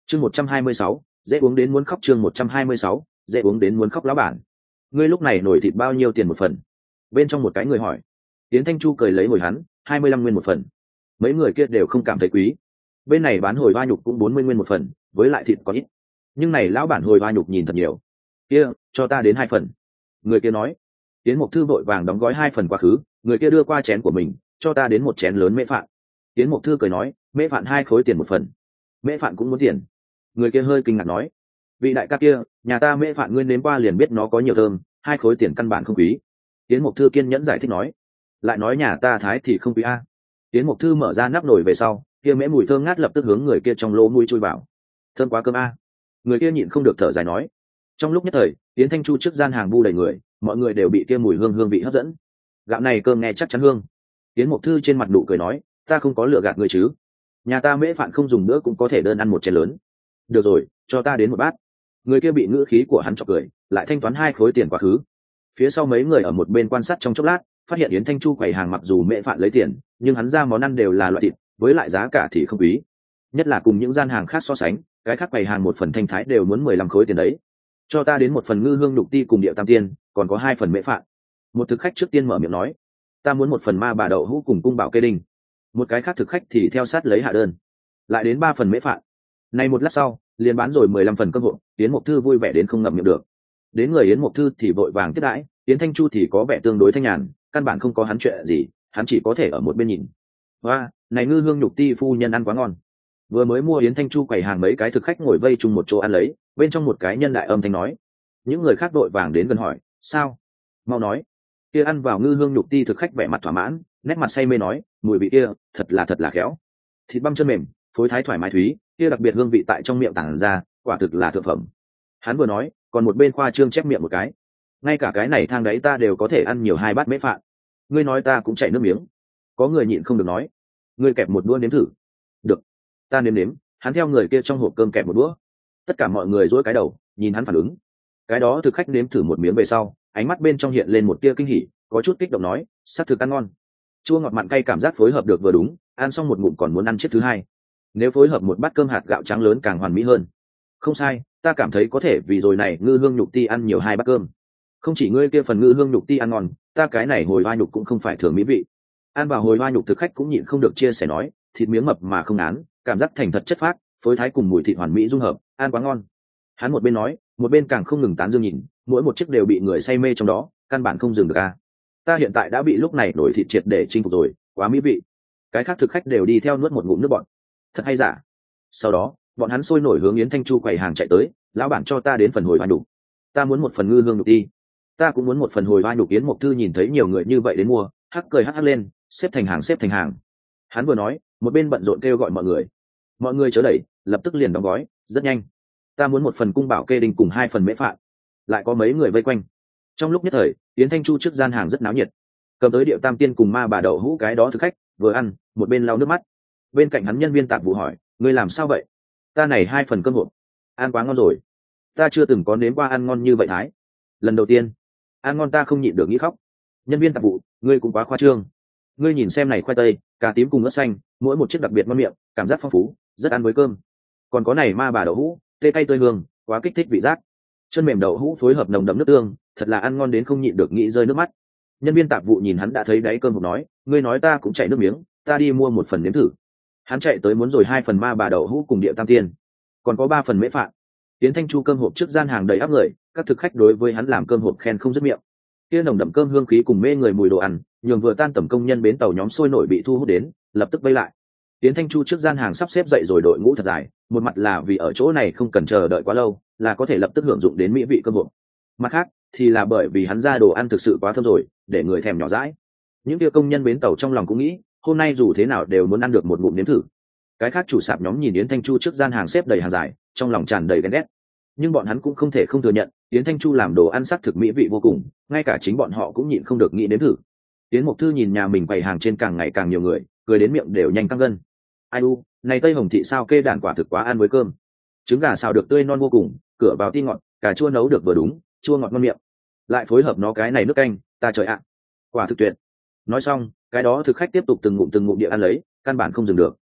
Chương 126, dễ uống đến muốn khóc. Chương 126, dễ uống đến muốn khóc. Lão bản, ngươi lúc này nổi thịt bao nhiêu tiền một phần? Bên trong một cái người hỏi. Tiến Thanh Chu cười lấy hồi hắn, 25 nguyên một phần. Mấy người kia đều không cảm thấy quý. Bên này bán hồi ba nhục cũng 40 nguyên một phần, với lại thịt có ít. Nhưng này lão bản hồi ba nhục nhìn thật nhiều. Kia, cho ta đến 2 phần. Người kia nói. Tiến Mục Thư vội vàng đóng gói 2 phần quá khứ, người kia đưa qua chén của mình, cho ta đến một chén lớn mễ phạn. Tiến Mục Thư cười nói, mễ phạn 2 khối tiền một phần. Mễ phạn cũng muốn tiền. Người kia hơi kinh ngạc nói, vị đại ca kia, nhà ta mễ phạn ngươi nếm qua liền biết nó có nhiều thơm, 2 khối tiền căn bản không quý. Tiến Mục Thư kiên nhẫn giải thích nói, lại nói nhà ta thái thì không quý a. Tiến Mục Thư mở ra nắp nồi về sau, kia mễ mùi thơm ngát lập tức hướng người kia trong lỗ mũi chui vào. Thơm quá cơm a. Người kia nhịn không được thở dài nói. Trong lúc nhất thời, Tiến Thanh Chu trước gian hàng bu đầy người, mọi người đều bị kia mùi hương vị hấp dẫn. Gạo này cơm nghe chắc chắn hương. Tiến Mục Thư trên mặt nụ cười nói, ta không có lừa gạt người chứ? Nhà ta mễ phạn không dùng nữa cũng có thể đơn ăn một chén lớn. Được rồi, cho ta đến một bát. Người kia bị ngữ khí của hắn chọc cười, lại thanh toán 2 khối tiền quá khứ. Phía sau mấy người ở một bên quan sát trong chốc lát, phát hiện Yến Thanh Chu quầy hàng mặc dù mễ phạn lấy tiền, nhưng hắn ra món ăn đều là loại thịt, với lại giá cả thì không quý. Nhất là cùng những gian hàng khác so sánh, cái khác quầy hàng một phần thanh thái đều muốn 15 khối tiền đấy. Cho ta đến một phần ngư hương nhục ti cùng điệu tam tiên, còn có 2 phần mễ phạn. Một thực khách trước tiên mở miệng nói, ta muốn một phần ma bà đậu hũ cùng cung bảo kê đinh. Một cái khác thực khách thì theo sát lấy hạ đơn, lại đến 3 phần mễ phạn. Này một lát sau, liền bán rồi 15 phần cơm hộp. Yến Mục Thư vui vẻ đến không ngậm miệng được. Đến người Yến Mục Thư thì vội vàng tiếp đãi, Yến Thanh Chu thì có vẻ tương đối thanh nhàn, căn bản không có hắn chuyện gì, hắn chỉ có thể ở một bên nhìn. Và này ngư hương nhục ti phu nhân ăn quá ngon. Vừa mới mua Yến Thanh Chu quầy hàng mấy cái thực khách ngồi vây chung một chỗ ăn lấy, bên trong một cái nhân đại âm thanh nói. Những người khác đội vàng đến gần hỏi, sao? Mau nói. Kia ăn vào ngư hương nhục ti thực khách vẻ mặt thỏa mãn, nét mặt say mê nói, mùi vị kia thật là khéo. Thịt băm chân mềm, phối thái thoải mái thúy, kia đặc biệt hương vị tại trong miệng tản ra, quả thực là thượng phẩm. Hắn vừa nói, còn một bên khoa trương chép miệng một cái. Ngay cả cái này thang đấy ta đều có thể ăn nhiều 2 bát mễ phạn. Ngươi nói ta cũng chảy nước miếng. Có người nhịn không được nói, ngươi kẹp một đũa nếm thử. Được, ta nếm. Hắn theo người kia trong hộp cơm kẹp một đũa. Tất cả mọi người duỗi cái đầu, nhìn hắn phản ứng. Cái đó thực khách nếm thử một miếng về sau, ánh mắt bên trong hiện lên một tia kinh hỉ, có chút kích động nói, sắc thực ăn ngon. Chua ngọt mặn cay cảm giác phối hợp được vừa đúng, ăn xong một ngụm còn muốn ăn chiếc thứ hai. Nếu phối hợp một bát cơm hạt gạo trắng lớn càng hoàn mỹ hơn. Không sai, ta cảm thấy có thể vì rồi này ngư hương nhục ti ăn nhiều 2 bát cơm. Không chỉ ngươi kia phần ngư hương nhục ti ăn ngon, ta cái này hồi hoa nhục cũng không phải thường mỹ vị. Ăn vào hồi hoa nhục thực khách cũng nhịn không được chia sẻ nói, thịt miếng mập mà không án, cảm giác thành thật chất phác, phối thái cùng mùi thịt hoàn mỹ dung hợp, ăn quá ngon. Hắn một bên nói, một bên càng không ngừng tán dương nhìn, mỗi một chiếc đều bị người say mê trong đó, căn bản không dừng được a. Ta hiện tại đã bị lúc này nổi thịt triệt để chinh phục rồi, quá mỹ vị. Cái khác thực khách đều đi theo nuốt một ngụm nước bọn. Thật hay giả. Sau đó, bọn hắn sôi nổi hướng Yến Thanh Chu quầy hàng chạy tới, lão bản cho ta đến phần hồi hoa nhục. Ta muốn một phần ngư hương nhục đi. Ta cũng muốn một phần hồi hoa nhục. Yến Mục Thư nhìn thấy nhiều người như vậy đến mua, hắc cười hắc lên, xếp thành hàng. Hắn vừa nói, một bên bận rộn kêu gọi mọi người. Mọi người chớ đẩy, lập tức liền đóng gói, rất nhanh. Ta muốn một phần cung bảo kê đinh cùng 2 phần mễ phạn. Lại có mấy người vây quanh. Trong lúc nhất thời, Yến Thanh Chu trước gian hàng rất náo nhiệt. Cầm tới điệu tam tiên cùng ma bà đậu hũ cái đó thực khách, vừa ăn, một bên lau nước mắt. Bên cạnh hắn nhân viên tạp vụ hỏi, ngươi làm sao vậy? Ta này 2 phần cơm hộp, ăn quá ngon rồi. Ta chưa từng có nếm qua ăn ngon như vậy thái. Lần đầu tiên, ăn ngon ta không nhịn được nghĩ khóc. Nhân viên tạp vụ, ngươi cũng quá khoa trương. Ngươi nhìn xem này khoai tây, cà tím cùng ớt xanh, mỗi một chiếc đặc biệt ngon miệng, cảm giác phong phú, rất ăn với cơm. Còn có này ma bà đậu hũ, tê cay tươi hương, quá kích thích vị giác. Chân mềm đậu hũ phối hợp nồng đậm nước tương, thật là ăn ngon đến không nhịn được nghĩ rơi nước mắt. Nhân viên tạp vụ nhìn hắn đã thấy đáy cơm hộp nói, ngươi nói ta cũng chảy nước miếng, ta đi mua một phần nếm thử. Hắn chạy tới muốn rồi 2 phần ma bà đậu hũ cùng điệu tam tiên, còn có 3 phần mễ phạn. Yến Thanh Chu cơm hộp trước gian hàng đầy áp người, các thực khách đối với hắn làm cơm hộp khen không dứt miệng. Kia nồng đậm cơm hương khí cùng mê người mùi đồ ăn, nhường vừa tan tầm công nhân bến tàu nhóm sôi nổi bị thu hút đến, lập tức vây lại. Yến Thanh Chu trước gian hàng sắp xếp dậy rồi đội ngũ thật dài, một mặt là vì ở chỗ này không cần chờ đợi quá lâu, là có thể lập tức hưởng dụng đến mỹ vị cơm hộp. Mặt khác thì là bởi vì hắn ra đồ ăn thực sự quá thơm rồi, để người thèm nhỏ dãi. Những kia công nhân bến tàu trong lòng cũng nghĩ, hôm nay dù thế nào đều muốn ăn được một ngụm nếm thử. Cái khác chủ sạp nhóm nhìn Yến Thanh Chu trước gian hàng xếp đầy hàng dài, trong lòng tràn đầy ghen ghét. Nhưng bọn hắn cũng không thể không thừa nhận, Yến Thanh Chu làm đồ ăn sắc thực mỹ vị vô cùng, ngay cả chính bọn họ cũng nhịn không được nghĩ nếm thử. Yến Mục Thư nhìn nhà mình quầy hàng trên càng ngày càng nhiều người, cười đến miệng đều nhanh căng gân. Ai u, này tây hồng thị sao kê đản quả thực quá ăn với cơm. Trứng gà xào được tươi non vô cùng, cửa vào ti ngọt, cà chua nấu được vừa đúng, chua ngọt ngon miệng. Lại phối hợp nó cái này nước canh, ta trời ạ. Quả thực tuyệt. Nói xong, cái đó thực khách tiếp tục từng ngụm địa ăn lấy, căn bản không dừng được.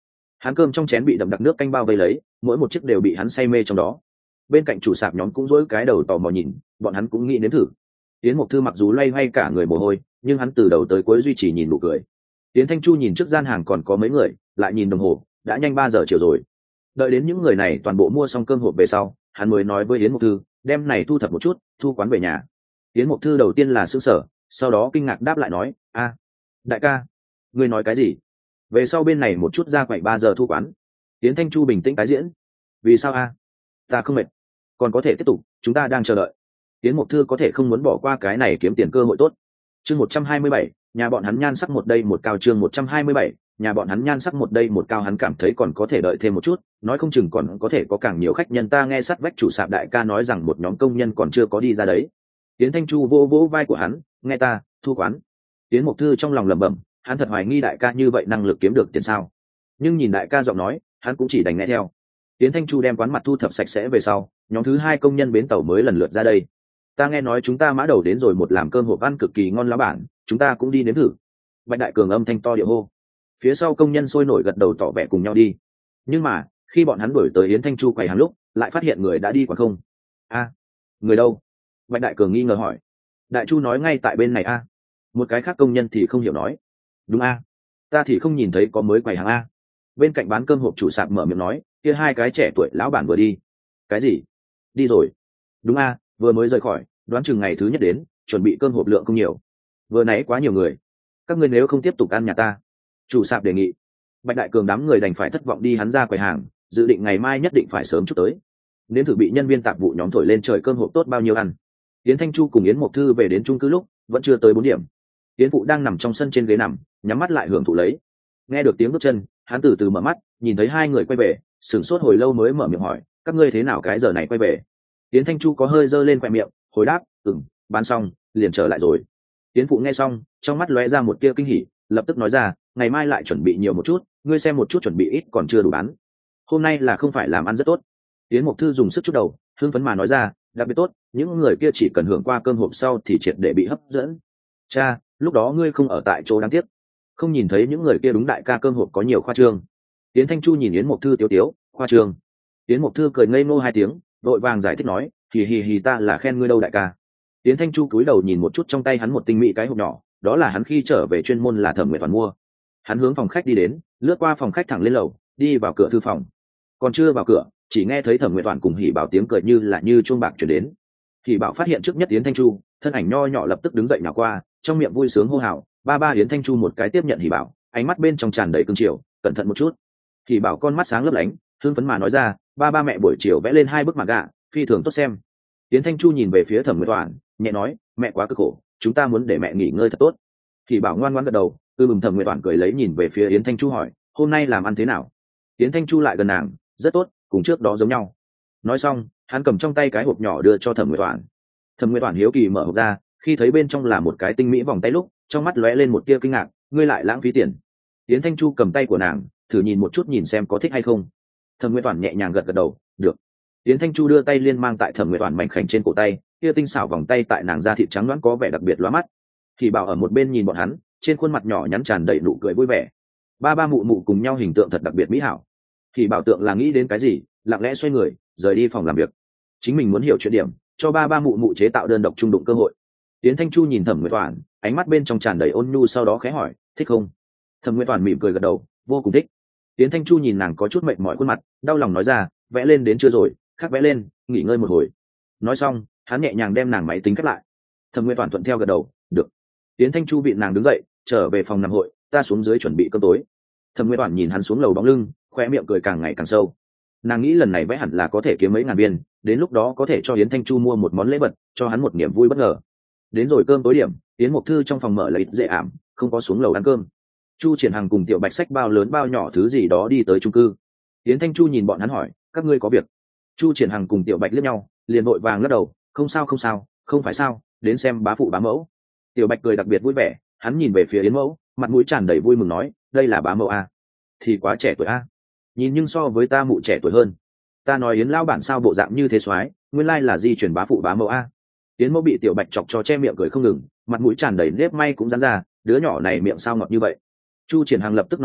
hắn cơm trong chén bị đậm đặc nước canh bao vây lấy, mỗi một chiếc đều bị hắn say mê trong đó. Bên cạnh chủ sạp nhóm cũng dỗi cái đầu tò mò nhìn, bọn hắn cũng nghĩ nếm thử. Yến Mộc Thư mặc dù loay hoay cả người mồ hôi, nhưng hắn từ đầu tới cuối duy trì nhìn nụ cười. Yến Thanh Chu nhìn trước gian hàng còn có mấy người, lại nhìn đồng hồ, đã nhanh 3 giờ chiều rồi. Đợi đến những người này toàn bộ mua xong cơm hộp về sau, hắn mới nói với Yến Mộc Thư, đem này thu thập một chút, thu quán về nhà. Yến Mộc Thư đầu tiên là sửng sở, sau đó kinh ngạc đáp lại nói, a, đại ca, ngươi nói cái gì? Về sau bên này một chút ra quậy 3 giờ thu quán. Yến Thanh Chu bình tĩnh tái diễn, vì sao a? Ta không mệt, còn có thể tiếp tục, chúng ta đang chờ đợi. Yến Mộc Thư có thể không muốn bỏ qua cái này kiếm tiền cơ hội tốt. Chương 127, nhà bọn hắn nhan sắc một đây một cao. Chương 127, nhà bọn hắn nhan sắc một đây một cao. Hắn cảm thấy còn có thể đợi thêm một chút, nói không chừng còn có thể có càng nhiều khách nhân. Ta nghe sát vách chủ sạp đại ca nói rằng một nhóm công nhân còn chưa có đi ra đấy. Yến Thanh Chu vô vỗ vai của hắn, nghe ta, thu quán. Yến Mộc Thư trong lòng lẩm bẩm, hắn thật hoài nghi đại ca như vậy năng lực kiếm được tiền sao? Nhưng nhìn đại ca giọng nói, hắn cũng chỉ đành nghe theo. Yến Thanh Chu đem quán mặt thu thập sạch sẽ về sau, nhóm thứ 2 công nhân bến tàu mới lần lượt ra đây. Ta nghe nói chúng ta mã đầu đến rồi một làm cơm hộp ăn cực kỳ ngon lá bản, chúng ta cũng đi nếm thử. Bạch Đại Cường âm thanh to điệu hô. Phía sau công nhân sôi nổi gật đầu tỏ vẻ cùng nhau đi. Nhưng mà khi bọn hắn đuổi tới Yến Thanh Chu quầy hàng lúc, lại phát hiện người đã đi còn không. A, người đâu? Bạch Đại Cường nghi ngờ hỏi. Đại Chu nói ngay tại bên này a. Một cái khác công nhân thì không hiểu nói. Đúng a, ta thì không nhìn thấy có mới quầy hàng a. Bên cạnh bán cơm hộp chủ sạp mở miệng nói, kia 2 cái trẻ tuổi lão bản vừa đi. Cái gì? Đi rồi? Đúng a, vừa mới rời khỏi, đoán chừng ngày thứ nhất đến, chuẩn bị cơm hộp lượng không nhiều. Vừa nãy quá nhiều người, các ngươi nếu không tiếp tục ăn nhà ta. Chủ sạp đề nghị. Bạch Đại Cường đám người đành phải thất vọng đi hắn ra quầy hàng, dự định ngày mai nhất định phải sớm chút tới. Nếm thử bị nhân viên tạp vụ nhóm thổi lên trời cơm hộp tốt bao nhiêu ăn. Yến Thanh Chu cùng Yến Mộc Thư về đến chung cư lúc vẫn chưa tới 4 điểm. Yến Phụ đang nằm trong sân trên ghế nằm, nhắm mắt lại hưởng thụ lấy. Nghe được tiếng bước chân, hắn từ từ mở mắt, nhìn thấy 2 người quay về, sửng sốt hồi lâu mới mở miệng hỏi, các ngươi thế nào cái giờ này quay về? Yến Thanh Chu có hơi giơ lên khoe miệng, hồi đáp, bán xong, liền trở lại rồi. Yến Phụ nghe xong, trong mắt lóe ra một tia kinh hỉ, lập tức nói ra, ngày mai lại chuẩn bị nhiều một chút, ngươi xem một chút chuẩn bị ít còn chưa đủ bán. Hôm nay là không phải làm ăn rất tốt. Yến Mộc Thư dùng sức chút đầu, hưng phấn mà nói ra, đặc biệt tốt, những người kia chỉ cần hưởng qua cơm hộp sau thì triệt để bị hấp dẫn. Cha, lúc đó ngươi không ở tại chỗ đáng tiếc, không nhìn thấy những người kia đúng đại ca cơm hộp có nhiều khoa trương. Yến Thanh Chu nhìn Yến Mộc Thư tiếu tiếu, khoa trương. Yến Mộc Thư cười ngây ngô 2 tiếng, vội vàng giải thích nói, hì ta là khen ngươi đâu đại ca. Yến Thanh Chu cúi đầu nhìn một chút trong tay hắn một tinh mỹ cái hộp nhỏ, đó là hắn khi trở về chuyên môn là Thẩm Nguyệt Toàn mua. Hắn hướng phòng khách đi đến, lướt qua phòng khách thẳng lên lầu, đi vào cửa thư phòng. Còn chưa vào cửa, chỉ nghe thấy Thẩm Nguyệt Toàn cùng Hỉ Bảo tiếng cười như chuông bạc truyền đến. Hỉ Bảo phát hiện trước nhất Yến Thanh Chu, thân ảnh nho nhỏ lập tức đứng dậy nhào qua, trong miệng vui sướng hô hào, ba Yến Thanh Chu một cái tiếp nhận Hỉ Bảo, ánh mắt bên trong tràn đầy cương triều, cẩn thận một chút. Hỉ Bảo con mắt sáng lấp lánh, hưng phấn mà nói ra, ba mẹ buổi chiều vẽ lên 2 bức mặt gạ, phi thường tốt xem. Yến Thanh Chu nhìn về phía Thẩm Nguyệt Toàn, nhẹ nói, mẹ quá cực khổ, chúng ta muốn để mẹ nghỉ ngơi thật tốt. Hỉ Bảo ngoan ngoãn gật đầu, Thẩm Nguyệt Toàn cười lấy nhìn về phía Yến Thanh Chu hỏi, hôm nay làm ăn thế nào? Yến Thanh Chu lại gần nàng, rất tốt, cùng trước đó giống nhau. Nói xong, hắn cầm trong tay cái hộp nhỏ đưa cho Thẩm Nguyệt Toàn. Thẩm Nguyệt Toàn hiếu kỳ mở hộp ra, khi thấy bên trong là một cái tinh mỹ vòng tay lúc, trong mắt lóe lên một tia kinh ngạc, ngươi lại lãng phí tiền. Yến Thanh Chu cầm tay của nàng, thử nhìn một chút nhìn xem có thích hay không. Thẩm Nguyệt Toàn nhẹ nhàng gật đầu, được. Yến Thanh Chu đưa tay liên mang tại Thẩm Nguyệt Toàn mảnh khảnh trên cổ tay, kia tinh xảo vòng tay tại nàng da thịt trắng nõn có vẻ đặc biệt lóa mắt. Thì Bảo ở một bên nhìn bọn hắn, trên khuôn mặt nhỏ nhắn tràn đầy nụ cười vui vẻ. Ba mụ mụ cùng nhau hình tượng thật đặc biệt mỹ hảo. Thì Bảo tượng là nghĩ đến cái gì, lặng lẽ xoay người, rời đi phòng làm việc. Chính mình muốn hiểu chuyện điểm, cho ba mụ mụ chế tạo đơn độc trung đụng cơ hội. Yến Thanh Chu nhìn Thẩm Nguyệt Toàn, ánh mắt bên trong tràn đầy ôn nhu, sau đó khẽ hỏi, thích không? Thẩm Nguyệt Toàn mỉm cười gật đầu, vô cùng thích. Yến Thanh Chu nhìn nàng có chút mệt mỏi khuôn mặt, đau lòng nói ra, vẽ lên đến chưa rồi, khác vẽ lên, nghỉ ngơi một hồi. Nói xong, hắn nhẹ nhàng đem nàng máy tính cất lại. Thẩm Nguyệt Toàn thuận theo gật đầu, được. Yến Thanh Chu vịn nàng đứng dậy, trở về phòng nằm hội, ta xuống dưới chuẩn bị cơm tối. Thẩm Nguyệt Toàn nhìn hắn xuống lầu bóng lưng, khoe miệng cười càng ngày càng sâu. Nàng nghĩ lần này vẽ hẳn là có thể kiếm mấy ngàn viên, đến lúc đó có thể cho Yến Thanh Chu mua một món lễ vật, cho hắn một niềm vui bất ngờ. Đến rồi cơm tối điểm, Yến Mộc Thư trong phòng mở lấy dễ ảm, không có xuống lầu ăn cơm. Chu Triển Hằng cùng Tiểu Bạch xách bao lớn bao nhỏ thứ gì đó đi tới chung cư. Yến Thanh Chu nhìn bọn hắn hỏi, các ngươi có việc? Chu Triển Hằng cùng Tiểu Bạch liếc nhau, liền vội vàng lắc đầu, không sao, không phải sao, đến xem bá phụ bá mẫu. Tiểu Bạch cười đặc biệt vui vẻ, hắn nhìn về phía Yến Mẫu, mặt mũi tràn đầy vui mừng nói, đây là bá mẫu a, thì quá trẻ tuổi a, nhìn nhưng so với ta mụ trẻ tuổi hơn. Ta nói Yến lão bản sao bộ dạng như thế soái, nguyên lai là di truyền bá phụ bá mẫu a. Yến Mẫu bị Tiểu Bạch chọc cho che miệng cười không ngừng, mặt mũi tràn đầy nếp may cũng giãn ra, đứa nhỏ này miệng sao ngọt như vậy. Chu Triển Hằng lập tức nói theo,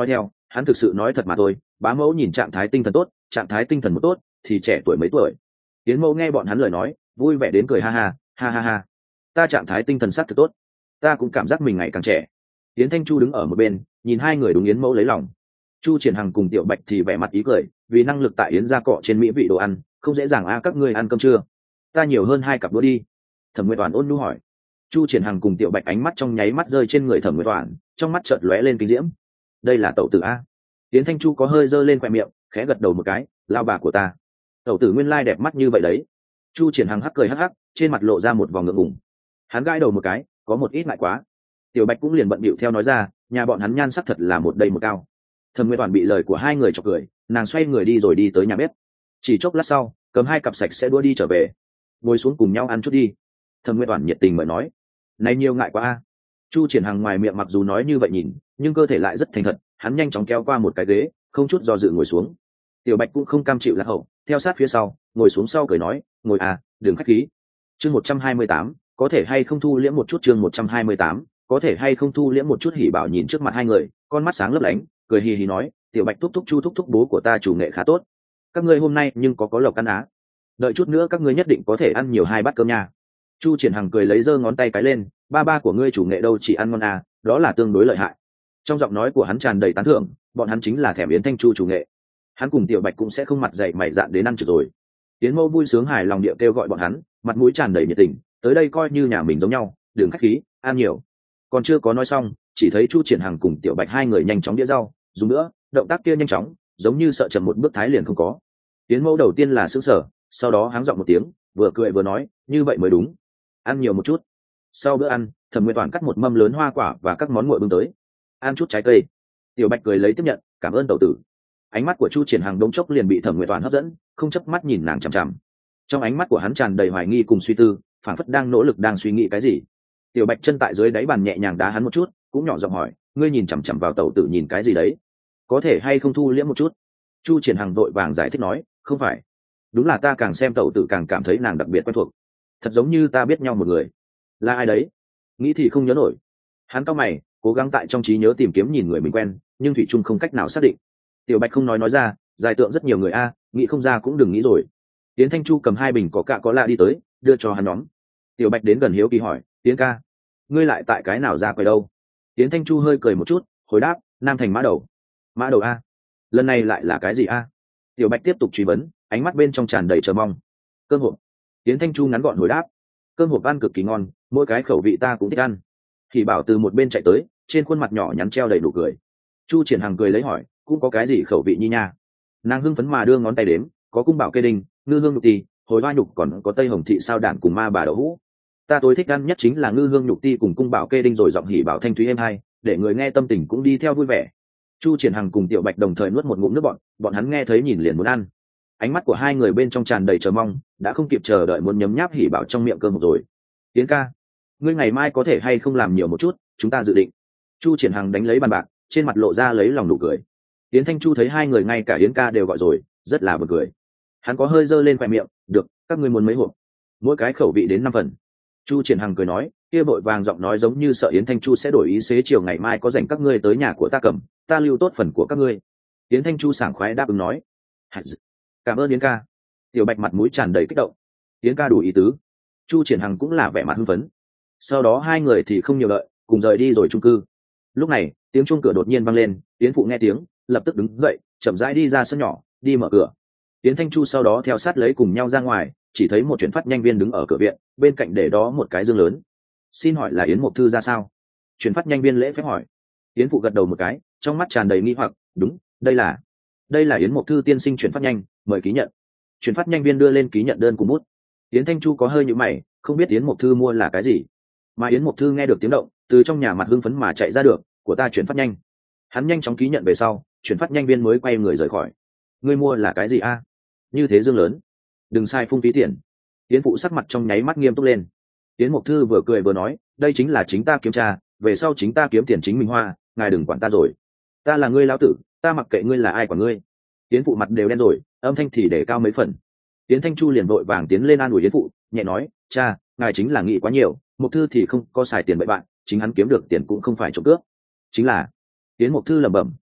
hắn thực sự nói thật mà thôi. Bá mẫu nhìn trạng thái tinh thần tốt, trạng thái tinh thần một tốt thì trẻ tuổi mấy tuổi. Yến mẫu nghe bọn hắn lời nói vui vẻ đến cười ha ha ha ha ha. Ta trạng thái tinh thần sắc thực tốt, ta cũng cảm giác mình ngày càng trẻ. Yến Thanh Chu đứng ở một bên nhìn hai người đúng Yến mẫu lấy lòng. Chu Triển Hằng cùng Tiểu Bạch thì vẻ mặt ý cười, vì năng lực tại Yến gia cọ trên mỹ vị đồ ăn không dễ dàng. Các ngươi ăn cơm chưa? Ta nhiều hơn 2 cặp đũa đi. Thẩm Nguyệt Toản ôn nhu hỏi. Chu Triển Hằng cùng Tiểu Bạch ánh mắt trong nháy mắt rơi trên người Thẩm Nguyệt Toản, trong mắt chợt lóe lên kinh diễm. Đây là tẩu tử a? Yến Thanh Chu có hơi giơ lên khóe miệng, khẽ gật đầu một cái, lao bà của ta. Tẩu tử nguyên lai đẹp mắt như vậy đấy. Chu Triển Hằng hắc cười hắc hắc, trên mặt lộ ra một vòng ngượng ngùng. Hắn gãi đầu một cái, có một ít ngại quá. Tiểu Bạch cũng liền bận bịu theo nói ra, nhà bọn hắn nhan sắc thật là một đầy một cao. Thẩm Nguyệt Toản bị lời của hai người chọc cười, nàng xoay người đi rồi đi tới nhà bếp. Chỉ chốc lát sau, cầm 2 cặp sạch sẽ đua đi trở về. Ngồi xuống cùng nhau ăn chút đi. Thẩm Nguyệt Toản nhiệt tình mời nói. Này nhiều ngại quá a. Chu Triển Hằng ngoài miệng mặc dù nói như vậy nhìn, nhưng cơ thể lại rất thành thật, hắn nhanh chóng kéo qua một cái ghế, không chút do dự ngồi xuống. Tiểu Bạch cũng không cam chịu lạc hậu, theo sát phía sau, ngồi xuống sau cười nói, ngồi à, đừng khách khí. Chương 128, có thể hay không thu liễm một chút. Chương 128, có thể hay không thu liễm một chút. Hỉ Bảo nhìn trước mặt hai người, con mắt sáng lấp lánh, cười hì hì nói, Tiểu Bạch thúc thúc, Chu thúc thúc, bố của ta chủ nghệ khá tốt. Các ngươi hôm nay nhưng có lộc ăn á. Đợi chút nữa các ngươi nhất định có thể ăn nhiều 2 bát cơm nha. Chu Triển Hằng cười lấy giơ ngón tay cái lên, ba của ngươi chủ nghệ đâu chỉ ăn ngon à, đó là tương đối lợi hại. Trong giọng nói của hắn tràn đầy tán thưởng, bọn hắn chính là thèm Yến Thanh Chu chủ nghệ. Hắn cùng Tiểu Bạch cũng sẽ không mặt dày mày dạn đến ăn trực rồi. Yến Mâu vui sướng hài lòng địa kêu gọi bọn hắn, mặt mũi tràn đầy nhiệt tình, tới đây coi như nhà mình giống nhau, đừng khách khí, ăn nhiều. Còn chưa có nói xong, chỉ thấy Chu Triển Hằng cùng Tiểu Bạch hai người nhanh chóng đĩa rau, dùng nữa, động tác kia nhanh chóng, giống như sợ chậm một bước thái liền không có. Yến Mâu đầu tiên là sững sờ, sau đó háng giọng một tiếng, vừa cười vừa nói, như vậy mới đúng, ăn nhiều một chút. Sau bữa ăn, Thẩm Nguyệt Toản cắt một mâm lớn hoa quả và các món nguội bưng tới. Ăn chút trái cây. Tiểu Bạch cười lấy tiếp nhận, cảm ơn tẩu tử. Ánh mắt của Chu Triển Hằng đống chốc liền bị Thẩm Nguyệt Toản hấp dẫn, không chớp mắt nhìn nàng chằm chằm. Trong ánh mắt của hắn tràn đầy hoài nghi cùng suy tư, phảng phất đang nỗ lực đang suy nghĩ cái gì. Tiểu Bạch chân tại dưới đáy bàn nhẹ nhàng đá hắn một chút, cũng nhỏ giọng hỏi, ngươi nhìn chằm chằm vào tẩu tử nhìn cái gì đấy? Có thể hay không thu liễm một chút? Chu Triển Hằng vội vàng giải thích nói, không phải, đúng là ta càng xem tẩu tử càng cảm thấy nàng đặc biệt quen thuộc, thật giống như ta biết nhau một người. Là ai đấy? Nghĩ thì không nhớ nổi. Hắn cau mày, cố gắng tại trong trí nhớ tìm kiếm nhìn người mình quen, nhưng thủy chung không cách nào xác định. Tiểu Bạch không nói ra, giải tượng rất nhiều người a, nghĩ không ra cũng đừng nghĩ rồi. Tiến Thanh Chu cầm 2 bình có cạ có lạ đi tới, đưa cho hắn nhóm. Tiểu Bạch đến gần hiếu kỳ hỏi, Tiến ca, ngươi lại tại cái nào ra quầy đâu? Tiến Thanh Chu hơi cười một chút, hồi đáp, Nam Thành Mã Đầu. Mã Đầu a? Lần này lại là cái gì a? Tiểu Bạch tiếp tục truy vấn, ánh mắt bên trong tràn đầy chờ mong. Cơm hộp. Tiến Thanh Chu ngắn gọn hồi đáp, cơm hộp ăn cực kỳ ngon, mỗi cái khẩu vị ta cũng thích ăn. Thì Bảo từ một bên chạy tới, trên khuôn mặt nhỏ nhắn treo đầy đủ cười. Chu Triển Hằng cười lấy hỏi, cũng có cái gì khẩu vị như nha? Nàng hưng phấn mà đưa ngón tay đếm, có cung bảo kê đinh, ngư hương nhục ti, hồi hoa nhục, còn có tây hồng thị sao đản cùng ma bà đậu hũ. Ta tối thích ăn nhất chính là ngư hương nhục ti cùng cung bảo kê đinh, rồi giọng Hỉ Bảo thanh thúy êm hay, để người nghe tâm tình cũng đi theo vui vẻ. Chu Triển Hằng cùng Tiểu Bạch đồng thời nuốt một ngụm nước bọn hắn nghe thấy nhìn liền muốn ăn. Ánh mắt của hai người bên trong tràn đầy chờ mong, đã không kịp chờ đợi muốn nhấm nháp Hỉ Bảo trong miệng cơm hộp rồi. Tiến ca, ngươi ngày mai có thể hay không làm nhiều một chút, chúng ta dự định. Chu Triển Hằng đánh lấy bàn bạc, trên mặt lộ ra lấy lòng nụ cười. Yến Thanh Chu thấy hai người ngay cả Yến ca đều gọi rồi, rất là buồn cười. Hắn có hơi giơ lên khóe miệng, được, các ngươi muốn mấy hộp? Mỗi cái khẩu vị đến 5 phần. Chu Triển Hằng cười nói, kia vội vàng giọng nói giống như sợ Yến Thanh Chu sẽ đổi ý, xế chiều ngày mai có rảnh các ngươi tới nhà của ta cầm, ta lưu tốt phần của các ngươi. Yến Thanh Chu sảng khoái đáp ứng nói, cảm ơn Yến ca. Tiểu Bạch mặt mũi tràn đầy kích động. Yến ca đủ ý tứ. Chu Triển Hằng cũng là vẻ mặt hưng phấn. Sau đó hai người thì không nhiều đợi, cùng rời đi rồi chung cư. Lúc này tiếng chuông cửa đột nhiên vang lên, Yến phụ nghe tiếng lập tức đứng dậy, chậm rãi đi ra sân nhỏ, đi mở cửa. Yến Thanh Chu sau đó theo sát lấy cùng nhau ra ngoài, chỉ thấy một chuyển phát nhanh viên đứng ở cửa viện, bên cạnh để đó một cái dương lớn. Xin hỏi là Yến Mộc Thư ra sao? Chuyển phát nhanh viên lễ phép hỏi. Yến phụ gật đầu một cái, trong mắt tràn đầy nghi hoặc, đúng, đây là Yến Mộc Thư tiên sinh chuyển phát nhanh, mời ký nhận. Chuyển phát nhanh viên đưa lên ký nhận đơn cùng bút. Yến Thanh Chu có hơi nhíu mày, không biết Yến Mộc Thư mua là cái gì. Mà Yến Mộc Thư nghe được tiếng động, từ trong nhà mặt hưng phấn mà chạy ra được, của ta chuyển phát nhanh. Hắn nhanh chóng ký nhận về sau, chuyển phát nhanh viên mới quay người rời khỏi. Ngươi mua là cái gì a? Như thế dương lớn, đừng sai phung phí tiền. Yến phụ sắc mặt trong nháy mắt nghiêm túc lên. Yến Mộc Thư vừa cười vừa nói, đây chính là chính ta kiếm tra, về sau chính ta kiếm tiền chính mình hoa, ngài đừng quản ta rồi. Ta là ngươi lão tử, ta mặc kệ ngươi là ai quản ngươi. Yến phụ mặt đều đen rồi, âm thanh thì để cao mấy phần. Yến Thanh Chu liền vội vàng tiến lên an ủi Yến phụ, nhẹ nói, cha, ngài chính là nghĩ quá nhiều, Mộc Thư thì không có xài tiền bậy bạn, chính hắn kiếm được tiền cũng không phải trộm cướp. Chính là. Yến Mộc Thư lẩm bẩm,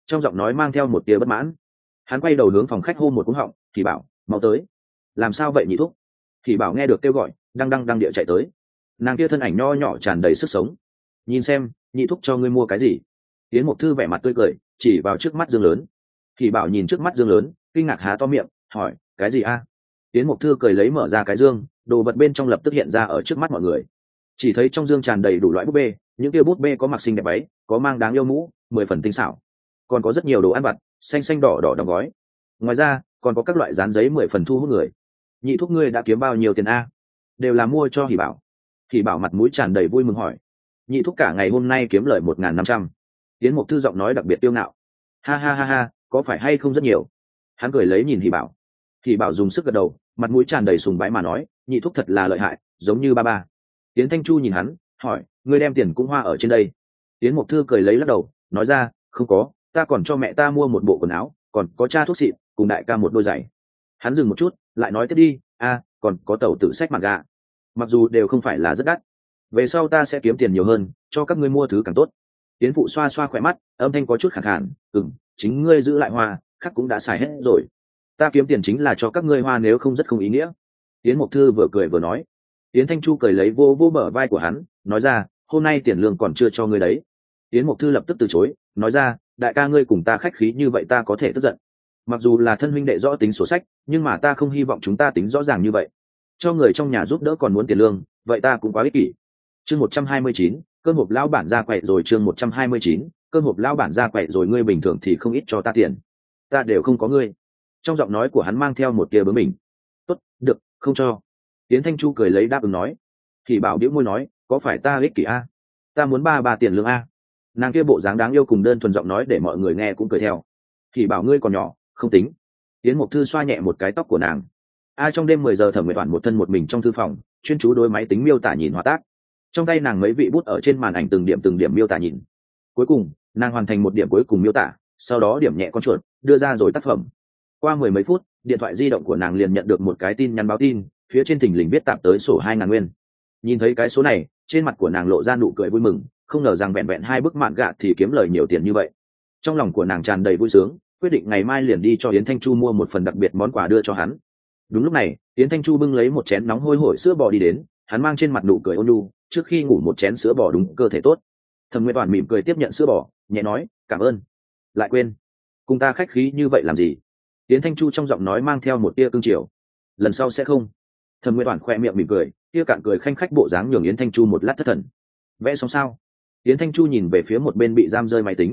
trong giọng nói mang theo một tia bất mãn. Hắn quay đầu hướng phòng khách hô một cú họng, thì bảo mau tới. Làm sao vậy nhị thúc? Thì bảo nghe được kêu gọi, đang địa chạy tới. Nàng kia thân ảnh nho nhỏ tràn đầy sức sống. Nhìn xem nhị thúc cho ngươi mua cái gì. Yến Mộc Thư vẻ mặt tươi cười, chỉ vào trước mắt dương lớn. Thì bảo nhìn trước mắt dương lớn, kinh ngạc há to miệng, hỏi cái gì a? Yến Mộc Thư cười lấy mở ra cái dương, đồ vật bên trong lập tức hiện ra ở trước mắt mọi người. Chỉ thấy trong dương tràn đầy đủ loại búp bê, những kia búp bê có mặc xinh đẹp váy, có mang đáng yêu mũ, 10 phần tinh xảo, còn có rất nhiều đồ ăn vặt, xanh xanh đỏ đỏ đóng gói. Ngoài ra còn có các loại dán giấy 10 phần thu hút người. Nhị thúc ngươi đã kiếm bao nhiêu tiền a? Đều là mua cho Hỉ Bảo. Hỉ Bảo mặt mũi tràn đầy vui mừng hỏi. Nhị thúc cả ngày hôm nay kiếm lời 1.500. Yến Mộc Thư giọng nói đặc biệt tiêu ngạo. Ha ha ha ha, có phải hay không rất nhiều? Hắn cười lấy nhìn Hỉ Bảo. Hỉ Bảo dùng sức gật đầu, mặt mũi tràn đầy sùng bái mà nói, nhị thúc thật là lợi hại, giống như ba ba. Yến Thanh Chu nhìn hắn, hỏi, ngươi đem tiền cũng hoa ở trên đây? Yến Mộc Thư cười lấy lắc đầu, nói ra, không có, ta còn cho mẹ ta mua một bộ quần áo, còn có cha thuốc xịn, cùng đại ca một đôi giày. Hắn dừng một chút, lại nói tiếp đi, còn có tàu tự sách mặt gà, mặc dù đều không phải là rất đắt, về sau ta sẽ kiếm tiền nhiều hơn, cho các ngươi mua thứ càng tốt. Yến phụ xoa xoa khỏe mắt, âm thanh có chút khẳng khản, chính ngươi giữ lại hoa, khác cũng đã xài hết rồi. Ta kiếm tiền chính là cho các ngươi hoa, nếu không rất không ý nghĩa. Yến Mộc Thư vừa cười vừa nói. Yến Thanh Chu cười lấy vô vô bờ vai của hắn, nói ra, hôm nay tiền lương còn chưa cho ngươi đấy. Yến Mộc Thư lập tức từ chối, nói ra, đại ca ngươi cùng ta khách khí như vậy ta có thể tức giận. Mặc dù là thân huynh đệ rõ tính sổ sách, nhưng mà ta không hy vọng chúng ta tính rõ ràng như vậy. Cho người trong nhà giúp đỡ còn muốn tiền lương, vậy ta cũng quá ích kỷ. Chương 129, cơm hộp lão bản ra quậy rồi. Chương 129, cơm hộp lão bản ra quậy rồi. Ngươi bình thường thì không ít cho ta tiền, ta đều không có ngươi. Trong giọng nói của hắn mang theo một tia bướng bỉnh. Tốt, được, không cho. Yến Thanh Chu cười lấy đáp ứng nói. Thì Bảo bĩu môi nói, có phải ta ích kỷ a? Ta muốn ba tiền lương a. Nàng kia bộ dáng đáng yêu cùng đơn thuần giọng nói để mọi người nghe cũng cười theo. Thì Bảo ngươi còn nhỏ, không tính. Yến Mộc Thư xoa nhẹ một cái tóc của nàng. Trong đêm 10 giờ Thẩm Nguyệt Toản một thân một mình trong thư phòng, chuyên chú đối máy tính miêu tả nhìn họa tác. Trong tay nàng mấy vị bút ở trên màn ảnh từng điểm miêu tả nhìn. Cuối cùng nàng hoàn thành một điểm cuối cùng miêu tả, sau đó điểm nhẹ con chuột, đưa ra rồi tác phẩm. Qua 10 mấy phút, điện thoại di động của nàng liền nhận được một cái tin nhắn báo tin, phía trên thình lình viết tạm tới sổ 2.000 nguyên. Nhìn thấy cái số này, trên mặt của nàng lộ ra nụ cười vui mừng, không ngờ rằng vẹn vẹn 2 bức mạn gạ thì kiếm lời nhiều tiền như vậy. Trong lòng của nàng tràn đầy vui sướng, quyết định ngày mai liền đi cho Yến Thanh Chu mua một phần đặc biệt món quà đưa cho hắn. Đúng lúc này, Yến Thanh Chu bưng lấy một chén nóng hôi hổi sữa bò đi đến, hắn mang trên mặt nụ cười ôn nhu, trước khi ngủ một chén sữa bò đúng cơ thể tốt. Thẩm Nguyệt Toản mỉm cười tiếp nhận sữa bò, nhẹ nói, cảm ơn. Lại quên, cùng ta khách khí như vậy làm gì? Yến Thanh Chu trong giọng nói mang theo một tia cương chiều. Lần sau sẽ không. Thẩm Nguyệt Toản khoe miệng mỉm cười, tia cạn cười khanh khách bộ dáng nhường Yến Thanh Chu một lát thất thần. Vẽ xong sao? Yến Thanh Chu nhìn về phía một bên bị giam rơi máy tính.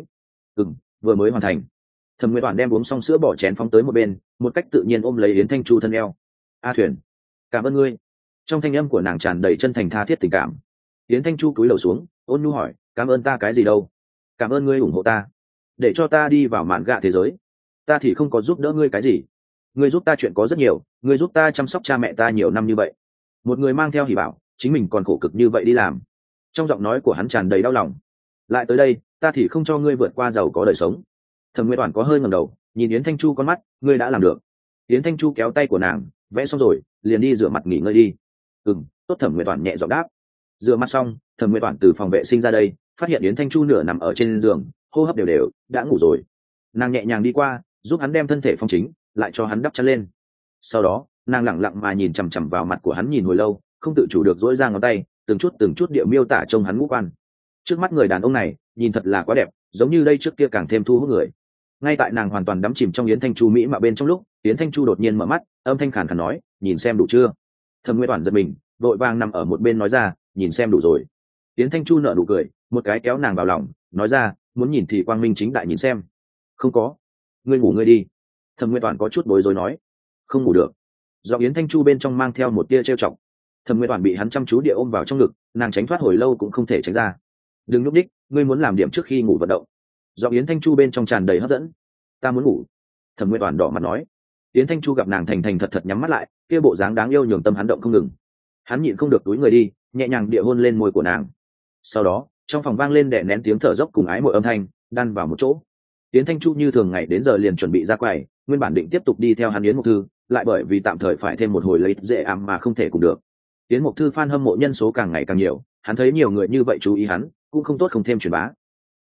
Vừa mới hoàn thành. Thẩm Nguyệt Toản đem uống xong sữa bỏ chén phóng tới một bên, một cách tự nhiên ôm lấy Yến Thanh Chu thân eo. Thuyền, cảm ơn ngươi. Trong thanh âm của nàng tràn đầy chân thành tha thiết tình cảm. Yến Thanh Chu cúi đầu xuống, ôn nhu hỏi, cảm ơn ta cái gì đâu? Cảm ơn ngươi ủng hộ ta, để cho ta đi vào mạn gạ thế giới. Ta thì không có giúp đỡ ngươi cái gì. Ngươi giúp ta chuyện có rất nhiều, ngươi giúp ta chăm sóc cha mẹ ta nhiều năm như vậy. Một người mang theo Hỉ Bảo, chính mình còn khổ cực như vậy đi làm. Trong giọng nói của hắn tràn đầy đau lòng. Lại tới đây, ta thì không cho ngươi vượt qua giàu có đời sống. Thẩm Nguyệt Toản có hơi ngẩng đầu, nhìn Yến Thanh Chu con mắt, ngươi đã làm được. Yến Thanh Chu kéo tay của nàng, vẽ xong rồi, liền đi rửa mặt nghỉ ngơi đi. Tốt. Thẩm Nguyệt Toản nhẹ giọng đáp. Rửa mặt xong, Thẩm Nguyệt Toản từ phòng vệ sinh ra đây, phát hiện Yến Thanh Chu nửa nằm ở trên giường, hô hấp đều đều, đã ngủ rồi. Nàng nhẹ nhàng đi qua, giúp hắn đem thân thể phong chính, lại cho hắn đắp chăn lên. Sau đó, nàng lẳng lặng mà nhìn chằm chằm vào mặt của hắn nhìn hồi lâu, không tự chủ được duỗi ra ngón tay, từng chút địa miêu tả trông hắn ngũ quan. Trước mắt người đàn ông này, nhìn thật là quá đẹp, giống như đây trước kia càng thêm thu hút người. Ngay tại nàng hoàn toàn đắm chìm trong Yến Thanh Chu mỹ mà bên trong lúc, Yến Thanh Chu đột nhiên mở mắt, âm thanh khàn khàn nói, nhìn xem đủ chưa? Thẩm Nguyệt Toản giật mình, vội vàng nằm ở một bên nói ra, nhìn xem đủ rồi. Yến Thanh Chu nở nụ cười, một cái kéo nàng vào lòng, nói ra, muốn nhìn thì quang minh chính đại nhìn xem. Không có, ngươi ngủ ngươi đi. Thẩm Nguyệt Toản có chút bối rối nói, không ngủ được. Giọng Yến Thanh Chu bên trong mang theo một tia trêu chọc. Thẩm Nguyệt Toản bị hắn chăm chú địa ôm vào trong ngực, nàng tránh thoát hồi lâu cũng không thể tránh ra. Đừng lúc đích, ngươi muốn làm điểm trước khi ngủ vận động. Giọng Yến Thanh Chu bên trong tràn đầy hấp dẫn. Ta muốn ngủ. Thẩm Nguyệt Toản đỏ mặt nói. Yến Thanh Chu gặp nàng thành thành thật thật nhắm mắt lại, kia bộ dáng đáng yêu nhường tâm hắn động không ngừng. Hắn nhịn không được túi người đi, nhẹ nhàng địa hôn lên môi của nàng. Sau đó, trong phòng vang lên đè nén tiếng thở dốc cùng ái mộ âm thanh, đan vào một chỗ. Yến Thanh Chu như thường ngày đến giờ liền chuẩn bị ra quầy, nguyên bản định tiếp tục đi theo hắn Yến Mộc Thư, lại bởi vì tạm thời phải thêm một hồi lấy dễ ảm mà không thể cùng được. Yến Mộc Thư fan hâm mộ nhân số càng ngày càng nhiều, hắn thấy nhiều người như vậy chú ý hắn, cũng không tốt không thêm truyền bá.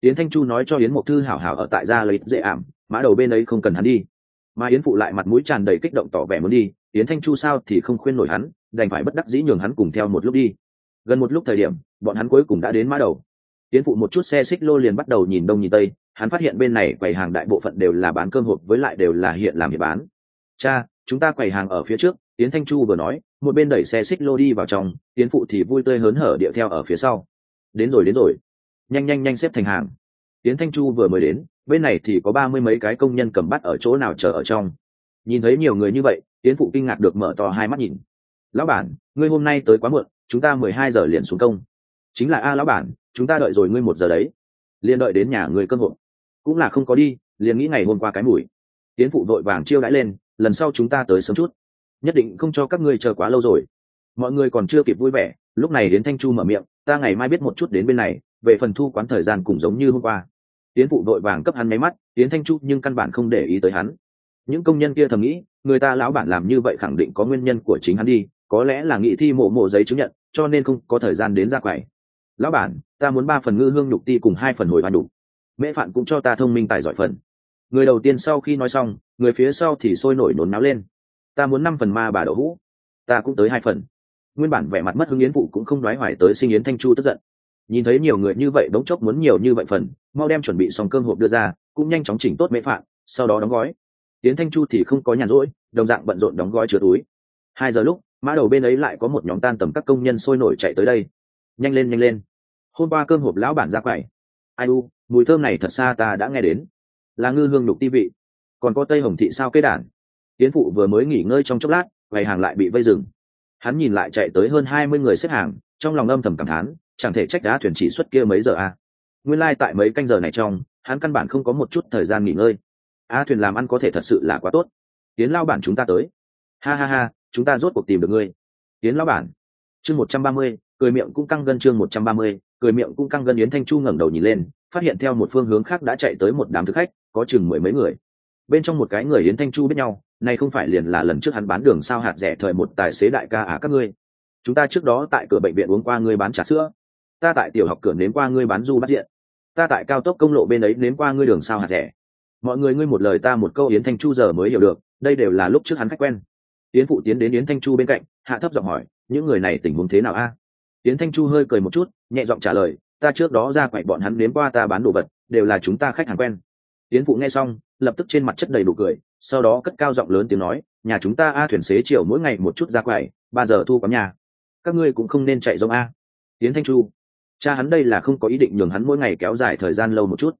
Yến Thanh Chu nói cho Yến Mộc Thư hảo hảo ở tại gia lấy dễ ảm, mã đầu bên ấy không cần hắn đi. Mà Yến phụ lại mặt mũi tràn đầy kích động tỏ vẻ muốn đi, Yến Thanh Chu sao thì không khuyên nổi hắn, đành phải bất đắc dĩ nhường hắn cùng theo một lúc đi. Gần một lúc thời điểm, bọn hắn cuối cùng đã đến mã đầu. Yến phụ một chút xe xích lô liền bắt đầu nhìn đông nhìn tây, hắn phát hiện bên này quầy hàng đại bộ phận đều là bán cơm hộp, với lại đều là hiện làm hiện bán. Cha, chúng ta quầy hàng ở phía trước, Yến Thanh Chu vừa nói, một bên đẩy xe xích lô đi vào trong, Yến phụ thì vui tươi hớn hở điệu theo ở phía sau. Đến rồi, nhanh nhanh nhanh xếp thành hàng. Yến Thanh Chu vừa mới đến, bên này thì có 30 mấy cái công nhân cầm bắt ở chỗ nào chờ ở trong. Nhìn thấy nhiều người như vậy, Yến phụ kinh ngạc được mở to hai mắt nhìn. Lão bản, ngươi hôm nay tới quá muộn, chúng ta 12 giờ liền xuống công. Chính là lão bản, chúng ta đợi rồi ngươi 1 giờ đấy, liền đợi đến nhà ngươi cơm hộp cũng là không có đi, liền nghĩ ngày hôm qua cái mùi. Yến phụ vội vàng chiêu đãi lên, lần sau chúng ta tới sớm chút, nhất định không cho các ngươi chờ quá lâu rồi. Mọi người còn chưa kịp vui vẻ, lúc này đến Thanh Chu mở miệng, ta ngày mai biết một chút đến bên này, về phần thu quán thời gian cũng giống như hôm qua. Yến phụ vội vàng cấp hắn máy mắt, Yến Thanh Chu nhưng căn bản không để ý tới hắn. Những công nhân kia thầm nghĩ, người ta lão bản làm như vậy khẳng định có nguyên nhân của chính hắn đi, có lẽ là nghị thi mộ giấy chứng nhận, cho nên không có thời gian đến ra quầy. Lão bản, ta muốn 3 phần ngư hương nhục ti cùng 2 phần hồi hoa nhục. Mễ phạn cũng cho ta thông minh tài giỏi phần. Người đầu tiên sau khi nói xong, người phía sau thì sôi nổi nôn náo lên. Ta muốn 5 phần ma bà đậu hũ, ta cũng tới 2 phần. Nguyên bản vẻ mặt mất hứng Yến phụ cũng không đoái hoài tới sinh Yến Thanh Chu tức giận. Nhìn thấy nhiều người như vậy đống chốc muốn nhiều như vậy phần, mau đem chuẩn bị xong cơm hộp đưa ra, cũng nhanh chóng chỉnh tốt mễ phạn, sau đó đóng gói. Yến Thanh Chu thì không có nhàn rỗi, đồng dạng bận rộn đóng gói chứa túi. 2 giờ lúc, mã đầu bên ấy lại có một nhóm tan tầm các công nhân sôi nổi chạy tới đây. Nhanh lên, hôm qua cơm hộp lão bản ra quầy. Ai u, mùi thơm này thật xa ta đã nghe đến, là ngư hương nhục ti vị, còn có tây hồng thị sao cây đản. Yến phụ vừa mới nghỉ ngơi trong chốc lát, quầy hàng lại bị vây dừng. Hắn nhìn lại chạy tới hơn 20 người xếp hàng, trong lòng âm thầm cảm thán, chẳng thể trách đá thuyền chỉ xuất kia mấy giờ à. Nguyên lai tại mấy canh giờ này trong, hắn căn bản không có một chút thời gian nghỉ ngơi. Thuyền làm ăn có thể thật sự là quá tốt. Yến lao bản chúng ta tới. Ha ha ha, chúng ta rốt cuộc tìm được ngươi. Yến lao bản. Chương 130, cười miệng cũng căng gân. Chương 130, cười miệng cũng căng gân. Yến Thanh Chu ngẩng đầu nhìn lên, phát hiện theo một phương hướng khác đã chạy tới một đám thực khách, có chừng 10 mấy người. Bên trong một cái người Yến Thanh Chu biết nhau, này không phải liền là lần trước hắn bán đường sao hạt rẻ thời một tài xế đại ca các ngươi. Chúng ta trước đó tại cửa bệnh viện uống qua ngươi bán trà sữa, ta tại tiểu học cửa nếm qua ngươi bán du bát diện, ta tại cao tốc công lộ bên ấy nếm qua ngươi đường sao hạt rẻ. Mọi người ngươi một lời ta một câu, Yến Thanh Chu giờ mới hiểu được, đây đều là lúc trước hắn khách quen. Yến phụ tiến đến Yến Thanh Chu bên cạnh, hạ thấp giọng hỏi, những người này tình huống thế nào a? Yến Thanh Chu hơi cười một chút, nhẹ giọng trả lời, ta trước đó ra quậy bọn hắn nếm qua ta bán đồ vật, đều là chúng ta khách hàng quen. Yến phụ nghe xong, lập tức trên mặt chất đầy đủ cười, sau đó cất cao giọng lớn tiếng nói, nhà chúng ta thuyền xế chiều mỗi ngày một chút ra quậy, 3 giờ thu có nhà. Các ngươi cũng không nên chạy giống Yến Thanh Chu, cha hắn đây là không có ý định nhường hắn mỗi ngày kéo dài thời gian lâu một chút.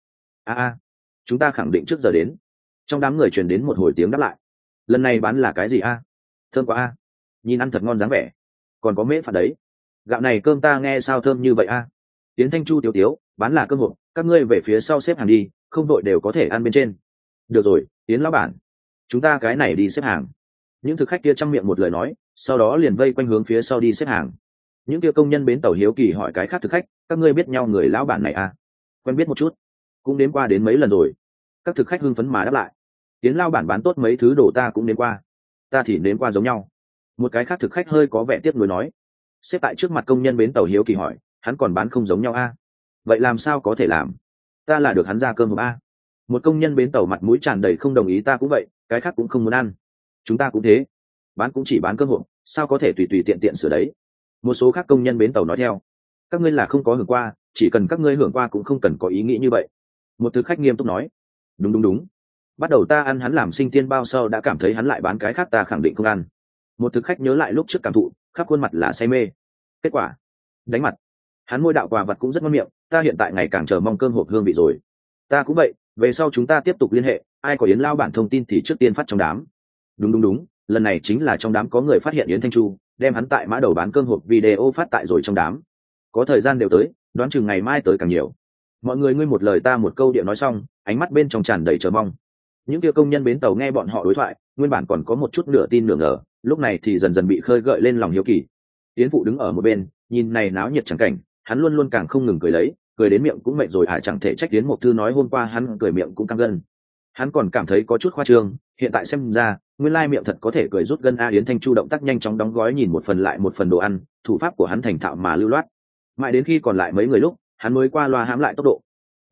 Chúng ta khẳng định trước giờ đến. Trong đám người truyền đến một hồi tiếng đáp lại. Lần này bán là cái gì thơm quá nhìn ăn thật ngon dáng vẻ, còn có mễ phạt đấy. Gạo này cơm ta nghe sao thơm như vậy Yến Thanh Chu tiếu tiếu, bán là cơm hộp, các ngươi về phía sau xếp hàng đi, không đội đều có thể ăn bên trên. Được rồi, Yến lão bản, chúng ta cái này đi xếp hàng. Những thực khách kia trong miệng một lời nói, sau đó liền vây quanh hướng phía sau đi xếp hàng. Những kia công nhân bến tàu hiếu kỳ hỏi cái khác thực khách, các ngươi biết nhau người lão bản này quen biết một chút, cũng đến qua đến mấy lần rồi. Các thực khách hưng phấn mà đáp lại, Yến lão bản bán tốt mấy thứ đồ ta cũng đến qua, ta thì đến qua giống nhau. Một cái khác thực khách hơi có vẻ tiếc nuối nói. Xếp tại trước mặt công nhân bến tàu hiếu kỳ hỏi, hắn còn bán không giống nhau vậy làm sao có thể làm, ta là được hắn ra cơm hộp Một công nhân bến tàu mặt mũi tràn đầy không đồng ý, ta cũng vậy, cái khác cũng không muốn ăn. Chúng ta cũng thế, bán cũng chỉ bán cơm hộp, sao có thể tùy tùy tiện tiện sửa đấy. Một số khác công nhân bến tàu nói theo, các ngươi là không có hưởng qua, chỉ cần các ngươi hưởng qua cũng không cần có ý nghĩ như vậy. Một thực khách nghiêm túc nói, đúng, bắt đầu ta ăn hắn làm sinh tiên bao sau đã cảm thấy hắn lại bán cái khác ta khẳng định không ăn. Một thực khách nhớ lại lúc trước cảm thụ, khắp khuôn mặt là say mê. Kết quả đánh mặt, hắn môi đạo quà vật cũng rất ngon miệng, ta hiện tại ngày càng chờ mong cơm hộp hương vị rồi. Ta cũng vậy, về sau chúng ta tiếp tục liên hệ, ai có Yến lao bản thông tin thì trước tiên phát trong đám. Đúng, lần này chính là trong đám có người phát hiện Yến Thanh Chu, đem hắn tại mã đầu bán cơm hộp video phát tại rồi trong đám. Có thời gian đều tới, đoán chừng ngày mai tới càng nhiều. Mọi người ngươi một lời ta một câu điệu nói xong, ánh mắt bên trong tràn đầy chờ mong. Những kia công nhân bến tàu nghe bọn họ đối thoại, nguyên bản còn có một chút nửa tin nửa ngờ, lúc này thì dần dần bị khơi gợi lên lòng hiếu kỳ. Yến phụ đứng ở một bên, nhìn này náo nhiệt chẳng cảnh, hắn luôn luôn càng không ngừng cười lấy, cười đến miệng cũng mệt rồi chẳng thể trách Yến Mộc Thư nói hôm qua hắn cười miệng cũng căng gân. Hắn còn cảm thấy có chút khoa trương, hiện tại xem ra, nguyên lai miệng thật có thể cười rút gân Yến Thanh Chu động tác nhanh chóng đóng gói nhìn một phần lại một phần đồ ăn, thủ pháp của hắn thành thạo mà lưu loát. Mãi đến khi còn lại mấy người lúc, hắn mới qua loa hãm lại tốc độ.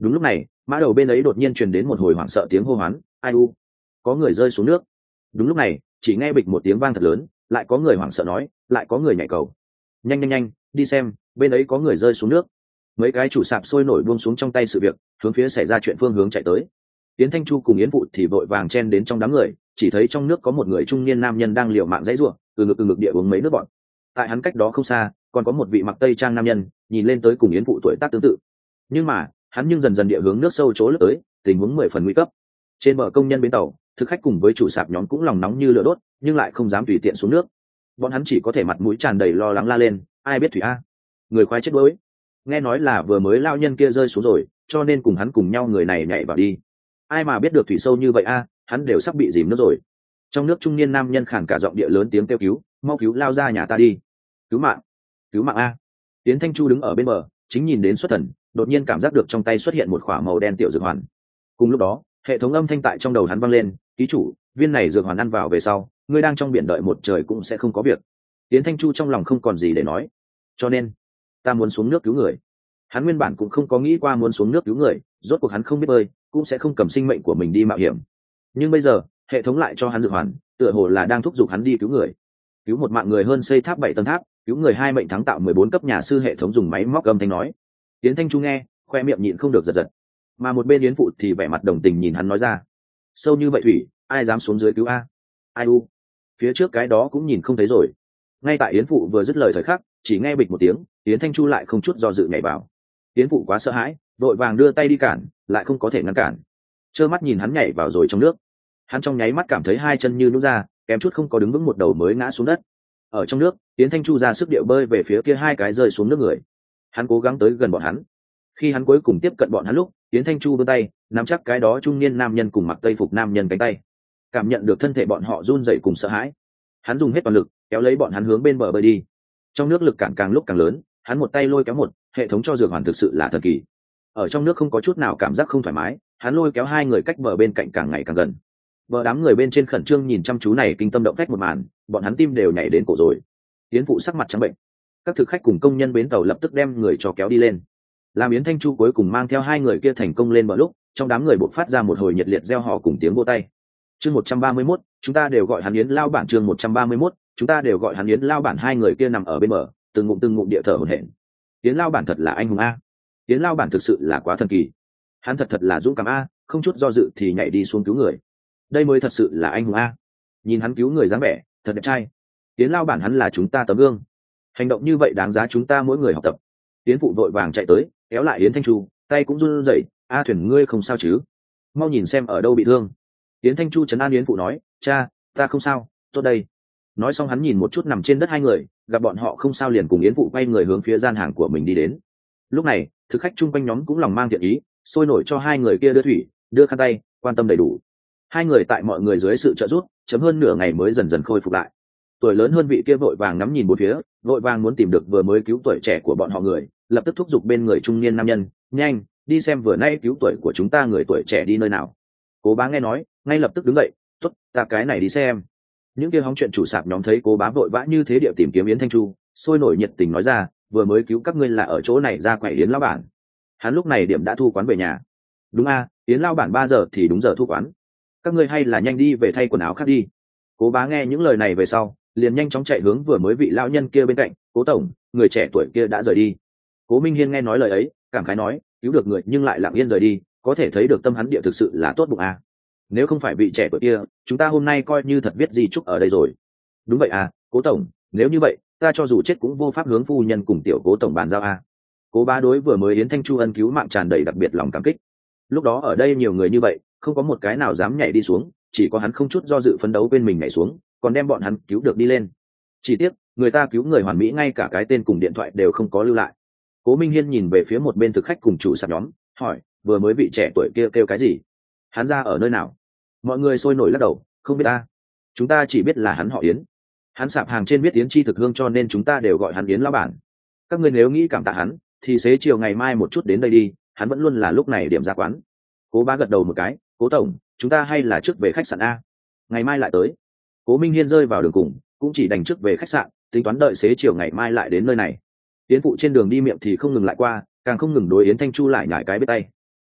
Đúng lúc này mã đầu bên ấy đột nhiên truyền đến một hồi hoảng sợ tiếng hô hoán, ai u, có người rơi xuống nước. Đúng lúc này chỉ nghe bịch một tiếng vang thật lớn, lại có người hoảng sợ nói, lại có người nhảy cầu. Nhanh nhanh nhanh, đi xem, bên ấy có người rơi xuống nước. Mấy cái chủ sạp sôi nổi buông xuống trong tay sự việc, hướng phía xảy ra chuyện phương hướng chạy tới. Yến Thanh Chu cùng Yến Phụ thì vội vàng chen đến trong đám người, chỉ thấy trong nước có một người trung niên nam nhân đang liều mạng dãy rủa, từ ngực địa uống mấy nước bọt. Tại hắn cách đó không xa còn có một vị mặc tây trang nam nhân, nhìn lên tới cùng Yến Phụ tuổi tác tương tự, nhưng mà hắn dần dần địa hướng nước sâu chỗ lướt tới, tình huống 10 phần nguy cấp. Trên bờ công nhân bến tàu, thực khách cùng với chủ sạp nhóm cũng lòng nóng như lửa đốt, nhưng lại không dám tùy tiện xuống nước. Bọn hắn chỉ có thể mặt mũi tràn đầy lo lắng la lên, ai biết thủy a, người khoái chết đuối. Nghe nói là vừa mới lao nhân kia rơi xuống rồi, cho nên cùng hắn cùng nhau người này nhảy vào đi. Ai mà biết được thủy sâu như vậy a, hắn đều sắp bị dìm nước rồi. Trong nước trung niên nam nhân khản cả giọng địa lớn tiếng kêu cứu, mau cứu lao ra nhà ta đi, cứu mạng, cứu mạng a. Tiến Thanh Chu đứng ở bên bờ, chính nhìn đến xuất thần, đột nhiên cảm giác được trong tay xuất hiện một khỏa màu đen tiểu dược hoàn. Cùng lúc đó hệ thống âm thanh tại trong đầu hắn vang lên, ký chủ, viên này dược hoàn ăn vào về sau, ngươi đang trong biển đợi một trời cũng sẽ không có việc. Tiến Thanh Chu trong lòng không còn gì để nói, cho nên ta muốn xuống nước cứu người. Hắn nguyên bản cũng không có nghĩ qua muốn xuống nước cứu người, rốt cuộc hắn không biết bơi, cũng sẽ không cầm sinh mệnh của mình đi mạo hiểm. Nhưng bây giờ hệ thống lại cho hắn dược hoàn, tựa hồ là đang thúc giục hắn đi cứu người. Cứu một mạng người hơn xây tháp 7 tầng tháp, cứu người 2 mệnh thắng tạo 14 cấp nhà sư. Hệ thống dùng máy móc âm thanh nói. Tiến Thanh Chu nghe, khoe miệng nhịn không được giật giật. Mà một bên Yến Phụ thì vẻ mặt đồng tình nhìn hắn nói ra, sâu như vậy thủy, ai dám xuống dưới cứu a? Ai u, phía trước cái đó cũng nhìn không thấy rồi. Ngay tại Yến Phụ vừa dứt lời thời khắc, chỉ nghe bịch một tiếng, Yến Thanh Chu lại không chút do dự nhảy vào. Yến Phụ quá sợ hãi, vội vàng đưa tay đi cản, lại không có thể ngăn cản. Trơ mắt nhìn hắn nhảy vào rồi trong nước. Hắn trong nháy mắt cảm thấy hai chân như nút ra, kém chút không có đứng vững một đầu mới ngã xuống đất. Ở trong nước, Yến Thanh Chu ra sức điệu bơi về phía kia hai cái rơi xuống nước người. Hắn cố gắng tới gần bọn hắn. Khi hắn cuối cùng tiếp cận bọn hắn lúc, Yến Thanh Chu vươn tay nắm chắc cái đó trung niên nam nhân cùng mặc tây phục nam nhân cánh tay, cảm nhận được thân thể bọn họ run rẩy cùng sợ hãi. Hắn dùng hết toàn lực kéo lấy bọn hắn hướng bên bờ bơi đi. Trong nước lực cản càng lúc càng lớn, hắn một tay lôi kéo một, hệ thống cho dược hoàn thực sự là thần kỳ. Ở trong nước không có chút nào cảm giác không thoải mái, hắn lôi kéo hai người cách bờ bên cạnh càng ngày càng gần. Bờ đám người bên trên khẩn trương nhìn chăm chú này kinh tâm động phách một màn, bọn hắn tim đều nhảy đến cổ rồi. Yến Phụ sắc mặt trắng bệnh. Các thực khách cùng công nhân bến tàu lập tức đem người cho kéo đi lên. Làm Yến Thanh Chu cuối cùng mang theo hai người kia thành công lên bờ lúc, trong đám người bộc phát ra một hồi nhiệt liệt reo hò cùng tiếng vỗ tay. Chương 131, chúng ta đều gọi hắn Yến lao bản. Chương 131, chúng ta đều gọi hắn Yến lao bản. Hai người kia nằm ở bên bờ, từng ngụm địa thở hổn hển. Yến lao bản thật là anh hùng a. Yến lao bản thực sự là quá thần kỳ. Hắn thật là dũng cảm a, không chút do dự thì nhảy đi xuống cứu người. Đây mới thật sự là anh hùng a. Nhìn hắn cứu người dáng vẻ, thật đẹp trai. Yến lao bản hắn là chúng ta tấm gương. Hành động như vậy đáng giá chúng ta mỗi người học tập. Yến Phụ vội vàng chạy tới, kéo lại Yến Thanh Chu, tay cũng run rẩy. A Thuyền, ngươi không sao chứ? Mau nhìn xem ở đâu bị thương. Yến Thanh Chu trấn an Yến Phụ nói, cha, ta không sao, tốt đây. Nói xong hắn nhìn một chút nằm trên đất hai người, gặp bọn họ không sao liền cùng Yến Phụ quay người hướng phía gian hàng của mình đi đến. Lúc này thực khách chung quanh nhóm cũng lòng mang thiện ý, sôi nổi cho hai người kia đưa thủy, đưa khăn tay, quan tâm đầy đủ. Hai người tại mọi người dưới sự trợ giúp, chấm hơn nửa ngày mới dần dần khôi phục lại. Tuổi lớn hơn vị kia vội vàng ngắm nhìn bốn phía, vội vàng muốn tìm được vừa mới cứu tuổi trẻ của bọn họ người, lập tức thúc giục bên người trung niên nam nhân, nhanh đi xem vừa nay cứu tuổi của chúng ta người tuổi trẻ đi nơi nào. Cố Bá nghe nói, ngay lập tức đứng dậy, tốt, ta cái này đi xem. Những kia hóng chuyện chủ sạp nhóm thấy Cố Bá vội vã như thế điệu tìm kiếm Yến Thanh Chu, sôi nổi nhiệt tình nói ra, vừa mới cứu các ngươi là ở chỗ này ra quậy Yến lão bản. Hắn lúc này điểm đã thu quán về nhà. Đúng a, Yến lão bản 3 giờ thì đúng giờ thu quán. Các ngươi hay là nhanh đi về thay quần áo khác đi. Cố Bá nghe những lời này về sau, liền nhanh chóng chạy hướng vừa mới vị lão nhân kia bên cạnh. Cố tổng, người trẻ tuổi kia đã rời đi. Cố Minh Hiên nghe nói lời ấy, cảm khái nói, cứu được người nhưng lại lặng yên rời đi, có thể thấy được tâm hắn địa thực sự là tốt bụng a. Nếu không phải vị trẻ tuổi kia, chúng ta hôm nay coi như thật viết gì chúc ở đây rồi. Đúng vậy à, Cố tổng, nếu như vậy, ta cho dù chết cũng vô pháp hướng phu nhân cùng tiểu Cố tổng bàn giao a. Cố Bá đối vừa mới Yến Thanh Chu ân cứu mạng tràn đầy đặc biệt lòng cảm kích. Lúc đó ở đây nhiều người như vậy, không có một cái nào dám nhảy đi xuống, chỉ có hắn không chút do dự phấn đấu bên mình nhảy xuống, còn đem bọn hắn cứu được đi lên. Chỉ tiếc, người ta cứu người hoàn mỹ ngay cả cái tên cùng điện thoại đều không có lưu lại. Cố Minh Hiên nhìn về phía một bên thực khách cùng chủ sạp nhóm, hỏi, vừa mới vị trẻ tuổi kia kêu cái gì? Hắn ra ở nơi nào? Mọi người sôi nổi lắc đầu, không biết ta. Chúng ta chỉ biết là hắn họ Yến. Hắn sạp hàng trên viết Yến Chi thực hương cho nên chúng ta đều gọi hắn Yến lão bản. Các ngươi nếu nghĩ cảm tạ hắn, thì xế chiều ngày mai một chút đến đây đi, hắn vẫn luôn là lúc này điểm ra quán. Cố Bá gật đầu một cái, Cố tổng, chúng ta hay là trước về khách sạn a, ngày mai lại tới. Cố Minh Hiên rơi vào đường cùng, cũng chỉ đành trước về khách sạn, tính toán đợi xế chiều ngày mai lại đến nơi này. Yến Phụ trên đường đi miệng thì không ngừng lại qua, càng không ngừng đối Yến Thanh Chu lại nhải cái biết tay.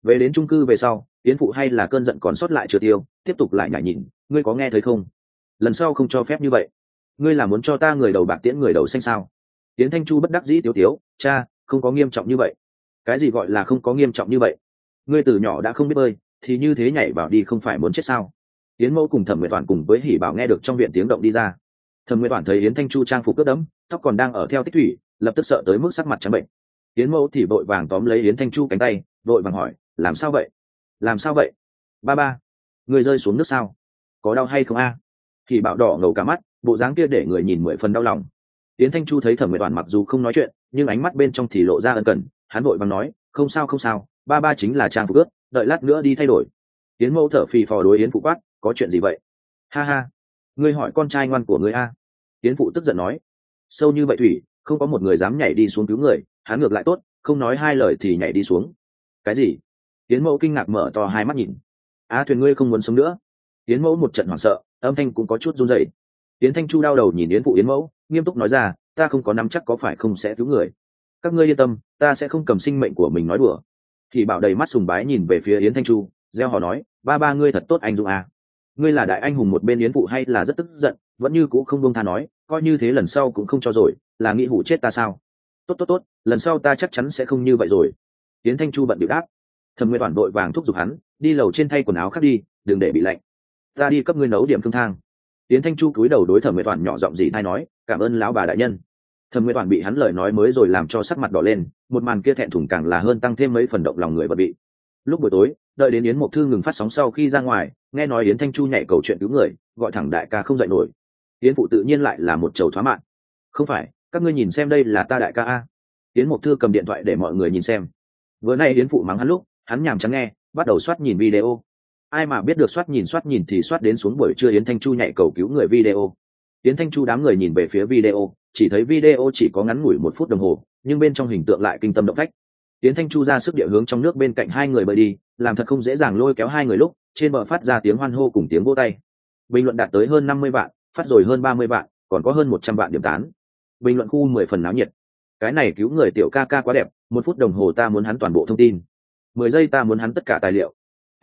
Về đến chung cư về sau, Yến phụ hay là cơn giận còn sót lại chưa tiêu, tiếp tục lại nhảy nhìn, ngươi có nghe thấy không? Lần sau không cho phép như vậy. Ngươi là muốn cho ta người đầu bạc tiễn người đầu xanh sao? Yến Thanh Chu bất đắc dĩ tiếu tiếu, cha, không có nghiêm trọng như vậy. Cái gì gọi là không có nghiêm trọng như vậy? Ngươi từ nhỏ đã không biết bơi, thì như thế nhảy vào đi không phải muốn chết sao? Yến mẫu cùng Thẩm Nguyệt Toản cùng với Hỉ Bảo nghe được trong viện tiếng động đi ra. Thẩm Nguyệt Toản thấy Yến Thanh Chu trang phục ướt đẫm, tóc còn đang ở theo tích thủy, lập tức sợ tới mức sắc mặt trắng bệnh. Yến mẫu thì vội vàng tóm lấy Yến Thanh Chu cánh tay, vội vàng hỏi, làm sao vậy? Làm sao vậy? Ba ba, người rơi xuống nước sao? Có đau hay không a? Hỉ Bảo đỏ ngầu cả mắt, bộ dáng kia để người nhìn 10 phần đau lòng. Yến Thanh Chu thấy Thẩm Nguyệt Toản mặc dù không nói chuyện, nhưng ánh mắt bên trong thì lộ ra ân cần, hắn vội vàng nói, không sao không sao, ba ba chính là trang phục ướt, đợi lát nữa đi thay đổi. Yến mẫu thở phì phò đối Yến phụ quát, có chuyện gì vậy? Ha ha, ngươi hỏi con trai ngoan của ngươi a. Yến phụ tức giận nói, sâu như vậy thủy, không có một người dám nhảy đi xuống cứu người, hắn ngược lại tốt, không nói hai lời thì nhảy đi xuống. Cái gì? Yến mẫu kinh ngạc mở to hai mắt nhìn. Thuyền ngươi không muốn sống nữa. Yến mẫu một trận hoảng sợ, âm thanh cũng có chút run rẩy. Yến Thanh Chu đau đầu nhìn Yến phụ Yến mẫu, nghiêm túc nói ra, ta không có nắm chắc có phải không sẽ cứu người. Các ngươi yên tâm, ta sẽ không cầm sinh mệnh của mình nói đùa. Thì Bảo đầy mắt sùng bái nhìn về phía Yến Thanh Chu, gieo hò nói, ba ba ngươi thật tốt anh dũng à. Ngươi là đại anh hùng. Một bên Yến phụ hay là rất tức giận, vẫn như cũ không buông tha nói, coi như thế lần sau cũng không cho rồi, là nghĩ hủ chết ta sao? Tốt tốt tốt, lần sau ta chắc chắn sẽ không như vậy rồi. Yến Thanh Chu bận điệu đáp. Thẩm Nguyệt Toản vội vàng thúc giục hắn, đi lầu trên thay quần áo khác đi, đừng để bị lạnh. Ta đi cấp ngươi nấu điểm thương thang. Yến Thanh Chu cúi đầu đối Thẩm Nguyệt Toản nhỏ giọng gì thay nói, cảm ơn lão bà đại nhân. Thẩm Nguyệt Toản bị hắn lời nói mới rồi làm cho sắc mặt đỏ lên, một màn kia thẹn thùng càng là hơn tăng thêm mấy phần động lòng người bận bị. Lúc buổi tối, đợi đến Yến Mộc Thư ngừng phát sóng sau khi ra ngoài, nghe nói Yến Thanh Chu nhảy cầu chuyện cứu người, gọi thẳng đại ca không dậy nổi. Yến phụ tự nhiên lại là một chầu thoá mạn. Không phải, các ngươi nhìn xem đây là ta đại ca a. Yến Mộc Thư cầm điện thoại để mọi người nhìn xem. Vừa nay Yến phụ mắng hắn lúc, hắn nhàm chán nghe, bắt đầu soát nhìn video. Ai mà biết được soát nhìn thì soát đến xuống buổi trưa Yến Thanh Chu nhảy cầu cứu người video. Yến Thanh Chu đám người nhìn về phía video, chỉ thấy video chỉ có ngắn ngủi 1 phút đồng hồ, nhưng bên trong hình tượng lại kinh tâm động phách. Yến Thanh Chu ra sức địa hướng trong nước bên cạnh hai người bơi đi, làm thật không dễ dàng lôi kéo hai người lúc, trên bờ phát ra tiếng hoan hô cùng tiếng vỗ tay. Bình luận đạt tới hơn 50 vạn, phát rồi hơn 30 vạn, còn có hơn 100 vạn điểm tán. Bình luận khu 10 phần náo nhiệt. Cái này cứu người tiểu ca ca quá đẹp, 1 phút đồng hồ ta muốn hắn toàn bộ thông tin. 10 giây ta muốn hắn tất cả tài liệu.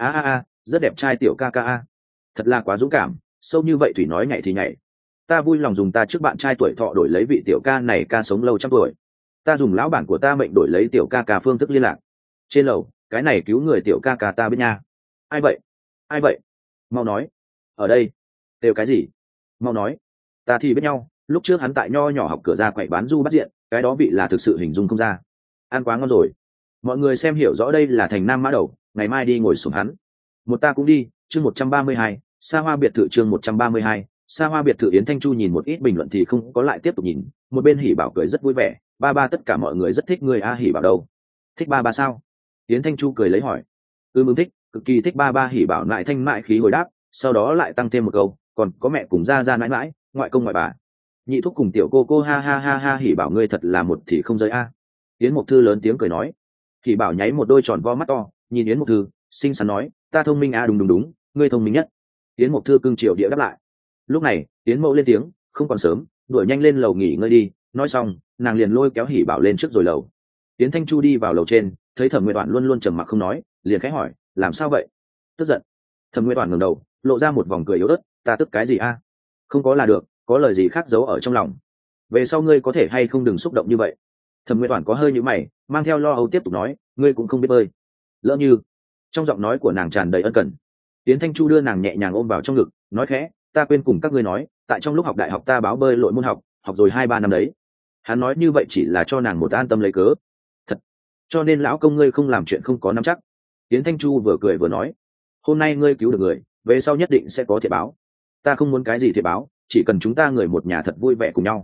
Rất đẹp trai tiểu ca ca a. Thật là quá dũng cảm, sâu như vậy thủy nói nhảy thì nhảy. Ta vui lòng dùng ta trước bạn trai tuổi thọ đổi lấy vị tiểu ca này ca sống lâu trăm tuổi. Ta dùng lão bản của ta mệnh đổi lấy tiểu ca ca phương thức liên lạc. Trên lầu, cái này cứu người tiểu ca ca ta biết nha. Ai vậy? Ai vậy? Mau nói. Ở đây. Đều cái gì? Mau nói. Ta thì biết nhau, lúc trước hắn tại nho nhỏ học cửa ra quậy bán du bắt diện, cái đó vị là thực sự hình dung không ra. Ăn quá ngon rồi. Mọi người xem hiểu rõ đây là thành nam mã đầu, ngày mai đi ngồi xuống hắn. Một ta cũng đi, chương 132, xa hoa biệt thự chương 132, xa hoa biệt thự. Yến Thanh Chu nhìn một ít bình luận thì không có lại tiếp tục nhìn, một bên Hỉ Bảo cười rất vui vẻ, ba ba tất cả mọi người rất thích ngươi a. Hỉ Bảo đâu? Thích ba ba sao? Yến Thanh Chu cười lấy hỏi. Mừng thích, cực kỳ thích ba ba. Hỉ Bảo lại thanh mại khí hồi đáp, sau đó lại tăng thêm một câu, còn có mẹ cùng ra mãi mãi, ngoại công ngoại bà, nhị thúc cùng tiểu cô ha ha ha ha. Hỉ Bảo ngươi thật là một thì không rơi a. Yến Mộc Thư lớn tiếng cười nói. Hỉ Bảo nháy một đôi tròn vo mắt to, nhìn Yến Mộc Thư, xinh xắn nói, ta thông minh a. Đúng, ngươi thông minh nhất. Yến Mộc Thư cưng chiều địa đáp lại. Lúc này Yến Mẫu lên tiếng, không còn sớm, đuổi nhanh lên lầu nghỉ ngơi đi. Nói xong, nàng liền lôi kéo Hỉ Bảo lên trước rồi lầu. Yến Thanh Chu đi vào lầu trên, thấy Thẩm Nguyệt Toản luôn luôn trầm mặc không nói, liền khẽ hỏi, làm sao vậy? Tức giận. Thẩm Nguyệt Toản ngẩng đầu, lộ ra một vòng cười yếu ớt, ta tức cái gì a? Không có là được, có lời gì khác giấu ở trong lòng. Về sau ngươi có thể hay không đừng xúc động như vậy. Thẩm Nguyệt Toản có hơi nhíu mày, mang theo lo âu tiếp tục nói, ngươi cũng không biết bơi. Lỡ như. Trong giọng nói của nàng tràn đầy ân cần. Yến Thanh Chu đưa nàng nhẹ nhàng ôm vào trong ngực, nói khẽ, ta quên cùng các ngươi nói, tại trong lúc học đại học ta báo bơi lội môn học rồi 2-3 năm đấy. Hắn nói như vậy chỉ là cho nàng một an tâm lấy cớ. Thật. Cho nên lão công ngươi không làm chuyện không có nắm chắc. Yến Thanh Chu vừa cười vừa nói, hôm nay ngươi cứu được người, về sau nhất định sẽ có thiệp báo. Ta không muốn cái gì thiệp báo, chỉ cần chúng ta người một nhà thật vui vẻ cùng nhau.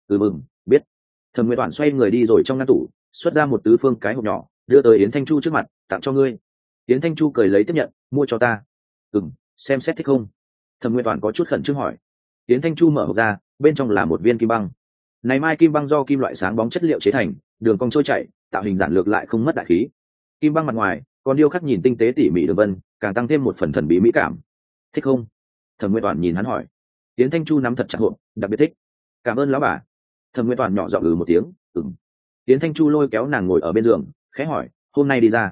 Biết. Thẩm Nguyệt Toản xoay người đi rồi trong ngăn tủ, xuất ra một tứ phương cái hộp nhỏ, đưa tới Yến Thanh Chu trước mặt, tặng cho ngươi. Yến Thanh Chu cười lấy tiếp nhận, mua cho ta. Xem xét thích không? Thẩm Nguyệt Toản có chút khẩn trương hỏi. Yến Thanh Chu mở hộp ra, bên trong là một viên kim băng. Này mai kim băng do kim loại sáng bóng chất liệu chế thành, đường cong trôi chảy, tạo hình giản lược lại không mất đại khí. Kim băng mặt ngoài còn điêu khắc nhìn tinh tế tỉ mỉ đường vân, càng tăng thêm một phần thần bí mỹ cảm. Thích không? Thẩm Nguyệt Toản nhìn hắn hỏi. Yến Thanh Chu nắm thật chặt hộp, đặc biệt thích. Cảm ơn lão bà. Thẩm Nguyệt Toản nhỏ giọng một tiếng, Yến Thanh Chu lôi kéo nàng ngồi ở bên giường, khẽ hỏi, hôm nay đi ra.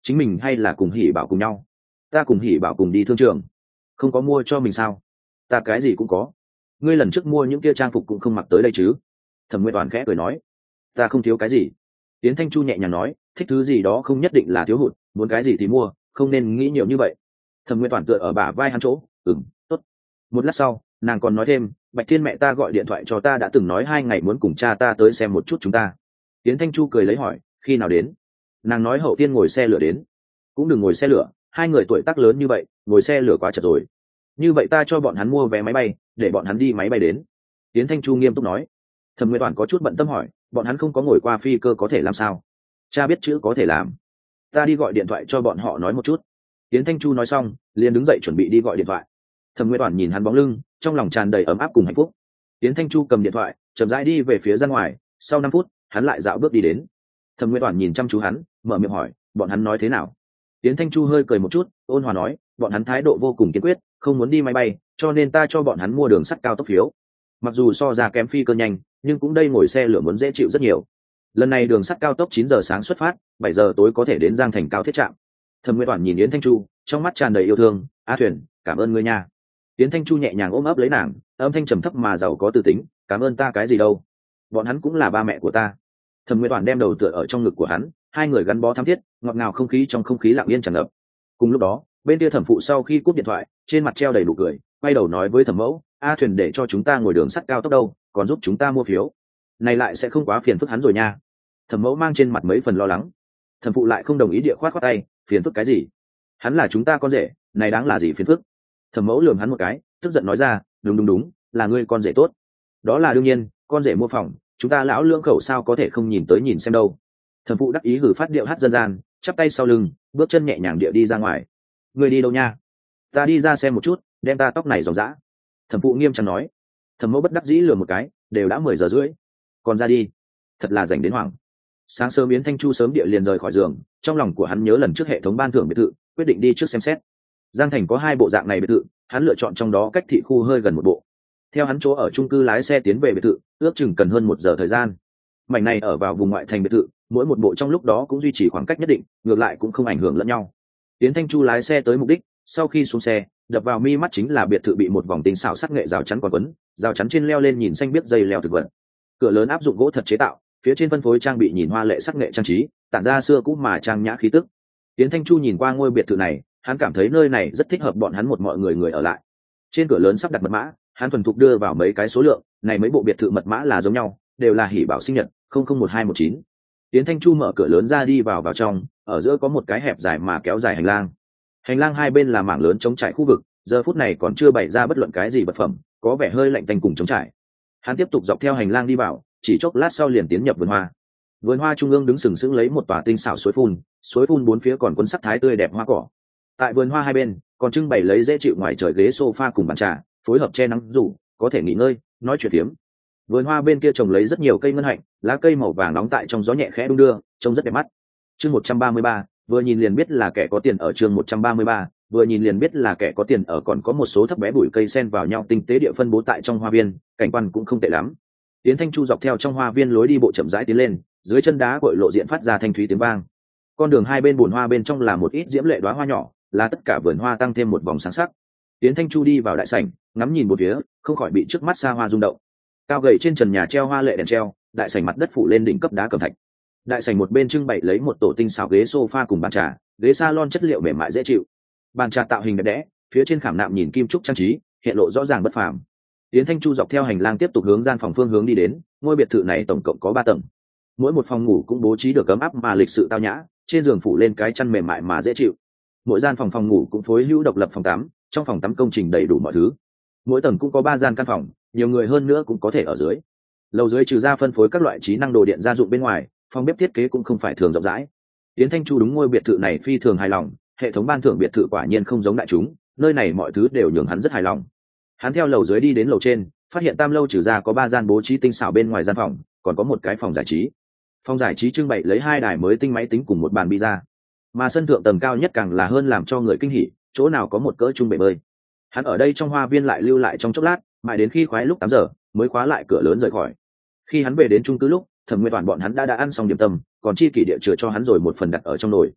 chính mình hay là cùng Hỉ Bảo cùng nhau? Ta cùng Hỉ Bảo cùng đi thương trường. Không có mua cho mình sao? Ta cái gì cũng có. Ngươi lần trước mua những kia trang phục cũng không mặc tới đây chứ? Thẩm Nguyệt Toàn khẽ cười nói. Ta không thiếu cái gì. Tiến Thanh Chu nhẹ nhàng nói, thích thứ gì đó không nhất định là thiếu hụt, muốn cái gì thì mua, không nên nghĩ nhiều như vậy. Thẩm Nguyệt Toàn tựa ở bả vai hắn chỗ, tốt. Một lát sau, nàng còn nói thêm, Bạch Thiên mẹ ta gọi điện thoại cho ta đã từng nói 2 ngày muốn cùng cha ta tới xem một chút chúng ta. Tiến Thanh Chu cười lấy hỏi, khi nào đến? Nàng nói hậu tiên ngồi xe lửa đến. Cũng đừng ngồi xe lửa, hai người tuổi tác lớn như vậy, ngồi xe lửa quá chật rồi. Như vậy ta cho bọn hắn mua vé máy bay, để bọn hắn đi máy bay đến. Tiến Thanh Chu nghiêm túc nói. Thẩm Nguyệt Toàn có chút bận tâm hỏi, bọn hắn không có ngồi qua phi cơ có thể làm sao? Cha biết chữ có thể làm. Ta đi gọi điện thoại cho bọn họ nói một chút. Tiến Thanh Chu nói xong, liền đứng dậy chuẩn bị đi gọi điện thoại. Thẩm Nguyệt Toàn nhìn hắn bóng lưng, trong lòng tràn đầy ấm áp cùng hạnh phúc. Tiến Thanh Chu cầm điện thoại, chậm rãi đi về phía ra ngoài, sau 5 phút, hắn lại dạo bước đi đến. Thẩm Nguyệt Toàn nhìn chăm chú hắn, mở miệng hỏi, bọn hắn nói thế nào? Tiến Thanh Chu hơi cười một chút, ôn hòa nói, bọn hắn thái độ vô cùng kiên quyết, không muốn đi máy bay, cho nên ta cho bọn hắn mua đường sắt cao tốc phiếu. Mặc dù so ra kém phi cơ nhanh, nhưng cũng đây ngồi xe lửa muốn dễ chịu rất nhiều. Lần này đường sắt cao tốc 9 giờ sáng xuất phát, 7 giờ tối có thể đến Giang Thành cao thiết trạm. Thẩm Nguyệt Toàn nhìn Yến Thanh Chu, trong mắt tràn đầy yêu thương, "A Thuyền, cảm ơn ngươi nha." Yến Thanh Chu nhẹ nhàng ôm ấp lấy nàng, âm thanh trầm thấp mà giàu có tư tính, "Cảm ơn ta cái gì đâu, bọn hắn cũng là ba mẹ của ta." Thẩm Nguyệt Toàn đem đầu tựa ở trong ngực của hắn, hai người gắn bó thắm thiết, ngọt ngào không khí trong không khí lặng yên tràn ngập. Cùng lúc đó, bên kia thẩm phụ sau khi cúp điện thoại, trên mặt treo đầy nụ cười, quay đầu nói với Thẩm Mẫu, "A Thuyền để cho chúng ta ngồi đường sắt cao tốc đâu, còn giúp chúng ta mua phiếu. Này lại sẽ không quá phiền phức hắn rồi nha." Thẩm Mẫu mang trên mặt mấy phần lo lắng. Thẩm phụ lại không đồng ý địa khoát khoát tay, "Phiền phức cái gì? Hắn là chúng ta con rể, này đáng là gì phiền phức?" Thẩm Mẫu lườm hắn một cái, tức giận nói ra, đúng, là ngươi con rể tốt. Đó là đương nhiên, con rể mua phòng, chúng ta lão lưỡng khẩu sao có thể không nhìn tới nhìn xem đâu. Thẩm phụ đắc ý hử phát điệu hát dân gian, chắp tay sau lưng, bước chân nhẹ nhàng địa đi ra ngoài. Ngươi đi đâu nha? Ta đi ra xem một chút, đem ta tóc này ròng rã. Thẩm phụ nghiêm trang nói. Thẩm Mẫu bất đắc dĩ lừa một cái, đều đã 10 giờ rưỡi, còn ra đi, thật là dành đến hoảng. Sáng sớm Yến Thanh Chu sớm địa liền rời khỏi giường, trong lòng của hắn nhớ lần trước hệ thống ban thưởng biệt thự, quyết định đi trước xem xét. Giang Thành có 2 bộ dạng này biệt thự, hắn lựa chọn trong đó cách thị khu hơi gần một bộ. Theo hắn chỗ ở chung cư lái xe tiến về biệt thự, ước chừng cần hơn 1 giờ thời gian. Mảnh này ở vào vùng ngoại thành biệt thự, mỗi một bộ trong lúc đó cũng duy trì khoảng cách nhất định, ngược lại cũng không ảnh hưởng lẫn nhau. Yến Thanh Chu lái xe tới mục đích, sau khi xuống xe, đập vào mi mắt chính là biệt thự bị một vòng tinh xảo sắc nghệ rào chắn còn quấn, rào chắn trên leo lên nhìn xanh biết dây leo thực vật. Cửa lớn áp dụng gỗ thật chế tạo, phía trên phân phối trang bị nhìn hoa lệ sắc nghệ trang trí, tản ra xưa cũ mà trang nhã khí tức. Yến Thanh Chu nhìn qua ngôi biệt thự này, hắn cảm thấy nơi này rất thích hợp bọn hắn mọi người ở lại. Trên cửa lớn sắp đặt mật mã, hắn thuần thục đưa vào mấy cái số lượng, này mấy bộ biệt thự mật mã là giống nhau, đều là Hỉ Bảo sinh nhật 001219. Yến Thanh Chu mở cửa lớn ra đi vào trong, ở giữa có một cái hẹp dài mà kéo dài hành lang. Hành lang hai bên là mảng lớn trống trải khu vực, giờ phút này còn chưa bày ra bất luận cái gì vật phẩm, có vẻ hơi lạnh tanh cùng trống trải. Hắn tiếp tục dọc theo hành lang đi vào, chỉ chốc lát sau liền tiến nhập vườn hoa. Vườn hoa trung ương đứng sừng sững lấy một tòa tinh xảo suối phun bốn phía còn cuốn sắc thái tươi đẹp hoa cỏ. Tại vườn hoa hai bên còn trưng bày lấy dễ chịu ngoài trời ghế sofa cùng bàn trà, phối hợp che nắng rủ, có thể nghỉ ngơi, nói chuyện phiếm. Vườn hoa bên kia trồng lấy rất nhiều cây ngân hạnh, lá cây màu vàng nóng tại trong gió nhẹ khẽ đung đưa, trông rất đẹp mắt. Chương 133, vừa nhìn liền biết là kẻ có tiền ở. Chương 133, vừa nhìn liền biết là kẻ có tiền ở. Còn có một số thấp bé bụi cây xen vào nhau tinh tế địa phân bố tại trong hoa viên, cảnh quan cũng không tệ lắm. Tiến Thanh Chu dọc theo trong hoa viên lối đi bộ chậm rãi tiến lên, dưới chân đá cội lộ diện phát ra thanh thúy tiếng vang. Con đường hai bên bùn hoa bên trong là một ít diễm lệ đóa hoa nhỏ, là tất cả vườn hoa tăng thêm một vòng sáng sắc. Tiến Thanh Chu đi vào đại sảnh, ngắm nhìn một phía, không khỏi bị trước mắt xa hoa rung động. Cao gầy trên trần nhà treo hoa lệ đèn treo, đại sảnh mặt đất phủ lên đỉnh cấp đá cẩm thạch. Đại sảnh một bên trưng bày lấy một tổ tinh xảo ghế sofa cùng bàn trà, ghế salon chất liệu mềm mại dễ chịu. Bàn trà tạo hình đẹp đẽ, phía trên khảm nạm nhìn kim trúc trang trí, hiện lộ rõ ràng bất phàm. Tiến Thanh Chu dọc theo hành lang tiếp tục hướng gian phòng phương hướng đi đến, ngôi biệt thự này tổng cộng có 3 tầng. Mỗi một phòng ngủ cũng bố trí được ấm áp mà lịch sự tao nhã, trên giường phủ lên cái chăn mềm mại mà dễ chịu. Mỗi gian phòng ngủ cũng phối hữu độc lập phòng tắm, trong phòng tắm công trình đầy đủ mọi thứ. Mỗi tầng cũng có 3 gian căn phòng, nhiều người hơn nữa cũng có thể ở dưới. Lầu dưới trừ ra phân phối các loại trí năng đồ điện gia dụng bên ngoài, phòng bếp thiết kế cũng không phải thường rộng rãi. Tiến Thanh Chu đúng ngôi biệt thự này phi thường hài lòng, hệ thống ban thưởng biệt thự quả nhiên không giống đại chúng, nơi này mọi thứ đều nhường hắn rất hài lòng. Hắn theo lầu dưới đi đến lầu trên, phát hiện tam lâu trừ ra có 3 gian bố trí tinh xảo bên ngoài gian phòng, còn có một cái phòng giải trí. Phòng giải trí trưng bày lấy 2 đài mới tinh máy tính cùng một bàn pizza, mà sân thượng tầng cao nhất càng là hơn làm cho người kinh hỉ, chỗ nào có một cỡ trung bể bơi. Hắn ở đây trong hoa viên lại lưu lại trong chốc lát, mãi đến khi khoái lúc 8 giờ mới khóa lại cửa lớn rời khỏi. Khi hắn về đến chung cư lúc, Thẩm Nguyên Toàn bọn hắn đã ăn xong điểm tâm, còn chi kỷ địa chừa cho hắn rồi một phần đặt ở trong nồi.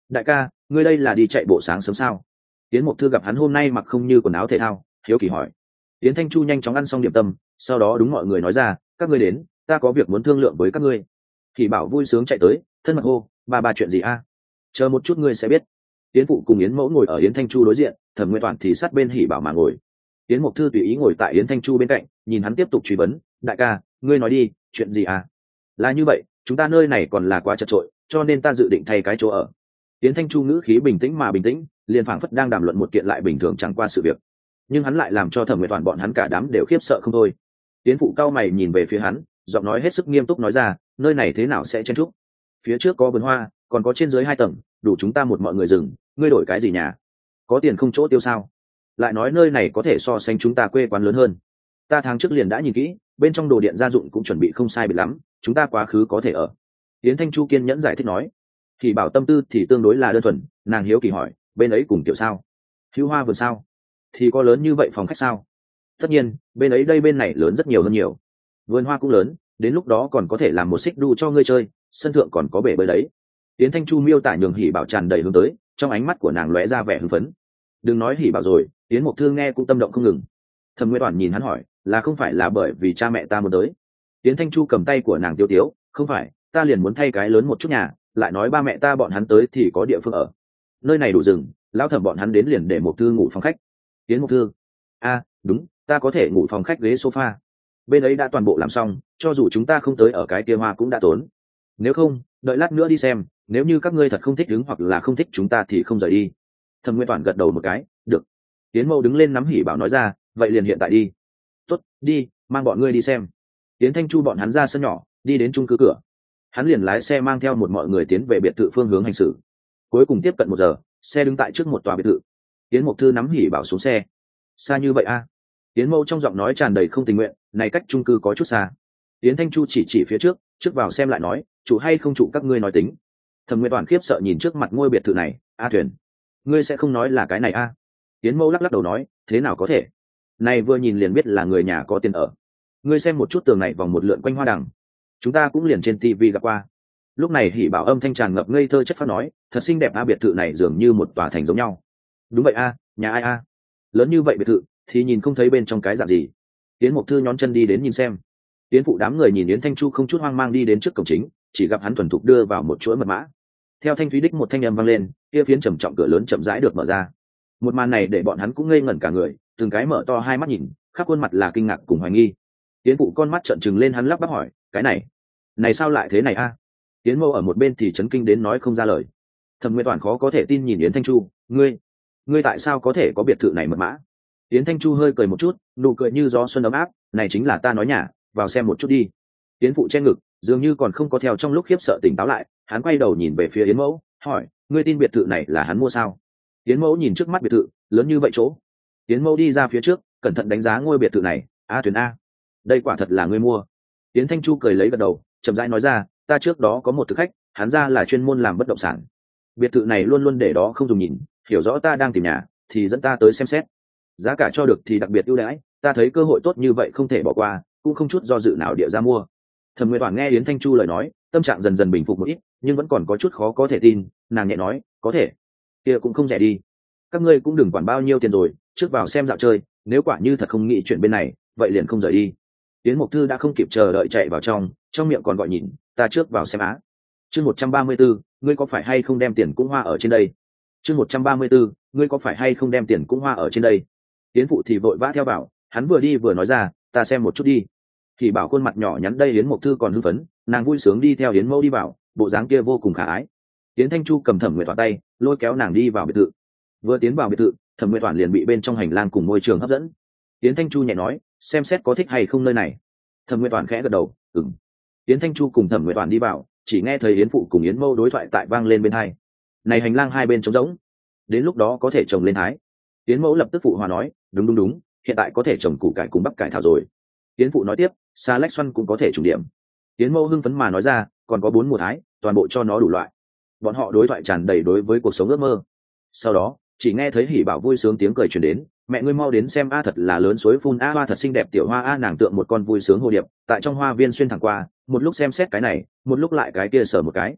đại ca, ngươi đây là đi chạy bộ sáng sớm sao? Yến Mộc Thư gặp hắn hôm nay mặc không như quần áo thể thao, hiếu kỳ hỏi. Yến Thanh Chu nhanh chóng ăn xong điểm tâm, sau đó đúng mọi người nói ra, các ngươi đến, ta có việc muốn thương lượng với các ngươi. Thì Bảo vui sướng chạy tới, thân mật hô, ba chuyện gì a? Chờ một chút ngươi sẽ biết. Yến Phụ cùng Yến Mẫu ngồi ở Yến Thanh Chu đối diện, Thẩm Nguyên Toản thì sát bên Hỉ Bảo mà ngồi. Yến Mộc Thư tùy ý ngồi tại Yến Thanh Chu bên cạnh, nhìn hắn tiếp tục truy vấn, đại ca, ngươi nói đi, chuyện gì à? Là như vậy, chúng ta nơi này còn là quá chật trội, cho nên ta dự định thay cái chỗ ở. Yến Thanh Chu ngữ khí bình tĩnh mà bình tĩnh, liền phảng phất đang đàm luận một kiện lại bình thường chẳng qua sự việc, nhưng hắn lại làm cho Thẩm Nguyệt Toàn bọn hắn cả đám đều khiếp sợ không thôi. Yến Phụ cao mày nhìn về phía hắn, giọng nói hết sức nghiêm túc nói ra, nơi này thế nào sẽ chen trúc? Phía trước có vườn hoa, còn có trên dưới 2 tầng, đủ chúng ta một mọi người dừng, ngươi đổi cái gì nhà? Có tiền không chỗ tiêu sao? Lại nói nơi này có thể so sánh chúng ta quê quán lớn hơn. Ta tháng trước liền đã nhìn kỹ, bên trong đồ điện gia dụng cũng chuẩn bị không sai biệt lắm, chúng ta quá khứ có thể ở. Yến Thanh Chu kiên nhẫn giải thích nói. Thì Bảo tâm tư thì tương đối là đơn thuần, nàng hiếu kỳ hỏi, bên ấy cùng kiểu sao? Hữu Hoa vườn sao? Thì có lớn như vậy phòng khách sao? Tất nhiên, bên ấy đây bên này lớn rất nhiều hơn nhiều. Vườn hoa cũng lớn, đến lúc đó còn có thể làm một xích đu cho ngươi chơi, sân thượng còn có bể bơi đấy. Yến Thanh Chu miêu tả nhường Hỉ Bảo tràn đầy hướng tới, trong ánh mắt của nàng lóe ra vẻ hưng phấn. Đừng nói Hỉ Bảo rồi, Yến Mộc Thư nghe cũng tâm động không ngừng. Thẩm Nguyên Toản nhìn hắn hỏi, là không phải là bởi vì cha mẹ ta muốn tới? Yến Thanh Chu cầm tay của nàng tiêu tiếu, không phải, ta liền muốn thay cái lớn một chút nhà, lại nói ba mẹ ta bọn hắn tới thì có địa phương ở. Nơi này đủ rừng, lão Thẩm bọn hắn đến liền để Mộc Thư ngủ phòng khách. Yến Mộc Thư, đúng, ta có thể ngủ phòng khách ghế sofa. Bên ấy đã toàn bộ làm xong, cho dù chúng ta không tới ở cái kia hoa cũng đã tốn. Nếu không, đợi lát nữa đi xem, nếu như các ngươi thật không thích đứng hoặc là không thích chúng ta thì không rời đi. Thẩm Nguyên Toản gật đầu một cái, được. Yến Mâu đứng lên nắm Hỉ Bảo nói ra, vậy liền hiện tại đi. Tốt, đi, mang bọn ngươi đi xem. Yến Thanh Chu bọn hắn ra sân nhỏ, đi đến chung cư cửa. Hắn liền lái xe mang theo một mọi người tiến về biệt thự phương hướng hành xử. Cuối cùng tiếp cận 1 giờ, xe đứng tại trước một tòa biệt thự. Yến Mộc Thư nắm Hỉ Bảo xuống xe. Xa như vậy a? Yến Mâu trong giọng nói tràn đầy không tình nguyện, này cách chung cư có chút xa. Yến Thanh Chu chỉ phía trước vào xem lại nói, chủ hay không chủ các ngươi nói tính. Thẩm Nguyên Toàn khiếp sợ nhìn trước mặt ngôi biệt thự này, Thuyền, ngươi sẽ không nói là cái này a? Yến Mâu lắc đầu nói, thế nào có thể? Này vừa nhìn liền biết là người nhà có tiền ở. Ngươi xem một chút tường này vòng một lượn quanh hoa đằng, chúng ta cũng liền trên TV gặp qua. Lúc này Hỉ Bảo âm thanh tràn ngập ngây thơ chất phát nói, thật xinh đẹp biệt thự này dường như một tòa thành giống nhau. Đúng vậy nhà ai lớn như vậy biệt thự thì nhìn không thấy bên trong cái dạng gì. Yến Mộc Thư nhón chân đi đến nhìn xem. Yến Phụ đám người nhìn Yến Thanh Chu không chút hoang mang đi đến trước cổng chính, chỉ gặp hắn thuần thục đưa vào một chuỗi mật mã. Theo thanh thúy đích một thanh âm vang lên, kia phiến trầm trọng cửa lớn chậm rãi được mở ra. Một màn này để bọn hắn cũng ngây ngẩn cả người, từng cái mở to hai mắt nhìn, khắp khuôn mặt là kinh ngạc cùng hoài nghi. Yến Phụ con mắt trợn trừng lên, hắn lắp bắp hỏi, cái này sao lại thế này Yến Mâu ở một bên thì chấn kinh đến nói không ra lời. Thẩm Nguyên Toàn khó có thể tin nhìn Yến Thanh Chu, ngươi tại sao có thể có biệt thự này mật mã? Yến Thanh Chu hơi cười một chút, nụ cười như gió xuân ấm áp, này chính là ta nói nhả, vào xem một chút đi. Yến Phụ che ngực, dường như còn không có theo trong lúc khiếp sợ tỉnh táo lại, hắn quay đầu nhìn về phía Yến Mẫu, hỏi, ngươi tin biệt thự này là hắn mua sao? Yến Mẫu nhìn trước mắt biệt thự, lớn như vậy chỗ. Yến Mẫu đi ra phía trước, cẩn thận đánh giá ngôi biệt thự này, Thuyền đây quả thật là ngươi mua. Yến Thanh Chu cười lấy gật đầu, chậm rãi nói ra, ta trước đó có một thực khách, hắn ra là chuyên môn làm bất động sản. Biệt thự này luôn luôn để đó không dùng nhìn, hiểu rõ ta đang tìm nhà, thì dẫn ta tới xem xét. Giá cả cho được thì đặc biệt ưu đãi, ta thấy cơ hội tốt như vậy không thể bỏ qua, cũng không chút do dự nào địa ra mua. Thẩm Nguyên Toàn nghe Yến Thanh Chu lời nói, tâm trạng dần dần bình phục một ít, nhưng vẫn còn có chút khó có thể tin, nàng nhẹ nói, có thể, kia cũng không rẻ đi. Các ngươi cũng đừng quản bao nhiêu tiền rồi, trước vào xem dạo chơi, nếu quả như thật không nghĩ chuyện bên này, vậy liền không rời đi. Yến Mộc Thư đã không kịp chờ đợi chạy vào trong miệng còn gọi nhìn, ta trước vào xem Chương 134, ngươi có phải hay không đem tiền cũng hoa ở trên đây? Chương 134, ngươi có phải hay không đem tiền cũng hoa ở trên đây? Yến Phụ thì vội vã theo bảo, hắn vừa đi vừa nói ra, ta xem một chút đi. Thì bảo khuôn mặt nhỏ nhắn đây Yến Mộc Thư còn hưng phấn, nàng vui sướng đi theo Yến Mẫu đi vào, bộ dáng kia vô cùng khả ái. Yến Thanh Chu cầm Thẩm Nguyệt Toàn tay, lôi kéo nàng đi vào biệt thự. Vừa tiến vào biệt thự, Thẩm Nguyệt Toàn liền bị bên trong hành lang cùng môi trường hấp dẫn. Yến Thanh Chu nhẹ nói, xem xét có thích hay không nơi này. Thẩm Nguyệt Toàn khẽ gật đầu, ừm. Yến Thanh Chu cùng Thẩm Nguyệt Toàn đi vào, chỉ nghe thấy Yến Phụ cùng Yến Mâu đối thoại tại vang lên bên hai. Này hành lang hai bên trống rỗng, đến lúc đó có thể trồng lên hái. Yến Mẫu lập tức phụ hòa nói, đúng, hiện tại có thể trồng củ cải cùng bắp cải thảo rồi. Yến Phụ nói tiếp, xà lách xoăn cũng có thể trùng điểm. Yến Mẫu hưng phấn mà nói ra, còn có 4 mùa thái, toàn bộ cho nó đủ loại. Bọn họ đối thoại tràn đầy đối với cuộc sống ước mơ. Sau đó, chỉ nghe thấy Hỉ Bảo vui sướng tiếng cười truyền đến, mẹ ngươi mau đến xem thật là lớn suối phun hoa thật xinh đẹp tiểu hoa nàng tượng một con vui sướng hồ điệp tại trong hoa viên xuyên thẳng qua, một lúc xem xét cái này, một lúc lại cái kia sờ một cái.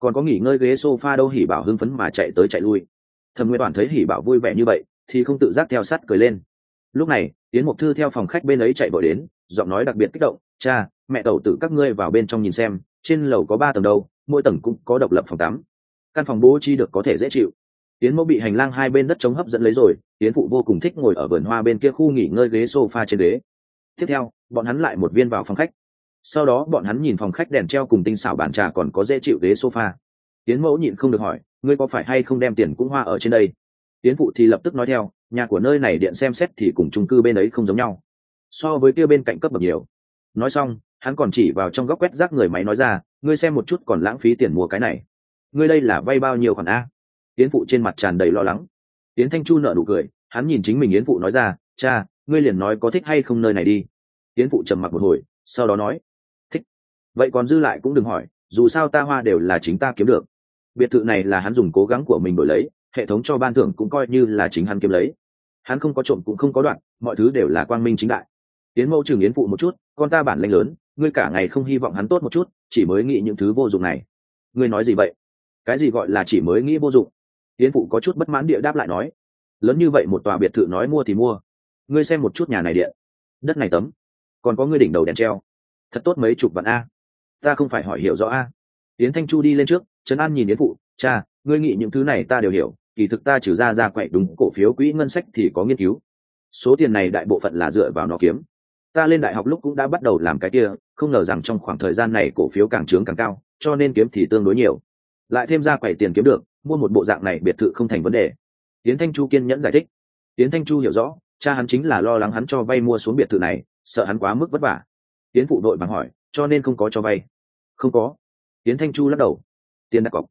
còn có nghỉ ngơi ghế sofa đâu. Hỉ bảo hưng phấn mà chạy tới chạy lui. Thẩm Nguyệt Toàn thấy Hỉ bảo vui vẻ như vậy thì không tự giác theo sát cười lên. Lúc này Yến Mộc Thư theo phòng khách bên ấy chạy vội đến, giọng nói đặc biệt kích động: cha, mẹ tẩu tự các ngươi vào bên trong nhìn xem, trên lầu có 3 tầng đâu, mỗi tầng cũng có độc lập phòng tắm, căn phòng bố trí được có thể dễ chịu. Yến Mẫu bị hành lang hai bên đất trống hấp dẫn lấy rồi, Yến phụ vô cùng thích ngồi ở vườn hoa bên kia khu nghỉ ngơi ghế sofa trên ghế. Tiếp theo bọn hắn lại một viên vào phòng khách, sau đó bọn hắn nhìn phòng khách đèn treo cùng tinh xảo bàn trà còn có dễ chịu ghế sofa. Yến Mẫu nhịn không được hỏi: ngươi có phải hay không đem tiền cũng hoa ở trên đây? Yến phụ thì lập tức nói theo: nhà của nơi này điện xem xét thì cùng chung cư bên ấy không giống nhau, so với kia bên cạnh cấp bậc nhiều. Nói xong hắn còn chỉ vào trong góc quét rác người máy nói ra: ngươi xem một chút còn lãng phí tiền mua cái này, ngươi đây là vay bao nhiêu khoản a? Yến phụ trên mặt tràn đầy lo lắng. Yến Thanh Chu nở nụ cười, hắn nhìn chính mình Yến phụ nói ra: cha, ngươi liền nói có thích hay không nơi này đi. Yến phụ trầm mặc một hồi, sau đó nói: thích. Vậy còn dư lại cũng đừng hỏi, dù sao ta hoa đều là chính ta kiếm được. Biệt thự này là hắn dùng cố gắng của mình đổi lấy, hệ thống cho ban thưởng cũng coi như là chính hắn kiếm lấy. Hắn không có trộm cũng không có đoạn, mọi thứ đều là quang minh chính đại. Yến Mẫu chừng Yến phụ một chút: con ta bản lĩnh lớn, ngươi cả ngày không hy vọng hắn tốt một chút, chỉ mới nghĩ những thứ vô dụng này. Ngươi nói gì vậy? Cái gì gọi là chỉ mới nghĩ vô dụng? Yến phụ có chút bất mãn địa đáp lại nói: lớn như vậy một tòa biệt thự nói mua thì mua, ngươi xem một chút nhà này điện, đất này tấm, còn có ngươi đỉnh đầu đèn treo, thật tốt mấy chục vạn a. Ta không phải hỏi hiểu rõ a. Yến Thanh Chu đi lên trước, trấn an nhìn Yến phụ: cha, ngươi nghĩ những thứ này ta đều hiểu, kỳ thực ta trừ ra quậy đúng cổ phiếu quỹ ngân sách thì có nghiên cứu, số tiền này đại bộ phận là dựa vào nó kiếm. Ta lên đại học lúc cũng đã bắt đầu làm cái kia, không ngờ rằng trong khoảng thời gian này cổ phiếu càng trướng càng cao, cho nên kiếm thì tương đối nhiều, lại thêm ra quậy tiền kiếm được, mua một bộ dạng này biệt thự không thành vấn đề. Yến Thanh Chu kiên nhẫn giải thích. Yến Thanh Chu hiểu rõ, cha hắn chính là lo lắng hắn cho vay mua xuống biệt thự này, sợ hắn quá mức vất vả. Yến phụ đội bằng hỏi: cho nên không có cho vay? Không có. Yến Thanh Chu lắc đầu. Tiền đặt cọc?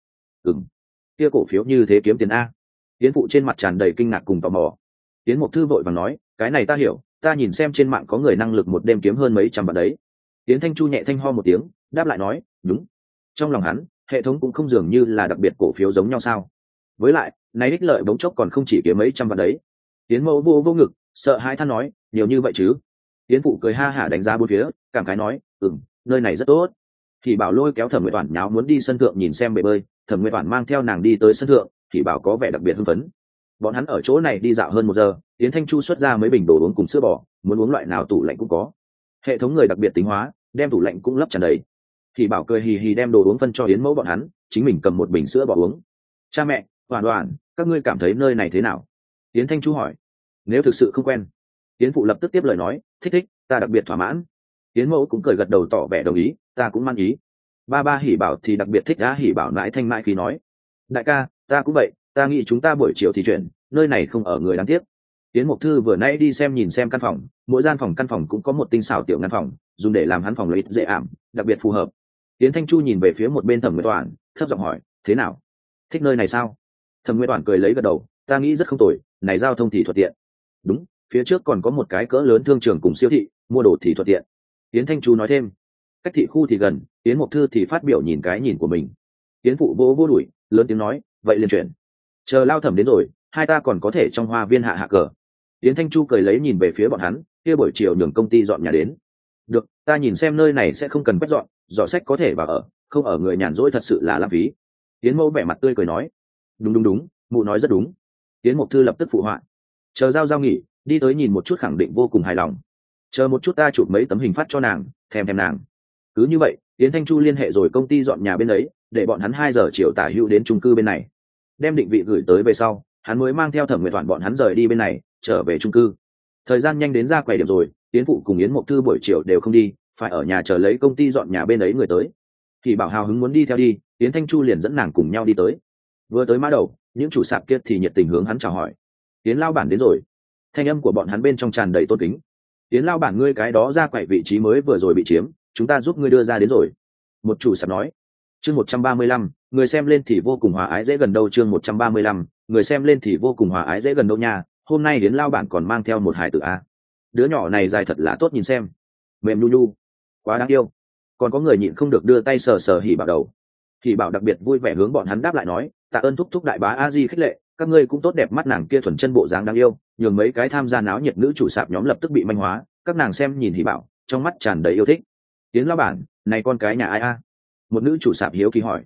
Kia cổ phiếu như thế kiếm tiền a? Yến phụ trên mặt tràn đầy kinh ngạc cùng tò mò. Yến Mộc Thư vội vàng nói: cái này ta hiểu, ta nhìn xem trên mạng có người năng lực một đêm kiếm hơn mấy trăm vạn đấy. Yến Thanh Chu nhẹ thanh ho một tiếng, đáp lại nói: đúng. Trong lòng hắn, hệ thống cũng không dường như là đặc biệt cổ phiếu giống nhau sao? Với lại này ích lợi bỗng chốc còn không chỉ kiếm mấy trăm vạn đấy. Yến Mẫu vô ngực, sợ hãi than nói: nhiều như vậy chứ? Yến phụ cười ha hả đánh giá bốn phía, cảm khái nói: nơi này rất tốt. Thì bảo lôi kéo Thẩm Nguyệt Toản nháo muốn đi sân thượng nhìn xem bể bơi, Thẩm Nguyệt Toản mang theo nàng đi tới sân thượng, thì bảo có vẻ đặc biệt hưng phấn. Bọn hắn ở chỗ này đi dạo hơn 1 giờ, Yến Thanh Chu xuất ra mấy bình đồ uống cùng sữa bò, muốn uống loại nào tủ lạnh cũng có. Hệ thống người đặc biệt tính hóa, đem tủ lạnh cũng lấp tràn đầy. Thì bảo cười hì hì đem đồ uống phân cho Yến Mẫu bọn hắn, chính mình cầm một bình sữa bò uống. Cha mẹ, Đoàn, các ngươi cảm thấy nơi này thế nào? Yến Thanh Chu hỏi. Nếu thực sự không quen, Yến phụ lập tức tiếp lời nói: thích, ta đặc biệt thỏa mãn. Yến Mẫu cũng cười gật đầu tỏ vẻ đồng ý: ta cũng mang ý. Ba Hỉ bảo thì đặc biệt thích á. Hỉ bảo mãi thanh mãi khí nói: đại ca, ta cũng vậy, ta nghĩ chúng ta buổi chiều thì chuyển, nơi này không ở người đáng tiếc. Yến Mộc Thư vừa nãy đi xem nhìn xem căn phòng, mỗi gian phòng căn phòng cũng có một tinh xảo tiểu ngăn phòng, dùng để làm hắn phòng lợi dễ ảm, đặc biệt phù hợp. Yến Thanh Chu nhìn về phía một bên Thẩm Nguyệt Toản, thấp giọng hỏi: thế nào, thích nơi này sao? Thẩm Nguyệt Toản cười lấy gật đầu: ta nghĩ rất không tồi, này giao thông thì thuận tiện. Đúng, phía trước còn có một cái cỡ lớn thương trường cùng siêu thị, mua đồ thì thuận tiện. Yến Thanh Chu nói thêm. Cách thị khu thì gần. Yến Mộc Thư thì phát biểu nhìn cái nhìn của mình. Yến phụ vô đuổi, lớn tiếng nói: vậy liền chuyển. Chờ Lao Thẩm đến rồi, hai ta còn có thể trong hoa viên hạ cờ. Yến Thanh Chu cười lấy nhìn về phía bọn hắn, kia buổi chiều nhường công ty dọn nhà đến. Được, ta nhìn xem nơi này sẽ không cần quét dọn, giỏ sách có thể vào ở, không ở người nhàn rỗi thật sự là lãng phí. Yến Mẫu vẻ mặt tươi cười nói: đúng, mụ nói rất đúng. Yến Mộc Thư lập tức phụ họa. Chờ giao nghỉ, đi tới nhìn một chút khẳng định vô cùng hài lòng. Chờ một chút ta chụp mấy tấm hình phát cho nàng, thèm nàng. Cứ như vậy, Yến Thanh Chu liên hệ rồi công ty dọn nhà bên ấy, để bọn hắn 2 giờ chiều tả hữu đến chung cư bên này. Đem định vị gửi tới về sau, hắn mới mang theo Thẩm Nguyệt Toản bọn hắn rời đi bên này, trở về chung cư. Thời gian nhanh đến ra quầy điểm rồi, Yến phụ cùng Yến Mộc Thư buổi chiều đều không đi, phải ở nhà chờ lấy công ty dọn nhà bên ấy người tới. Thì bảo hào hứng muốn đi theo đi, Yến Thanh Chu liền dẫn nàng cùng nhau đi tới. Vừa tới mã đầu, những chủ sạp kia thì nhiệt tình hướng hắn chào hỏi: Yến lao bản đến rồi. Thanh âm của bọn hắn bên trong tràn đầy tôn kính. Yến lao bản, ngươi cái đó ra quầy vị trí mới vừa rồi bị chiếm, chúng ta giúp ngươi đưa ra đến rồi. Một chủ sạp nói. Chương 135, người xem lên thì vô cùng hòa ái dễ gần đâu. Chương 135, người xem lên thì vô cùng hòa ái dễ gần đâu nha. Hôm nay Yến lao bản còn mang theo một hài tử a. Đứa nhỏ này dài thật là tốt nhìn xem, mềm nhu, quá đáng yêu. Còn có người nhịn không được đưa tay sờ sờ Hỉ bảo đầu. Hỉ bảo đặc biệt vui vẻ hướng bọn hắn đáp lại nói: tạ ơn thúc đại bá a di khích lệ, các ngươi cũng tốt đẹp mắt. Nàng kia thuần chân bộ dáng đáng yêu, nhường mấy cái tham gia náo nhiệt nữ chủ sạp nhóm lập tức bị manh hóa, các nàng xem nhìn Hỉ bảo, trong mắt tràn đầy yêu thích. Yến lão bản, này con cái nhà ai a? Một nữ chủ sạp hiếu kỳ hỏi.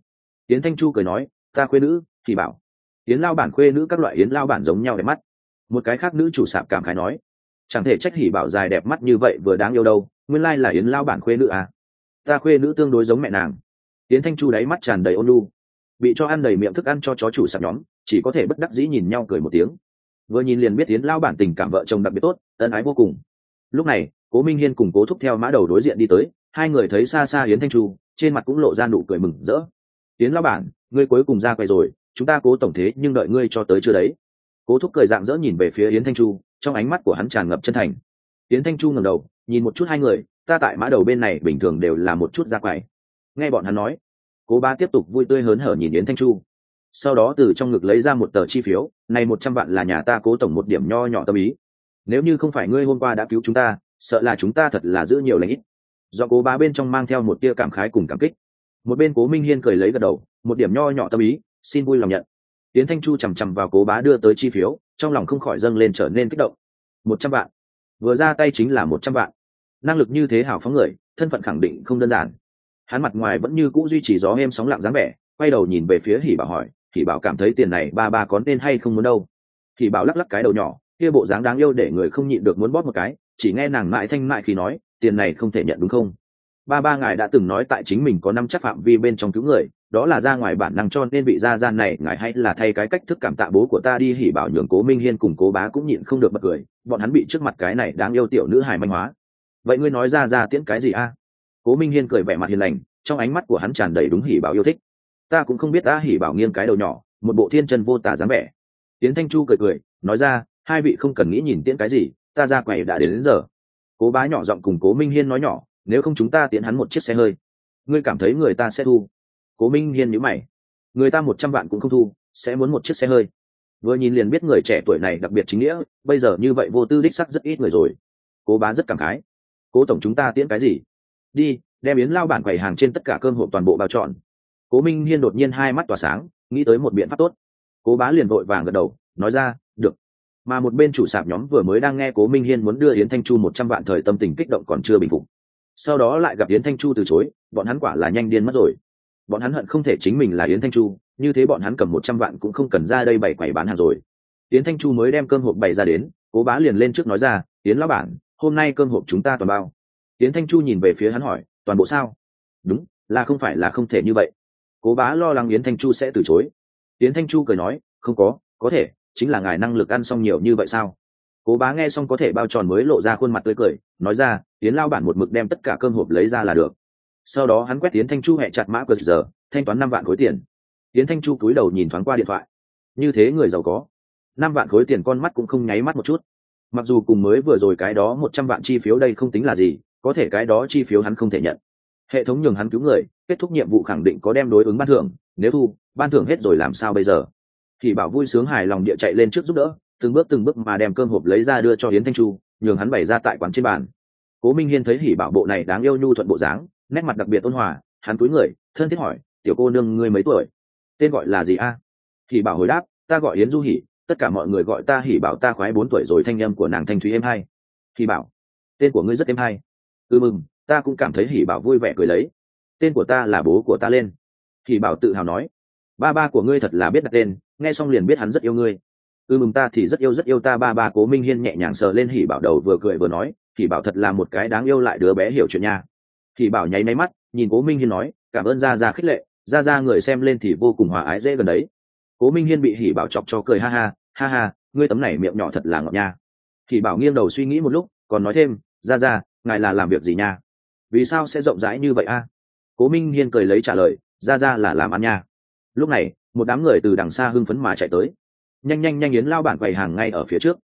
Yến Thanh Chu cười nói, ta khuê nữ Hỉ Bảo. Yến lao bản khuê nữ các loại Yến lao bản giống nhau đẹp mắt. Một cái khác nữ chủ sạp cảm khái nói, chẳng thể trách Hỉ Bảo dài đẹp mắt như vậy vừa đáng yêu đâu, nguyên lai là Yến lao bản khuê nữ à. Ta khuê nữ tương đối giống mẹ nàng. Yến Thanh Chu đáy mắt tràn đầy ôn nhu, bị cho ăn đầy miệng thức ăn cho chó chủ sạp nhóm chỉ có thể bất đắc dĩ nhìn nhau cười một tiếng. Vừa nhìn liền biết Yến lao bản tình cảm vợ chồng đặc biệt tốt, ân ái vô cùng. Lúc này Cố Minh Hiên cùng Cố Thúc theo mã đầu đối diện đi tới, hai người thấy xa xa Yến Thanh Chu, trên mặt cũng lộ ra nụ cười mừng rỡ. Yến lao bản, ngươi cuối cùng ra quầy rồi, chúng ta Cố tổng thế nhưng đợi ngươi cho tới chưa đấy. Cố Thúc cười rạng rỡ nhìn về phía Yến Thanh Chu, trong ánh mắt của hắn tràn ngập chân thành. Yến Thanh Chu ngẩng đầu nhìn một chút hai người, ta tại mã đầu bên này bình thường đều là một chút ra quầy. Nghe bọn hắn nói, Cố Bá tiếp tục vui tươi hớn hở nhìn Yến Thanh Chu, sau đó từ trong ngực lấy ra một tờ chi phiếu, này 100 vạn là nhà ta Cố tổng một điểm nho nhỏ tâm ý, nếu như không phải ngươi hôm qua đã cứu chúng ta, sợ là chúng ta thật là giữ nhiều lành ít. Do Cố Bá bên trong mang theo một tia cảm khái cùng cảm kích. Một bên Cố Minh Hiên cười lấy gật đầu, một điểm nho nhỏ tâm ý, xin vui lòng nhận. Yến Thanh Chu chằm chằm vào Cố Bá đưa tới chi phiếu, trong lòng không khỏi dâng lên trở nên kích động. 100 vạn, vừa ra tay chính là 100 vạn. Năng lực như thế hào phóng người, thân phận khẳng định không đơn giản. Hắn mặt ngoài vẫn như cũ duy trì gió êm sóng lặng dáng vẻ, quay đầu nhìn về phía Hỉ Bảo hỏi, Hỉ Bảo cảm thấy tiền này ba có nên hay không muốn đâu. Hỉ Bảo lắc lắc cái đầu nhỏ, kia bộ dáng đáng yêu để người không nhịn được muốn bóp một cái, chỉ nghe nàng mại thanh mại khi nói, tiền này không thể nhận đúng không? Ba ngài đã từng nói tại chính mình có năm chắc phạm vi bên trong cứu người, đó là ra ngoài bản năng cho nên bị ra gian này ngài hay là thay cái cách thức cảm tạ bố của ta đi. Hỉ Bảo nhường Cố Minh Hiên cùng Cố Bá cũng nhịn không được bật cười, bọn hắn bị trước mặt cái này đáng yêu tiểu nữ hài manh hóa. Vậy ngươi nói ra tiễn cái gì a? Cố Minh Hiên cười vẻ mặt hiền lành, trong ánh mắt của hắn tràn đầy đúng Hỉ Bảo yêu thích. Ta cũng không biết a. Hỉ Bảo nghiêng cái đầu nhỏ, một bộ thiên chân vô tả dáng vẻ. Yến Thanh Chu cười nói ra, hai vị không cần nghĩ nhìn tiễn cái gì, ta ra quầy đã đến giờ. Cố Bá nhỏ giọng cùng Cố Minh Hiên nói nhỏ, nếu không chúng ta tiễn hắn một chiếc xe hơi. Ngươi cảm thấy người ta sẽ thu? Cố Minh Hiên nhíu mày, người ta 100 vạn cũng không thu, sẽ muốn một chiếc xe hơi. Vừa nhìn liền biết người trẻ tuổi này đặc biệt chính nghĩa, bây giờ như vậy vô tư đích sắc rất ít người rồi. Cố Bá rất cảm khái, Cố tổng chúng ta tiễn cái gì? Đi, đem Yến lao bản quầy hàng trên tất cả cơm hộp toàn bộ bao trọn. Cố Minh Hiên đột nhiên hai mắt tỏa sáng, nghĩ tới một biện pháp tốt. Cố Bá liền vội vàng gật đầu, nói ra, được. Mà một bên chủ sạp nhóm vừa mới đang nghe Cố Minh Hiên muốn đưa Yến Thanh Chu 100 vạn thời tâm tình kích động còn chưa bình phục. Sau đó lại gặp Yến Thanh Chu từ chối, bọn hắn quả là nhanh điên mất rồi. Bọn hắn hận không thể chính mình là Yến Thanh Chu, như thế bọn hắn cầm 100 vạn cũng không cần ra đây bày quầy bán hàng rồi. Yến Thanh Chu mới đem cơm hộp bày ra đến, Cố Bá liền lên trước nói ra, Yến lão bản, hôm nay cơm hộp chúng ta toàn bao. Yến Thanh Chu nhìn về phía hắn hỏi, toàn bộ sao? Đúng, là không phải là không thể như vậy. Cố Bá lo lắng Yến Thanh Chu sẽ từ chối. Yến Thanh Chu cười nói, không có thể, chính là ngài năng lực ăn xong nhiều như vậy sao? Cố Bá nghe xong có thể bao tròn mới lộ ra khuôn mặt tươi cười, nói ra, Yến lao bản một mực đem tất cả cơm hộp lấy ra là được. Sau đó hắn quét Yến Thanh Chu hẹ chặt mã QR, thanh toán 5 vạn khối tiền. Yến Thanh Chu cúi đầu nhìn thoáng qua điện thoại. Như thế người giàu có, 5 vạn khối tiền con mắt cũng không nháy mắt một chút. Mặc dù cùng mới vừa rồi cái đó 100 vạn chi phiếu đây không tính là gì, có thể cái đó chi phiếu hắn không thể nhận. Hệ thống nhường hắn cứu người, kết thúc nhiệm vụ khẳng định có đem đối ứng ban thưởng, nếu thu, ban thưởng hết rồi làm sao bây giờ? Thì Bảo vui sướng hài lòng địa chạy lên trước giúp đỡ, từng bước mà đem cơm hộp lấy ra đưa cho Yến Thanh Chu, nhường hắn bày ra tại quán trên bàn. Cố Minh Hiên thấy Hỉ Bảo bộ này đáng yêu nhu thuận bộ dáng, nét mặt đặc biệt ôn hòa, hắn cúi người, thân thiết hỏi, tiểu cô nương ngươi mấy tuổi? Tên gọi là gì a? Hỉ Bảo hồi đáp, ta gọi Yến Du Hỉ, tất cả mọi người gọi ta Hỉ Bảo, ta khoái 4 tuổi rồi. Thanh âm của nàng thanh thúy êm hay. Hỉ Bảo, tên của ngươi rất êm hay. Mừng, ta cũng cảm thấy. Hỉ Bảo vui vẻ cười lấy, tên của ta là bố của ta lên. Hỉ Bảo tự hào nói, ba của ngươi thật là biết đặt tên, nghe xong liền biết hắn rất yêu ngươi. Mừng, ta thì rất yêu ta ba. Cố Minh Hiên nhẹ nhàng sờ lên Hỉ Bảo đầu vừa cười vừa nói, Hỉ Bảo thật là một cái đáng yêu lại đứa bé hiểu chuyện nha. Hỉ Bảo nháy máy mắt nhìn Cố Minh Hiên nói, cảm ơn gia khích lệ, gia người xem lên thì vô cùng hòa ái dễ gần đấy. Cố Minh Hiên bị Hỉ Bảo chọc cho cười ha ha, ngươi tấm này miệng nhỏ thật là ngọt nha. Hỉ Bảo nghiêng đầu suy nghĩ một lúc, còn nói thêm, gia ngài là làm việc gì nha, vì sao sẽ rộng rãi như vậy a? Cố Minh Hiên cười lấy trả lời, gia là làm ăn nha. Lúc này một đám người từ đằng xa hưng phấn mà chạy tới, nhanh Yến lao bản quầy hàng ngay ở phía trước.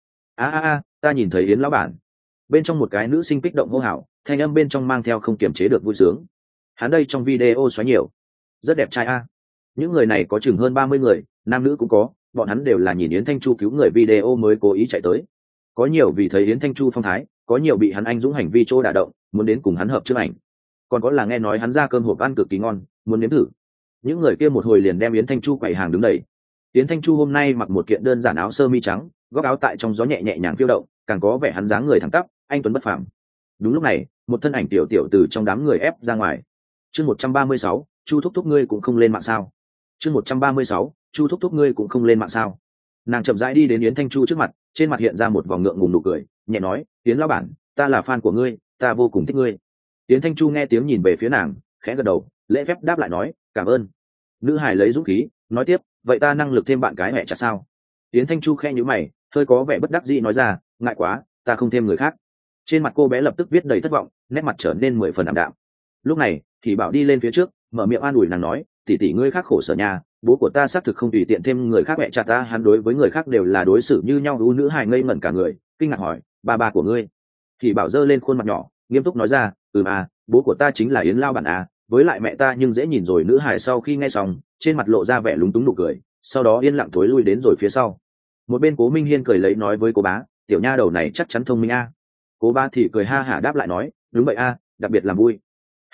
Ta nhìn thấy Yến lão bản. Bên trong một cái nữ sinh kích động hô hào, thanh âm bên trong mang theo không kiềm chế được vui sướng. Hắn đây trong video xoáy nhiều, rất đẹp trai a. Những người này có chừng hơn 30 người, nam nữ cũng có, bọn hắn đều là nhìn Yến Thanh Chu cứu người video mới cố ý chạy tới. Có nhiều vì thấy Yến Thanh Chu phong thái, có nhiều bị hắn anh dũng hành vi chỗ đả động, muốn đến cùng hắn hợp chụp ảnh. Còn có là nghe nói hắn ra cơm hộp ăn cực kỳ ngon, muốn nếm thử. Những người kia một hồi liền đem Yến Thanh Chu quầy hàng đứng đầy. Yến Thanh Chu hôm nay mặc một kiện đơn giản áo sơ mi trắng, góc áo tại trong gió nhẹ nhàng phiêu động, càng có vẻ hắn dáng người thẳng tắp, anh tuấn bất phàm. Đúng lúc này, một thân ảnh tiểu từ trong đám người ép ra ngoài. Chương 136, Chu thúc thúc ngươi cũng không lên mạng sao? chương 136, Chu thúc thúc ngươi cũng không lên mạng sao? Nàng chậm rãi đi đến Yến Thanh Chu trước mặt, trên mặt hiện ra một vòng ngượng ngùng nụ cười, nhẹ nói, Yến lão bản, ta là fan của ngươi, ta vô cùng thích ngươi. Yến Thanh Chu nghe tiếng nhìn về phía nàng, khẽ gật đầu, lễ phép đáp lại nói, cảm ơn. Nữ hải lấy dũng khí, nói tiếp, vậy ta năng lực thêm bạn gái mẹ chả sao? Yến Thanh Chu khẽ nhíu mày, hơi có vẻ bất đắc dĩ nói ra, ngại quá, ta không thêm người khác. Trên mặt cô bé lập tức viết đầy thất vọng, nét mặt trở nên 10 phần ảm đạm. Lúc này thì bảo đi lên phía trước, mở miệng an ủi nàng nói, tỷ tỷ ngươi khác khổ sở nhà, bố của ta xác thực không tùy tiện thêm người khác mẹ chặt ta, hắn đối với người khác đều là đối xử như nhau. Nữ hài ngây ngẩn cả người, kinh ngạc hỏi, ba của ngươi? Thì bảo giơ lên khuôn mặt nhỏ, nghiêm túc nói ra, bố của ta chính là Yến lao bản à, với lại mẹ ta nhưng dễ nhìn rồi. Nữ hài sau khi nghe xong, trên mặt lộ ra vẻ lúng túng nụ cười, sau đó yên lặng thối lui đến rồi phía sau. Một bên Cố Minh Hiên cười lấy nói với cô bá, tiểu nha đầu này chắc chắn thông minh a. Cố bá thì cười ha hả đáp lại nói, đúng vậy a, đặc biệt làm vui.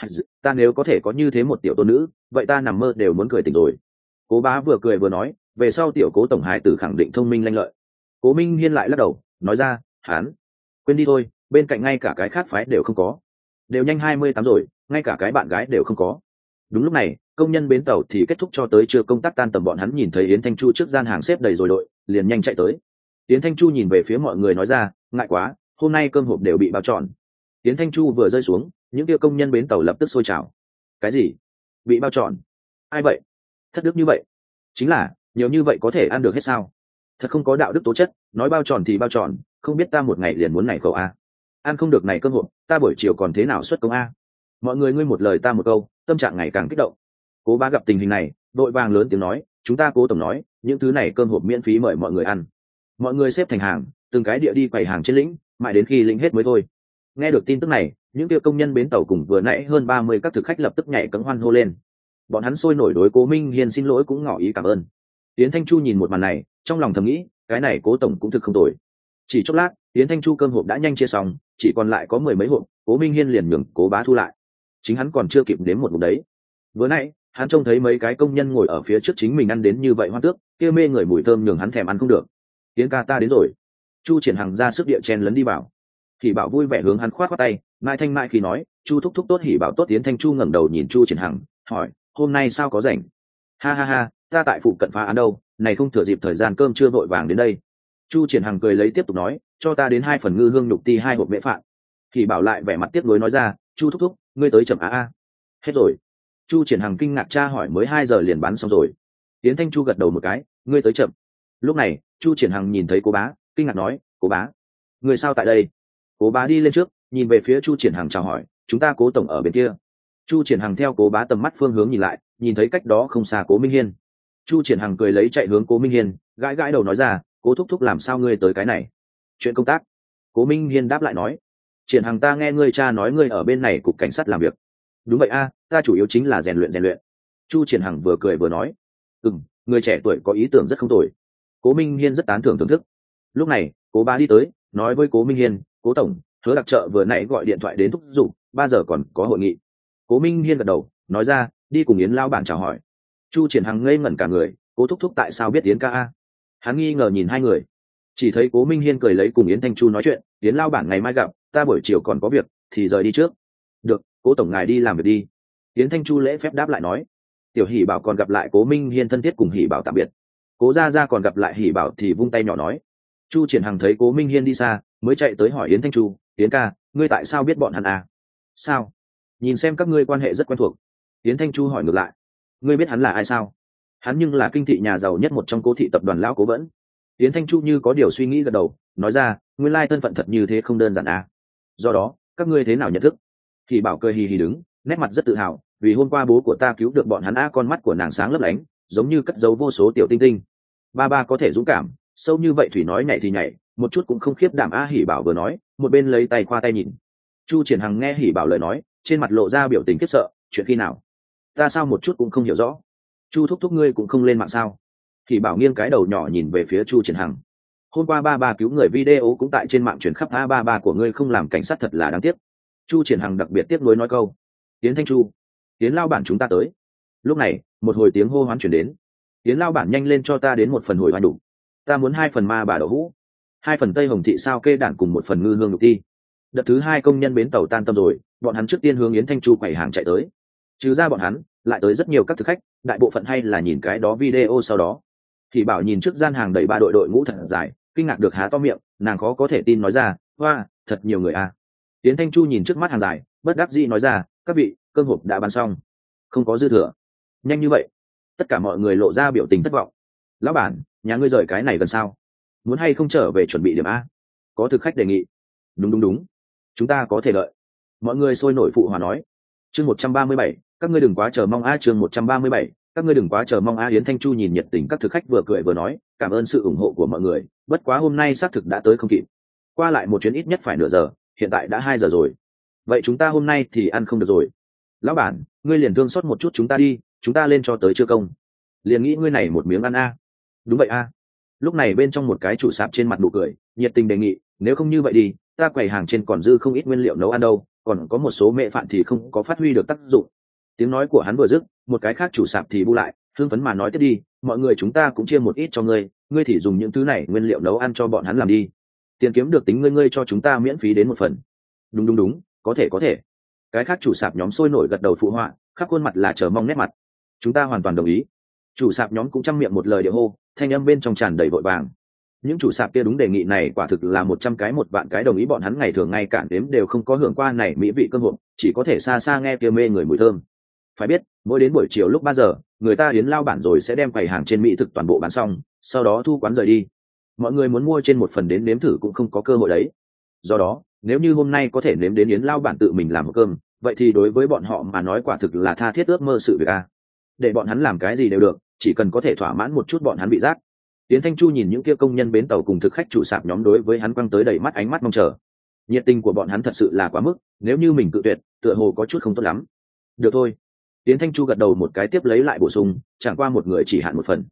Ta nếu có thể có như thế một tiểu tôn nữ, vậy ta nằm mơ đều muốn cười tỉnh rồi. Cố bá vừa cười vừa nói, về sau tiểu Cố tổng hài tử khẳng định thông minh lanh lợi. Cố Minh Hiên lại lắc đầu, nói ra, hán, quên đi thôi, bên cạnh ngay cả cái khác phái đều không có, đều nhanh 28 rồi, ngay cả cái bạn gái đều không có. Đúng lúc này, công nhân bến tàu thì kết thúc cho tới trưa công tác tan tầm, bọn hắn nhìn thấy Yến Thanh Chu trước gian hàng xếp đầy rồi đội, liền nhanh chạy tới. Yến Thanh Chu nhìn về phía mọi người nói ra, ngại quá, hôm nay cơm hộp đều bị bao trọn. Yến Thanh Chu vừa rơi xuống, những kia công nhân bến tàu lập tức sôi trào. Cái gì? Bị bao trọn? Ai vậy? Thất đức như vậy? Chính là, nhiều như vậy có thể ăn được hết sao? Thật không có đạo đức tố chất, nói bao trọn thì bao trọn, không biết ta một ngày liền muốn này khẩu a. Ăn không được này cơm hộp, ta buổi chiều còn thế nào xuất công a? Mọi người ngươi một lời ta một câu, tâm trạng ngày càng kích động. Cố bá gặp tình hình này, đội vàng lớn tiếng nói, chúng ta Cố tổng nói, những thứ này cơm hộp miễn phí mời mọi người ăn. Mọi người xếp thành hàng, từng cái địa đi quầy hàng trên lĩnh, mãi đến khi lĩnh hết mới thôi. Nghe được tin tức này, những kia công nhân bến tàu cùng vừa nãy hơn 30 các thực khách lập tức nhảy cẫng hoan hô lên. Bọn hắn sôi nổi đối Cố Minh Hiên xin lỗi cũng ngỏ ý cảm ơn. Yến Thanh Chu nhìn một màn này, trong lòng thầm nghĩ, cái này Cố tổng cũng thực không tồi. Chỉ chốc lát, Yến Thanh Chu cơm hộp đã nhanh chia xong, chỉ còn lại có 10 mấy hộp, Cố Minh Hiên liền nhường Cố bá thu lại. Chính hắn còn chưa kịp đếm một hộp đấy. Vừa nãy, hắn trông thấy mấy cái công nhân ngồi ở phía trước chính mình ăn đến như vậy hoan tước, kia mê người mùi thơm nhường hắn thèm ăn không được. Yến ca ta đến rồi. Chu Triển Hằng ra sức địa chen lấn đi vào. Hỉ Bảo vui vẻ hướng hắn khoát khoát tay, mai thanh mai khi nói, Chu thúc thúc tốt. Hỉ Bảo tốt. Yến Thanh Chu ngẩng đầu nhìn Chu Triển Hằng, hỏi, hôm nay sao có rảnh? Ha ha ha, ta tại phụ cận phá án đâu, này không thừa dịp thời gian cơm trưa vội vàng đến đây. Chu Triển Hằng cười lấy tiếp tục nói, cho ta đến 2 phần ngư hương nhục ti 2 hộp mễ phạn. Hỉ Bảo lại vẻ mặt tiếc nuối nói ra, Chu thúc thúc, ngươi tới chậm a. Hết rồi. Chu Triển Hằng kinh ngạc tra hỏi, mới 2 giờ liền bán xong rồi. Yến Thanh Chu gật đầu một cái, ngươi tới chậm. Lúc này, Chu Triển Hằng nhìn thấy Cố bá, kinh ngạc nói, Cố bá, người sao tại đây? Cố bá đi lên trước, nhìn về phía Chu Triển Hằng chào hỏi, chúng ta Cố tổng ở bên kia. Chu Triển Hằng theo Cố bá tầm mắt phương hướng nhìn lại, nhìn thấy cách đó không xa Cố Minh Hiên. Chu Triển Hằng cười lấy chạy hướng Cố Minh Hiên, gãi gãi đầu nói ra, Cố thúc thúc làm sao ngươi tới cái này? Chuyện công tác. Cố Minh Hiên đáp lại nói, Triển Hằng ta nghe ngươi cha nói ngươi ở bên này cục cảnh sát làm việc. Đúng vậy a, ta chủ yếu chính là rèn luyện. Chu Triển Hằng vừa cười vừa nói, người trẻ tuổi có ý tưởng rất không tồi. Cố Minh Hiên rất tán thưởng thưởng thức. Lúc này, Cố bá đi tới, nói với Cố Minh Hiên, Cố tổng, Hứa đặc trợ vừa nãy gọi điện thoại đến thúc giục, 3 giờ còn có hội nghị. Cố Minh Hiên gật đầu, nói ra, đi cùng Yến lao bản chào hỏi. Chu Triển Hằng ngây ngẩn cả người, Cố thúc thúc tại sao biết Yến ca a? Hắn nghi ngờ nhìn hai người, chỉ thấy Cố Minh Hiên cười lấy cùng Yến Thanh Chu nói chuyện, Yến lao bản ngày mai gặp, ta buổi chiều còn có việc, thì rời đi trước. Được, Cố tổng ngài đi làm việc đi. Yến Thanh Chu lễ phép đáp lại nói. Tiểu Hỉ Bảo còn gặp lại Cố Minh Hiên thân thiết cùng Hỉ Bảo tạm biệt. Cố gia gia còn gặp lại Hỉ Bảo thì vung tay nhỏ nói. Chu Triển Hằng thấy Cố Minh Hiên đi xa, mới chạy tới hỏi Yến Thanh Chu, Yến ca, ngươi tại sao biết bọn hắn à? Sao? Nhìn xem các ngươi quan hệ rất quen thuộc. Yến Thanh Chu hỏi ngược lại, ngươi biết hắn là ai sao? Hắn nhưng là kinh thị nhà giàu nhất một trong Cố thị tập đoàn lão Cố vẫn. Yến Thanh Chu như có điều suy nghĩ gật đầu, nói ra, nguyên lai thân phận thật như thế không đơn giản à? Do đó, các ngươi thế nào nhận thức? Hỉ Bảo cười hì hì đứng, nét mặt rất tự hào, vì hôm qua bố của ta cứu được bọn hắn a. Con mắt của nàng sáng lấp lánh, giống như cất giấu vô số tiểu tinh tinh. Ba có thể dũng cảm, sâu như vậy thủy nói nhảy thì nhảy, một chút cũng không khiếp đảm a. Hỉ Bảo vừa nói, một bên lấy tay khoa tay nhìn. Chu Triển Hằng nghe Hỉ Bảo lời nói, trên mặt lộ ra biểu tình khiếp sợ, chuyện khi nào? Ta sao một chút cũng không hiểu rõ. Chu thúc thúc ngươi cũng không lên mạng sao? Hỉ Bảo nghiêng cái đầu nhỏ nhìn về phía Chu Triển Hằng. Hôm qua ba cứu người video cũng tại trên mạng truyền khắp a. Ba của ngươi không làm cảnh sát thật là đáng tiếc. Chu Triển Hằng đặc biệt tiếc nuối nói câu. Yến Thanh Chu, Yến lao bản chúng ta tới. Lúc này, một hồi tiếng hô hoán chuyển đến. Yến lao bản nhanh lên cho ta đến 1 phần hồi hoành đủ. Ta muốn 2 phần ma bà đậu hũ, 2 phần tây hồng thị sao kê đản cùng 1 phần ngư hương nhục ti. Đợt thứ 2 công nhân bến tàu tan tâm rồi, bọn hắn trước tiên hướng Yến Thanh Chu quầy hàng chạy tới. Trừ ra bọn hắn, lại tới rất nhiều các thực khách, đại bộ phận hay là nhìn cái đó video sau đó. Thì bảo nhìn trước gian hàng đầy 3 đội đội ngũ thật dài, kinh ngạc được há to miệng, nàng khó có thể tin nói ra, hoa, thật nhiều người à. Tiến Thanh Chu nhìn trước mắt hàng dài, bất đắc dĩ nói ra, các vị, cơm hộp đã bán xong, không có dư thừa. Nhanh như vậy? Tất cả mọi người lộ ra biểu tình thất vọng. Lão bản, nhà ngươi rời cái này gần sao? Muốn hay không trở về chuẩn bị điểm a? Có thực khách đề nghị. Đúng, chúng ta có thể đợi. Mọi người sôi nổi phụ hòa nói. Chương 137, các ngươi đừng quá chờ mong a. Chương 137, các ngươi đừng quá chờ mong a. Yến Thanh Chu nhìn nhiệt tình các thực khách vừa cười vừa nói, cảm ơn sự ủng hộ của mọi người, bất quá hôm nay xác thực đã tới không kịp. Qua lại một chuyến ít nhất phải nửa giờ, hiện tại đã 2 giờ rồi. Vậy chúng ta hôm nay thì ăn không được rồi. Lão bản, ngươi liền thương xót một chút chúng ta đi, chúng ta lên cho tới chưa công. Liền nghĩ ngươi này một miếng ăn a. Đúng vậy a. Lúc này bên trong một cái chủ sạp trên mặt nụ cười, nhiệt tình đề nghị, nếu không như vậy đi, ta quầy hàng trên còn dư không ít nguyên liệu nấu ăn đâu, còn có một số mẹ phạn thì không có phát huy được tác dụng. Tiếng nói của hắn vừa dứt, một cái khác chủ sạp thì bu lại, hưng phấn mà nói tiếp đi, mọi người chúng ta cũng chia một ít cho ngươi, ngươi thì dùng những thứ này nguyên liệu nấu ăn cho bọn hắn làm đi. Tiền kiếm được tính ngươi cho chúng ta miễn phí đến một phần. Đúng, có thể. Cái khác chủ sạp nhóm sôi nổi gật đầu phụ họa, khắp khuôn mặt là chờ mong nét mặt. Chúng ta hoàn toàn đồng ý. Chủ sạp nhóm cũng chăm miệng một lời điệu hô, thanh âm bên trong tràn đầy vội vàng. Những chủ sạp kia đúng đề nghị này quả thực là 100 cái 1 vạn cái đồng ý, bọn hắn ngày thường ngay cả đếm đều không có hưởng qua này mỹ vị cơm hộp, chỉ có thể xa xa nghe kia mê người mùi thơm. Phải biết, mỗi đến buổi chiều lúc 3 giờ, người ta Yến lao bản rồi sẽ đem quầy hàng trên mỹ thực toàn bộ bán xong, sau đó thu quán rời đi. Mọi người muốn mua trên một phần đến nếm thử cũng không có cơ hội đấy. Do đó, nếu như hôm nay có thể nếm đến Yến lao bản tự mình làm một cơm, vậy thì đối với bọn họ mà nói quả thực là tha thiết ước mơ sự việc a. Để bọn hắn làm cái gì đều được, chỉ cần có thể thỏa mãn một chút bọn hắn bị giác. Tiến Thanh Chu nhìn những kia công nhân bến tàu cùng thực khách chủ sạp nhóm đối với hắn quăng tới đầy mắt ánh mắt mong chờ. Nhiệt tình của bọn hắn thật sự là quá mức, nếu như mình cự tuyệt, tựa hồ có chút không tốt lắm. Được thôi. Tiến Thanh Chu gật đầu một cái tiếp lấy lại bổ sung, chẳng qua một người chỉ hạn một phần.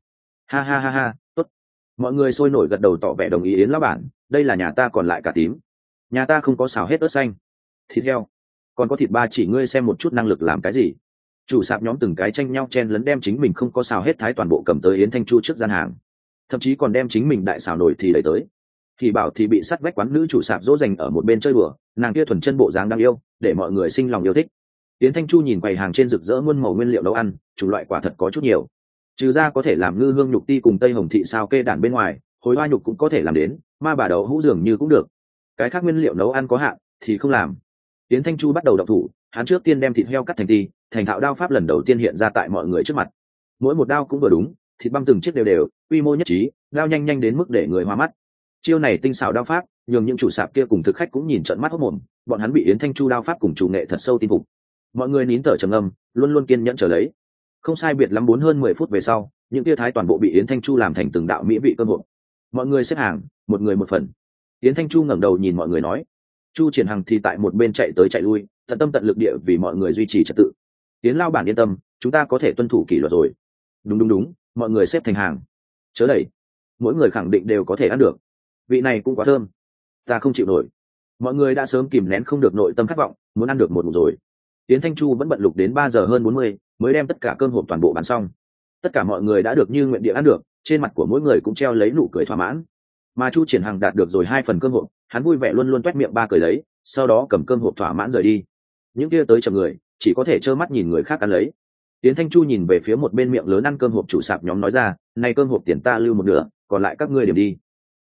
Ha, tốt. Mọi người sôi nổi gật đầu tỏ vẻ đồng ý. Yến lão bản, đây là nhà ta còn lại cả tím. Nhà ta không có xào hết ớt xanh, thịt heo, còn có thịt ba, chỉ ngươi xem một chút năng lực làm cái gì. Chủ sạp nhóm từng cái tranh nhau chen lấn đem chính mình không có xào hết thái toàn bộ cầm tới Yến Thanh Chu trước gian hàng, thậm chí còn đem chính mình đại xào nổi thì đẩy tới. Thì bảo thì bị sắt vách quán nữ chủ sạp dỗ dành ở một bên chơi đùa, nàng kia thuần chân bộ dáng đáng yêu, để mọi người sinh lòng yêu thích. Yến Thanh Chu nhìn quầy hàng trên rực rỡ muôn màu nguyên liệu nấu ăn, chủng loại quả thật có chút nhiều. Trừ ra có thể làm ngư hương nhục ti cùng tây hồng thị sao kê đản bên ngoài, hối hoa nhục cũng có thể làm đến, ma bà đậu hũ dường như cũng được. Cái khác nguyên liệu nấu ăn có hạn thì không làm. Yến Thanh Chu bắt đầu động thủ, hắn trước tiên đem thịt heo cắt thành ti, thành thạo đao pháp lần đầu tiên hiện ra tại mọi người trước mặt. Mỗi một đao cũng vừa đúng, thịt băm từng chiếc đều, quy mô nhất trí, đao nhanh đến mức để người hoa mắt. Chiêu này tinh xảo đao pháp, nhường những chủ sạp kia cùng thực khách cũng nhìn trợn mắt hốt mồm, bọn hắn bị Yến Thanh Chu đao pháp cùng chủ nghệ thật sâu tin phục. Mọi người nín thở trầm ngâm, luôn kiên nhẫn chờ lấy. Không sai biệt lắm 4 hơn 10 phút về sau, những kia thái toàn bộ bị Yến Thanh Chu làm thành từng đạo mỹ vị cơm hộp. Mọi người xếp hàng, một người một phần. Yến Thanh Chu ngẩng đầu nhìn mọi người nói, Chu Triển Hằng thì tại một bên chạy tới chạy lui, tận tâm tận lực địa vì mọi người duy trì trật tự. Yến lao bản yên tâm, chúng ta có thể tuân thủ kỷ luật rồi. Đúng, mọi người xếp thành hàng. Chớ đẩy, mỗi người khẳng định đều có thể ăn được. Vị này cũng quá thơm, ta không chịu nổi. Mọi người đã sớm kìm nén không được nội tâm khát vọng, muốn ăn được một ngụm rồi. Yến Thanh Chu vẫn bận lục đến 3 giờ hơn 40 mới đem tất cả cơm hộp toàn bộ bán xong. Tất cả mọi người đã được như nguyện địa ăn được, trên mặt của mỗi người cũng treo lấy nụ cười thỏa mãn. Mà Chu Triển Hằng đạt được rồi 2 phần cơm hộp, hắn vui vẻ luôn toét miệng ba cười lấy, sau đó cầm cơm hộp thỏa mãn rời đi. Những kia tới chậm người chỉ có thể trơ mắt nhìn người khác ăn lấy. Yến Thanh Chu nhìn về phía một bên miệng lớn ăn cơm hộp chủ sạp nhóm nói ra, này cơm hộp tiền ta lưu một nửa, còn lại các ngươi điểm đi.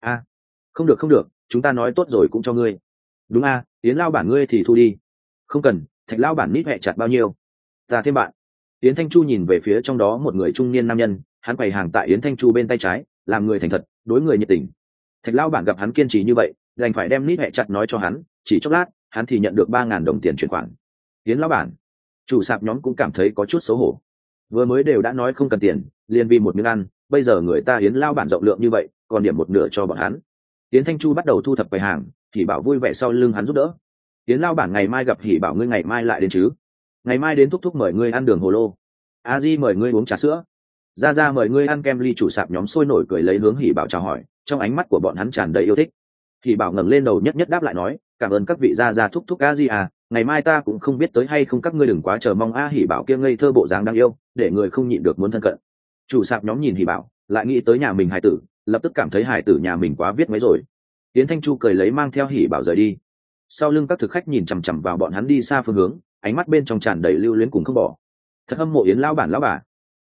Không được, chúng ta nói tốt rồi cũng cho ngươi. Đúng Yến lao bản ngươi thì thu đi. Không cần, Thạch lao bản nít hẹ chặt bao nhiêu, ta thêm bạn. Yến Thanh Chu nhìn về phía trong đó một người trung niên nam nhân, hắn quầy hàng tại Yến Thanh Chu bên tay trái, làm người thành thật, đối người nhiệt tình. Thạch lao bản gặp hắn kiên trì như vậy, đành phải đem nít hẹ chặt nói cho hắn, chỉ chốc lát, hắn thì nhận được 3.000 đồng tiền chuyển khoản. Yến lao bản, chủ sạp nhóm cũng cảm thấy có chút xấu hổ. Vừa mới đều đã nói không cần tiền, liền vì một miếng ăn, bây giờ người ta Yến lao bản rộng lượng như vậy, còn điểm một nửa cho bọn hắn. Yến Thanh Chu bắt đầu thu thập quầy hàng, Hỉ Bảo vui vẻ sau lưng hắn giúp đỡ. Yến lao bản ngày mai gặp Hỉ Bảo ngươi ngày mai lại đến chứ? Ngày mai đến thúc mời ngươi ăn đường hồ lô. A Di mời ngươi uống trà sữa. Ra mời ngươi ăn kem ly. Chủ sạp nhóm sôi nổi cười lấy hướng Hỉ Bảo chào hỏi, trong ánh mắt của bọn hắn tràn đầy yêu thích. Hỉ Bảo ngẩng lên đầu nhất đáp lại nói, cảm ơn các vị gia thúc A Di ngày mai ta cũng không biết tới hay không, các ngươi đừng quá chờ mong. Hỉ Bảo kia ngây thơ bộ dáng đáng yêu, để người không nhịn được muốn thân cận. Chủ sạp nhóm nhìn Hỉ Bảo, lại nghĩ tới nhà mình hài tử, lập tức cảm thấy hài tử nhà mình quá viết mấy rồi. Yến Thanh Chu cười lấy mang theo Hỉ Bảo rời đi. Sau lưng các thực khách nhìn chằm chằm vào bọn hắn đi xa phương hướng, ánh mắt bên trong tràn đầy lưu luyến cùng không bỏ. Thật hâm mộ Yến lão bản lão bà.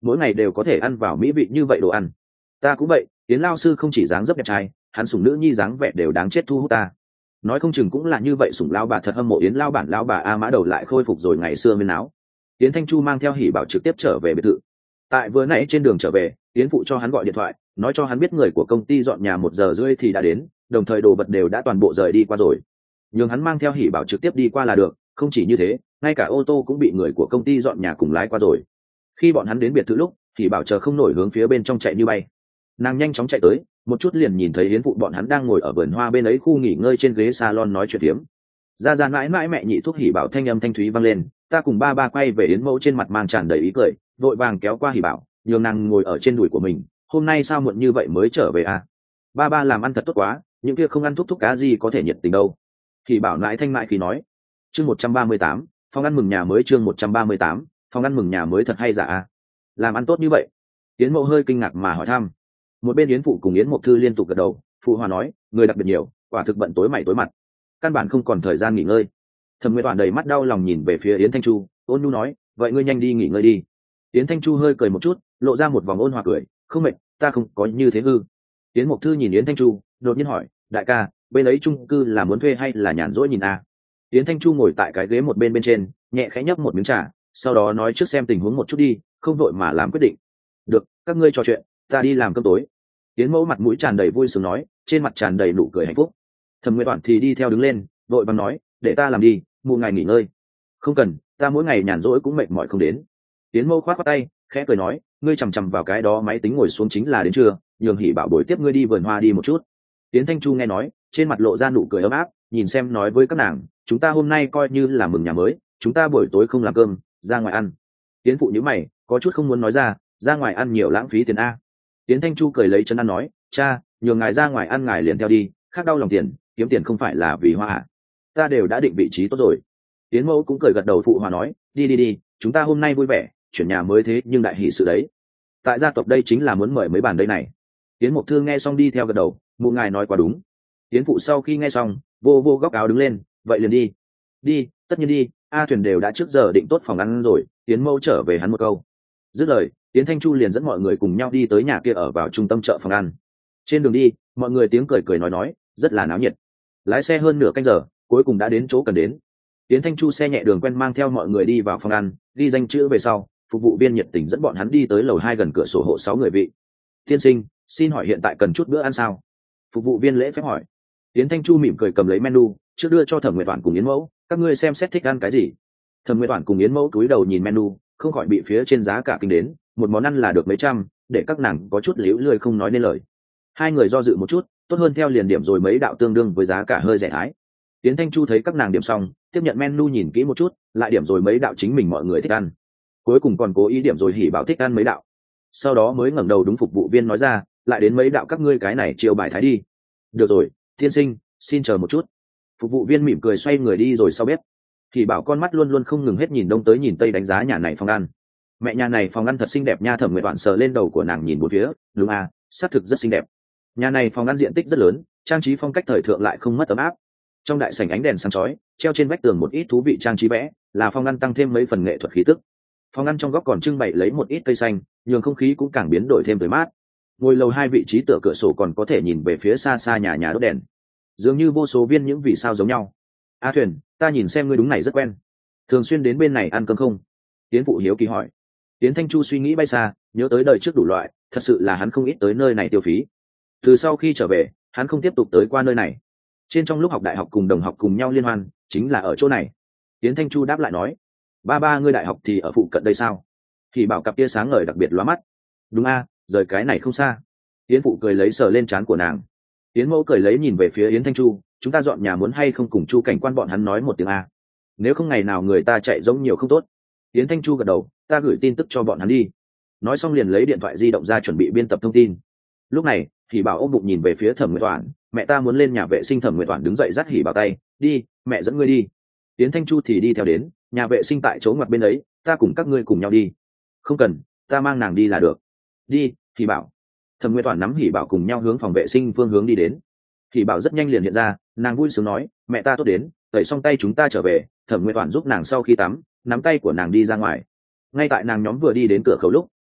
mỗi ngày đều có thể ăn vào mỹ vị như vậy đồ ăn. Ta cũng vậy, Yến lao sư không chỉ dáng dấp đẹp trai, hắn sủng nữ nhi dáng vẻ đều đáng chết thu hút ta. Nói không chừng cũng là như vậy, sủng lao bà thật hâm mộ Yến lao bản lao bà a. Mã Đầu lại khôi phục rồi ngày xưa miên áo. Yến Thanh Chu mang theo Hỉ Bảo trực tiếp trở về biệt thự. Tại vừa nãy trên đường trở về, Yến phụ cho hắn gọi điện thoại, nói cho hắn biết người của công ty dọn nhà 1 giờ rưỡi thì đã đến, đồng thời đồ vật đều đã toàn bộ rời đi qua rồi. Nhưng hắn mang theo Hỉ Bảo trực tiếp đi qua là được. Không chỉ như thế, ngay cả ô tô cũng bị người của công ty dọn nhà cùng lái qua rồi. Khi bọn hắn đến biệt thự lúc, Hỉ Bảo chờ không nổi hướng phía bên trong chạy như bay. Nàng nhanh chóng chạy tới, một chút liền nhìn thấy Yến phụ bọn hắn đang ngồi ở vườn hoa bên ấy khu nghỉ ngơi trên ghế salon nói chuyện tiếm. Ra mãi mãi mẹ nhị thuốc Hỉ Bảo thanh âm thanh thúy vang lên, ta cùng ba ba quay về Yến mẫu trên mặt mang tràn đầy ý cười, vội vàng kéo qua Hỉ Bảo, nhường nàng ngồi ở trên đùi của mình. Hôm nay sao muộn như vậy mới trở về à? Ba ba làm ăn thật tốt quá, những kia không ăn thúc cá gì có thể nhiệt tình đâu. Hỉ Bảo nãi thanh mại khi nói. Chương 138, phòng ăn mừng nhà mới. Chương 138, phòng ăn mừng nhà mới thật hay giả à? Làm ăn tốt như vậy? Yến mẫu hơi kinh ngạc mà hỏi thăm. Một bên Yến phụ cùng Yến Mộc Thư liên tục gật đầu, phụ hòa nói, người đặc biệt nhiều, quả thực bận tối mày tối mặt, căn bản không còn thời gian nghỉ ngơi. Thẩm Nguyệt Toàn đầy mắt đau lòng nhìn về phía Yến Thanh Chu, ôn nhu nói, vậy ngươi nhanh đi nghỉ ngơi đi. Yến Thanh Chu hơi cười một chút, lộ ra một vòng ôn hòa cười, không mệt, ta không có như thế hư. Yến Mộc Thư nhìn Yến Thanh Chu, đột nhiên hỏi, đại ca, bên ấy chung cư là muốn thuê hay là nhàn rỗi nhìn à? Yến Thanh Chu ngồi tại cái ghế một bên trên, nhẹ khẽ nhấp một miếng trà, sau đó nói trước xem tình huống một chút đi, không vội mà làm quyết định. Được, các ngươi trò chuyện, ta đi làm cơm tối. Yến mẫu mặt mũi tràn đầy vui sướng nói, trên mặt tràn đầy nụ cười hạnh phúc. Thẩm Nguyệt Toản thì đi theo đứng lên, vội vàng nói, để ta làm đi, một ngày nghỉ ngơi. Không cần, ta mỗi ngày nhàn rỗi cũng mệt mỏi không đến. Yến mẫu khoát khoát tay, khẽ cười nói, ngươi chằm chằm vào cái đó máy tính ngồi xuống chính là đến trưa, nhường Hỉ Bảo buổi tiếp ngươi đi vườn hoa đi một chút. Yến Thanh Chu nghe nói, trên mặt lộ ra nụ cười ấm áp, nhìn xem nói với các nàng, chúng ta hôm nay coi như là mừng nhà mới, chúng ta buổi tối không làm cơm, ra ngoài ăn. Yến phụ nhíu mày, có chút không muốn nói ra ngoài ăn nhiều lãng phí tiền a. Yến Thanh Chu cười lấy chân ăn nói, cha, nhường ngài ra ngoài ăn ngài liền theo đi, khác đau lòng tiền, kiếm tiền không phải là vì hoa hạ. Ta đều đã định vị trí tốt rồi. Yến mẫu cũng cười gật đầu phụ hòa nói, đi, chúng ta hôm nay vui vẻ, chuyển nhà mới thế nhưng đại hỷ sự đấy. Tại gia tộc đây chính là muốn mời mấy bàn đây này. Yến Mộc Thư nghe xong đi theo gật đầu, mụ ngài nói quá đúng. Yến phụ sau khi nghe xong, vô góc áo đứng lên, vậy liền đi, tất nhiên đi, A Thuyền đều đã trước giờ định tốt phòng ăn rồi. Yến mẫu trở về hắn một câu. Dứt lời, Yến Thanh Chu liền dẫn mọi người cùng nhau đi tới nhà kia ở vào trung tâm chợ phòng ăn. Trên đường đi, mọi người tiếng cười nói, rất là náo nhiệt. Lái xe hơn nửa canh giờ, cuối cùng đã đến chỗ cần đến. Yến Thanh Chu xe nhẹ đường quen mang theo mọi người đi vào phòng ăn, ghi danh chữ về sau, phục vụ viên nhiệt tình dẫn bọn hắn đi tới lầu 2 gần cửa sổ hộ 6 người vị. Tiên sinh, xin hỏi hiện tại cần chút bữa ăn sao? Phục vụ viên lễ phép hỏi. Yến Thanh Chu mỉm cười cầm lấy menu, trước đưa cho Thẩm Nguyệt Toản cùng Yến Mẫu, các ngươi xem xét thích ăn cái gì. Thẩm Nguyệt Toản cùng Yến Mẫu cúi đầu nhìn menu, không khỏi bị phía trên giá cả kinh đến, một món ăn là được mấy trăm, để các nàng có chút liễu lười không nói nên lời. Hai người do dự một chút, tốt hơn theo liền điểm rồi mấy đạo tương đương với giá cả hơi rẻ thái. Yến Thanh Chu thấy các nàng điểm xong, tiếp nhận menu nhìn kỹ một chút, lại điểm rồi mấy đạo chính mình mọi người thích ăn. Cuối cùng còn cố ý điểm rồi Hỉ Bảo thích ăn mấy đạo. Sau đó mới ngẩng đầu đúng phục vụ viên nói ra, lại đến mấy đạo các ngươi cái này chiêu bài thái đi. Được rồi, tiên sinh, xin chờ một chút. Phục vụ viên mỉm cười xoay người đi rồi sau bếp. Hỉ Bảo con mắt luôn luôn không ngừng hết nhìn đông tới nhìn tây đánh giá nhà này phòng ăn. Mẹ nhà này phòng ăn thật xinh đẹp nha. Thẩm Nguyệt Toản sờ lên đầu của nàng nhìn bốn phía, đúng à, xác thực rất xinh đẹp. Nhà này phòng ăn diện tích rất lớn, trang trí phong cách thời thượng lại không mất ấm áp. Trong đại sảnh ánh đèn sáng chói, treo trên vách tường một ít thú vị trang trí vẽ, là phòng ăn tăng thêm mấy phần nghệ thuật khí tức. Phòng ăn trong góc còn trưng bày lấy một ít cây xanh, nhường không khí cũng càng biến đổi thêm tươi mát. Ngồi lầu 2 vị trí tựa cửa sổ còn có thể nhìn về phía xa xa nhà đốt đèn, dường như vô số viên những vì sao giống nhau. A Thuyền, ta nhìn xem ngươi đúng này rất quen, thường xuyên đến bên này ăn cơm không? Tiến phụ hiếu kỳ hỏi. Tiến Thanh Chu suy nghĩ bay xa, nhớ tới đời trước đủ loại, thật sự là hắn không ít tới nơi này tiêu phí. Từ sau khi trở về, hắn không tiếp tục tới qua nơi này. Trên trong lúc học đại học cùng đồng học cùng nhau liên hoan, chính là ở chỗ này. Tiến Thanh Chu đáp lại nói, ba ngươi đại học thì ở phụ cận đây sao? Thì bảo cặp tia sáng ngời đặc biệt lóa mắt. Đúng a, rời cái này không xa. Tiến phụ cười lấy sờ lên trán của nàng. Tiến mẫu cười lấy nhìn về phía Yến Thanh Chu, chúng ta dọn nhà muốn hay không cùng Chu cảnh quan bọn hắn nói một tiếng a? Nếu không ngày nào người ta chạy giống nhiều không tốt. Yến Thanh Chu gật đầu, ta gửi tin tức cho bọn hắn đi. Nói xong liền lấy điện thoại di động ra chuẩn bị biên tập thông tin. Lúc này thì bảo ôm bụng nhìn về phía Thẩm Nguyệt Toản, mẹ ta muốn lên nhà vệ sinh. Thẩm Nguyệt Toản đứng dậy dắt Hỉ Bảo tay, đi, mẹ dẫn ngươi đi. Yến Thanh Chu thì đi theo đến, nhà vệ sinh tại chỗ ngoặt bên ấy, ta cùng các ngươi cùng nhau đi. Không cần, ta mang nàng đi là được. Đi, Hỉ Bảo. Thẩm Nguyệt Toản nắm Hỉ Bảo cùng nhau hướng phòng vệ sinh phương hướng đi đến. Hỉ Bảo rất nhanh liền hiện ra, nàng vui sướng nói, mẹ ta tốt đến, tẩy xong tay chúng ta trở về. Thẩm Nguyệt Toản giúp nàng sau khi tắm, nắm tay của nàng đi ra ngoài. Ngay tại nàng nhóm vừa đi đến cửa khẩu lúc,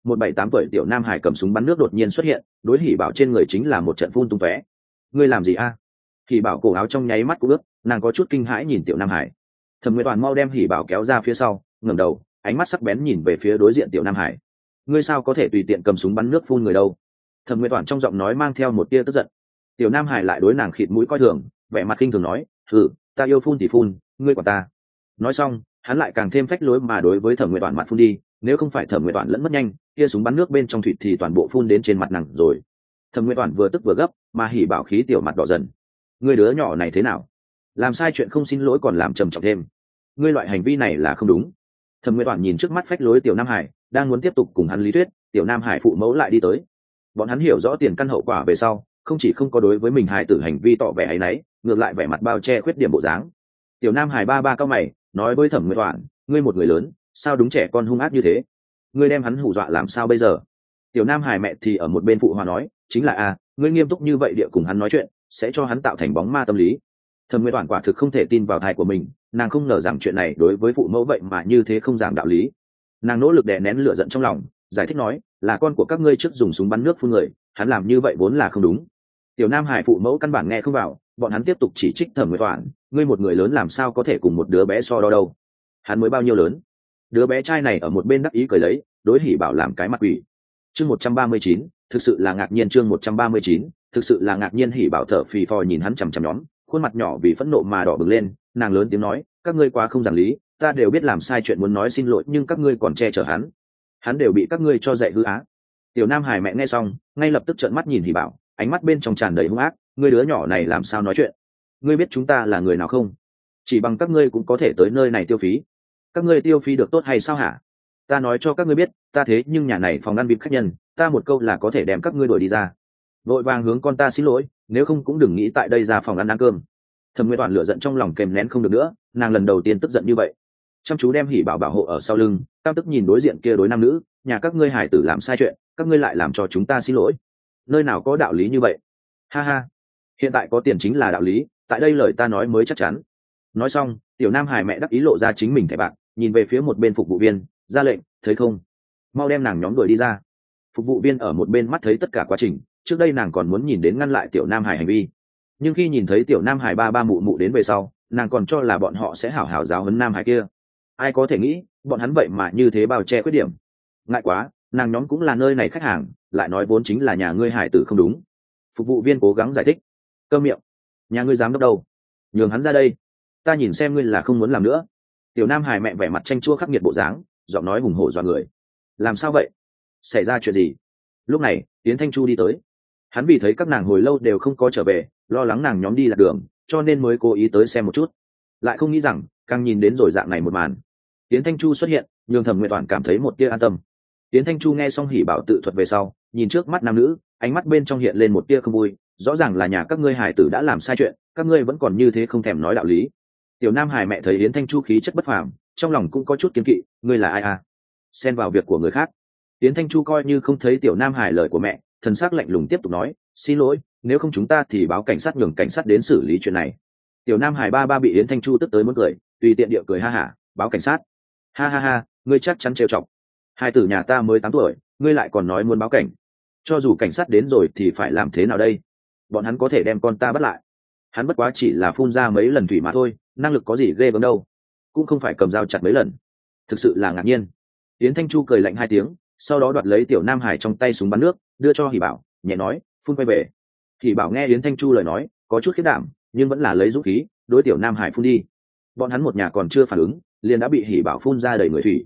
một 7-8 tuổi tiểu nam hải cầm súng bắn nước đột nhiên xuất hiện, đối Hỉ Bảo trên người chính là một trận phun tung tóe. Ngươi làm gì a? Hỉ Bảo cổ áo trong nháy mắt cũng ướt, nàng có chút kinh hãi nhìn tiểu nam hải. Thẩm Nguyệt Toàn mau đem Hỉ Bảo kéo ra phía sau, ngẩng đầu, ánh mắt sắc bén nhìn về phía đối diện tiểu nam hải. Ngươi sao có thể tùy tiện cầm súng bắn nước phun người đâu? Thẩm Nguyệt Toàn trong giọng nói mang theo một tia tức giận. Tiểu nam hải lại đối nàng khịt mũi coi thường, vẻ mặt khinh thường nói, ta yêu phun thì phun, ngươi quản ta. Nói xong, hắn lại càng thêm phách lối mà đối với Thẩm Nguyệt Toàn mặt phun đi, nếu không phải Thẩm Nguyệt Toàn lẫn mất nhanh, kia súng bắn nước bên trong thủy thì toàn bộ phun đến trên mặt nàng rồi. Thẩm Nguyệt Toàn vừa tức vừa gấp, mà Hỉ Bảo khí tiểu mặt đỏ dần. Ngươi đứa nhỏ này thế nào? Làm sai chuyện không xin lỗi còn làm trầm trọng thêm. Ngươi loại hành vi này là không đúng. Thẩm Nguyệt Toàn nhìn trước mắt phách lối tiểu nam hải, đang muốn tiếp tục cùng hắn lý thuyết, tiểu nam hải phụ mẫu lại đi tới. Bọn hắn hiểu rõ tiền căn hậu quả về sau, không chỉ không có đối với mình hài tử hành vi tỏ vẻ áy náy, ngược lại vẻ mặt bao che khuyết điểm bộ dáng. Tiểu nam hải ba cao mày, nói với Thẩm Nguyệt Toàn, ngươi một người lớn, sao đúng trẻ con hung ác như thế? Ngươi đem hắn hù dọa làm sao bây giờ? Tiểu nam hải mẹ thì ở một bên phụ hòa nói, chính là ngươi nghiêm túc như vậy địa cùng hắn nói chuyện, sẽ cho hắn tạo thành bóng ma tâm lý. Thẩm Nguyệt Toàn quả thực không thể tin vào thai của mình, nàng không ngờ rằng chuyện này đối với phụ mẫu vậy mà như thế không giảng đạo lý. Nàng nỗ lực đè nén lửa giận trong lòng, giải thích nói, là con của các ngươi trước dùng súng bắn nước phun người, hắn làm như vậy vốn là không đúng. Tiểu nam hải phụ mẫu căn bản nghe không vào, bọn hắn tiếp tục chỉ trích Thẩm Nguyệt Toàn, ngươi một người lớn làm sao có thể cùng một đứa bé so đo đâu? Hắn mới bao nhiêu lớn? Đứa bé trai này ở một bên đắc ý cười lấy, đối Hỉ Bảo làm cái mặt quỷ. Chương 139, thực sự là ngạc nhiên. Chương 139, thực sự là ngạc nhiên. Hỉ Bảo thở phì phò nhìn hắn chằm chằm nhóm, khuôn mặt nhỏ vì phẫn nộ mà đỏ bừng lên, nàng lớn tiếng nói, các ngươi quá không giảng lý, ta đều biết làm sai chuyện muốn nói xin lỗi nhưng các ngươi còn che chở hắn đều bị các ngươi cho dạy hư á. Tiểu nam hải mẹ nghe xong, ngay lập tức trợn mắt nhìn Hỉ Bảo, ánh mắt bên trong tràn đầy hung ác, ngươi đứa nhỏ này làm sao nói chuyện? Ngươi biết chúng ta là người nào không? Chỉ bằng các ngươi cũng có thể tới nơi này tiêu phí. Các ngươi tiêu phí được tốt hay sao hả? Ta nói cho các ngươi biết, ta thế nhưng nhà này phòng ăn vip khách nhân, ta một câu là có thể đem các ngươi đuổi đi ra. Vội vàng hướng con ta xin lỗi, nếu không cũng đừng nghĩ tại đây ra phòng ăn cơm. Thẩm Nguyệt Toàn lửa giận trong lòng kềm nén không được nữa, nàng lần đầu tiên tức giận như vậy. Chăm chú đem Hỉ Bảo bảo hộ ở sau lưng, cam tức nhìn đối diện kia đối nam nữ, nhà các ngươi hài tử làm sai chuyện, các ngươi lại làm cho chúng ta xin lỗi. Nơi nào có đạo lý như vậy? Ha ha, hiện tại có tiền chính là đạo lý, tại đây lời ta nói mới chắc chắn. Nói xong, tiểu nam hải mẹ đắc ý lộ ra chính mình thẻ bạc, nhìn về phía một bên phục vụ viên, ra lệnh, thấy không? Mau đem nàng nhóm đuổi đi ra. Phục vụ viên ở một bên mắt thấy tất cả quá trình, trước đây nàng còn muốn nhìn đến ngăn lại tiểu nam hải hành vi, nhưng khi nhìn thấy tiểu nam hải ba mụ mụ đến về sau, nàng còn cho là bọn họ sẽ hảo hảo giáo huấn nam hải kia. Ai có thể nghĩ bọn hắn vậy mà như thế bao che khuyết điểm. Ngại quá, nàng nhóm cũng là nơi này khách hàng, lại nói vốn chính là nhà ngươi hải tử không đúng. Phục vụ viên cố gắng giải thích. Câm miệng, nhà ngươi dám đốc đâu? Nhường hắn ra đây, ta nhìn xem ngươi là không muốn làm nữa. Tiểu nam hải mẹ vẻ mặt chanh chua khắc nghiệt bộ dáng, giọng nói hùng hổ dọa người. Làm sao vậy? Xảy ra chuyện gì? Lúc này Yến Thanh Chu đi tới, hắn vì thấy các nàng hồi lâu đều không có trở về, lo lắng nàng nhóm đi lạc đường, cho nên mới cố ý tới xem một chút. Lại không nghĩ rằng càng nhìn đến rồi dạng này một màn, Yến Thanh Chu xuất hiện, nhường Thẩm Nguyệt Toàn cảm thấy một tia an tâm. Yến Thanh Chu nghe xong Hỉ Bảo tự thuật về sau, nhìn trước mắt nam nữ, ánh mắt bên trong hiện lên một tia không vui, rõ ràng là nhà các ngươi hải tử đã làm sai chuyện, các ngươi vẫn còn như thế không thèm nói đạo lý. Tiểu nam hải mẹ thấy Yến Thanh Chu khí chất bất phàm, trong lòng cũng có chút kiêng kỵ, ngươi là ai à? Xen vào việc của người khác. Yến Thanh Chu coi như không thấy tiểu nam hải lời của mẹ, thần sắc lạnh lùng tiếp tục nói, xin lỗi, nếu không chúng ta thì báo cảnh sát, nhường cảnh sát đến xử lý chuyện này. Tiểu nam hải ba bị Yến Thanh Chu tức tới muốn cười, tùy tiện địa cười ha hả, báo cảnh sát? Ha ha ha, ngươi chắc chắn trêu chọc. Hai tử nhà ta mới 8 tuổi, ngươi lại còn nói muốn báo cảnh. Cho dù cảnh sát đến rồi thì phải làm thế nào đây? Bọn hắn có thể đem con ta bắt lại. Hắn bất quá chỉ là phun ra mấy lần thủy mà thôi, năng lực có gì ghê gớm đâu, cũng không phải cầm dao chặt mấy lần. Thực sự là ngạc nhiên. Yến Thanh Chu cười lạnh 2 tiếng, sau đó đoạt lấy tiểu nam hải trong tay súng bắn nước, đưa cho Hỉ Bảo, nhẹ nói, phun quay về. Hỉ Bảo nghe Yến Thanh Chu lời nói, có chút khiếp đảm, nhưng vẫn là lấy dũng khí, đối tiểu nam hải phun đi. Bọn hắn một nhà còn chưa phản ứng, liền đã bị Hỉ Bảo phun ra đầy người thủy.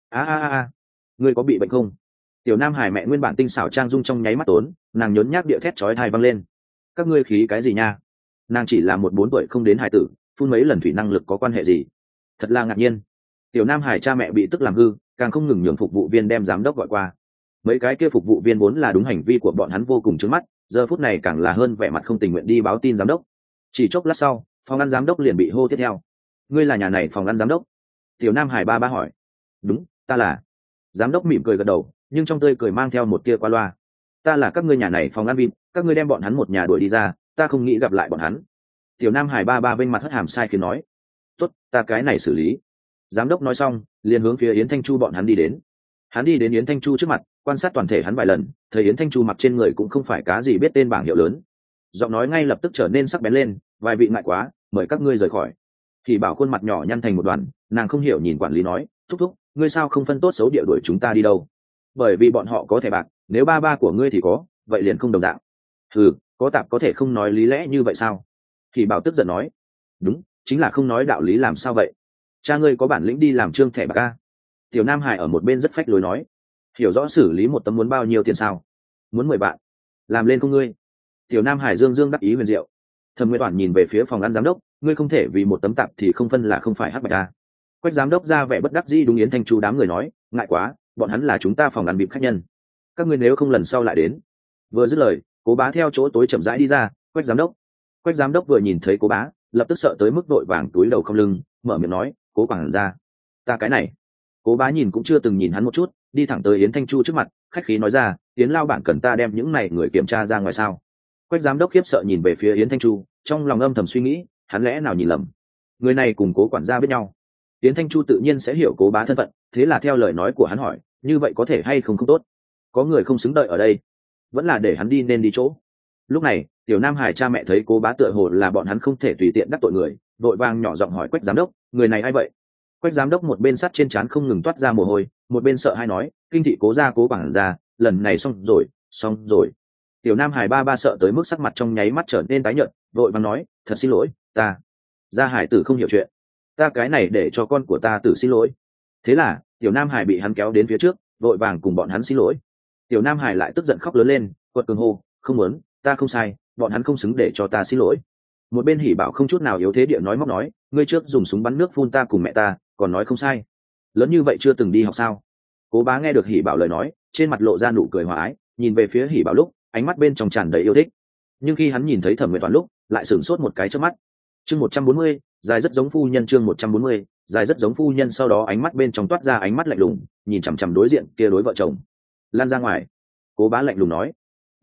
Ngươi có bị bệnh không? Tiểu nam hải mẹ nguyên bản tinh xảo trang dung trong nháy mắt tốn, nàng nhốn nhác địa thét chói tai vang lên. Các ngươi khí cái gì nha? Nàng chỉ là một 4 tuổi không đến hải tử, phun mấy lần thủy năng lực có quan hệ gì? Thật là ngạc nhiên. Tiểu nam hải cha mẹ bị tức làm hư, càng không ngừng nhường phục vụ viên đem giám đốc gọi qua. Mấy cái kia phục vụ viên vốn là đúng hành vi của bọn hắn vô cùng trướng mắt, giờ phút này càng là hơn vẻ mặt không tình nguyện đi báo tin giám đốc. Chỉ chốc lát sau, phòng ăn giám đốc liền bị hô tiếp theo. Ngươi là nhà này phòng ăn giám đốc? Tiểu nam hải ba hỏi. Đúng, ta là. Giám đốc mỉm cười gật đầu, nhưng trong tươi cười mang theo một tia qua loa. Ta là các ngươi nhà này phòng ăn vip, các ngươi đem bọn hắn một nhà đuổi đi ra, ta không nghĩ gặp lại bọn hắn. Tiểu nam hải ba bên mặt hất hàm sai khiến nói. Tốt, ta cái này xử lý. Giám đốc nói xong, liền hướng phía Yến Thanh Chu bọn hắn đi đến. Hắn đi đến Yến Thanh Chu trước mặt, quan sát toàn thể hắn vài lần, thấy Yến Thanh Chu mặc trên người cũng không phải cá gì biết tên bảng hiệu lớn, giọng nói ngay lập tức trở nên sắc bén lên, vài vị ngại quá, mời các ngươi rời khỏi. Thì bảo khuôn mặt nhỏ nhăn thành một đoàn, nàng không hiểu nhìn quản lý nói, thúc thúc, ngươi sao không phân tốt xấu địa đuổi chúng ta đi đâu? Bởi vì bọn họ có thẻ bạc, nếu ba ba của ngươi thì có, vậy liền không đồng dạng. Ừ, có tạp có thể không nói lý lẽ như vậy sao? Thì bảo tức giận nói, đúng, chính là không nói đạo lý làm sao vậy? Cha ngươi có bản lĩnh đi làm trương thẻ bạc a? Tiểu Nam Hải ở một bên rất phách lối nói, hiểu rõ xử lý một tấm muốn bao nhiêu tiền sao? Muốn 10 vạn, làm lên không ngươi? Tiểu Nam Hải dương dương đắc ý huyền diệu. Thẩm Nguyệt Toản nhìn về phía phòng ăn giám đốc, ngươi không thể vì một tấm tạp thì không phân là không phải hắc bạch a. Quách giám đốc ra vẻ bất đắc dĩ đúng Yến Thanh Chu đám người nói, ngại quá, bọn hắn là chúng ta phòng ăn bịp khách nhân, các ngươi nếu không lần sau lại đến. Vừa dứt lời, Cố Bá theo chỗ tối chậm rãi đi ra, Quách giám đốc vừa nhìn thấy Cố Bá, lập tức sợ tới mức đội vàng túi đầu không lưng, mở miệng nói, Cố quản gia, ta cái này. Cố Bá nhìn cũng chưa từng nhìn hắn một chút, đi thẳng tới Yến Thanh Chu trước mặt, khách khí nói ra, Yến lao bản cần ta đem những này người kiểm tra ra ngoài sao? Quách giám đốc khiếp sợ nhìn về phía Yến Thanh Chu, trong lòng âm thầm suy nghĩ, hắn lẽ nào nhìn lầm? Người này cùng Cố quản gia biết nhau. Yến Thanh Chu tự nhiên sẽ hiểu Cố Bá thân phận, thế là theo lời nói của hắn hỏi, như vậy có thể hay không không tốt? Có người không xứng đợi ở đây, vẫn là để hắn đi nên đi chỗ. Lúc này, Tiểu Nam Hải cha mẹ thấy Cố Bá tựa hồ là bọn hắn không thể tùy tiện đắc tội người, vội vàng nhỏ giọng hỏi Quách giám đốc, người này ai vậy? Quách giám đốc một bên sắt trên trán không ngừng toát ra mồ hôi, một bên sợ hai nói, kinh thị Cố gia Cố quản gia, lần này xong rồi. Tiểu Nam Hải ba sợ tới mức sắc mặt trong nháy mắt trở nên tái nhợt, vội vàng nói, thật xin lỗi, ta gia Hải tử không hiểu chuyện, ta cái này để cho con của ta tử xin lỗi. Thế là Tiểu Nam Hải bị hắn kéo đến phía trước, vội vàng cùng bọn hắn xin lỗi. Tiểu Nam Hải lại tức giận khóc lớn lên, quật cường hô, không muốn, ta không sai, bọn hắn không xứng để cho ta xin lỗi. Một bên Hỉ Bảo không chút nào yếu thế địa nói móc nói, ngươi trước dùng súng bắn nước phun ta cùng mẹ ta, còn nói không sai, lớn như vậy chưa từng đi học sao? Cố Bá nghe được Hỉ Bảo lời nói, trên mặt lộ ra nụ cười hòa ái, nhìn về phía Hỉ Bảo lúc, ánh mắt bên trong tràn đầy yêu thích. Nhưng khi hắn nhìn thấy Thẩm Nguyệt Toản lúc, lại sửng sốt một cái chớp mắt. Chương 140, dài rất giống phu nhân. Chương 140, dài rất giống phu nhân. Sau đó ánh mắt bên trong toát ra ánh mắt lạnh lùng, nhìn chằm chằm đối diện kia đối vợ chồng. Lan ra ngoài. Cố Bá lạnh lùng nói,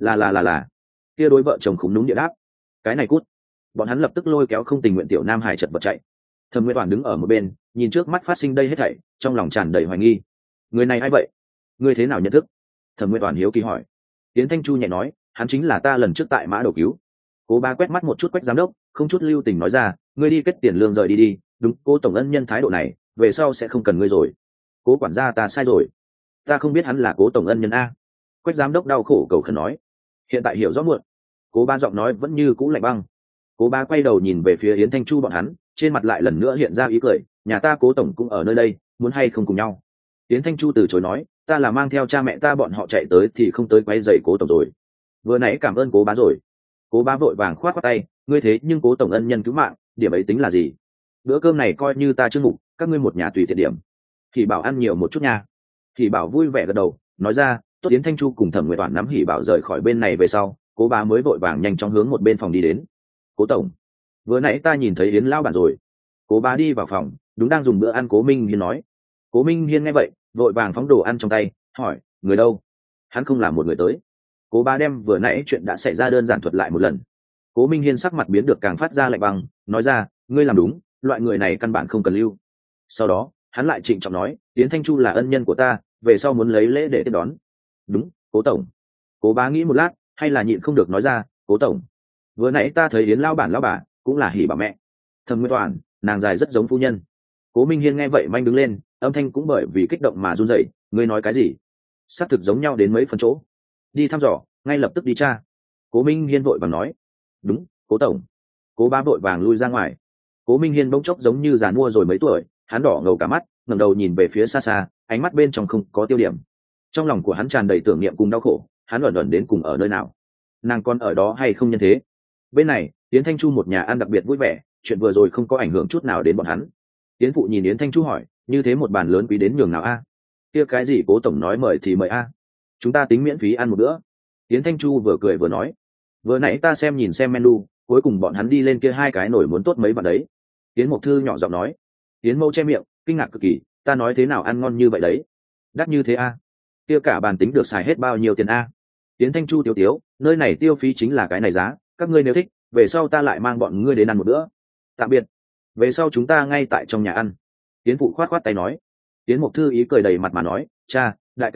là. Kia đối vợ chồng khúm núm địa đáp, cái này cút. Bọn hắn lập tức lôi kéo không tình nguyện Tiểu Nam Hải chật vật chạy. Thẩm Nguyệt Toản đứng ở một bên, nhìn trước mắt phát sinh đây hết thảy, trong lòng tràn đầy hoài nghi. Người này ai vậy? Ngươi thế nào nhận thức? Thẩm Nguyệt Toản hiếu kỳ hỏi. Yến Thanh Chu nhẹ nói, hắn chính là ta lần trước tại Mã Đầu cứu. Cố Bá quét mắt một chút Quách giám đốc, không chút lưu tình nói ra, ngươi đi kết tiền lương rời đi. Đúng, Cố tổng ân nhân thái độ này, về sau sẽ không cần ngươi rồi. Cố quản gia ta sai rồi, ta không biết hắn là Cố tổng ân nhân a. Quách giám đốc đau khổ cầu khẩn nói, hiện tại hiểu rõ muộn. Cố Bá giọng nói vẫn như cũ lạnh băng. Cố Bá quay đầu nhìn về phía Yến Thanh Chu bọn hắn, trên mặt lại lần nữa hiện ra ý cười, nhà ta Cố tổng cũng ở nơi đây, muốn hay không cùng nhau? Yến Thanh Chu từ chối nói, ta là mang theo cha mẹ ta bọn họ chạy tới thì không tới quay giày Cố tổng rồi. Vừa nãy cảm ơn Cố Bá rồi. Cố Bá vội vàng khoát khoát tay, ngươi thế nhưng Cố tổng ân nhân cứu mạng, điểm ấy tính là gì? Bữa cơm này coi như ta chương mục, các ngươi một nhà tùy tiện điểm. Thì bảo ăn nhiều một chút nha. Thì bảo vui vẻ gật đầu, nói ra, tốt. Yến Thanh Chu cùng Thẩm Nguyệt Toản nắm Hỉ Bảo rời khỏi bên này về sau, Cố Bá mới vội vàng nhanh chóng hướng một bên phòng đi đến. Cố tổng, vừa nãy ta nhìn thấy Yến lão bản rồi. Cố Bá đi vào phòng, đúng đang dùng bữa ăn Cố Minh Hiên nói. Cố Minh Hiên nghe vậy, vội vàng phóng đồ ăn trong tay, hỏi, người đâu? Hắn không là một người tới. Cố Bá đem vừa nãy chuyện đã xảy ra đơn giản thuật lại một lần. Cố Minh Hiên sắc mặt biến được càng phát ra lạnh băng, nói ra, ngươi làm đúng, loại người này căn bản không cần lưu. Sau đó, hắn lại trịnh trọng nói, Yến Thanh Chu là ân nhân của ta, về sau muốn lấy lễ để tiếp đón. Đúng, Cố tổng. Cố Bá nghĩ một lát, hay là nhịn không được nói ra, Cố tổng, vừa nãy ta thấy Yến lão bản lão bà cũng là Hỉ Bảo mẹ. Thẩm Nguyệt Toản, nàng dài rất giống phu nhân. Cố Minh Hiên nghe vậy manh đứng lên, âm thanh cũng bởi vì kích động mà run rẩy, ngươi nói cái gì? Xác thực giống nhau đến mấy phần chỗ. Đi thăm dò, ngay lập tức đi tra. Cố Minh Hiên vội vàng nói, đúng, Cố tổng. Cố Bá vội vàng lui ra ngoài. Cố Minh Hiên bỗng chốc giống như già mua rồi mấy tuổi, hắn đỏ ngầu cả mắt, ngẩng đầu nhìn về phía xa xa, ánh mắt bên trong không có tiêu điểm. Trong lòng của hắn tràn đầy tưởng niệm cùng đau khổ, hắn luẩn đến cùng ở nơi nào? Nàng còn ở đó hay không nhân thế? Bên này, Yến Thanh Chu một nhà ăn đặc biệt vui vẻ, chuyện vừa rồi không có ảnh hưởng chút nào đến bọn hắn. Yến phụ nhìn Yến Thanh Chu hỏi, như thế một bàn lớn quý đến nhường nào a? Kia cái gì Cố tổng nói mời thì mời a, chúng ta tính miễn phí ăn một bữa. Yến Thanh Chu vừa cười vừa nói, vừa nãy ta nhìn xem menu, cuối cùng bọn hắn đi lên kia hai cái nổi muốn tốt mấy bạn đấy. Yến Mộc Thư nhỏ giọng nói. Yến Mâu che miệng, kinh ngạc cực kỳ, ta nói thế nào ăn ngon như vậy đấy, đắt như thế a? Kia cả bàn tính được xài hết bao nhiêu tiền a? Yến Thanh Chu tiếu, nơi này tiêu phí chính là cái này giá, các ngươi nếu thích, về sau ta lại mang bọn ngươi đến ăn một bữa. Tạm biệt. Về sau chúng ta ngay tại trong nhà ăn. Yến phụ khoát tay nói. Yến Mộc Thư ý cười đầy mặt mà nói, cha, đại ca,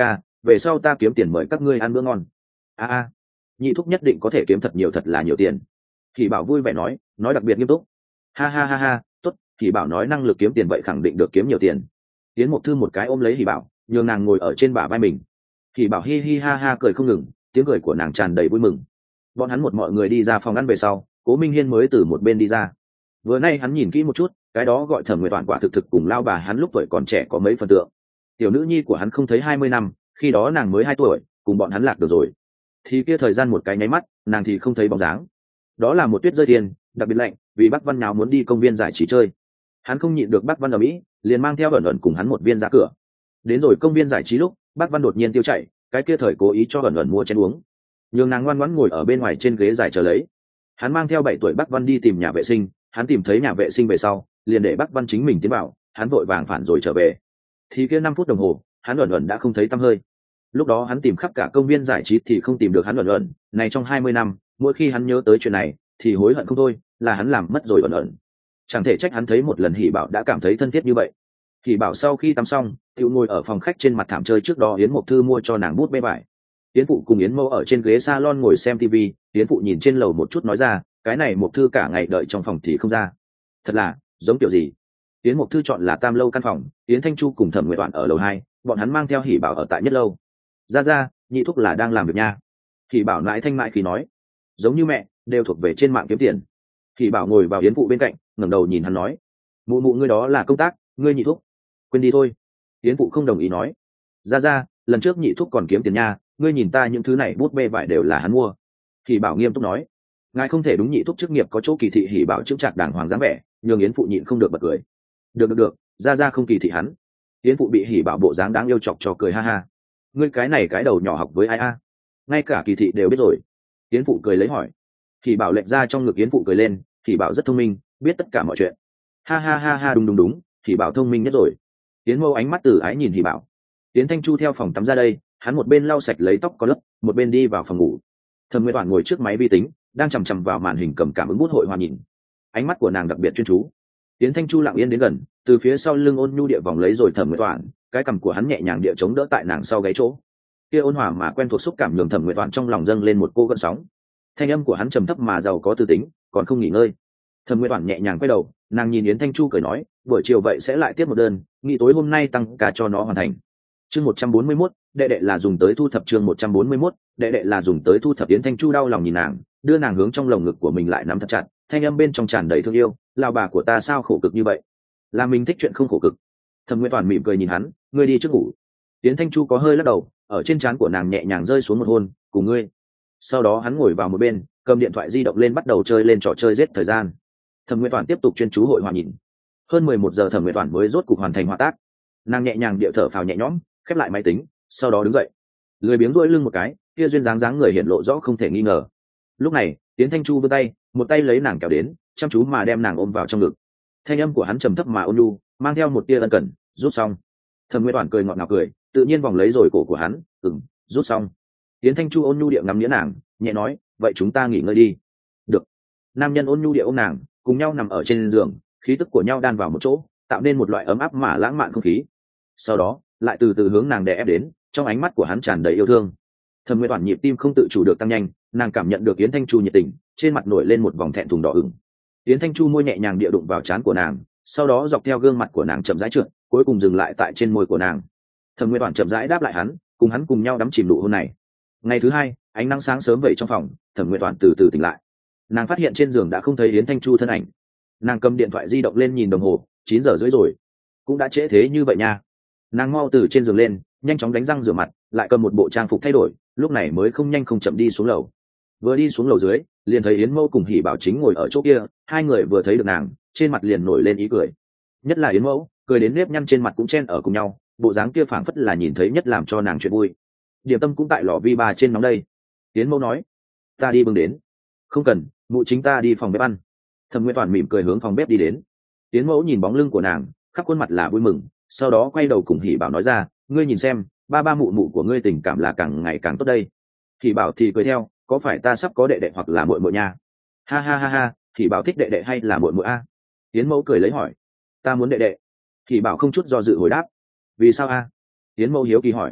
về sau ta kiếm tiền mời các ngươi ăn bữa ngon. A, nhị thúc nhất định có thể kiếm thật là nhiều tiền. Hỉ bảo vui vẻ nói đặc biệt nghiêm túc. Ha ha ha ha, tốt. Hỉ bảo nói năng lực kiếm tiền vậy khẳng định được kiếm nhiều tiền. Yến Mộc Thư một cái ôm lấy Hỉ bảo, nhường nàng ngồi ở trên bả vai mình. Hỉ bảo hi hi ha ha cười không ngừng, tiếng cười của nàng tràn đầy vui mừng. Bọn hắn mọi người đi ra phòng ăn về sau, Cố Minh Hiên mới từ một bên đi ra. Vừa nay hắn nhìn kỹ một chút, cái đó gọi Thẩm Nguyệt Toản quả thực cùng lao bà hắn lúc tuổi còn trẻ có mấy phần tượng. Tiểu nữ nhi của hắn không thấy 20 năm, khi đó nàng mới 2 tuổi, cùng bọn hắn lạc được rồi. Thì kia thời gian một cái nháy mắt, nàng thì không thấy bóng dáng. Đó là một tuyết rơi thiên, đặc biệt lạnh, vì Bắc Văn nháo muốn đi công viên giải trí chơi. Hắn không nhịn được Bắc Văn ở Mỹ, liền mang theo ẩn ẩn cùng hắn một viên ra cửa. Đến rồi công viên giải trí lúc, Bắc Văn đột nhiên tiêu chạy, cái kia thời cố ý cho ẩn ẩn mua chén uống. Nhưng nàng ngoan ngoãn ngồi ở bên ngoài trên ghế dài chờ lấy. Hắn mang theo 7 tuổi Bắc Văn đi tìm nhà vệ sinh, hắn tìm thấy nhà vệ sinh về sau, liền để Bắc Văn chính mình tiến vào, hắn vội vàng phản rồi trở về. Thì kia 5 phút đồng hồ, hắn ẩn ẩn đã không thấy tăm hơi. Lúc đó hắn tìm khắp cả công viên giải trí thì không tìm được hắn ẩn ẩn, này trong 20 năm, mỗi khi hắn nhớ tới chuyện này, thì hối hận không thôi, là hắn làm mất rồi ẩn ẩn. Chẳng thể trách hắn thấy một lần Hỉ Bảo đã cảm thấy thân thiết như vậy. Hỉ Bảo sau khi tắm xong, Tiểu ngồi ở phòng khách trên mặt thảm chơi trước đó Yến Mộc Thư mua cho nàng bút bê vải. Yến Phụ cùng Yến Mẫu ở trên ghế salon ngồi xem TV, Yến Phụ nhìn trên lầu một chút nói ra, cái này Mộc Thư cả ngày đợi trong phòng thì không ra. Thật là, giống kiểu gì? Yến Mộc Thư chọn là tam lâu căn phòng, Yến Thanh Chu cùng Thẩm Nguyệt Toản ở lầu 2, bọn hắn mang theo Hỉ Bảo ở tại nhất lâu. Ra, nhị thúc là đang làm việc nha. Hỉ Bảo nãi thanh mại khi nói, giống như mẹ, đều thuộc về trên mạng kiếm tiền. Hỉ Bảo ngồi vào Yến Phụ bên cạnh, ngẩng đầu nhìn hắn nói, mụ mụ ngươi đó là công tác, ngươi nhị thúc, quên đi thôi. Yến Phụ không đồng ý nói, ra, lần trước nhị thúc còn kiếm tiền nha, ngươi nhìn ta những thứ này bút bê vải đều là hắn mua. Hỉ Bảo nghiêm túc nói, ngài không thể đúng nhị thúc chức nghiệp có chỗ kỳ thị. Hỉ Bảo chững chạc đàng hoàng dáng vẻ, nhường Yến Phụ nhịn không được bật cười. Được, ra không kỳ thị hắn. Yến Phụ bị Hỉ Bảo bộ dáng đáng yêu chọc cho cười ha ha. Ngươi cái này cái đầu nhỏ học với ai a? Ngay cả kỳ thị đều biết rồi. Yến Phụ cười lấy hỏi. Hỉ Bảo lệch ra trong ngực Yến Phụ cười lên. Hỉ Bảo rất thông minh, biết tất cả mọi chuyện. Ha ha ha ha, đúng, Hỉ Bảo thông minh nhất rồi. Yến Mâu ánh mắt từ ái nhìn Hỉ Bảo. Yến Thanh Chu theo phòng tắm ra đây, hắn một bên lau sạch lấy tóc có lớp, một bên đi vào phòng ngủ. Thẩm Nguyệt Toản ngồi trước máy vi tính, đang chằm chằm vào màn hình cầm cảm ứng bút hội hoa nhìn. Ánh mắt của nàng đặc biệt chuyên chú. Yến Thanh Chu lặng yên đến gần, từ phía sau lưng ôn nhu địa vòng lấy rồi Thẩm Nguyệt Toản, cái cằm của hắn nhẹ nhàng địa chống đỡ tại nàng sau gáy chỗ. Kia ôn hòa mà quen thuộc xúc cảm nhường Thẩm Nguyệt Toản trong lòng dâng lên một cô gợn sóng. Thanh âm của hắn trầm thấp mà giàu có tư tính, còn không nghỉ ngơi. Thẩm Nguyệt Toản nhẹ nhàng quay đầu, nàng nhìn Yến Thanh Chu cười nói, buổi chiều vậy sẽ lại tiếp một đơn, nghĩ tối hôm nay tăng ca cho nó hoàn thành. Chương 141, đệ đệ là dùng tới thu thập. Chương 141, đệ đệ là dùng tới thu thập. Yến Thanh Chu đau lòng nhìn nàng, đưa nàng hướng trong lồng ngực của mình lại nắm thật chặt, thanh âm bên trong tràn đầy thương yêu, lão bà của ta sao khổ cực như vậy? Là mình thích chuyện không khổ cực. Thẩm Nguyệt Toản mỉm cười nhìn hắn, ngươi đi trước ngủ. Yến Thanh Chu có hơi lắc đầu, ở trên trán của nàng nhẹ nhàng rơi xuống một hôn, cùng ngươi. Sau đó hắn ngồi vào một bên, cầm điện thoại di động lên bắt đầu chơi lên trò chơi giết thời gian. Thẩm Nguyệt Toản tiếp tục chuyên chú hội họa nhìn. Hơn 11 giờ Thẩm Nguyệt Toản mới rốt cục hoàn thành họa tác. Nàng nhẹ nhàng điệu thở phào nhẹ nhõm, khép lại máy tính, sau đó đứng dậy, lười biếng duỗi lưng một cái, kia duyên dáng người hiện lộ rõ không thể nghi ngờ. Lúc này Yến Thanh Chu vươn tay, một tay lấy nàng kéo đến, chăm chú mà đem nàng ôm vào trong ngực. Thanh âm của hắn trầm thấp mà ôn nhu, mang theo một tia ân cần. Rút xong. Thẩm Nguyệt Toản cười ngọt ngào cười, tự nhiên vòng lấy rồi cổ của hắn. Rút xong. Yến Thanh Chu ôn nhu địa ngắm nghĩa nàng, nhẹ nói, vậy chúng ta nghỉ ngơi đi. Được. Nam nhân ôn nhu địa ôm nàng, cùng nhau nằm ở trên giường, khí tức của nhau đan vào một chỗ, tạo nên một loại ấm áp mà lãng mạn không khí. Sau đó lại từ từ hướng nàng đè ép đến, trong ánh mắt của hắn tràn đầy yêu thương. Thẩm Nguyệt Toản nhịp tim không tự chủ được tăng nhanh, nàng cảm nhận được Yến Thanh Chu nhiệt tình, trên mặt nổi lên một vòng thẹn thùng đỏ ửng. Yến Thanh Chu môi nhẹ nhàng địa đụng vào trán của nàng, sau đó dọc theo gương mặt của nàng chậm rãi trượt, cuối cùng dừng lại tại trên môi của nàng. Thẩm Nguyệt Toản chậm rãi đáp lại hắn, cùng hắn cùng nhau đắm chìm nụ hôn này. Ngày thứ hai, ánh nắng sáng sớm vậy trong phòng, Thẩm Nguyệt Toản từ từ tỉnh lại. Nàng phát hiện trên giường đã không thấy Yến Thanh Chu thân ảnh. Nàng cầm điện thoại di động lên nhìn đồng hồ, 9 giờ rưỡi rồi. Cũng đã trễ thế như vậy nha. Nàng mau từ trên giường lên, nhanh chóng đánh răng rửa mặt, lại cầm một bộ trang phục thay đổi, lúc này mới không nhanh không chậm đi xuống lầu. Vừa đi xuống lầu dưới, liền thấy Yến Mâu cùng Hỉ Bảo chính ngồi ở chỗ kia, hai người vừa thấy được nàng, trên mặt liền nổi lên ý cười. Nhất là Yến Mâu, cười đến nếp nhăn trên mặt cũng chen ở cùng nhau, bộ dáng kia phảng phất là nhìn thấy nhất làm cho nàng chuyện vui. Điểm tâm cũng tại lò vi ba trên nóng đây. Yến Mâu nói, ta đi bưng đến. Không cần, mụ chính ta đi phòng bếp ăn. Thẩm Nguyệt Toản mỉm cười hướng phòng bếp đi đến. Yến Mâu nhìn bóng lưng của nàng, khắp khuôn mặt là vui mừng, sau đó quay đầu cùng Hỉ Bảo nói ra, ngươi nhìn xem, ba mụ mụ của ngươi tình cảm là càng ngày càng tốt đây. Hỉ Bảo thì cười theo, có phải ta sắp có đệ đệ hoặc là muội muội nha? Ha ha ha ha, Hỉ Bảo thích đệ đệ hay là muội muội a? Yến Mẫu cười lấy hỏi, ta muốn đệ đệ. Hỉ Bảo không chút do dự hồi đáp, vì sao a? Yến Mẫu hiếu kỳ hỏi,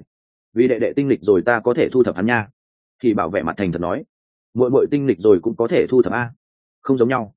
vì đệ đệ tinh lịch rồi ta có thể thu thập hắn nha. Thì bảo vệ mặt thành thật nói, muội muội tinh lịch rồi cũng có thể thu thập a? Không giống nhau.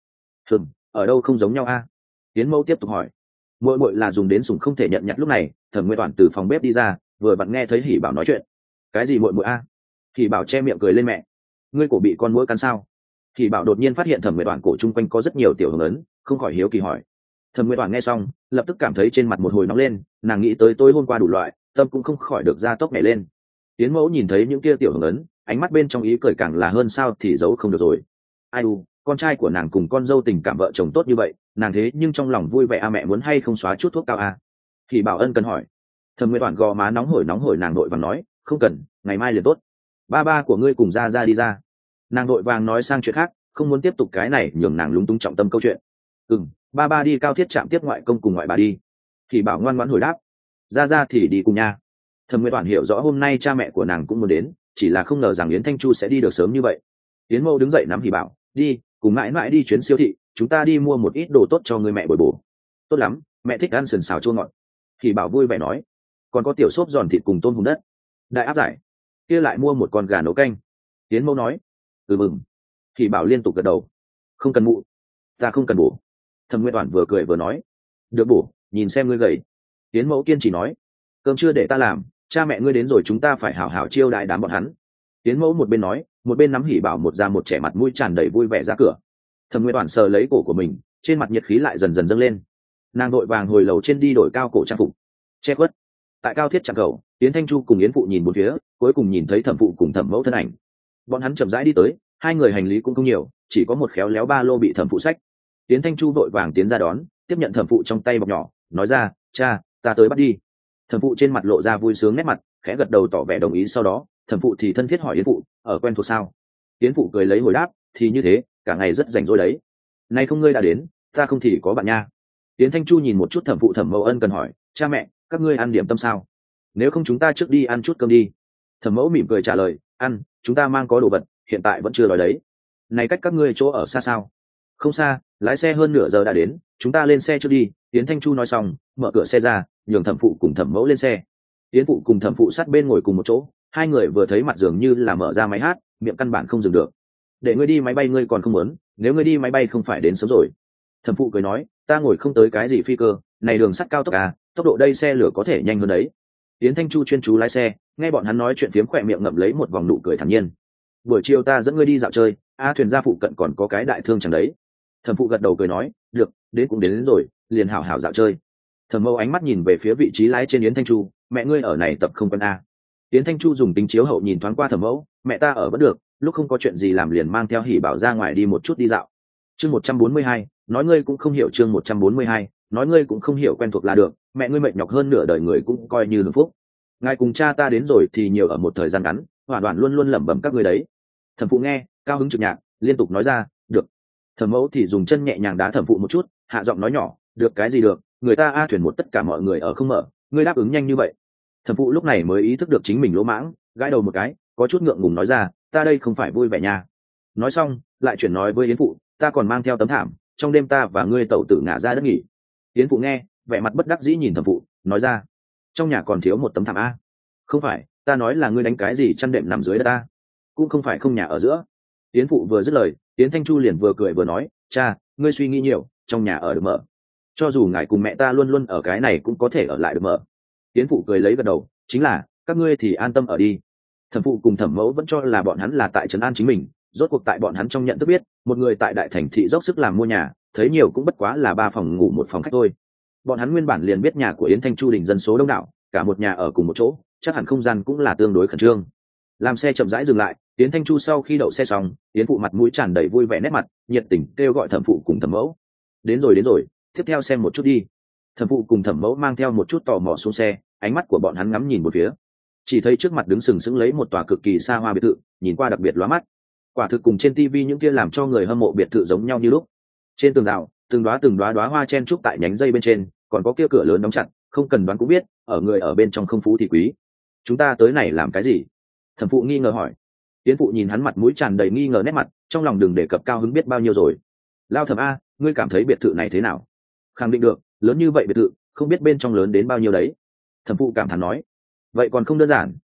Ở đâu không giống nhau a? Tiến mẫu tiếp tục hỏi. Muội muội là dùng đến sủng không thể nhận nhặt. Lúc này Thẩm Nguyên Toàn từ phòng bếp đi ra, vừa vặn nghe thấy Hỉ Bảo nói chuyện. Cái gì muội muội a? Hỉ Bảo che miệng cười lên, mẹ, ngươi cổ bị con muỗi cắn sao? Hỉ Bảo đột nhiên phát hiện Thẩm Nguyên Toàn cổ chung quanh có rất nhiều tiểu hồng ấn, không khỏi hiếu kỳ hỏi. Thẩm Nguyên Toàn nghe xong lập tức cảm thấy trên mặt một hồi nóng lên, nàng nghĩ tới tối hôm qua đủ loại, tâm cũng không khỏi được ra tốc nhảy lên. Tiến mẫu nhìn thấy những kia tiểu hồng ấn, ánh mắt bên trong ý cười càng là hơn sao thì giấu không được rồi. Ai u, con trai của nàng cùng con dâu tình cảm vợ chồng tốt như vậy, nàng thế nhưng trong lòng vui vẻ. Mẹ muốn hay không xóa chút thuốc cao a? Thì Bảo ân cần hỏi. Thẩm Nguyên Toàn gò má nóng hổi nàng nội vàng nói, không cần, ngày mai liền tốt. Ba của ngươi cùng ra đi ra. Nàng nội vàng nói sang chuyện khác, không muốn tiếp tục cái này nhường nàng lúng túng trọng tâm câu chuyện. Ba đi Cao Thiết trạm tiếp ngoại công cùng ngoại bà đi. Thì Bảo ngoan ngoãn hồi đáp. Ra thì đi cùng nha. Thẩm Nguyên Toàn hiểu rõ hôm nay cha mẹ của nàng cũng muốn đến, chỉ là không ngờ rằng Yến Thanh Chu sẽ đi được sớm như vậy. Yến Mâu đứng dậy nắm Hỉ Bảo, đi cùng mãi mãi đi chuyến siêu thị, chúng ta đi mua một ít đồ tốt cho người mẹ bồi bổ. Tốt lắm, mẹ thích ăn sườn xào chua ngọt. Hỉ Bảo vui vẻ nói, còn có tiểu xốp giòn thịt cùng tôm hùm đất. Đại áp giải, kia lại mua một con gà nấu canh. Yến Mâu nói, mừng. Hỉ Bảo liên tục gật đầu, không cần mụ, ta không cần bổ. Thẩm Nguyên Toàn vừa cười vừa nói, được bổ, nhìn xem ngươi gầy. Yến Mẫu kiên trì nói, cơm chưa để ta làm, cha mẹ ngươi đến rồi chúng ta phải hảo hảo chiêu đãi đám bọn hắn. Yến Mẫu một bên nói một bên nắm Hỉ Bảo một già một trẻ mặt mũi tràn đầy vui vẻ ra cửa. Thẩm Nguyên Toàn sờ lấy cổ của mình, trên mặt nhiệt khí lại dần dần dâng lên. Nàng đội vàng hồi lầu trên đi đổi cao cổ trang phục che khuất. Tại Cao Thiết trạm cầu, Yến Thanh Chu cùng Yến Phụ nhìn bốn phía, cuối cùng nhìn thấy Thẩm Phụ cùng Thẩm Mẫu thân ảnh. Bọn hắn chậm rãi đi tới, hai người hành lý cũng không nhiều, chỉ có một khéo léo ba lô bị Thẩm Phụ xách. Yến Thanh Chu vội vàng tiến ra đón, tiếp nhận Thẩm Phụ trong tay bọc nhỏ, nói ra, cha, ta tới bắt đi. Thẩm Phụ trên mặt lộ ra vui sướng nét mặt, khẽ gật đầu tỏ vẻ đồng ý. Sau đó Thẩm Phụ thì thân thiết hỏi Yến Phụ, ở quen thuộc sao? Yến Phụ cười lấy hồi đáp, thì như thế, cả ngày rất rảnh rỗi đấy. Nay không ngươi đã đến, ta không thì có bạn nha. Yến Thanh Chu nhìn một chút Thẩm Phụ Thẩm Mẫu ân cần hỏi, cha mẹ, các ngươi ăn điểm tâm sao? Nếu không chúng ta trước đi ăn chút cơm đi. Thẩm Mẫu mỉm cười trả lời, ăn, chúng ta mang có đồ vật, hiện tại vẫn chưa đói đấy. Này cách các ngươi chỗ ở xa sao? Không xa, lái xe hơn nửa giờ đã đến, chúng ta lên xe trước đi. Yến Thanh Chu nói xong mở cửa xe ra, nhường Thẩm Phụ cùng Thẩm Mẫu lên xe. Yến Phụ cùng Thẩm Phụ sát bên ngồi cùng một chỗ, hai người vừa thấy mặt dường như là mở ra máy hát, miệng căn bản không dừng được. Để ngươi đi máy bay ngươi còn không muốn, nếu ngươi đi máy bay không phải đến sớm rồi. Thẩm Phụ cười nói, ta ngồi không tới cái gì phi cơ, này đường sắt cao tốc à, tốc độ đây xe lửa có thể nhanh hơn đấy. Yến Thanh Chu chuyên chú lái xe, nghe bọn hắn nói chuyện phiếm khỏe miệng ngậm lấy một vòng nụ cười thản nhiên. Buổi chiều ta dẫn ngươi đi dạo chơi, thuyền ra phụ cận còn có cái đại thương chẳng đấy. Thẩm Phụ gật đầu cười nói, được, đến cũng đến rồi, liền hảo hảo dạo chơi. Thẩm Mẫu ánh mắt nhìn về phía vị trí lái trên Yến Thanh Chu, mẹ ngươi ở này tập không quen a? Yến Thanh Chu dùng tính chiếu hậu nhìn thoáng qua Thẩm Mẫu, mẹ ta ở vẫn được, lúc không có chuyện gì làm liền mang theo Hỉ Bảo ra ngoài đi một chút đi dạo. Chương 142, nói ngươi cũng không hiểu. Chương 142, nói ngươi cũng không hiểu, quen thuộc là được, mẹ ngươi mệt nhọc hơn nửa đời người cũng coi như hưởng phúc. Ngài cùng cha ta đến rồi thì nhiều ở một thời gian ngắn, Hỏa Đoàn luôn luôn lẩm bẩm các ngươi đấy. Thẩm Phụ nghe, cao hứng trực nhạc, liên tục nói ra, được. Thẩm Mẫu thì dùng chân nhẹ nhàng đá Thẩm Phụ một chút, hạ giọng nói nhỏ, được cái gì được, người ta thuyền một tất cả mọi người ở không mở, ngươi đáp ứng nhanh như vậy. Thẩm Phụ lúc này mới ý thức được chính mình lỗ mãng, gãi đầu một cái, có chút ngượng ngùng nói ra, ta đây không phải vui vẻ nha. Nói xong lại chuyển nói với Yến Phụ, ta còn mang theo tấm thảm, trong đêm ta và ngươi tẩu tử ngả ra đất nghỉ. Yến Phụ nghe, vẻ mặt bất đắc dĩ nhìn Thẩm Phụ, nói ra, trong nhà còn thiếu một tấm thảm a? Không phải, ta nói là ngươi đánh cái gì chăn đệm nằm dưới đất ta, cũng không phải không nhà ở giữa. Yến Phụ vừa dứt lời, Yến Thanh Chu liền vừa cười vừa nói, cha, ngươi suy nghĩ nhiều, trong nhà ở được mở, cho dù ngài cùng mẹ ta luôn luôn ở cái này cũng có thể ở lại được mở. Yến Phụ cười lấy gật đầu, chính là các ngươi thì an tâm ở đi. Thẩm Phụ cùng Thẩm Mẫu vẫn cho là bọn hắn là tại trấn an chính mình, rốt cuộc tại bọn hắn trong nhận thức biết, một người tại đại thành thị dốc sức làm mua nhà, thấy nhiều cũng bất quá là 3 phòng ngủ 1 phòng khách thôi. Bọn hắn nguyên bản liền biết nhà của Yến Thanh Chu đình dân số đông đảo, cả một nhà ở cùng một chỗ, chắc hẳn không gian cũng là tương đối khẩn trương. Làm xe chậm rãi dừng lại, Yến Thanh Chu sau khi đậu xe xong, Yến Phụ mặt mũi tràn đầy vui vẻ nét mặt, nhiệt tình kêu gọi Thẩm Phụ cùng Thẩm Mẫu. Đến rồi, tiếp theo xem một chút đi. Thẩm Phụ cùng Thẩm Mẫu mang theo một chút tò mò xuống xe, ánh mắt của bọn hắn ngắm nhìn một phía, chỉ thấy trước mặt đứng sừng sững lấy một tòa cực kỳ xa hoa biệt thự, nhìn qua đặc biệt lóa mắt. Quả thực cùng trên TV những kia làm cho người hâm mộ biệt thự giống nhau như lúc. Trên tường rào, từng đóa hoa chen trúc tại nhánh dây bên trên, còn có kia cửa lớn đóng chặt, không cần đoán cũng biết, ở người ở bên trong không phú thì quý. Chúng ta tới này làm cái gì? Thẩm Phụ nghi ngờ hỏi. Yến Phụ nhìn hắn mặt mũi tràn đầy nghi ngờ nét mặt, trong lòng đừng đề cập cao hứng biết bao nhiêu rồi. Lao Thẩm a, ngươi cảm thấy biệt thự này thế nào? Khẳng định được, lớn như vậy biệt thự, không biết bên trong lớn đến bao nhiêu đấy. Thẩm Phụ cảm thán nói, vậy còn không đơn giản,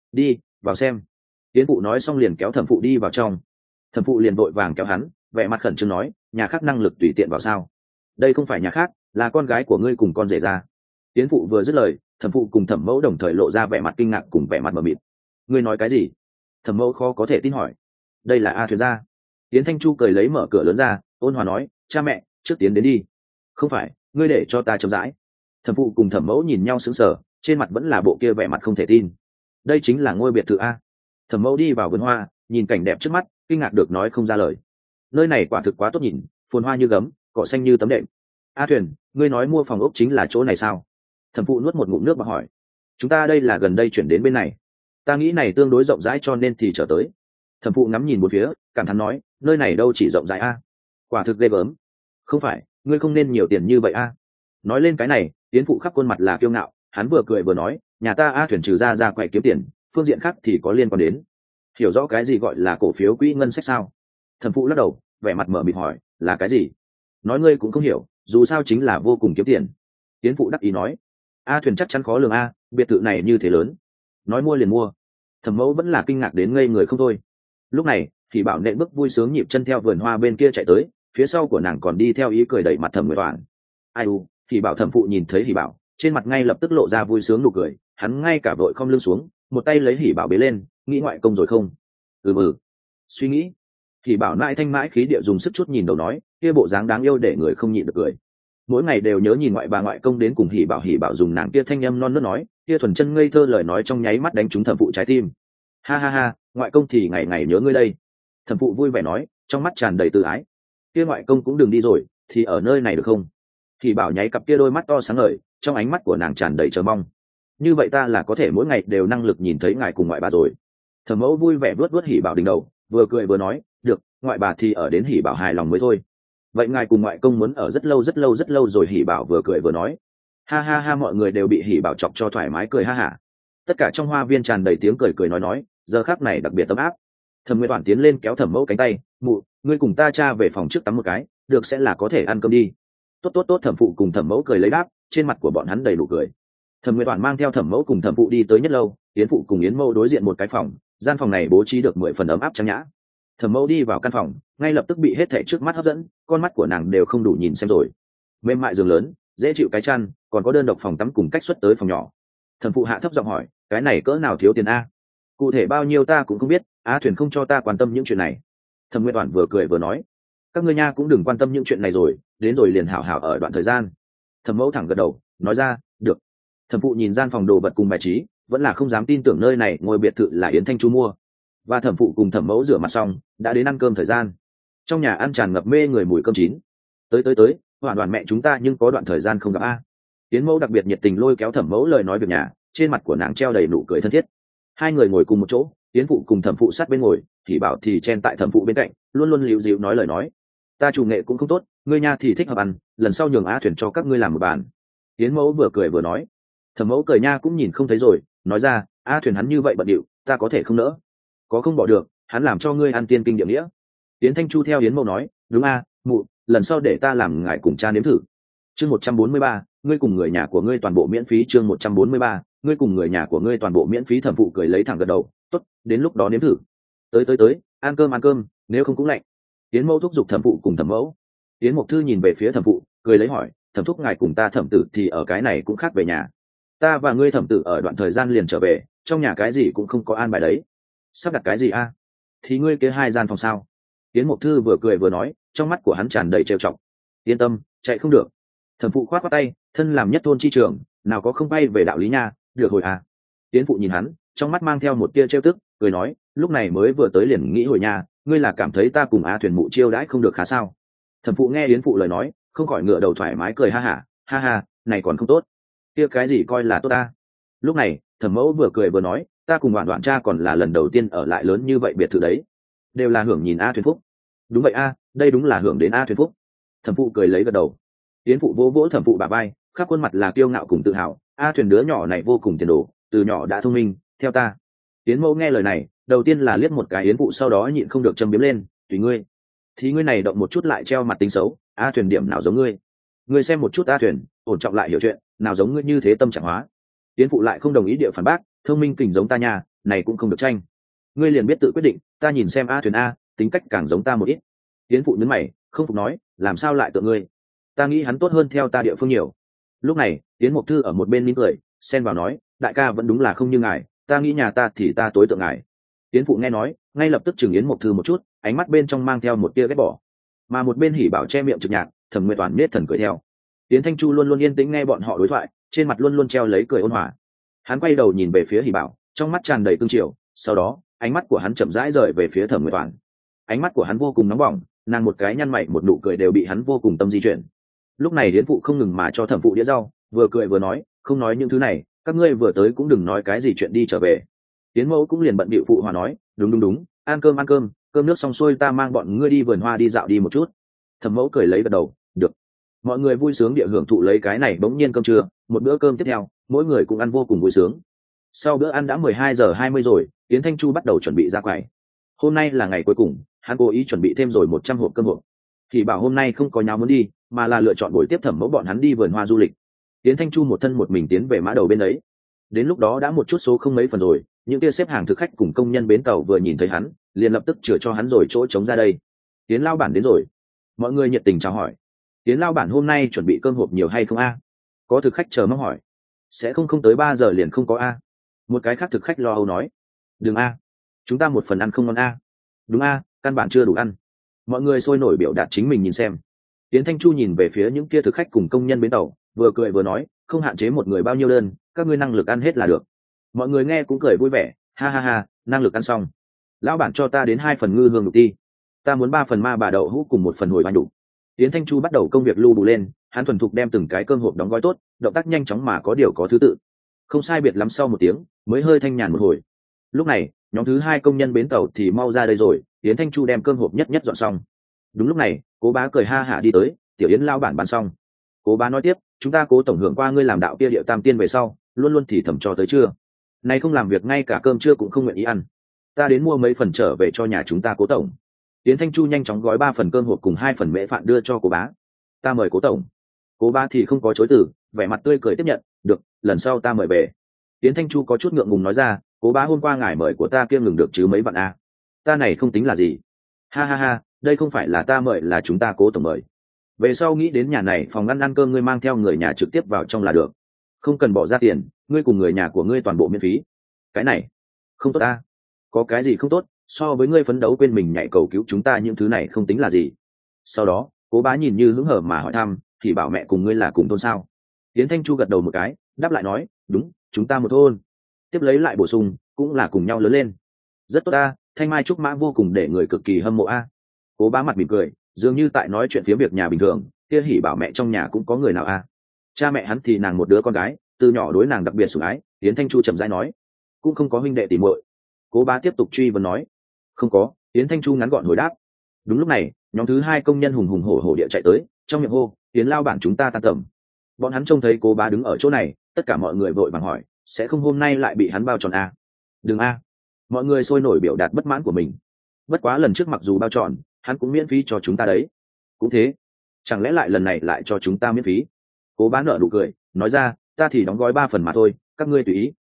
đi vào xem. Tiến phụ nói xong liền kéo thẩm phụ đi vào trong. Thẩm phụ liền vội vàng kéo hắn, vẻ mặt khẩn trương nói, nhà khác năng lực tùy tiện vào sao? Đây không phải nhà khác, là con gái của ngươi cùng con rể ra. Tiến phụ vừa dứt lời, thẩm phụ cùng thẩm mẫu đồng thời lộ ra vẻ mặt kinh ngạc cùng vẻ mặt mờ mịt. Ngươi nói cái gì? Thẩm mẫu khó có thể tin hỏi. Đây là A Thuyền gia. Tiến Thanh Chu cười lấy mở cửa lớn ra, ôn hòa nói, cha mẹ trước tiến đến đi. Không phải, ngươi để cho ta chậm rãi. Thẩm phụ cùng thẩm mẫu nhìn nhau sững sờ, trên mặt vẫn là bộ kia vẻ mặt không thể tin. Đây chính là ngôi biệt thự A. Thẩm mẫu đi vào vườn hoa, nhìn cảnh đẹp trước mắt, kinh ngạc được nói không ra lời. Nơi này quả thực quá tốt nhìn, phồn hoa như gấm, cỏ xanh như tấm đệm. A Thuyền, ngươi nói mua phòng ốc chính là chỗ này sao? Thẩm phụ nuốt một ngụm nước và hỏi. Chúng ta đây là gần đây chuyển đến bên này, ta nghĩ này tương đối rộng rãi cho nên thì trở tới. Thẩm phụ ngắm nhìn một phía, cảm thán nói, nơi này đâu chỉ rộng rãi A, quả thực ghê gớm. Không phải, ngươi không nên nhiều tiền như vậy A. Nói lên cái này, Tiến phụ khắp khuôn mặt là kiêu ngạo, hắn vừa cười vừa nói, nhà ta A Thuyền trừ ra quậy kiếm tiền, phương diện khác thì có liên quan đến. Hiểu rõ cái gì gọi là cổ phiếu quỹ ngân sách sao? Thẩm phụ lắc đầu, vẻ mặt mở mịt hỏi, là cái gì? Nói ngươi cũng không hiểu, dù sao chính là vô cùng kiếm tiền. Tiến phụ đắc ý nói, A Thuyền chắc chắn khó lường A, biệt thự này như thế lớn, nói mua liền mua. Thẩm mẫu vẫn là kinh ngạc đến ngây người không thôi. Lúc này thì bảo nện bước vui sướng nhịp chân theo vườn hoa bên kia chạy tới, phía sau của nàng còn đi theo ý cười đẩy mặt Thẩm Nguyệt Toàn. Ai u, thì bảo thẩm phụ nhìn thấy hỉ bảo, trên mặt ngay lập tức lộ ra vui sướng nụ cười, hắn ngay cả vội không lưng xuống, một tay lấy hỉ bảo bế lên, nghĩ ngoại công rồi không? Suy nghĩ. Hỉ bảo mãi thanh mãi khí địa dùng sức chút nhìn đầu nói, kia bộ dáng đáng yêu để người không nhịn được cười. Mỗi ngày đều nhớ nhìn ngoại bà ngoại công đến cùng hỉ bảo dùng nàng kia thanh âm non nớt nói, kia thuần chân ngây thơ lời nói trong nháy mắt đánh trúng thẩm phụ trái tim. Ha ha ha, ngoại công thì ngày ngày nhớ ngươi đây. Thẩm phụ vui vẻ nói, trong mắt tràn đầy tự ái. Kia ngoại công cũng đừng đi rồi, thì ở nơi này được không? Hỉ bảo nháy cặp kia đôi mắt to sáng ngời, trong ánh mắt của nàng tràn đầy chờ mong. Như vậy ta là có thể mỗi ngày đều năng lực nhìn thấy ngài cùng ngoại bà rồi. Thẩm mẫu vui vẻ vuốt vuốt hỉ bảo đỉnh đầu, vừa cười vừa nói, được, ngoại bà thì ở đến hỉ bảo hài lòng mới thôi. Vậy ngài cùng ngoại công muốn ở rất lâu rồi. Hỉ bảo vừa cười vừa nói. Ha ha ha, mọi người đều bị hỉ bảo chọc cho thoải mái cười ha hả. Tất cả trong hoa viên tràn đầy tiếng cười nói, giờ khắc này đặc biệt ấm áp. Thẩm Nguyệt Toản tiến lên kéo thẩm mẫu cánh tay, mụ, ngươi cùng ta cha về phòng trước tắm một cái, được sẽ là có thể ăn cơm đi. Tốt, thẩm phụ cùng thẩm mẫu cười lấy đáp, trên mặt của bọn hắn đầy nụ cười. Thẩm Nguyệt Toản mang theo thẩm mẫu cùng thẩm phụ đi tới nhất lâu, yến phụ cùng yến mẫu đối diện một cái phòng, gian phòng này bố trí được 10 phần ấm áp trang nhã. Thẩm mẫu đi vào căn phòng, ngay lập tức bị hết thảy trước mắt hấp dẫn, con mắt của nàng đều không đủ nhìn xem rồi. Mềm mại giường lớn, dễ chịu cái chăn, còn có đơn độc phòng tắm cùng cách xuất tới phòng nhỏ. Thẩm phụ hạ thấp giọng hỏi, cái này cỡ nào thiếu tiền a? Cụ thể bao nhiêu ta cũng không biết, Á Thuyền không cho ta quan tâm những chuyện này. Thẩm Nguyệt Toản vừa cười vừa nói, các ngươi nha cũng đừng quan tâm những chuyện này rồi, đến rồi liền hảo hảo ở đoạn thời gian. Thẩm mẫu thẳng gật đầu, nói ra, được. Thẩm phụ nhìn gian phòng đồ vật cùng bài trí, vẫn là không dám tin tưởng nơi này ngôi biệt thự là Yến Thanh Chu mua. Và thẩm phụ cùng thẩm mẫu rửa mặt xong, đã đến ăn cơm thời gian. Trong nhà ăn tràn ngập mê người mùi cơm chín. Tới, hoàn đoàn mẹ chúng ta nhưng có đoạn thời gian không gặp a. Yến mẫu đặc biệt nhiệt tình lôi kéo thẩm mẫu lời nói việc nhà, trên mặt của nàng treo đầy nụ cười thân thiết. Hai người ngồi cùng một chỗ, Yến phụ cùng thẩm phụ sát bên ngồi, thì bảo thì chen tại thẩm phụ bên cạnh, luôn luôn líu díu nói lời nói. Ta chủ nghệ cũng không tốt, ngươi nha thì thích hợp ăn, lần sau nhường Á Thuyền cho các ngươi làm một bàn. Yến mẫu vừa cười vừa nói. Thẩm mẫu cười nha cũng nhìn không thấy rồi, nói ra, Á Thuyền hắn như vậy bận điệu, ta có thể không nỡ. Có không bỏ được, hắn làm cho ngươi ăn tiên kinh địa nghĩa. Yến Thanh Chu theo Yến mẫu nói, đúng a, mụ, lần sau để ta làm ngài cùng cha nếm thử. Chương 143, ngươi cùng người nhà của ngươi toàn bộ miễn phí. Chương 143, ngươi cùng người nhà của ngươi toàn bộ miễn phí. Thẩm phụ cười lấy thẳng gật đầu, tốt, đến lúc đó nếm thử. Tới, ăn cơm, nếu không cũng lạnh. Yến mẫu thúc giục thẩm phụ cùng thẩm mẫu. Yến Mộc Thư nhìn về phía thẩm phụ, cười lấy hỏi, thẩm thúc ngài cùng ta thẩm tử thì ở cái này cũng khác về nhà. Ta và ngươi thẩm tử ở đoạn thời gian liền trở về, trong nhà cái gì cũng không có an bài đấy. Sắp đặt cái gì a? Thì ngươi kế 2 gian phòng sao? Yến Mộc Thư vừa cười vừa nói, trong mắt của hắn tràn đầy trêu chọc. Yên tâm, chạy không được. Thẩm phụ khoát tay, thân làm nhất thôn chi trưởng, nào có không bay về đạo lý nha, được hồi à. Yến phụ nhìn hắn, trong mắt mang theo một tia trêu tức, cười nói, lúc này mới vừa tới liền nghĩ hồi nha, ngươi là cảm thấy ta cùng Á Thuyền mụ chiêu đãi không được khá sao? Thẩm phụ nghe Yến phụ lời nói, không khỏi ngửa đầu thoải mái cười ha ha, này còn không tốt. Kia cái gì coi là tốt ta? Lúc này, thẩm mẫu vừa cười vừa nói, ta cùng đoạn cha còn là lần đầu tiên ở lại lớn như vậy biệt thự đấy, đều là hưởng nhìn A Thuyền phúc. Đúng vậy a, đây đúng là hưởng đến A Thuyền phúc. Thẩm phụ cười lấy gật đầu. Yến phụ vỗ vỗ thẩm phụ bả vai, khắp khuôn mặt là kiêu ngạo cùng tự hào. A Thuyền đứa nhỏ này vô cùng tiền đồ, từ nhỏ đã thông minh, theo ta. Yến mẫu nghe lời này, đầu tiên là liếc một cái Yến phụ, sau đó nhịn không được châm biếm lên, tùy ngươi. Thì ngươi này động một chút lại treo mặt tính xấu, A Thuyền điểm nào giống ngươi? Ngươi xem một chút A Thuyền, ổn trọng lại hiểu chuyện, nào giống ngươi như thế tâm trạng hóa. Yến phụ lại không đồng ý địa phản bác, thông minh kình giống ta nha, này cũng không được tranh. Ngươi liền biết tự quyết định, ta nhìn xem A Thuyền A tính cách càng giống ta một ít. Tiến phụ nhấn mày không phục nói, làm sao lại tự ngươi, ta nghĩ hắn tốt hơn theo ta địa phương nhiều. Lúc này Tiến Mộc Thư ở một bên mỉm cười xen vào nói, đại ca vẫn đúng là không như ngài, ta nghĩ nhà ta thì ta tối tượng ngài. Tiến phụ nghe nói ngay lập tức chừng Yến Mộc Thư một chút, ánh mắt bên trong mang theo một tia ghét bỏ, mà một bên Hỉ Bảo che miệng trực nhạc, Thẩm Nguyệt Toàn nết thần cười theo. Tiến Thanh Chu luôn luôn yên tĩnh nghe bọn họ đối thoại, trên mặt luôn luôn treo lấy cười ôn hòa. Hắn quay đầu nhìn về phía Hỉ Bảo, trong mắt tràn đầy cương triều, sau đó ánh mắt của hắn chậm rãi rời về phía Thẩm Nguyệt Toàn. Ánh mắt của hắn vô cùng nóng bỏng, nàng một cái nhăn mày một nụ cười đều bị hắn vô cùng tâm di chuyển. Lúc này Yến phụ không ngừng mà cho Thẩm phụ đĩa rau, vừa cười vừa nói, không nói những thứ này, các ngươi vừa tới cũng đừng nói cái gì chuyện đi trở về. Yến mẫu cũng liền bận bịu phụ hòa nói, đúng, ăn cơm, cơm nước xong xuôi ta mang bọn ngươi đi vườn hoa đi dạo đi một chút. Thẩm mẫu cười lấy gật đầu, được. Mọi người vui sướng địa hưởng thụ lấy cái này bỗng nhiên cơm trưa, một bữa cơm tiếp theo mỗi người cũng ăn vô cùng vui sướng. Sau bữa ăn đã 12:20 rồi, Yến Thanh Chu bắt đầu chuẩn bị ra quầy. Hôm nay là ngày cuối cùng, hắn cố ý chuẩn bị thêm rồi 100 hộp cơm hộp. Thì bảo hôm nay không có nháo muốn đi, mà là lựa chọn buổi tiếp Thẩm mẫu bọn hắn đi vườn hoa du lịch. Yến Thanh Chu một thân một mình tiến về mã đầu bên ấy. Đến lúc đó đã một chút số không mấy phần rồi, những kia xếp hàng thực khách cùng công nhân bến tàu vừa nhìn thấy hắn, liền lập tức chừa cho hắn rồi chỗ trống ra đây. Yến lao bản đến rồi. Mọi người nhiệt tình chào hỏi. Yến lao bản hôm nay chuẩn bị cơm hộp nhiều hay không a? Có thực khách chờ mong hỏi. Sẽ không tới 3 giờ liền không có a. Một cái khác thực khách lo âu nói. Đừng a, chúng ta một phần ăn không ngon a. Đúng a, căn bản chưa đủ ăn. Mọi người sôi nổi biểu đạt chính mình nhìn xem. Yến Thanh Chu nhìn về phía những kia thực khách cùng công nhân bến tàu, vừa cười vừa nói, không hạn chế một người bao nhiêu đơn, các ngươi năng lực ăn hết là được. Mọi người nghe cũng cười vui vẻ, ha, năng lực ăn xong. Lão bản cho ta đến 2 phần ngư hương đục ti, ta muốn 3 phần ma bà đậu hũ cùng 1 phần hồi bánh đục. Yến Thanh Chu bắt đầu công việc lưu bù lên, hắn thuần thục đem từng cái cơm hộp đóng gói tốt, động tác nhanh chóng mà có điều có thứ tự. Không sai biệt lắm sau 1 tiếng, mới hơi thanh nhàn một hồi. Lúc này, nhóm thứ 2 công nhân bến tàu thì mau ra đây rồi, Yến Thanh Chu đem cơm hộp nhất nhất dọn xong. Đúng lúc này, Cố Bá cười ha hả đi tới, "Tiểu Yến lao bản bán xong." Cố Bá nói tiếp, "Chúng ta Cố tổng hưởng qua ngươi làm đạo kia điệu tam tiên về sau, luôn luôn thì thầm cho tới trưa. Nay không làm việc ngay cả cơm trưa cũng không nguyện ý ăn. Ta đến mua mấy phần trở về cho nhà chúng ta Cố tổng." Yến Thanh Chu nhanh chóng gói 3 phần cơm hộp cùng 2 phần mễ phạn đưa cho Cố Bá. "Ta mời Cố tổng." Cố Bá thì không có chối từ, vẻ mặt tươi cười tiếp nhận, "Được, lần sau ta mời về." Yến Thanh Chu có chút ngượng ngùng nói ra, "Cố Bá hôm qua ngài mời của ta kia ngừng được chứ mấy bạn a. Ta này không tính là gì." Ha, đây không phải là ta mời là chúng ta Cố tổng mời. Về sau nghĩ đến nhà này phòng ăn cơm ngươi mang theo người nhà trực tiếp vào trong là được, không cần bỏ ra tiền, ngươi cùng người nhà của ngươi toàn bộ miễn phí. Cái này không tốt ta. Có cái gì không tốt, so với ngươi phấn đấu quên mình nhảy cầu cứu chúng ta những thứ này không tính là gì. Sau đó Cố Bá nhìn như hứng hở mà hỏi thăm, "Thì bảo mẹ cùng ngươi là cùng thôn sao?" Yến Thanh Chu gật đầu một cái, đáp lại nói, "Đúng, chúng ta một thôn." Tiếp lấy lại bổ sung, "Cũng là cùng nhau lớn lên." "Rất tốt ta, Thanh Mai Trúc Mã vô cùng để người cực kỳ hâm mộ a." Cố Bá mặt mỉm cười, dường như tại nói chuyện phía việc nhà bình thường, kia Hỉ bảo mẹ trong nhà cũng có người nào a? Cha mẹ hắn thì nàng một đứa con gái, từ nhỏ đối nàng đặc biệt sủng ái. Yến Thanh Chu chậm rãi nói, "Cũng không có huynh đệ tỉ muội." Cố Bá tiếp tục truy vấn nói, "Không có." Yến Thanh Chu ngắn gọn hồi đáp. Đúng lúc này, nhóm thứ 2 công nhân hùng hùng hổ hổ địa chạy tới, trong miệng hô, "Yến lao bản chúng ta tan tầm." Bọn hắn trông thấy Cố Bá đứng ở chỗ này, tất cả mọi người vội vàng hỏi, "Sẽ không hôm nay lại bị hắn bao tròn a?" "Đừng a." Mọi người sôi nổi biểu đạt bất mãn của mình. "Bất quá lần trước mặc dù bao tròn, hắn cũng miễn phí cho chúng ta đấy." "Cũng thế, chẳng lẽ lại lần này lại cho chúng ta miễn phí?" Cố Bá nở nụ cười nói ra, "Ta thì đóng gói 3 phần mà thôi, các ngươi tùy ý."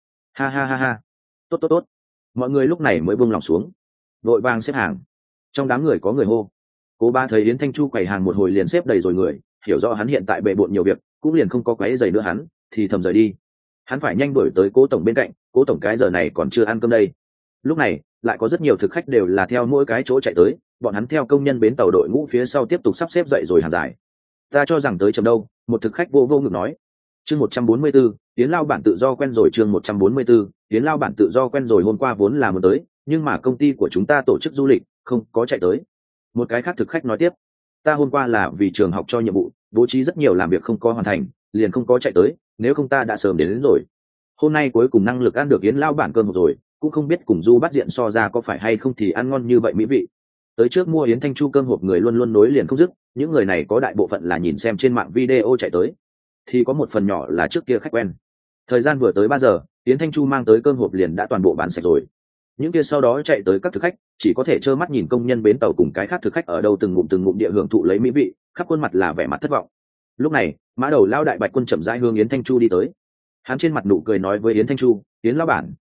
Ha. Tốt. Mọi người lúc này mới buông lòng xuống, vội vàng xếp hàng. Trong đám người có người hô. Cố Bá thấy Yến Thanh Chu quầy hàng một hồi liền xếp đầy rồi người, hiểu rõ hắn hiện tại bệ bộn nhiều việc, cũng liền không có quấy giày nữa hắn, thì thầm rời đi. Hắn phải nhanh đuổi tới Cố tổng bên cạnh, Cố tổng cái giờ này còn chưa ăn cơm đây. Lúc này lại có rất nhiều thực khách đều là theo mỗi cái chỗ chạy tới, bọn hắn theo công nhân bến tàu đội ngũ phía sau tiếp tục sắp xếp dậy rồi hàng dài. "Ta cho rằng tới chậm đâu." Một thực khách vô ngực nói. Chương 144, Tiến lao bản tự do quen rồi. Chương 144, Tiến lao bản tự do quen rồi. Hôm qua vốn là muốn tới, nhưng mà công ty của chúng ta tổ chức du lịch, không có chạy tới. Một cái khác thực khách nói tiếp, "Ta hôm qua là vì trường học cho nhiệm vụ, bố trí rất nhiều làm việc không có hoàn thành, liền không có chạy tới, nếu không ta đã sớm đến rồi. Hôm nay cuối cùng năng lực ăn được Yến lao bản cơm rồi, cũng không biết cùng du bắt diện so ra có phải hay không thì ăn ngon như vậy mỹ vị." Tới trước mua Yến Thanh Chu cơm hộp người luôn luôn nối liền không dứt, những người này có đại bộ phận là nhìn xem trên mạng video chạy tới, thì có một phần nhỏ là trước kia khách quen. Thời gian vừa tới 3 giờ, Yến Thanh Chu mang tới cơm hộp liền đã toàn bộ bán sạch rồi. Những kia sau đó chạy tới các thực khách chỉ có thể trơ mắt nhìn công nhân bến tàu cùng cái khác thực khách ở đâu từng ngụm địa hưởng thụ lấy mỹ vị, khắp khuôn mặt là vẻ mặt thất vọng. Lúc này mã đầu lao đại Bạch Quân chậm rãi hướng Yến Thanh Chu đi tới. Hắn trên mặt nụ cười nói với Yến Thanh Chu, "Yến lão bản,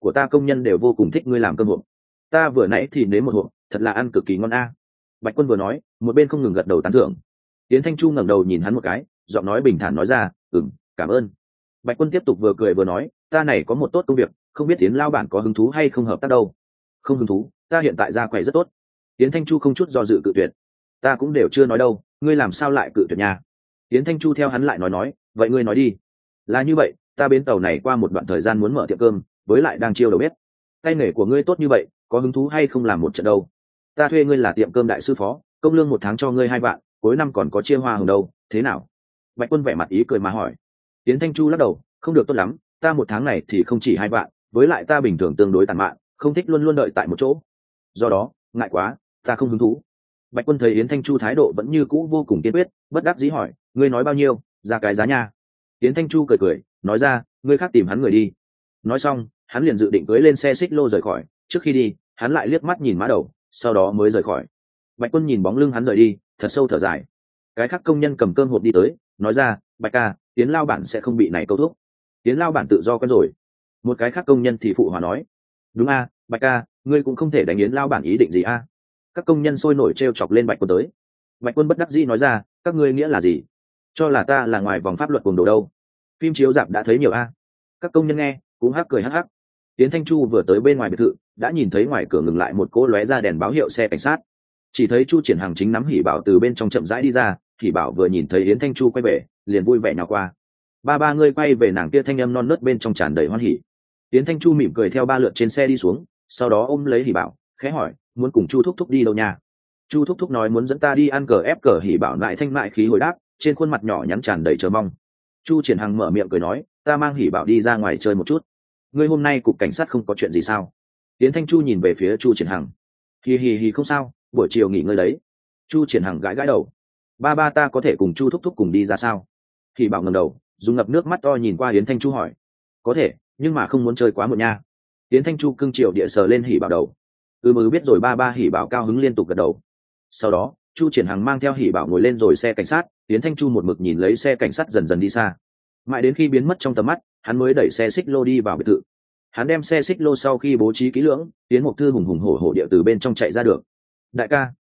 của ta công nhân đều vô cùng thích ngươi làm cơm hộp. Ta vừa nãy thì nếm một hộp, thật là ăn cực kỳ ngon a. Bạch Quân vừa nói, một bên không ngừng gật đầu tán thưởng. Yến Thanh Chu ngẩng đầu nhìn hắn một cái, giọng nói bình thản nói ra, cảm ơn. Bạch Quân tiếp tục vừa cười vừa nói, ta này có một tốt công việc, không biết Yến lao bản có hứng thú hay không hợp tác đâu. Không hứng thú, ta hiện tại ra quầy rất tốt. Yến Thanh Chu không chút do dự cự tuyệt. Ta cũng đều chưa nói đâu, ngươi làm sao lại cự tuyệt nhà? Yến Thanh Chu theo hắn lại nói, vậy ngươi nói đi. Là như vậy, ta bến tàu này qua một đoạn thời gian muốn mở tiệm cơm, với lại đang chiêu đầu bếp. Tay nghề của ngươi tốt như vậy, có hứng thú hay không làm một trận đâu? Ta thuê ngươi là tiệm cơm đại sư phó, công lương một tháng cho ngươi 2 vạn, cuối năm còn có chia hoa hồng đâu, thế nào? Bạch Quân vẻ mặt ý cười mà hỏi. Yến Thanh Chu lắc đầu, không được tốt lắm, ta một tháng này thì không chỉ 2 vạn, với lại ta bình thường tương đối tàn mạn, không thích luôn luôn đợi tại một chỗ. Do đó, ngại quá, ta không hứng thú. Bạch Quân thấy Yến Thanh Chu thái độ vẫn như cũ vô cùng kiên quyết, bất đắc dĩ hỏi, ngươi nói bao nhiêu, ra cái giá nha. Yến Thanh Chu cười, nói ra, ngươi khác tìm hắn người đi. Nói xong, hắn liền dự định cưỡi lên xe xích lô rời khỏi, trước khi đi, hắn lại liếc mắt nhìn Mã Đầu, sau đó mới rời khỏi. Bạch Quân nhìn bóng lưng hắn rời đi, thật sâu thở dài. Cái khác công nhân cầm cơm hộp đi tới, nói ra, Bạch ca, Yến lao bản sẽ không bị này câu thúc. Yến lao bản tự do quen rồi. Một cái khác công nhân thì phụ hòa nói, đúng a, Bạch ca, ngươi cũng không thể đánh Yến lao bản ý định gì a. Các công nhân sôi nổi trêu chọc lên Bạch Quân tới. Bạch Quân bất đắc dĩ nói ra, các ngươi nghĩa là gì? Cho là ta là ngoài vòng pháp luật cuồng đồ đâu? Phim chiếu rạp đã thấy nhiều a. Các công nhân nghe cũng hắc cười hắc hắc. Yến Thanh Chu vừa tới bên ngoài biệt thự, đã nhìn thấy ngoài cửa ngừng lại một cỗ lóe ra đèn báo hiệu xe cảnh sát. Chỉ thấy Chu Triển Hằng chính nắm Hỉ Bảo từ bên trong chậm rãi đi ra, Hỉ Bảo vừa nhìn thấy Yến Thanh Chu quay về, liền vui vẻ nhào qua. Ba ngươi quay về, nàng kia thanh âm non nớt bên trong tràn đầy hoan hỉ. Yến Thanh Chu mỉm cười theo 3 lượt trên xe đi xuống, sau đó ôm lấy Hỉ Bảo, khẽ hỏi, muốn cùng Chu thúc thúc đi đâu nha? Chu thúc thúc nói muốn dẫn ta đi ăn cờ ép cờ. Hỉ Bảo lại thanh mại khí hồi đáp, trên khuôn mặt nhỏ nhắn tràn đầy chờ mong. Chu Triển Hằng mở miệng cười nói, ta mang Hỉ Bảo đi ra ngoài chơi một chút. Ngươi hôm nay cục cảnh sát không có chuyện gì sao? Yến Thanh Chu nhìn về phía Chu Triển Hằng. Hì không sao, buổi chiều nghỉ ngơi đấy. Chu Triển Hằng gãi đầu. Ba ta có thể cùng Chu thúc thúc cùng đi ra sao? Hỉ Bảo ngẩng đầu, dùng ngập nước mắt to nhìn qua Yến Thanh Chu hỏi. Có thể, nhưng mà không muốn chơi quá muộn nha. Yến Thanh Chu cưng chiều địa sờ lên Hỉ Bảo đầu. Biết rồi ba. Hỉ Bảo cao hứng liên tục gật đầu. Sau đó, Chu Triển Hằng mang theo Hỉ Bảo ngồi lên rồi xe cảnh sát. Yến Thanh Chu một mực nhìn lấy xe cảnh sát dần dần đi xa, mãi đến khi biến mất trong tầm mắt, hắn mới đẩy xe xích lô đi vào biệt thự. Hắn đem xe xích lô sau khi bố trí kỹ lưỡng, Yến Mộc Thư hùng hùng hổ hổ địa từ bên trong chạy ra được. Đại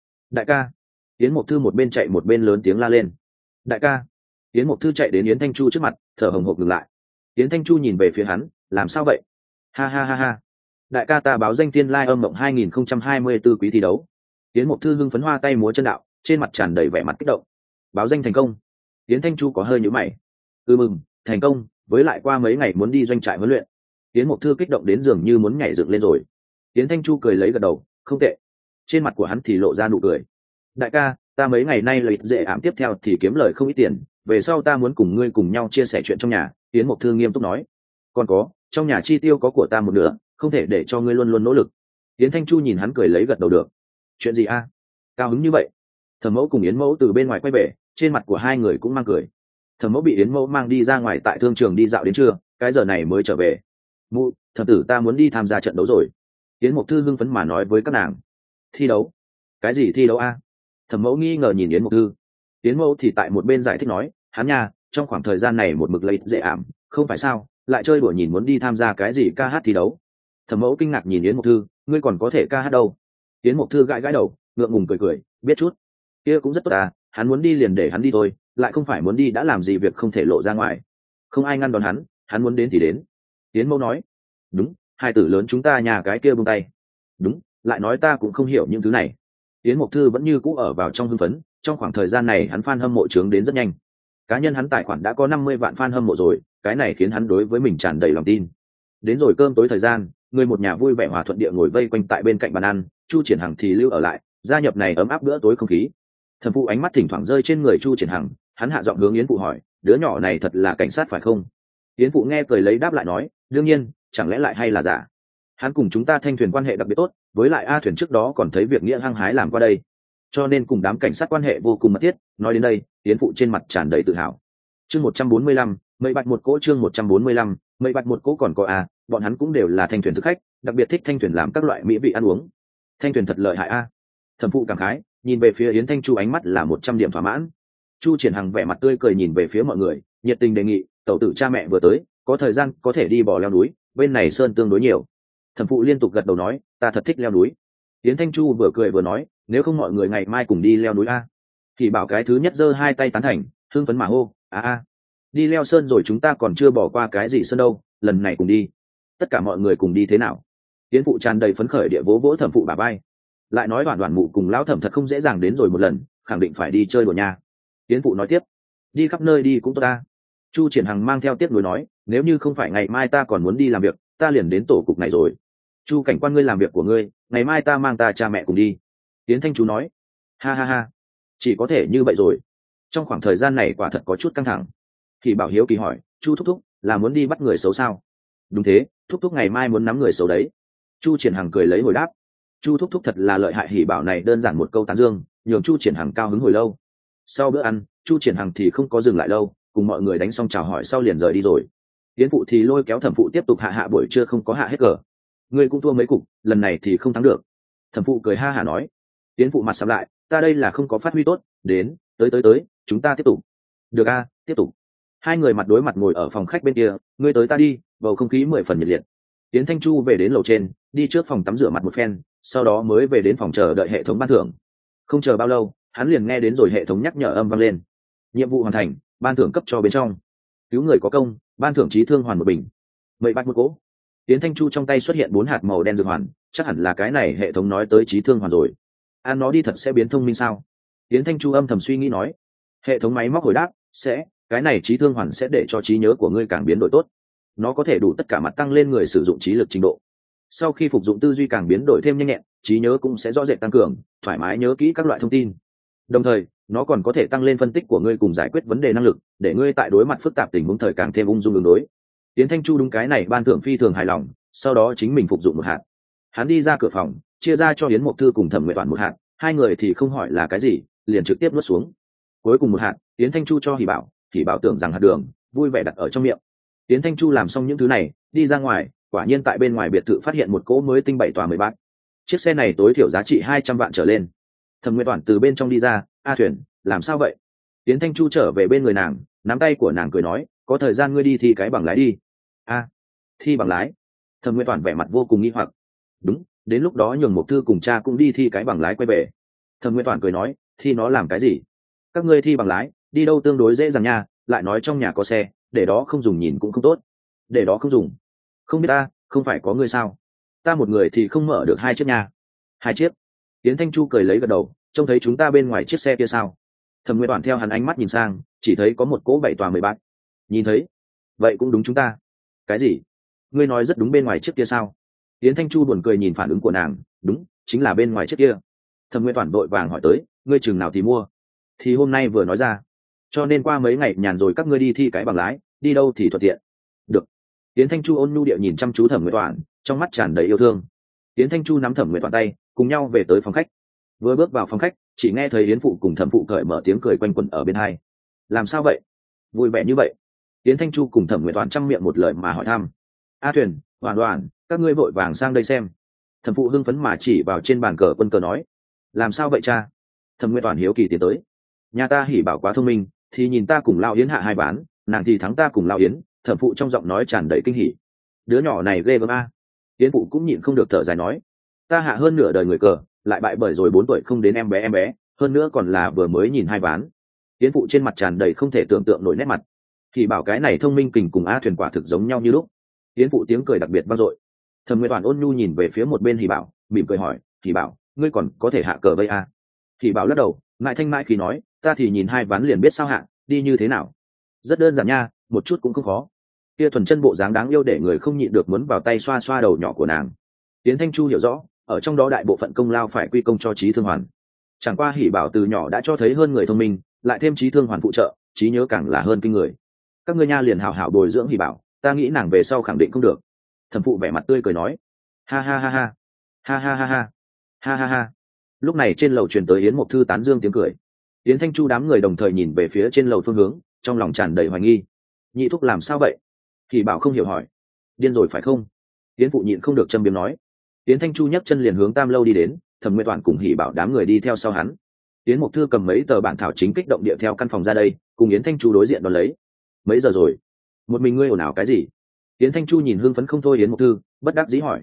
ca. Yến Mộc Thư một bên chạy một bên lớn tiếng la lên. Đại ca. Yến Mộc Thư chạy đến Yến Thanh Chu trước mặt, thở hồng hộc ngừng lại. Yến Thanh Chu nhìn về phía hắn, làm sao vậy? Ha. Đại ca, ta báo danh Thiên Lai Âm Mộng 2024 quý thi đấu. Yến Mộc Thư hưng phấn hoa tay múa chân đạo, trên mặt tràn đầy vẻ mặt kích động. Báo danh thành công. Yến Thanh Chu có hơi nhíu mày. Mừng, thành công, với lại qua mấy ngày muốn đi doanh trại huấn luyện. Yến Mộc Thư kích động đến dường như muốn nhảy dựng lên rồi. Yến Thanh Chu cười lấy gật đầu, không tệ. Trên mặt của hắn thì lộ ra nụ cười. Đại ca, ta mấy ngày nay lợi dễ ảm tiếp theo thì kiếm lời không ít tiền, về sau ta muốn cùng ngươi cùng nhau chia sẻ chuyện trong nhà. Yến Mộc Thư nghiêm túc nói. Còn có, trong nhà chi tiêu có của ta một nửa, không thể để cho ngươi luôn luôn nỗ lực. Yến Thanh Chu nhìn hắn cười lấy gật đầu được. Chuyện gì a? Cao hứng như vậy? Thẩm Mẫu cùng Yến Mẫu từ bên ngoài quay về, trên mặt của hai người cũng mang cười. Thẩm Mẫu bị Yến Mẫu mang đi ra ngoài tại thương trường đi dạo đến trưa, cái giờ này mới trở về. Mụ, thẩm tử ta muốn đi tham gia trận đấu rồi. Yến Mộc Thư hưng phấn mà nói với các nàng. Thi đấu? Cái gì thi đấu a? Thẩm Mẫu nghi ngờ nhìn Yến Mộc Thư. Yến Mẫu thì tại một bên giải thích nói, hắn nha, trong khoảng thời gian này một mực lấy dễ ảm, không phải sao, lại chơi đùa nhìn muốn đi tham gia cái gì ca hát thi đấu. Thẩm Mẫu kinh ngạc nhìn Yến Mộc Thư, ngươi còn có thể ca hát đâu? Yến Mộc Thư gãi đầu, ngượng ngùng cười, biết chút. Kia cũng rất tốt à, hắn muốn đi liền để hắn đi thôi, lại không phải muốn đi đã làm gì việc không thể lộ ra ngoài. Không ai ngăn đón hắn muốn đến thì đến. Yến Mẫu nói. Đúng, hai tử lớn chúng ta nhà cái kia buông tay. Đúng, lại nói ta cũng không hiểu những thứ này. Yến Mộc Thư vẫn như cũ ở vào trong hưng phấn, trong khoảng thời gian này hắn fan hâm mộ trướng đến rất nhanh. Cá nhân hắn tài khoản đã có 50 vạn fan hâm mộ rồi, cái này khiến hắn đối với mình tràn đầy lòng tin. Đến rồi cơm tối thời gian, người một nhà vui vẻ hòa thuận địa ngồi vây quanh tại bên cạnh bàn ăn, Chu Triển Hằng thì lưu ở lại, gia nhập này ấm áp bữa tối không khí. Thẩm Phụ ánh mắt thỉnh thoảng rơi trên người Chu Triển Hằng, hắn hạ giọng hướng Yến Phụ hỏi, đứa nhỏ này thật là cảnh sát phải không? Yến Phụ nghe cười lấy đáp lại nói, đương nhiên, chẳng lẽ lại hay là giả? Hắn cùng chúng ta Thanh Thuyền quan hệ đặc biệt tốt, với lại A Thuyền trước đó còn thấy việc nghĩa hăng hái làm qua đây, cho nên cùng đám cảnh sát quan hệ vô cùng mật thiết. Nói đến đây, Yến Phụ trên mặt tràn đầy tự hào. Chương 145, mây bạch một cỗ. Chương 145, mây bạch một cỗ. Còn có bọn hắn cũng đều là Thanh Thuyền thực khách, đặc biệt thích Thanh Thuyền làm các loại mỹ vị ăn uống. Thanh Thuyền thật lợi hại a. Thẩm Phụ cảm khái, nhìn về phía Yến Thanh Chu ánh mắt là 100 điểm thỏa mãn. Chu Triển Hằng vẻ mặt tươi cười nhìn về phía mọi người, nhiệt tình đề nghị, tẩu tử cha mẹ vừa tới, có thời gian có thể đi bò leo núi, bên này sơn tương đối nhiều. Thẩm phụ liên tục gật đầu nói, ta thật thích leo núi. Yến Thanh Chu vừa cười vừa nói, nếu không mọi người ngày mai cùng đi leo núi a. Thì bảo cái thứ nhất giơ hai tay tán thành, hưng phấn mà hô, đi leo sơn rồi, chúng ta còn chưa bỏ qua cái gì sơn đâu, lần này cùng đi. Tất cả mọi người cùng đi thế nào? Yến phụ tràn đầy phấn khởi địa vỗ vỗ thẩm phụ bả vai, lại nói Đoàn Đoàn mụ cùng lão thẩm thật không dễ dàng đến rồi một lần, khẳng định phải đi chơi đùa nha. Yến phụ nói tiếp, đi khắp nơi đi cũng tốt ta. Chu Triển Hằng mang theo tiếc nuối nói, nếu như không phải ngày mai ta còn muốn đi làm việc, ta liền đến tổ cục này rồi. Chu cảnh quan, ngươi làm việc của ngươi, ngày mai ta mang ta cha mẹ cùng đi. Yến Thanh Chu nói, ha ha ha, chỉ có thể như vậy rồi. Trong khoảng thời gian này quả thật có chút căng thẳng. Thì Bảo hiếu kỳ hỏi, Chu thúc thúc là muốn đi bắt người xấu sao? Đúng thế, thúc thúc ngày mai muốn nắm người xấu đấy. Chu Triển Hằng cười lấy hồi đáp. Chu thúc thúc thật là lợi hại. Hỉ Bảo này đơn giản một câu tán dương, nhường Chu Triển Hằng cao hứng hồi lâu. Sau bữa ăn, Chu Triển Hằng thì không có dừng lại lâu, cùng mọi người đánh xong chào hỏi sau liền rời đi rồi. Yến phụ thì lôi kéo thẩm phụ tiếp tục hạ buổi trưa không có hạ hết cờ. Ngươi cũng thua mấy cục, lần này thì không thắng được. Thẩm phụ cười ha hả nói. Yến phụ mặt sầm lại, ta đây là không có phát huy tốt, đến, tới, chúng ta tiếp tục. Được a, tiếp tục. Hai người mặt đối mặt ngồi ở phòng khách bên kia, ngươi tới ta đi, bầu không khí 10 phần nhiệt liệt. Yến Thanh Chu về đến lầu trên, đi trước phòng tắm rửa mặt một phen, sau đó mới về đến phòng chờ đợi hệ thống ban thưởng. Không chờ bao lâu, hắn liền nghe đến rồi hệ thống nhắc nhở âm vang lên. Nhiệm vụ hoàn thành, ban thưởng cấp cho bên trong. Cứu người có công, ban thưởng trí thương hoàn một bình. Mậy bạch một cỗ. Yến Thanh Chu trong tay xuất hiện 4 hạt màu đen dược hoàn, chắc hẳn là cái này hệ thống nói tới trí thương hoàn rồi. Ăn nó đi thật sẽ biến thông minh sao? Yến Thanh Chu âm thầm suy nghĩ nói. Hệ thống máy móc hồi đáp, sẽ, cái này trí thương hoàn sẽ để cho trí nhớ của ngươi càng biến đổi tốt. Nó có thể đủ tất cả mặt tăng lên người sử dụng trí lực trình độ. Sau khi phục dụng, tư duy càng biến đổi thêm nhanh nhẹn, trí nhớ cũng sẽ rõ rệt tăng cường, thoải mái nhớ kỹ các loại thông tin. Đồng thời, nó còn có thể tăng lên phân tích của ngươi cùng giải quyết vấn đề năng lực, để ngươi tại đối mặt phức tạp tình huống thời càng thêm ung dung ứng đối. Tiến Thanh Chu đúng cái này ban thưởng phi thường hài lòng, sau đó chính mình phục dụng một hạt. Hắn đi ra cửa phòng, chia ra cho Yến Mộc Thư cùng Thẩm Nguyệt Toàn một hạt, hai người thì không hỏi là cái gì, liền trực tiếp nuốt xuống. Cuối cùng một hạt, Tiến Thanh Chu cho Hỉ Bảo tưởng rằng hạt đường, vui vẻ đặt ở trong miệng. Tiến Thanh Chu làm xong những thứ này, đi ra ngoài, quả nhiên tại bên ngoài biệt thự phát hiện một cỗ mới tinh 7 tòa 10 bát. Chiếc xe này tối thiểu giá trị 200 vạn trở lên. Thẩm Nguyệt Toàn từ bên trong đi ra, Thuyền, làm sao vậy? Tiến Thanh Chu trở về bên người nàng, nắm tay của nàng cười nói, có thời gian ngươi đi thi cái bằng lái đi. Thi bằng lái? Thẩm Nguyệt Toàn vẻ mặt vô cùng nghi hoặc. Đúng, đến lúc đó nhường Mộc Thư cùng cha cũng đi thi cái bằng lái quay về. Thẩm Nguyệt Toàn cười nói, thi nó làm cái gì? Các ngươi thi bằng lái, đi đâu tương đối dễ dàng nha, lại nói trong nhà có xe, để đó không dùng nhìn cũng không tốt. Để đó không dùng? Không biết ta, không phải có ngươi sao? Ta một người thì không mở được 2 chiếc nha. 2 chiếc? Tiến Thanh Chu cười lấy gật đầu, trông thấy chúng ta bên ngoài chiếc xe kia sao? Thẩm Nguyệt Toàn theo hắn ánh mắt nhìn sang, chỉ thấy có một cỗ 7 tòa 10 bát. Nhìn thấy? Vậy cũng đúng chúng ta. Cái gì? Ngươi nói rất đúng, bên ngoài chiếc kia sao? Tiến Thanh Chu buồn cười nhìn phản ứng của nàng, đúng, chính là bên ngoài chiếc kia. Thẩm Nguyệt Toàn vội vàng hỏi tới, ngươi chừng nào thì mua? Thì hôm nay vừa nói ra. Cho nên qua mấy ngày nhàn rồi các ngươi đi thi cái bằng lái, đi đâu thì thuận tiện. Được. Tiến Thanh Chu ôn nhu địa nhìn chăm chú Thẩm Nguyệt Toàn, trong mắt tràn đầy yêu thương. Tiến Thanh Chu nắm Thẩm Nguyệt Toàn tay, cùng nhau về tới phòng khách. Vừa bước vào phòng khách, chỉ nghe thấy Yến phụ cùng Thẩm phụ cởi mở tiếng cười quanh quẩn ở bên hai. Làm sao vậy? Vui vẻ như vậy? Tiến Thanh Chu cùng Thẩm Nguyệt Toàn trăm miệng một lời mà hỏi thăm. Thuyền, Đoàn, các ngươi vội vàng sang đây xem. Thẩm phụ hưng phấn mà chỉ vào trên bàn cờ quân cờ nói. Làm sao vậy cha? Thẩm Nguyệt Toàn hiếu kỳ tiến tới. Nhà ta Hỉ Bảo quá thông minh, thì nhìn ta cùng Lão Yến hạ 2 ván, nàng thì thắng ta cùng Lão Yến. Thẩm phụ trong giọng nói tràn đầy kinh hỉ. Đứa nhỏ này ghê gớm a. Yến phụ cũng nhịn không được thở dài nói. Ta hạ hơn nửa đời người cờ, lại bại bởi rồi 4 tuổi không đến em bé, hơn nữa còn là vừa mới nhìn 2 ván. Yến phụ trên mặt tràn đầy không thể tưởng tượng nổi nét mặt. Hỉ Bảo cái này thông minh kình cùng Thuyền quả thực giống nhau như lúc. Yến phụ tiếng cười đặc biệt vang dội. Thẩm Nguyệt Toàn ôn nhu nhìn về phía một bên Hỉ Bảo, mỉm cười hỏi, Hỉ Bảo, ngươi còn có thể hạ cờ vây a? Hỉ Bảo lắc đầu, ngại thanh mại khi nói, ta thì nhìn 2 ván liền biết sao hạ, đi như thế nào. Rất đơn giản nha, một chút cũng không khó. Kia thuần chân bộ dáng đáng yêu để người không nhịn được muốn vào tay xoa xoa đầu nhỏ của nàng. Tiến Thanh Chu hiểu rõ, ở trong đó đại bộ phận công lao phải quy công cho trí thương hoàn. Chẳng qua Hỉ Bảo từ nhỏ đã cho thấy hơn người thông minh, lại thêm trí thương hoàn phụ trợ, trí nhớ càng là hơn kinh người. Các ngươi nha liền hảo hảo bồi dưỡng Hỉ Bảo, ta nghĩ nàng về sau khẳng định không được. Thẩm phụ vẻ mặt tươi cười nói. Ha ha ha ha, ha ha ha ha, ha ha ha. Lúc này trên lầu truyền tới Yến Mộc Thư tán dương tiếng cười. Yến Thanh Chu đám người đồng thời nhìn về phía trên lầu phương hướng, trong lòng tràn đầy hoài nghi. Nhị thúc làm sao vậy? Hỉ Bảo không hiểu hỏi. Điên rồi phải không? Yến phụ nhịn không được châm biếm nói. Yến Thanh Chu nhấc chân liền hướng Tam lâu đi đến, Thẩm Nguyệt Toàn cùng Hỉ Bảo đám người đi theo sau hắn. Yến Mộc Thư cầm mấy tờ bản thảo chính kích động địa theo căn phòng ra đây, cùng Yến Thanh Chu đối diện đón lấy. Mấy giờ rồi? Một mình ngươi ồn ào cái gì? Yến Thanh Chu nhìn hưng phấn không thôi Yến Mộc Thư, bất đắc dĩ hỏi.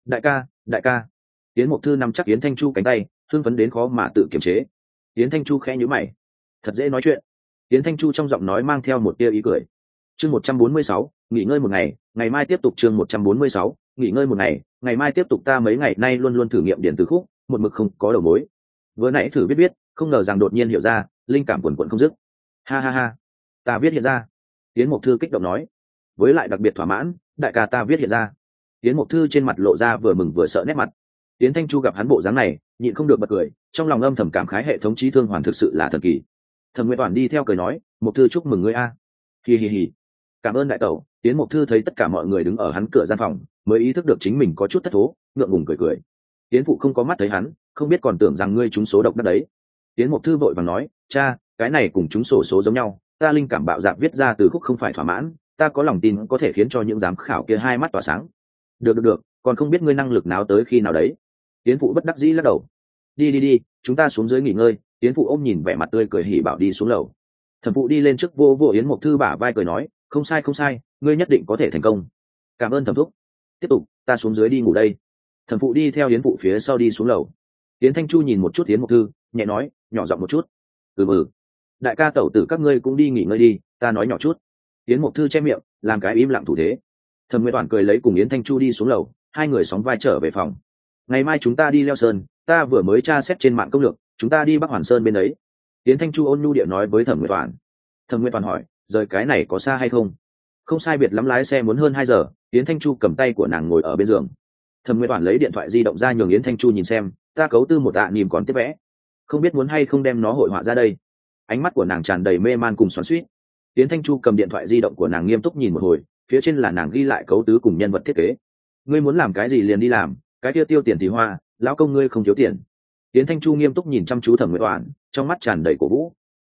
đại ca, đại ca. Yến Mộc Thư nắm chắc Yến Thanh Chu cánh tay, hưng phấn đến khó mà tự kiềm chế. Yến Thanh Chu khẽ nhíu mày, thật dễ nói chuyện. Yến Thanh Chu trong giọng nói mang theo một tia ý cười. Chương 146, nghỉ ngơi một ngày, ngày mai tiếp tục. Chương 146, nghỉ ngơi một ngày, ngày mai tiếp tục. Ta mấy ngày nay luôn luôn thử nghiệm điện tử khúc, một mực không có đầu mối. Vừa nãy thử biết, không ngờ rằng đột nhiên hiểu ra, linh cảm quần quần không dứt. Ha ha ha, ta viết hiện ra. Yến Mộc Thư kích động nói, với lại đặc biệt thỏa mãn, đại ca ta viết hiện ra. Yến Mộc Thư trên mặt lộ ra vừa mừng vừa sợ nét mặt. Yến Thanh Chu gặp hắn bộ dáng này, nhịn không được bật cười, trong lòng âm thầm cảm khái hệ thống trí thương hoàn thực sự là thần kỳ. Thẩm Nguyệt Toàn đi theo cười nói, Mộc Thư chúc mừng ngươi a. Hi hi hi. Cảm ơn đại tẩu. Yến Mộc Thư thấy tất cả mọi người đứng ở hắn cửa gian phòng, mới ý thức được chính mình có chút thất thố, ngượng ngùng cười cười. Yến phụ không có mắt thấy hắn, không biết còn tưởng rằng ngươi trúng số độc đắc đấy. Yến Mộc Thư vội vàng nói, cha, cái này cùng trúng sổ số giống nhau, ta linh cảm bạo dạn viết ra từ khúc không phải thỏa mãn, ta có lòng tin có thể khiến cho những giám khảo kia hai mắt tỏa sáng. Được, còn không biết ngươi năng lực náo tới khi nào đấy. Yến phụ bất đắc dĩ lắc đầu. Đi, chúng ta xuống dưới nghỉ ngơi. Yến phụ ôm nhìn vẻ mặt tươi cười hỉ bảo đi xuống lầu. Thẩm phụ đi lên trước vô vô Yến Mộc Thư bả vai cười nói, không sai, ngươi nhất định có thể thành công. Cảm ơn thẩm thúc. Tiếp tục, ta xuống dưới đi ngủ đây. Thẩm phụ đi theo Yến phụ phía sau đi xuống lầu. Yến Thanh Chu nhìn một chút Yến Mộc Thư, nhẹ nói, nhỏ giọng một chút. Đại ca tẩu tử các ngươi cũng đi nghỉ ngơi đi, ta nói nhỏ chút. Yến Mộc Thư che miệng, làm cái im lặng thủ thế. Thẩm Nguyệt Toàn cười lấy cùng Yến Thanh Chu đi xuống lầu, hai người sóng vai trở về phòng. Ngày mai chúng ta đi leo sơn, ta vừa mới tra xét trên mạng công lược, chúng ta đi Bắc Hoàn Sơn bên đấy. Yến Thanh Chu ôn nhu địa nói với Thẩm Nguyệt Toàn. Thẩm Nguyệt Toàn hỏi, rời cái này có xa hay không? Không sai biệt lắm, lái xe muốn hơn 2 giờ. Yến Thanh Chu cầm tay của nàng ngồi ở bên giường. Thẩm Nguyệt Toàn lấy điện thoại di động ra nhường Yến Thanh Chu nhìn xem, ta cấu tư một niềm còn tiếp vẽ, không biết muốn hay không đem nó hội họa ra đây. Ánh mắt của nàng tràn đầy mê man cùng xoắn xuýt. Yến Thanh Chu cầm điện thoại di động của nàng nghiêm túc nhìn một hồi, phía trên là nàng ghi lại cấu tứ cùng nhân vật thiết kế. Ngươi muốn làm cái gì liền đi làm, cái kia tiêu tiền thì hoa, lão công ngươi không thiếu tiền. Yến Thanh Chu nghiêm túc nhìn chăm chú Thẩm Nguyệt Toàn, trong mắt tràn đầy cổ vũ.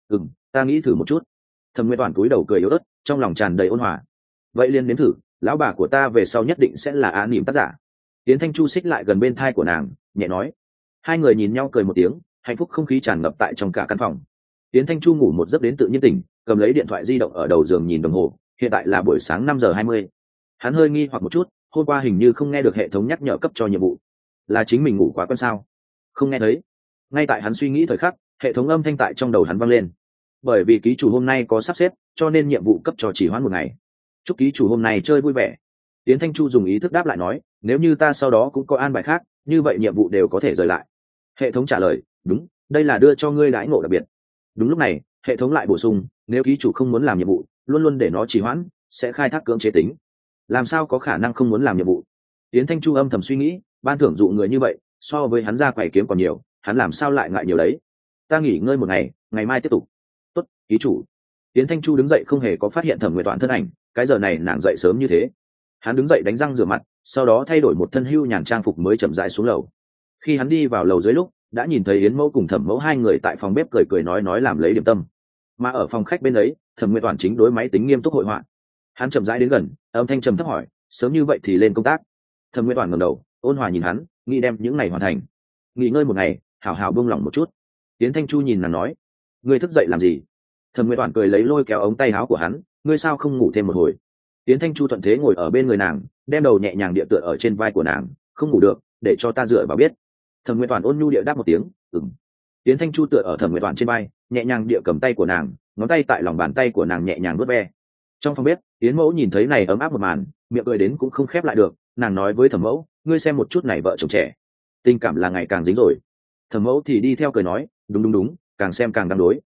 Ta nghĩ thử một chút. Thẩm Nguyệt Toàn cúi đầu cười yếu ớt, trong lòng tràn đầy ôn hòa. Vậy liền nếm thử, lão bà của ta về sau nhất định sẽ là niềm tác giả. Yến Thanh Chu xích lại gần bên thai của nàng, nhẹ nói. Hai người nhìn nhau cười một tiếng, hạnh phúc không khí tràn ngập tại trong cả căn phòng. Yến Thanh Chu ngủ một giấc đến tự nhiên tỉnh, cầm lấy điện thoại di động ở đầu giường nhìn đồng hồ, hiện tại là buổi sáng 5:20. Hắn hơi nghi hoặc một chút, hôm qua hình như không nghe được hệ thống nhắc nhở cấp cho nhiệm vụ, là chính mình ngủ quá quen sao? Không nghe thấy. Ngay tại hắn suy nghĩ thời khắc, hệ thống âm thanh tại trong đầu hắn vang lên. Bởi vì ký chủ hôm nay có sắp xếp, cho nên nhiệm vụ cấp cho chỉ hoãn một ngày. Chúc ký chủ hôm nay chơi vui vẻ. Yến Thanh Chu dùng ý thức đáp lại nói, nếu như ta sau đó cũng có an bài khác, như vậy nhiệm vụ đều có thể rời lại. Hệ thống trả lời, đúng, đây là đưa cho ngươi đãi ngộ đặc biệt. Đúng lúc này, hệ thống lại bổ sung, nếu ký chủ không muốn làm nhiệm vụ, luôn luôn để nó trì hoãn, sẽ khai thác cưỡng chế tính. Làm sao có khả năng không muốn làm nhiệm vụ? Yến Thanh Chu âm thầm suy nghĩ, ban thưởng dụ người như vậy, so với hắn ra quầy kiếm còn nhiều, hắn làm sao lại ngại nhiều đấy? Ta nghỉ ngơi một ngày, ngày mai tiếp tục. Tốt, ký chủ. Yến Thanh Chu đứng dậy không hề có phát hiện Thẩm Nguyệt Toàn thân ảnh, cái giờ này nàng dậy sớm như thế. Hắn đứng dậy đánh răng rửa mặt, sau đó thay đổi một thân hưu nhàn trang phục mới chậm rãi xuống lầu. Khi hắn đi vào lầu dưới lúc, đã nhìn thấy Yến Mẫu cùng Thẩm Mẫu hai người tại phòng bếp cười nói làm lấy điểm tâm. Mà ở phòng khách bên ấy, Thẩm Nguyệt Toàn chính đối máy tính nghiêm túc hội họa. Hắn chậm rãi đến gần, âm thanh trầm thấp hỏi, sớm như vậy thì lên công tác? Thẩm Nguyệt Toàn ngẩng đầu, ôn hòa nhìn hắn, nghĩ đem những ngày hoàn thành. Nghỉ ngơi một ngày, hảo hảo buông lỏng một chút. Yến Thanh Chu nhìn nàng nói, ngươi thức dậy làm gì? Thẩm Nguyệt Toàn cười lấy lôi kéo ống tay áo của hắn, ngươi sao không ngủ thêm một hồi? Yến Thanh Chu thuận thế ngồi ở bên người nàng, đem đầu nhẹ nhàng địa tựa ở trên vai của nàng, không ngủ được, để cho ta dựa vào biết. Thẩm Nguyệt Toàn ôn nhu địa đáp một tiếng, ừm. Yến Thanh Chu tựa ở Thẩm Nguyệt Toàn trên vai, nhẹ nhàng địa cầm tay của nàng, ngón tay tại lòng bàn tay của nàng nhẹ nhàng vuốt ve. Trong phòng bếp, Yến Mẫu nhìn thấy này ấm áp một màn, miệng cười đến cũng không khép lại được, nàng nói với Thẩm Mẫu, ngươi xem một chút này vợ chồng trẻ, tình cảm là ngày càng dính rồi. Thẩm Mẫu thì đi theo cười nói, đúng, càng xem càng đáng đối.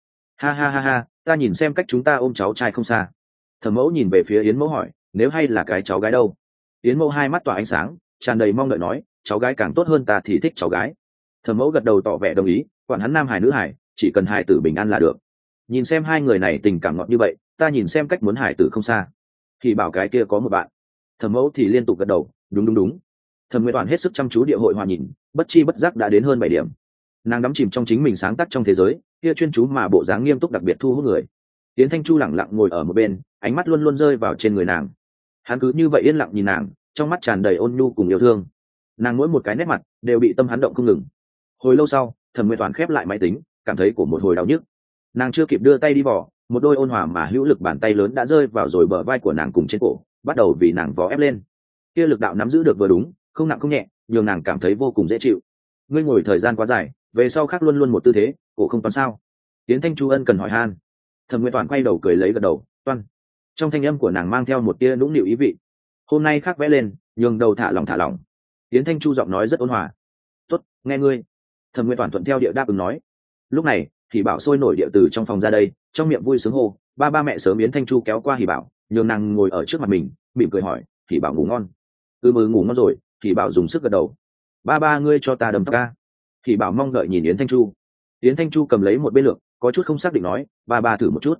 Ha, ta nhìn xem cách chúng ta ôm cháu trai không xa. Thẩm Mẫu nhìn về phía Yến Mẫu hỏi, nếu hay là cái cháu gái đâu? Yến Mẫu hai mắt tỏa ánh sáng, tràn đầy mong đợi nói, cháu gái càng tốt hơn, ta thì thích cháu gái. Thẩm Mẫu gật đầu tỏ vẻ đồng ý, quản hắn nam hài nữ hài, chỉ cần hài tử bình an là được. Nhìn xem hai người này tình cảm ngọt như vậy, ta nhìn xem cách muốn hài tử không xa. Thì bảo cái kia có một bạn. Thẩm Mẫu thì liên tục gật đầu, đúng. Thẩm Nguyệt Toàn hết sức chăm chú địa hội hòa nhìn, bất chi bất giác đã đến hơn 7 điểm. Nàng đắm chìm trong chính mình sáng tác trong thế giới, kia chuyên chú mà bộ dáng nghiêm túc đặc biệt thu hút người. Yến Thanh Chu lẳng lặng ngồi ở một bên, ánh mắt luôn luôn rơi vào trên người nàng. Hắn cứ như vậy yên lặng nhìn nàng, trong mắt tràn đầy ôn nhu cùng yêu thương. Nàng mỗi một cái nét mặt đều bị tâm hắn động không ngừng. Hồi lâu sau, Thẩm Nguyệt Toàn khép lại máy tính, cảm thấy của một hồi đau nhức. Nàng chưa kịp đưa tay đi vò, một đôi ôn hòa mà hữu lực bàn tay lớn đã rơi vào rồi bờ vai của nàng cùng trên cổ, bắt đầu vì nàng vò ép lên. Kia lực đạo nắm giữ được vừa đúng, không nặng không nhẹ, nhường nàng cảm thấy vô cùng dễ chịu. Ngươi ngồi thời gian quá dài, về sau khác luôn luôn một tư thế, cổ không toán sao? Tiến Thanh Chu ân cần hỏi han. Thẩm Nguyệt Toàn quay đầu cười lấy gật đầu, toan. Trong thanh âm của nàng mang theo một tia nũng nịu ý vị. Hôm nay khác vẽ lên, nhường đầu thả lỏng thả lỏng. Tiến Thanh Chu giọng nói rất ôn hòa. Tốt, nghe ngươi. Thẩm Nguyệt Toàn thuận theo địa đáp ứng nói. Lúc này, Hỉ Bảo sôi nổi địa từ trong phòng ra đây, trong miệng vui sướng hô, ba mẹ sớm. Yến Thanh Chu kéo qua Hỉ Bảo, nhường nàng ngồi ở trước mặt mình, mỉm cười hỏi, Hỉ Bảo ngủ ngon? Mơ ngủ ngon rồi. Hỉ Bảo dùng sức gật đầu. Ba ngươi cho ta đầm tóc ca. Hỉ Bảo mong đợi nhìn Yến Thanh Chu. Yến Thanh Chu cầm lấy một bên lượng, có chút không xác định nói, ba thử một chút.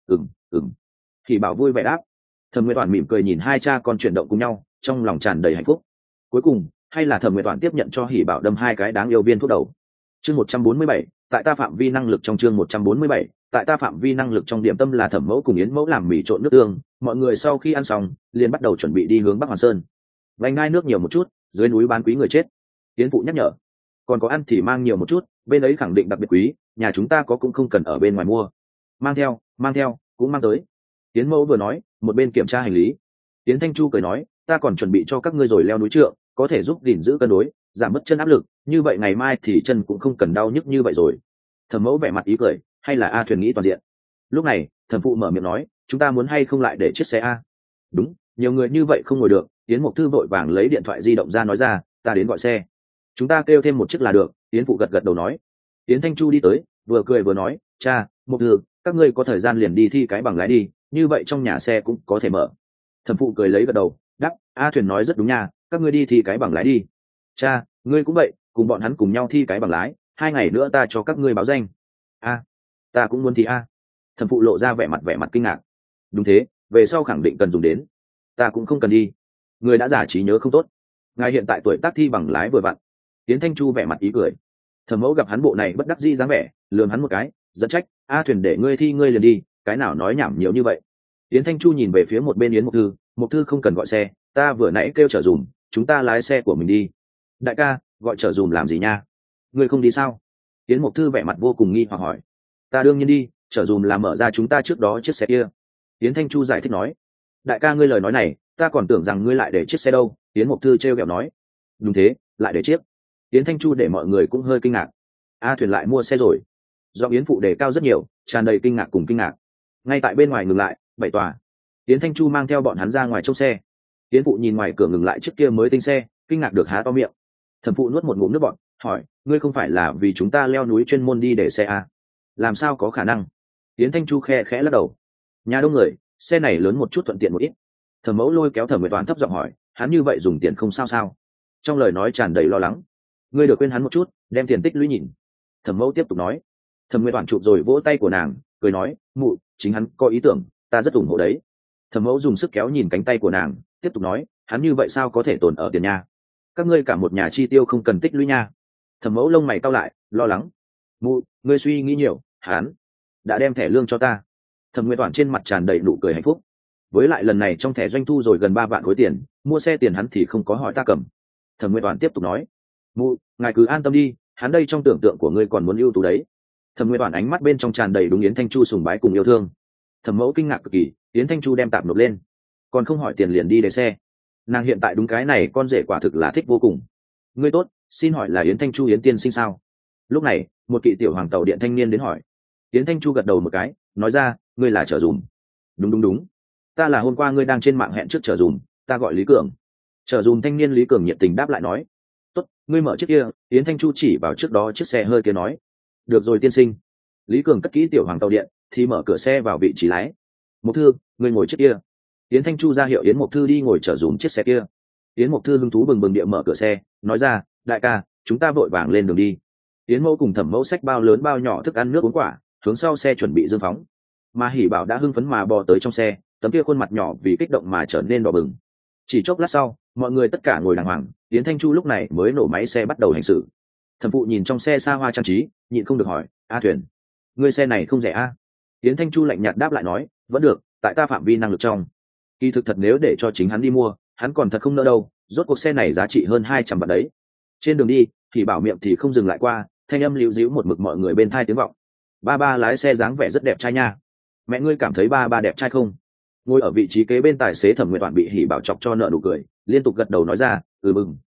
Ừm. Hỉ Bảo vui vẻ đáp. Thẩm Nguyệt Toàn mỉm cười nhìn hai cha con chuyển động cùng nhau, trong lòng tràn đầy hạnh phúc. Cuối cùng, hay là Thẩm Nguyệt Toàn tiếp nhận cho Hỉ Bảo đâm hai cái đáng yêu viên thuốc đầu. Chương 147, tại ta phạm vi năng lực trong chương 147, tại ta phạm vi năng lực trong điểm tâm là Thẩm Mẫu cùng Yến Mẫu làm mì trộn nước tương, mọi người sau khi ăn xong, liền bắt đầu chuẩn bị đi hướng Bắc Hoàn Sơn. Vành ngai nước nhiều một chút, dưới núi bán quý người chết. Yến phụ nhắc nhở. Còn có ăn thì mang nhiều một chút, bên ấy khẳng định đặc biệt quý, nhà chúng ta có cũng không cần ở bên ngoài mua. Mang theo, cũng mang tới. Yến Mẫu vừa nói, một bên kiểm tra hành lý. Yến Thanh Chu cười nói, ta còn chuẩn bị cho các ngươi rồi leo núi trượng, có thể giúp gìn giữ cân đối, giảm bớt chân áp lực, như vậy ngày mai thì chân cũng không cần đau nhức như vậy rồi. Thẩm Mẫu vẻ mặt ý cười, hay là A Thuyền nghĩ toàn diện. Lúc này, Thẩm phụ mở miệng nói, chúng ta muốn hay không lại để chiếc xe A? Đúng, nhiều người như vậy không ngồi được. Yến Mộc Thư vội vàng lấy điện thoại di động ra nói ra, ta đến gọi xe. Chúng ta kêu thêm một chiếc là được. Yến phụ gật đầu nói. Yến Thanh Chu đi tới, vừa cười vừa nói, cha, Mộc Thư, các ngươi có thời gian liền đi thi cái bằng lái đi, như vậy trong nhà xe cũng có thể mở. Thẩm phụ cười lấy gật đầu, đáp, A Thuyền nói rất đúng nha, các ngươi đi thi cái bằng lái đi. Cha, ngươi cũng vậy, cùng bọn hắn cùng nhau thi cái bằng lái, 2 ngày nữa ta cho các ngươi báo danh. A, ta cũng muốn thi A. Thẩm phụ lộ ra vẻ mặt kinh ngạc. Đúng thế, về sau khẳng định cần dùng đến. Ta cũng không cần đi. Người đã giả trí nhớ không tốt. Ngài hiện tại tuổi tác thi bằng lái vừa vặn. Tiến Thanh Chu vẻ mặt ý cười. Thẩm Mẫu gặp hắn bộ này bất đắc dĩ dáng vẻ, lườm hắn một cái, dẫn trách, A Thuyền để ngươi thi ngươi liền đi, cái nào nói nhảm nhiều như vậy. Yến Thanh Chu nhìn về phía một bên Yến Mộc Thư không cần gọi xe, ta vừa nãy kêu chở dùm, chúng ta lái xe của mình đi. Đại ca, gọi chở dùm làm gì nha? Ngươi không đi sao? Yến Mộc Thư vẻ mặt vô cùng nghi hoặc hỏi. Ta đương nhiên đi, chở dùm là mở ra chúng ta trước đó chiếc xe kia. Yến Thanh Chu giải thích nói. Đại ca ngươi lời nói này, ta còn tưởng rằng ngươi lại để chiếc xe đâu. Yến Mộc Thư trêu ghẹo nói. Đúng thế, lại để chiếc. Yến Thanh Chu để mọi người cũng hơi kinh ngạc. A Thuyền lại mua xe rồi. Do Yến phụ đề cao rất nhiều, tràn đầy kinh ngạc cùng kinh ngạc. Ngay tại bên ngoài ngừng lại, 7 tòa. Yến Thanh Chu mang theo bọn hắn ra ngoài trông xe. Yến phụ nhìn ngoài cửa ngừng lại chiếc kia mới tinh xe, kinh ngạc được há to miệng. Thẩm phụ nuốt một ngụm nước bọt, hỏi, ngươi không phải là vì chúng ta leo núi chuyên môn đi để xe à? Làm sao có khả năng? Yến Thanh Chu khẽ lắc đầu. Nhà đông người, xe này lớn một chút thuận tiện một ít. Thẩm Mẫu lôi kéo Thẩm Nguyệt Toàn thấp giọng hỏi, hắn như vậy dùng tiền không sao? Trong lời nói tràn đầy lo lắng. Ngươi được khuyên hắn một chút, đem tiền tích lũy nhìn. Thẩm Mẫu tiếp tục nói. Thẩm Nguyệt Toàn chụp rồi vỗ tay của nàng, cười nói, mụ, chính hắn có ý tưởng, ta rất ủng hộ đấy. Thẩm Mẫu dùng sức kéo nhìn cánh tay của nàng, tiếp tục nói, hắn như vậy sao có thể tồn ở tiền nha? Các ngươi cả một nhà chi tiêu không cần tích lũy nha. Thẩm Mẫu lông mày cau lại, lo lắng. Mụ, ngươi suy nghĩ nhiều, hắn đã đem thẻ lương cho ta. Thẩm Nguyệt Toàn trên mặt tràn đầy nụ cười hạnh phúc. Với lại lần này trong thẻ doanh thu rồi gần 3 vạn khối tiền, mua xe tiền hắn thì không có hỏi ta cầm. Thẩm Nguyệt Toàn tiếp tục nói, mụ, ngài cứ an tâm đi, hắn đây trong tưởng tượng của ngươi còn muốn ưu tú đấy. Thẩm Nguyệt Toàn ánh mắt bên trong tràn đầy đúng Yến Thanh Chu sùng bái cùng yêu thương. Thẩm Mẫu kinh ngạc cực kỳ, Yến Thanh Chu đem tạp nộp lên, còn không hỏi tiền liền đi để xe. Nàng hiện tại đúng cái này con rể quả thực là thích vô cùng. Ngươi tốt, xin hỏi là Yến Thanh Chu Yến tiên sinh sao? Lúc này, một kỵ tiểu hoàng tàu điện thanh niên đến hỏi. Yến Thanh Chu gật đầu một cái, nói ra, ngươi là chở dùm. Đúng, ta là hôm qua ngươi đang trên mạng hẹn trước chở dùm, ta gọi Lý Cường. Chở dùm thanh niên Lý Cường nhiệt tình đáp lại nói. Tốt, ngươi mở chiếc kia. Yến Thanh Chu chỉ vào trước đó chiếc xe hơi kia nói. Được rồi tiên sinh. Lý Cường cất kỹ tiểu hoàng tàu điện, thì mở cửa xe vào vị trí lái. Mộc Thư, ngươi ngồi chiếc kia. Yến Thanh Chu ra hiệu Yến Mộc Thư đi ngồi chở dùm chiếc xe kia. Yến Mộc Thư hứng thú bừng địa mở cửa xe, nói ra, đại ca, chúng ta vội vàng lên đường đi. Yến Mẫu cùng Thẩm Mẫu xách bao lớn bao nhỏ thức ăn nước uống quả, hướng sau xe chuẩn bị dương phóng. Mà Hỉ Bảo đã hưng phấn mà bò tới trong xe, tấm kia khuôn mặt nhỏ vì kích động mà trở nên đỏ bừng. Chỉ chốc lát sau, mọi người tất cả ngồi đàng hoàng, Yến Thanh Chu lúc này mới nổ máy xe bắt đầu hành xử. Thẩm phụ nhìn trong xe xa hoa trang trí, nhịn không được hỏi, A Thuyền, ngươi xe này không rẻ a? Yến Thanh Chu lạnh nhạt đáp lại nói, vẫn được, tại ta phạm vi năng lực trong. Kỳ thực thật nếu để cho chính hắn đi mua, hắn còn thật không nỡ đâu, rốt cuộc xe này giá trị hơn 200 vạn đấy. Trên đường đi, thì bảo miệng thì không dừng lại qua, thanh âm líu díu một mực mọi người bên tai tiếng vọng. Ba lái xe dáng vẻ rất đẹp trai nha. Mẹ ngươi cảm thấy ba đẹp trai không? Ngồi ở vị trí kế bên tài xế Thẩm Nguyệt Toàn bị Hỉ Bảo chọc cho nợ nụ cười, liên tục gật đầu nói ra, mừng,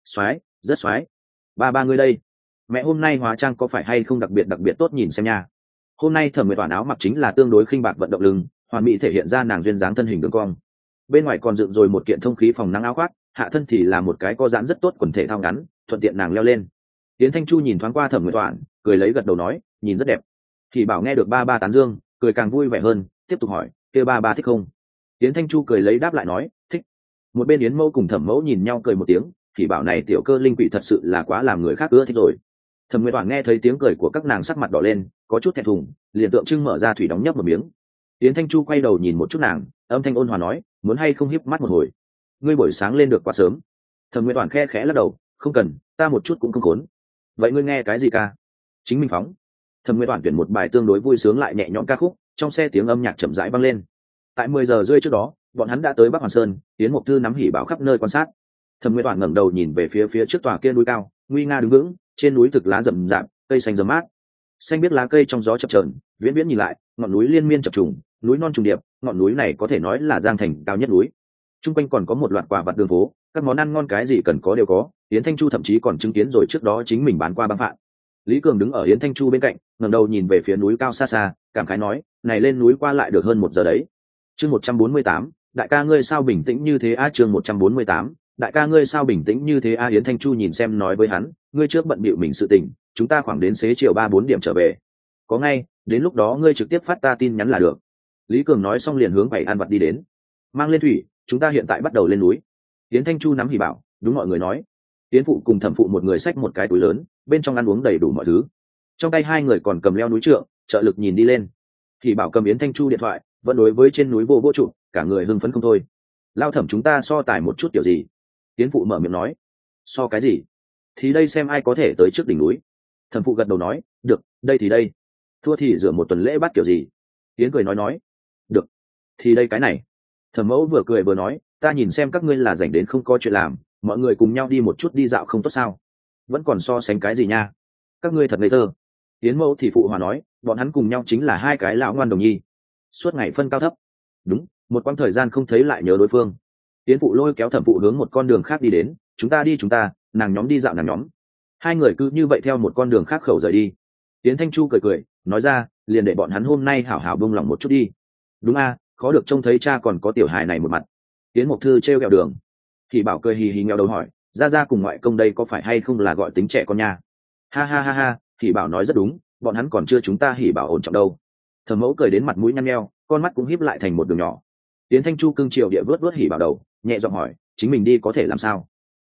Soái, rất soái. Ba ngươi đây, mẹ hôm nay hóa trang có phải hay không đặc biệt tốt nhìn xem nha. Hôm nay Thẩm Nguyệt Toản áo mặc chính là tương đối khinh bạc vận động lưng, hoàn mỹ thể hiện ra nàng duyên dáng thân hình đường cong. Bên ngoài còn dựng rồi một kiện thông khí phòng nắng áo khoác, hạ thân thì là một cái co giãn rất tốt quần thể thao ngắn, thuận tiện nàng leo lên. Yến Thanh Chu nhìn thoáng qua Thẩm Nguyệt Toản, cười lấy gật đầu nói, nhìn rất đẹp. Thì bảo nghe được ba tán dương, cười càng vui vẻ hơn, tiếp tục hỏi, kêu ba thích không? Yến Thanh Chu cười lấy đáp lại nói, thích. Một bên Yến Mẫu cùng Thẩm Mẫu nhìn nhau cười một tiếng, thì bảo này tiểu cơ linh quỷ thật sự là quá làm người khác ưa thích rồi. Thẩm Nguyệt Toản nghe thấy tiếng cười của các nàng sắc mặt đỏ lên, có chút thẹn thùng, liền tượng trưng mở ra thủy đóng nhấp một miếng. Yến Thanh Chu quay đầu nhìn một chút nàng, âm thanh ôn hòa nói, muốn hay không híp mắt một hồi? Ngươi buổi sáng lên được quá sớm. Thẩm Nguyệt Toản khe khẽ lắc đầu, không cần, ta một chút cũng không khốn. Vậy ngươi nghe cái gì ca? Chính mình phóng. Thẩm Nguyệt Toản tuyển một bài tương đối vui sướng lại nhẹ nhõm ca khúc, trong xe tiếng âm nhạc chậm rãi vang lên. Tại 10 giờ rưỡi trước đó, bọn hắn đã tới Bắc Hoàn Sơn, Yến Mộc Thư nắm hỉ bảo khắp nơi quan sát. Thẩm Nguyệt Toản ngẩng đầu nhìn về phía trước tòa kia núi cao, nguy nga đứng vững, trên núi thực lá rậm rạp, cây xanh rậm mát. Xanh biết lá cây trong gió chập chờn, viễn viễn nhìn lại, ngọn núi liên miên chập trùng, núi non trùng điệp, ngọn núi này có thể nói là Giang Thành cao nhất núi. Trung quanh còn có một loạt quả vặt đường phố, các món ăn ngon cái gì cần có đều có. Yến Thanh Chu thậm chí còn chứng kiến rồi trước đó chính mình bán qua băng phạn. Lý Cường đứng ở Yến Thanh Chu bên cạnh, ngẩng đầu nhìn về phía núi cao xa xa, cảm khái nói, này lên núi qua lại được hơn 1 giờ đấy. Chương 148, đại ca ngươi sao bình tĩnh như thế a? Chương 148, đại ca ngươi sao bình tĩnh như thế a? Yến Thanh Chu nhìn xem nói với hắn, ngươi trước bận bịu mình sự tình, chúng ta khoảng đến xế chiều 3-4 điểm trở về. Có ngay, đến lúc đó ngươi trực tiếp phát ta tin nhắn là được. Lý Cường nói xong liền hướng quầy ăn vặt đi đến. Mang lên thủy, chúng ta hiện tại bắt đầu lên núi. Yến Thanh Chu nắm hỉ bảo, đúng mọi người nói. Yến phụ cùng Thẩm phụ một người xách một cái túi lớn, bên trong ăn uống đầy đủ mọi thứ. Trong tay hai người còn cầm leo núi trượng, trợ lực nhìn đi lên. Hỉ bảo cầm Yến Thanh Chu điện thoại, vẫn đối với trên núi vô trụ, cả người hưng phấn không thôi. Lao Thẩm chúng ta so tài một chút kiểu gì? Yến phụ mở miệng nói. So cái gì? Thì đây xem ai có thể tới trước đỉnh núi. Thẩm phụ gật đầu nói, được, đây thì đây. Thua thì rửa một tuần lễ bắt kiểu gì? Yến cười nói, được, thì đây cái này. Thẩm mẫu vừa cười vừa nói, ta nhìn xem các ngươi là rảnh đến không có chuyện làm, mọi người cùng nhau đi một chút đi dạo không tốt sao? Vẫn còn so sánh cái gì nha? Các ngươi thật ngây thơ. Yến mẫu thì phụ hòa nói, bọn hắn cùng nhau chính là hai cái lão ngoan đồng nhi, suốt ngày phân cao thấp. Đúng, một quãng thời gian không thấy lại nhớ đối phương. Yến phụ lôi kéo Thẩm phụ hướng một con đường khác đi đến, chúng ta, nàng nhóm đi dạo nàng nhóm. Hai người cứ như vậy theo một con đường khác khẩu rời đi. Yến Thanh Chu cười nói ra, liền để bọn hắn hôm nay hảo hảo buông lòng một chút đi. Đúng a, khó được trông thấy cha còn có tiểu hài này một mặt. Yến Mộc Thư treo kẹo đường. Thì bảo cười hì hì nghèo đầu hỏi, ra cùng ngoại công đây có phải hay không là gọi tính trẻ con nha? Ha, thì bảo nói rất đúng, bọn hắn còn chưa chúng ta hỉ bảo ổn trọng đâu. Thẩm mẫu cười đến mặt mũi nhăn nheo, con mắt cũng híp lại thành một đường nhỏ. Yến Thanh Chu cưng chiều địa vớt hỉ bảo đầu, nhẹ giọng hỏi, chính mình đi có thể làm sao?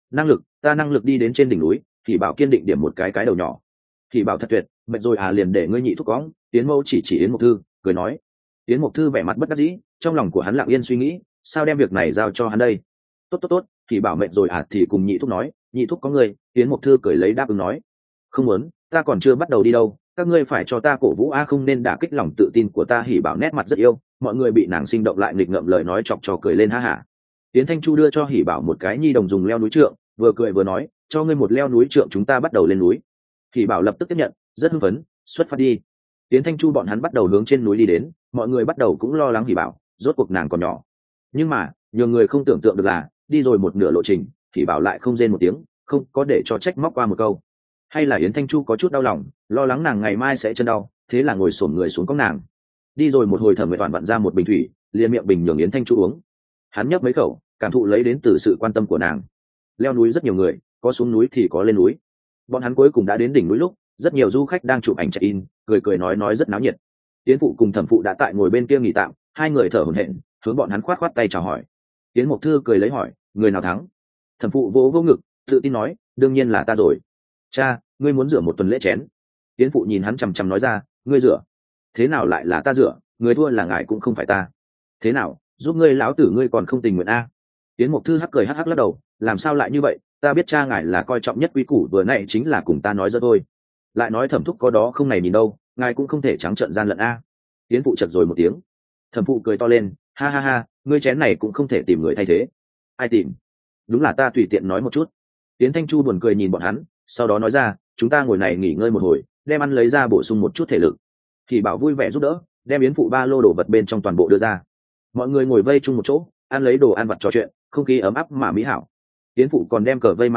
Ta năng lực đi đến trên đỉnh núi. Hỉ bảo kiên định điểm một cái đầu nhỏ. Hỉ bảo thật tuyệt, mệt rồi à, liền để ngươi nhị thúc cõng. Yến mẫu chỉ Yến Mộc Thư, cười nói. Yến Mộc Thư vẻ mặt bất đắc dĩ, trong lòng của hắn lặng yên suy nghĩ, sao đem việc này giao cho hắn đây? Tốt, Hỉ bảo mệt rồi à thì cùng nhị thúc nói, nhị thúc có người. Yến Mộc Thư cười lấy đáp ứng nói, không muốn, ta còn chưa bắt đầu đi đâu, các ngươi phải cho ta cổ vũ a, không nên đả kích lòng tự tin của ta. Hỉ bảo nét mặt rất yêu, mọi người bị nàng sinh động lại nghịch ngợm lời nói chọc trò cười lên ha hả. Yến Thanh Chu đưa cho Hỉ bảo một cái nhi đồng dùng leo núi trượng, vừa cười vừa nói, cho ngươi một leo núi trượng, chúng ta bắt đầu lên núi. Hỉ bảo lập tức tiếp nhận, rất hưng phấn, xuất phát đi. Yến Thanh Chu bọn hắn bắt đầu hướng trên núi đi đến, mọi người bắt đầu cũng lo lắng Hỉ bảo, rốt cuộc nàng còn nhỏ. Nhưng mà nhiều người không tưởng tượng được là, đi rồi một nửa lộ trình, Hỉ bảo lại không rên một tiếng, không có để cho trách móc qua một câu. Hay là Yến Thanh Chu có chút đau lòng, lo lắng nàng ngày mai sẽ chân đau, thế là ngồi xổm người xuống cõng nàng. Đi rồi một hồi, Thẩm Nguyệt Toản vặn ra một bình thủy, liền miệng bình nhường Yến Thanh Chu uống. Hắn nhấp mấy khẩu, cảm thụ lấy đến từ sự quan tâm của nàng. Leo núi rất nhiều người, có xuống núi thì có lên núi. Bọn hắn cuối cùng đã đến đỉnh núi lúc, rất nhiều du khách đang chụp ảnh check-in, cười nói rất náo nhiệt. Yến phụ cùng Thẩm phụ đã tại ngồi bên kia nghỉ tạm, hai người thở hổn hển, hướng bọn hắn khoát tay chào hỏi. Yến Mộc Thư cười lấy hỏi, người nào thắng? Thẩm phụ vỗ ngực, tự tin nói, đương nhiên là ta rồi. Cha, ngươi muốn rửa một tuần lễ chén. Yến phụ nhìn hắn chằm nói ra, ngươi rửa? Thế nào lại là ta rửa, người thua là ngài cũng không phải ta. Thế nào, giúp ngươi lão tử ngươi còn không tình nguyện a? Yến Mộc Thư cười hắc lắc đầu, làm sao lại như vậy, ta biết cha ngài là coi trọng nhất quy củ, vừa nãy chính là cùng ta nói ra thôi. Lại nói Thẩm thúc có đó không này nhìn đâu, ngài cũng không thể trắng trợn gian lận a. Yến phụ chật rồi một tiếng. Thẩm phụ cười to lên, ha, ngươi chén này cũng không thể tìm người thay thế. Ai tìm? Đúng là ta tùy tiện nói một chút. Yến Thanh Chu buồn cười nhìn bọn hắn, sau đó nói ra, chúng ta ngồi này nghỉ ngơi một hồi, đem ăn lấy ra bổ sung một chút thể lực. Thì bảo vui vẻ giúp đỡ, đem Yến phụ ba lô đồ vật bên trong toàn bộ đưa ra. Mọi người ngồi vây chung một chỗ, ăn lấy đồ ăn vặt trò chuyện, không khí ấm áp mà mỹ hảo. Yến phụ còn đem cờ vây mang đến,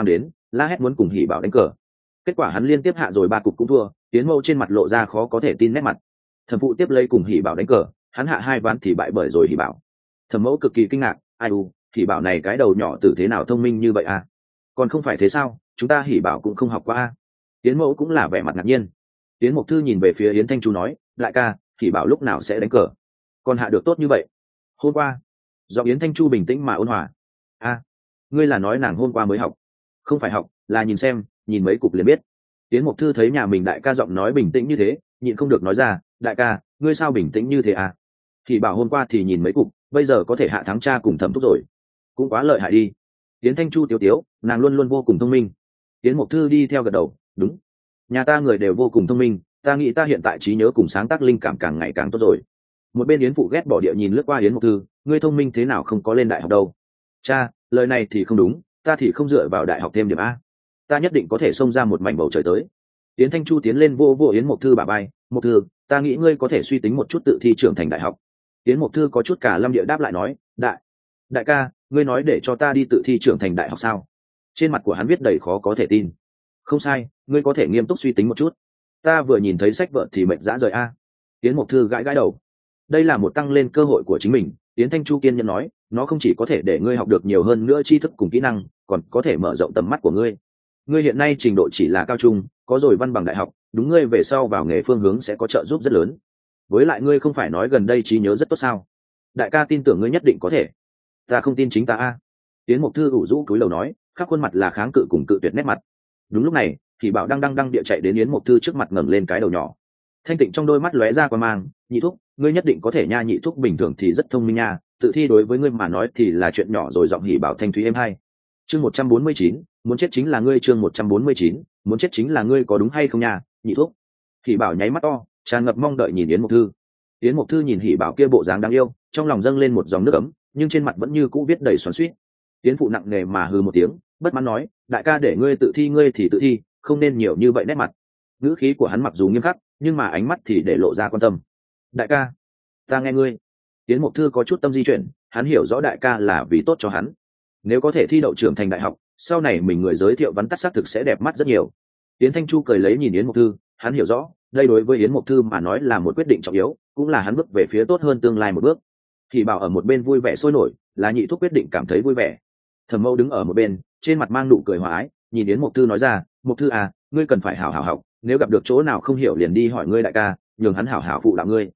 la hét muốn cùng hỉ bảo đánh cờ. Kết quả hắn liên tiếp hạ rồi 3 cục cũng thua, Yến Mẫu trên mặt lộ ra khó có thể tin nét mặt. Thẩm phụ tiếp lấy cùng hỉ bảo đánh cờ, hắn hạ 2 ván thì bại bởi rồi hỉ bảo. Thẩm Mẫu cực kỳ kinh ngạc, ai u, hỉ bảo này cái đầu nhỏ tử thế nào thông minh như vậy à? Còn không phải thế sao, chúng ta hỉ bảo cũng không học qua a. Yến Mẫu cũng là vẻ mặt ngạc nhiên. Yến Mộc Thư nhìn về phía Yến Thanh Chu nói, đại ca, hỉ bảo lúc nào sẽ đánh cờ? Còn hạ được tốt như vậy? Hôm qua. Giọng Yến Thanh Chu bình tĩnh mà ôn hòa. A, ngươi là nói nàng hôm qua mới học? Không phải học, là nhìn xem, nhìn mấy cục liền biết. Yến Mộc Thư thấy nhà mình đại ca giọng nói bình tĩnh như thế, nhịn không được nói ra, đại ca, ngươi sao bình tĩnh như thế à? Hỉ bảo hôm qua thì nhìn mấy cục, bây giờ có thể hạ thắng cha cùng Thẩm Thúc rồi, cũng quá lợi hại đi. Yến Thanh Chu tiếu tiếu, nàng luôn luôn vô cùng thông minh. Yến Mộc Thư đi theo gật đầu, đúng, nhà ta người đều vô cùng thông minh, ta nghĩ ta hiện tại trí nhớ cùng sáng tác linh cảm càng ngày càng tốt rồi. Một bên Yến phụ ghét bỏ địa nhìn lướt qua Yến Mộc Thư, ngươi thông minh thế nào không có lên đại học đâu? Cha, lời này thì không đúng, ta thì không dựa vào đại học thêm điểm a, ta nhất định có thể xông ra một mảnh bầu trời tới. Yến Thanh Chu tiến lên vô vô Yến Mộc Thư bả vai, Mộc Thư, ta nghĩ ngươi có thể suy tính một chút tự thi trưởng thành đại học. Yến Mộc Thư có chút cả lâm địa đáp lại nói, đại ca, ngươi nói để cho ta đi tự thi trưởng thành đại học sao? Trên mặt của hắn viết đầy khó có thể tin. Không sai, ngươi có thể nghiêm túc suy tính một chút, ta vừa nhìn thấy sách vợ thì mệt dã rời a. Yến Mộc Thư gãi gãi đầu, đây là một tăng lên cơ hội của chính mình. Yến Thanh Chu kiên nhẫn nói, nó không chỉ có thể để ngươi học được nhiều hơn nữa tri thức cùng kỹ năng, còn có thể mở rộng tầm mắt của ngươi. Ngươi hiện nay trình độ chỉ là cao trung, có rồi văn bằng đại học, đúng ngươi về sau vào nghề phương hướng sẽ có trợ giúp rất lớn. Với lại ngươi không phải nói gần đây trí nhớ rất tốt sao? Đại ca tin tưởng ngươi nhất định có thể. Ta không tin chính ta a. Yến Mộc Thư ủ rũ cúi đầu nói, khắp khuôn mặt là kháng cự cùng cự tuyệt nét mặt. Đúng lúc này, thì bảo đang địa chạy đến Yến Mộc Thư trước mặt ngẩng lên cái đầu nhỏ. Thanh tịnh trong đôi mắt lóe ra quan mang, nhị thúc, ngươi nhất định có thể nha. Nhị thúc bình thường thì rất thông minh nha, tự thi đối với ngươi mà nói thì là chuyện nhỏ rồi. Giọng hỉ bảo thanh thúy êm hai. Chương 149, muốn chết chính là ngươi. Chương 149, muốn chết chính là ngươi, có đúng hay không nha, nhị thúc? Hỉ bảo nháy mắt to, tràn ngập mong đợi nhìn Yến Mộc Thư. Yến Mộc Thư nhìn hỉ bảo kia bộ dáng đáng yêu, trong lòng dâng lên một dòng nước ấm, nhưng trên mặt vẫn như cũ viết đầy xoắn xuýt. Yến phụ nặng nề mà hừ một tiếng, bất mãn nói, đại ca để ngươi tự thi ngươi thì tự thi, không nên nhiều như vậy nét mặt. Ngữ khí của hắn mặc dù nghiêm khắc, nhưng mà ánh mắt thì để lộ ra quan tâm. Đại ca, ta nghe ngươi. Yến Mộc Thư có chút tâm di chuyển, hắn hiểu rõ đại ca là vì tốt cho hắn. Nếu có thể thi đậu trưởng thành đại học, sau này mình người giới thiệu vắn tắt xác thực sẽ đẹp mắt rất nhiều. Yến Thanh Chu cười lấy nhìn Yến Mộc Thư, hắn hiểu rõ, đây đối với Yến Mộc Thư mà nói là một quyết định trọng yếu, cũng là hắn bước về phía tốt hơn tương lai một bước. Thì bảo ở một bên vui vẻ sôi nổi, là nhị thúc quyết định cảm thấy vui vẻ. Thẩm Mẫu đứng ở một bên, trên mặt mang nụ cười hòa ái, nhìn Yến Mộc Thư nói ra, Mộc Thư à, ngươi cần phải hảo hảo học, nếu gặp được chỗ nào không hiểu liền đi hỏi ngươi đại ca, nhường hắn hảo hảo phụ đạo ngươi.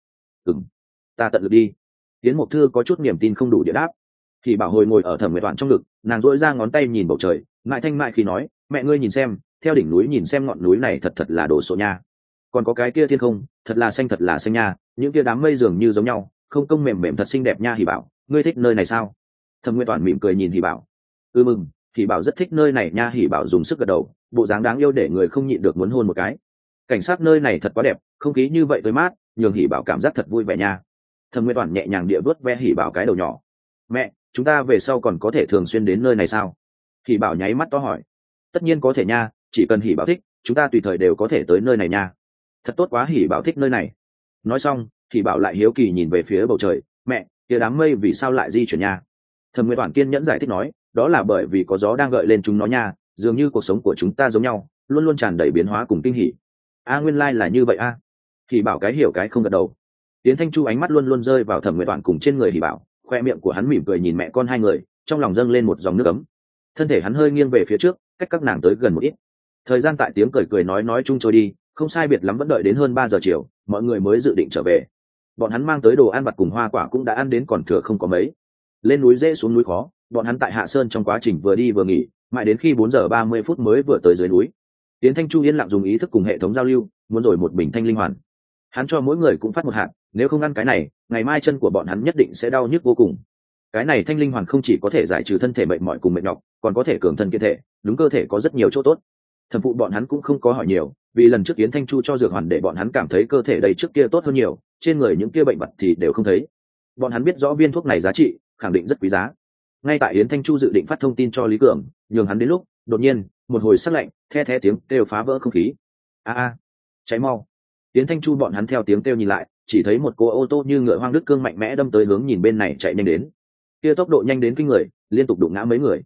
Ta tận lực đi. Yến Mộc Thư có chút niềm tin không đủ địa đáp. Thì bảo hồi ngồi ở Thẩm Nguyệt Toản trong ngực, nàng duỗi ra ngón tay nhìn bầu trời, mại thanh mại khi nói, mẹ ngươi nhìn xem, theo đỉnh núi nhìn xem ngọn núi này thật là đồ sộ nha. Còn có cái kia thiên không, thật là xanh nha, những kia đám mây dường như giống nhau, không công mềm mềm thật xinh đẹp nha. Hỉ bảo, ngươi thích nơi này sao? Thẩm Nguyệt Toản mỉm cười nhìn Hỉ bảo. Mừng, Hỉ bảo rất thích nơi này nha. Hỉ bảo dùng sức gật đầu, bộ dáng đáng yêu để người không nhịn được muốn hôn một cái. Cảnh sát nơi này thật quá đẹp, không khí như vậy tươi mát, nhường Hỉ bảo cảm giác thật vui vẻ nha. Thẩm Nguyệt Toản nhẹ nhàng địa vuốt ve Hỉ bảo cái đầu nhỏ. Mẹ, chúng ta về sau còn có thể thường xuyên đến nơi này sao? Hỉ bảo nháy mắt to hỏi. Tất nhiên có thể nha, chỉ cần Hỉ bảo thích, chúng ta tùy thời đều có thể tới nơi này nha. Thật tốt quá, Hỉ bảo thích nơi này. Nói xong, Hỉ bảo lại hiếu kỳ nhìn về phía bầu trời, mẹ, kia đám mây vì sao lại di chuyển nha? Thẩm Nguyệt Toản kiên nhẫn giải thích nói, đó là bởi vì có gió đang gợi lên chúng nó nha, dường như cuộc sống của chúng ta giống nhau, luôn luôn tràn đầy biến hóa cùng kinh hỉ. Nguyên lai là như vậy a. Hỉ bảo cái hiểu cái không gật đầu. Yến Thanh Chu ánh mắt luôn luôn rơi vào Thẩm Nguyệt Toản cùng trên người Hỉ bảo, khoe miệng của hắn mỉm cười nhìn mẹ con hai người, trong lòng dâng lên một dòng nước ấm. Thân thể hắn hơi nghiêng về phía trước, cách các nàng tới gần một ít. Thời gian tại tiếng cười nói chung trôi đi, không sai biệt lắm vẫn đợi đến hơn 3 giờ chiều, mọi người mới dự định trở về. Bọn hắn mang tới đồ ăn vặt cùng hoa quả cũng đã ăn đến còn thừa không có mấy. Lên núi dễ xuống núi khó, bọn hắn tại Hạ Sơn trong quá trình vừa đi vừa nghỉ, mãi đến khi 4 giờ 30 phút mới vừa tới dưới núi. Yến Thanh Chu yên lặng dùng ý thức cùng hệ thống giao lưu, muốn rồi một bình thanh linh hoàn. Hắn cho mỗi người cũng phát một hạt, nếu không ăn cái này, ngày mai chân của bọn hắn nhất định sẽ đau nhức vô cùng. Cái này thanh linh hoàn không chỉ có thể giải trừ thân thể mệt mỏi cùng mệt nhọc, còn có thể cường thân kiện thể, đúng cơ thể có rất nhiều chỗ tốt. Thẩm phụ bọn hắn cũng không có hỏi nhiều, vì lần trước Yến Thanh Chu cho dược hoàn để bọn hắn cảm thấy cơ thể đầy trước kia tốt hơn nhiều, trên người những kia bệnh vật thì đều không thấy. Bọn hắn biết rõ viên thuốc này giá trị, khẳng định rất quý giá. Ngay tại Yến Thanh Chu dự định phát thông tin cho Lý Cường, nhường hắn đến lúc, đột nhiên, một hồi sắc lạnh, the tiếng kêu phá vỡ không khí. Cháy mau! Yến Thanh Chu bọn hắn theo tiếng kêu nhìn lại, chỉ thấy một cô ô tô như ngựa hoang đứt cương mạnh mẽ đâm tới hướng nhìn bên này chạy nhanh đến. Kia tốc độ nhanh đến kinh người, liên tục đụng ngã mấy người.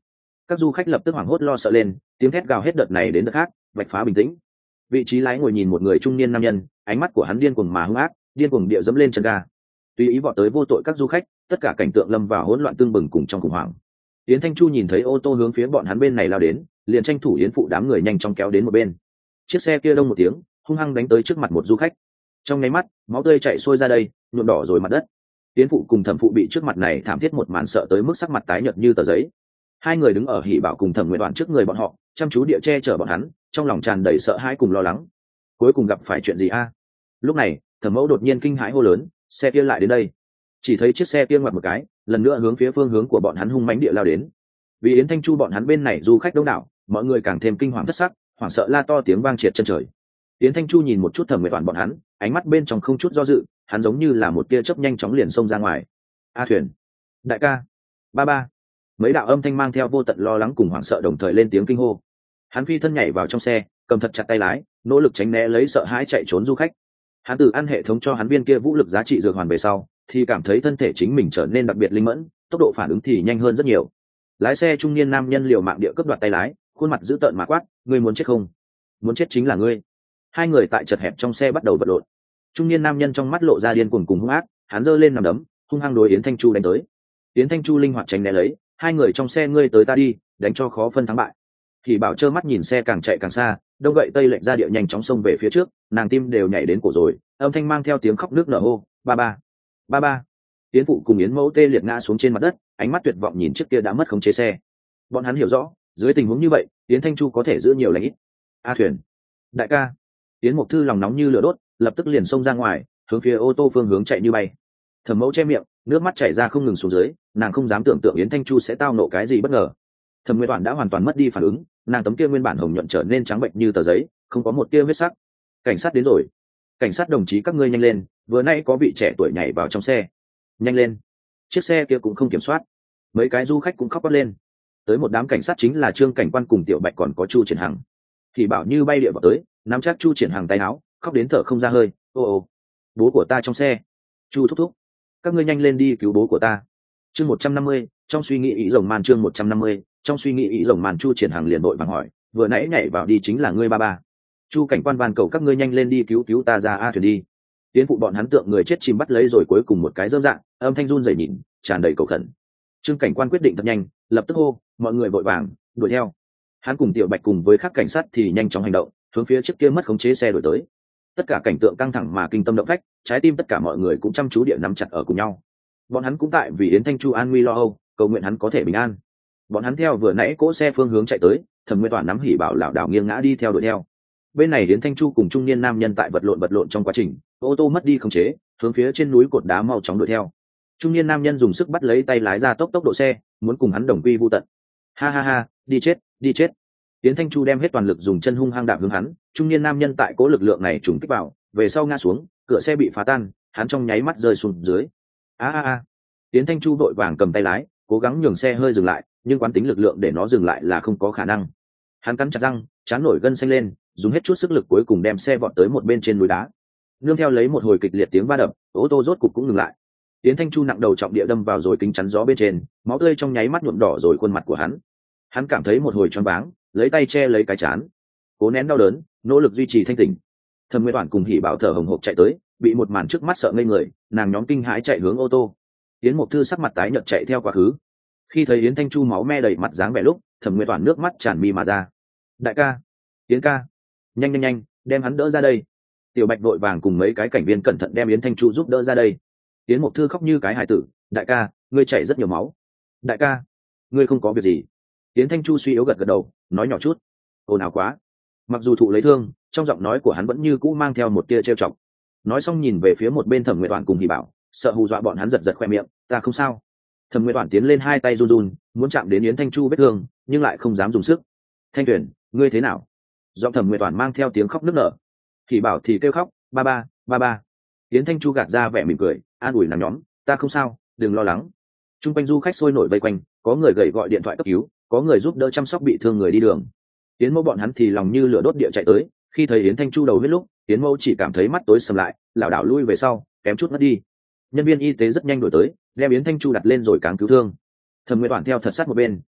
Các du khách lập tức hoảng hốt lo sợ lên, tiếng thét gào hết đợt này đến đợt khác vạch phá bình tĩnh. Vị trí lái ngồi nhìn một người trung niên nam nhân, ánh mắt của hắn điên cuồng mà hung ác, điên cuồng địa dẫm lên chân ga, tùy ý vọt tới vô tội các du khách. Tất cả cảnh tượng lâm vào hỗn loạn tương bừng cùng trong khủng hoảng. Yến Thanh Chu nhìn thấy ô tô hướng phía bọn hắn bên này lao đến, liền tranh thủ yến phụ đám người nhanh chóng kéo đến một bên. Chiếc xe kia đông một tiếng, hung hăng đánh tới trước mặt một du khách. Trong nháy mắt, máu tươi chảy xuôi ra đây, nhuộm đỏ rồi mặt đất. Yến phụ cùng Thẩm phụ bị trước mặt này thảm thiết một màn sợ tới mức sắc mặt tái nhợt như tờ giấy. Hai người đứng ở Hỉ Bảo cùng Thẩm Nguyệt Đoạn trước người bọn họ, chăm chú địa che chở bọn hắn, trong lòng tràn đầy sợ hãi cùng lo lắng. Cuối cùng gặp phải chuyện gì a? Lúc này, Thẩm mẫu đột nhiên kinh hãi hô lớn, xe kia lại đến đây. Chỉ thấy chiếc xe kia ngoặt một cái, lần nữa hướng phía phương hướng của bọn hắn hung mãnh địa lao đến. Vì Yến Thanh Chu bọn hắn bên này du khách đông đảo, mọi người càng thêm kinh hoàng thất sắc, hoảng sợ la to tiếng vang triệt chân trời. Yến Thanh Chu nhìn một chút Thẩm Nguyệt Toàn bọn hắn, ánh mắt bên trong không chút do dự, hắn giống như là một tia chớp nhanh chóng liền xông ra ngoài. A Thuyền, đại ca, ba ba. Mấy đạo âm thanh mang theo vô tận lo lắng cùng hoảng sợ đồng thời lên tiếng kinh hô. Hắn phi thân nhảy vào trong xe, cầm thật chặt tay lái, nỗ lực tránh né lấy sợ hãi chạy trốn du khách. Hắn từ ăn hệ thống cho hắn viên kia vũ lực giá trị dược hoàn về sau, thì cảm thấy thân thể chính mình trở nên đặc biệt linh mẫn, tốc độ phản ứng thì nhanh hơn rất nhiều. Lái xe trung niên nam nhân liều mạng địa cướp đoạt tay lái, khuôn mặt dữ tợn mà quát, ngươi muốn chết không? Muốn chết chính là ngươi. Hai người tại chật hẹp trong xe bắt đầu vật lộn. Trung niên nam nhân trong mắt lộ ra điên cuồng cùng hung ác, hắn giơ lên nằm đấm, hung hăng đối Yến Thanh Chu đánh tới. Yến Thanh Chu linh hoạt tránh né lấy, hai người trong xe ngươi tới ta đi, đánh cho khó phân thắng bại. Thì Bảo trơ mắt nhìn xe càng chạy càng xa, đông gậy tây lệnh ra địa nhanh chóng xông về phía trước, nàng tim đều nhảy đến cổ rồi, âm thanh mang theo tiếng khóc nước nở hô, ba ba, ba ba. Yến phụ cùng Yến mẫu tê liệt ngã xuống trên mặt đất, ánh mắt tuyệt vọng nhìn chiếc kia đã mất khống chế xe. Bọn hắn hiểu rõ, dưới tình huống như vậy, Yến Thanh Chu có thể giữ nhiều lành ít. A Thuyền, đại ca. Yến Mộc Thư lòng nóng như lửa đốt, lập tức liền xông ra ngoài, hướng phía ô tô phương hướng chạy như bay. Thẩm mẫu che miệng, nước mắt chảy ra không ngừng xuống dưới, nàng không dám tưởng tượng Yến Thanh Chu sẽ tao nộ cái gì bất ngờ. Thẩm Nguyệt Toản đã hoàn toàn mất đi phản ứng, nàng tấm kia nguyên bản hồng nhuận trở nên trắng bệnh như tờ giấy, không có một tia huyết sắc. Cảnh sát đến rồi. Cảnh sát đồng chí các ngươi nhanh lên, vừa nãy có vị trẻ tuổi nhảy vào trong xe. Nhanh lên. Chiếc xe kia cũng không kiểm soát. Mấy cái du khách cũng khóc quát lên. Tới một đám cảnh sát chính là Trương Cảnh Quan cùng Tiểu Bạch còn có Chu Triển Hằng. Thì bảo như bay địa vào tới, nắm chắc Chu Triển Hằng tay áo, khóc đến thở không ra hơi. Ô ô, bố của ta trong xe. Chu thúc thúc, các ngươi nhanh lên đi cứu bố của ta. Chương 150, trong suy nghĩ ý rồng màn chương 150, trong suy nghĩ ý rồng màn. Chu Triển Hằng liền đội bằng hỏi, vừa nãy nhảy vào đi chính là ngươi ba ba. Chu Cảnh Quan van cầu các ngươi nhanh lên đi cứu ta ra A Thuyền đi. Tiến phụ bọn hắn tượng người chết chìm bắt lấy rồi cuối cùng một cái dâm dạng, âm thanh run rẩy nhìn, tràn đầy cầu khẩn. Trương Cảnh Quan quyết định thật nhanh, lập tức hô, mọi người vội vàng đuổi theo. Hắn cùng Tiểu Bạch cùng với các cảnh sát thì nhanh chóng hành động, hướng phía trước kia mất khống chế xe đuổi tới. Tất cả cảnh tượng căng thẳng mà kinh tâm động phách, trái tim tất cả mọi người cũng chăm chú địa nắm chặt ở cùng nhau. Bọn hắn cũng tại vì Yến Thanh Chu an nguy lo âu, cầu nguyện hắn có thể bình an. Bọn hắn theo vừa nãy cỗ xe phương hướng chạy tới, Thẩm Nguyên Toản nắm Hỉ Bảo lảo đảo nghiêng ngã đi theo đuổi theo. Bên này Yến Thanh Chu cùng trung niên nam nhân tại vật lộn trong quá trình, ô tô mất đi khống chế, hướng phía trên núi cột đá mau chóng đuổi theo. Trung niên nam nhân dùng sức bắt lấy tay lái ra tốc độ xe, muốn cùng hắn đồng quy vu tận. Ha ha ha, đi chết, đi chết. Yến Thanh Chu đem hết toàn lực dùng chân hung hăng đạp hướng hắn, trung niên nam nhân tại cố lực lượng này trùng kích vào, về sau ngã xuống, cửa xe bị phá tan, hắn trong nháy mắt rơi xuống dưới. A a a. Yến Thanh Chu vội vàng cầm tay lái, cố gắng nhường xe hơi dừng lại, nhưng quán tính lực lượng để nó dừng lại là không có khả năng. Hắn cắn chặt răng, trán nổi gân xanh lên, dùng hết chút sức lực cuối cùng đem xe vọt tới một bên trên núi đá. Nương theo lấy một hồi kịch liệt tiếng va đập, ô tô rốt cục cũng ngừng lại. Yến Thanh Chu nặng đầu trọng địa đâm vào rồi kính chắn gió bên trên, máu tươi trong nháy mắt nhuộm đỏ rồi khuôn mặt của hắn. Hắn cảm thấy một hồi choáng váng, lấy tay che lấy cái chán, cố nén đau đớn, nỗ lực duy trì thanh tỉnh. Thẩm Nguyên Toản cùng Hỉ Bảo thở hổn hộc chạy tới, bị một màn trước mắt sợ ngây người, nàng nhóm kinh hãi chạy hướng ô tô. Yến Mộc Thư sắc mặt tái nhợt chạy theo quá khứ. Khi thấy Yến Thanh Chu máu me đầy mặt dáng vẻ lúc, Thẩm Nguyên Toản nước mắt tràn mi mà ra. Đại ca, Yến ca, nhanh nhanh nhanh, đem hắn đỡ ra đây. Tiểu Bạch vội vàng cùng mấy cái cảnh viên cẩn thận đem Yến Thanh Chu giúp đỡ ra đây. Yến Mộc Thư khóc như cái hài tử, đại ca, ngươi chảy rất nhiều máu. Đại ca, ngươi không có việc gì. Yến Thanh Chu suy yếu gật gật đầu, nói nhỏ chút. Ồn ào quá. Mặc dù thụ lấy thương, trong giọng nói của hắn vẫn như cũ mang theo một tia trêu chọc. Nói xong nhìn về phía một bên Thẩm Nguyệt Toản cùng Hỉ Bảo, sợ hù dọa bọn hắn giật giật khoe miệng, ta không sao. Thẩm Nguyệt Toản tiến lên hai tay run run, muốn chạm đến Yến Thanh Chu vết thương, nhưng lại không dám dùng sức. Thanh Tuyền, ngươi thế nào? Giọng Thẩm Nguyệt Toản mang theo tiếng khóc nức nở. Hỉ Bảo thì kêu khóc, ba ba, ba ba. Yến Thanh Chu gạt ra vẻ mỉm cười, an ủi nàng nhóm, ta không sao, đừng lo lắng. Trung quanh du khách sôi nổi vây quanh, có người gậy gọi điện thoại cấp cứu, có người giúp đỡ chăm sóc bị thương người đi đường. Yến Mẫu bọn hắn thì lòng như lửa đốt địa chạy tới, khi thấy Yến Thanh Chu đầu huyết lúc, Yến Mẫu chỉ cảm thấy mắt tối sầm lại, lảo đảo lui về sau, kém chút ngất đi. Nhân viên y tế rất nhanh đuổi tới, đem Yến Thanh Chu đặt lên rồi cáng cứu thương. Thẩm Nguyệt Toản theo thật sát một bên,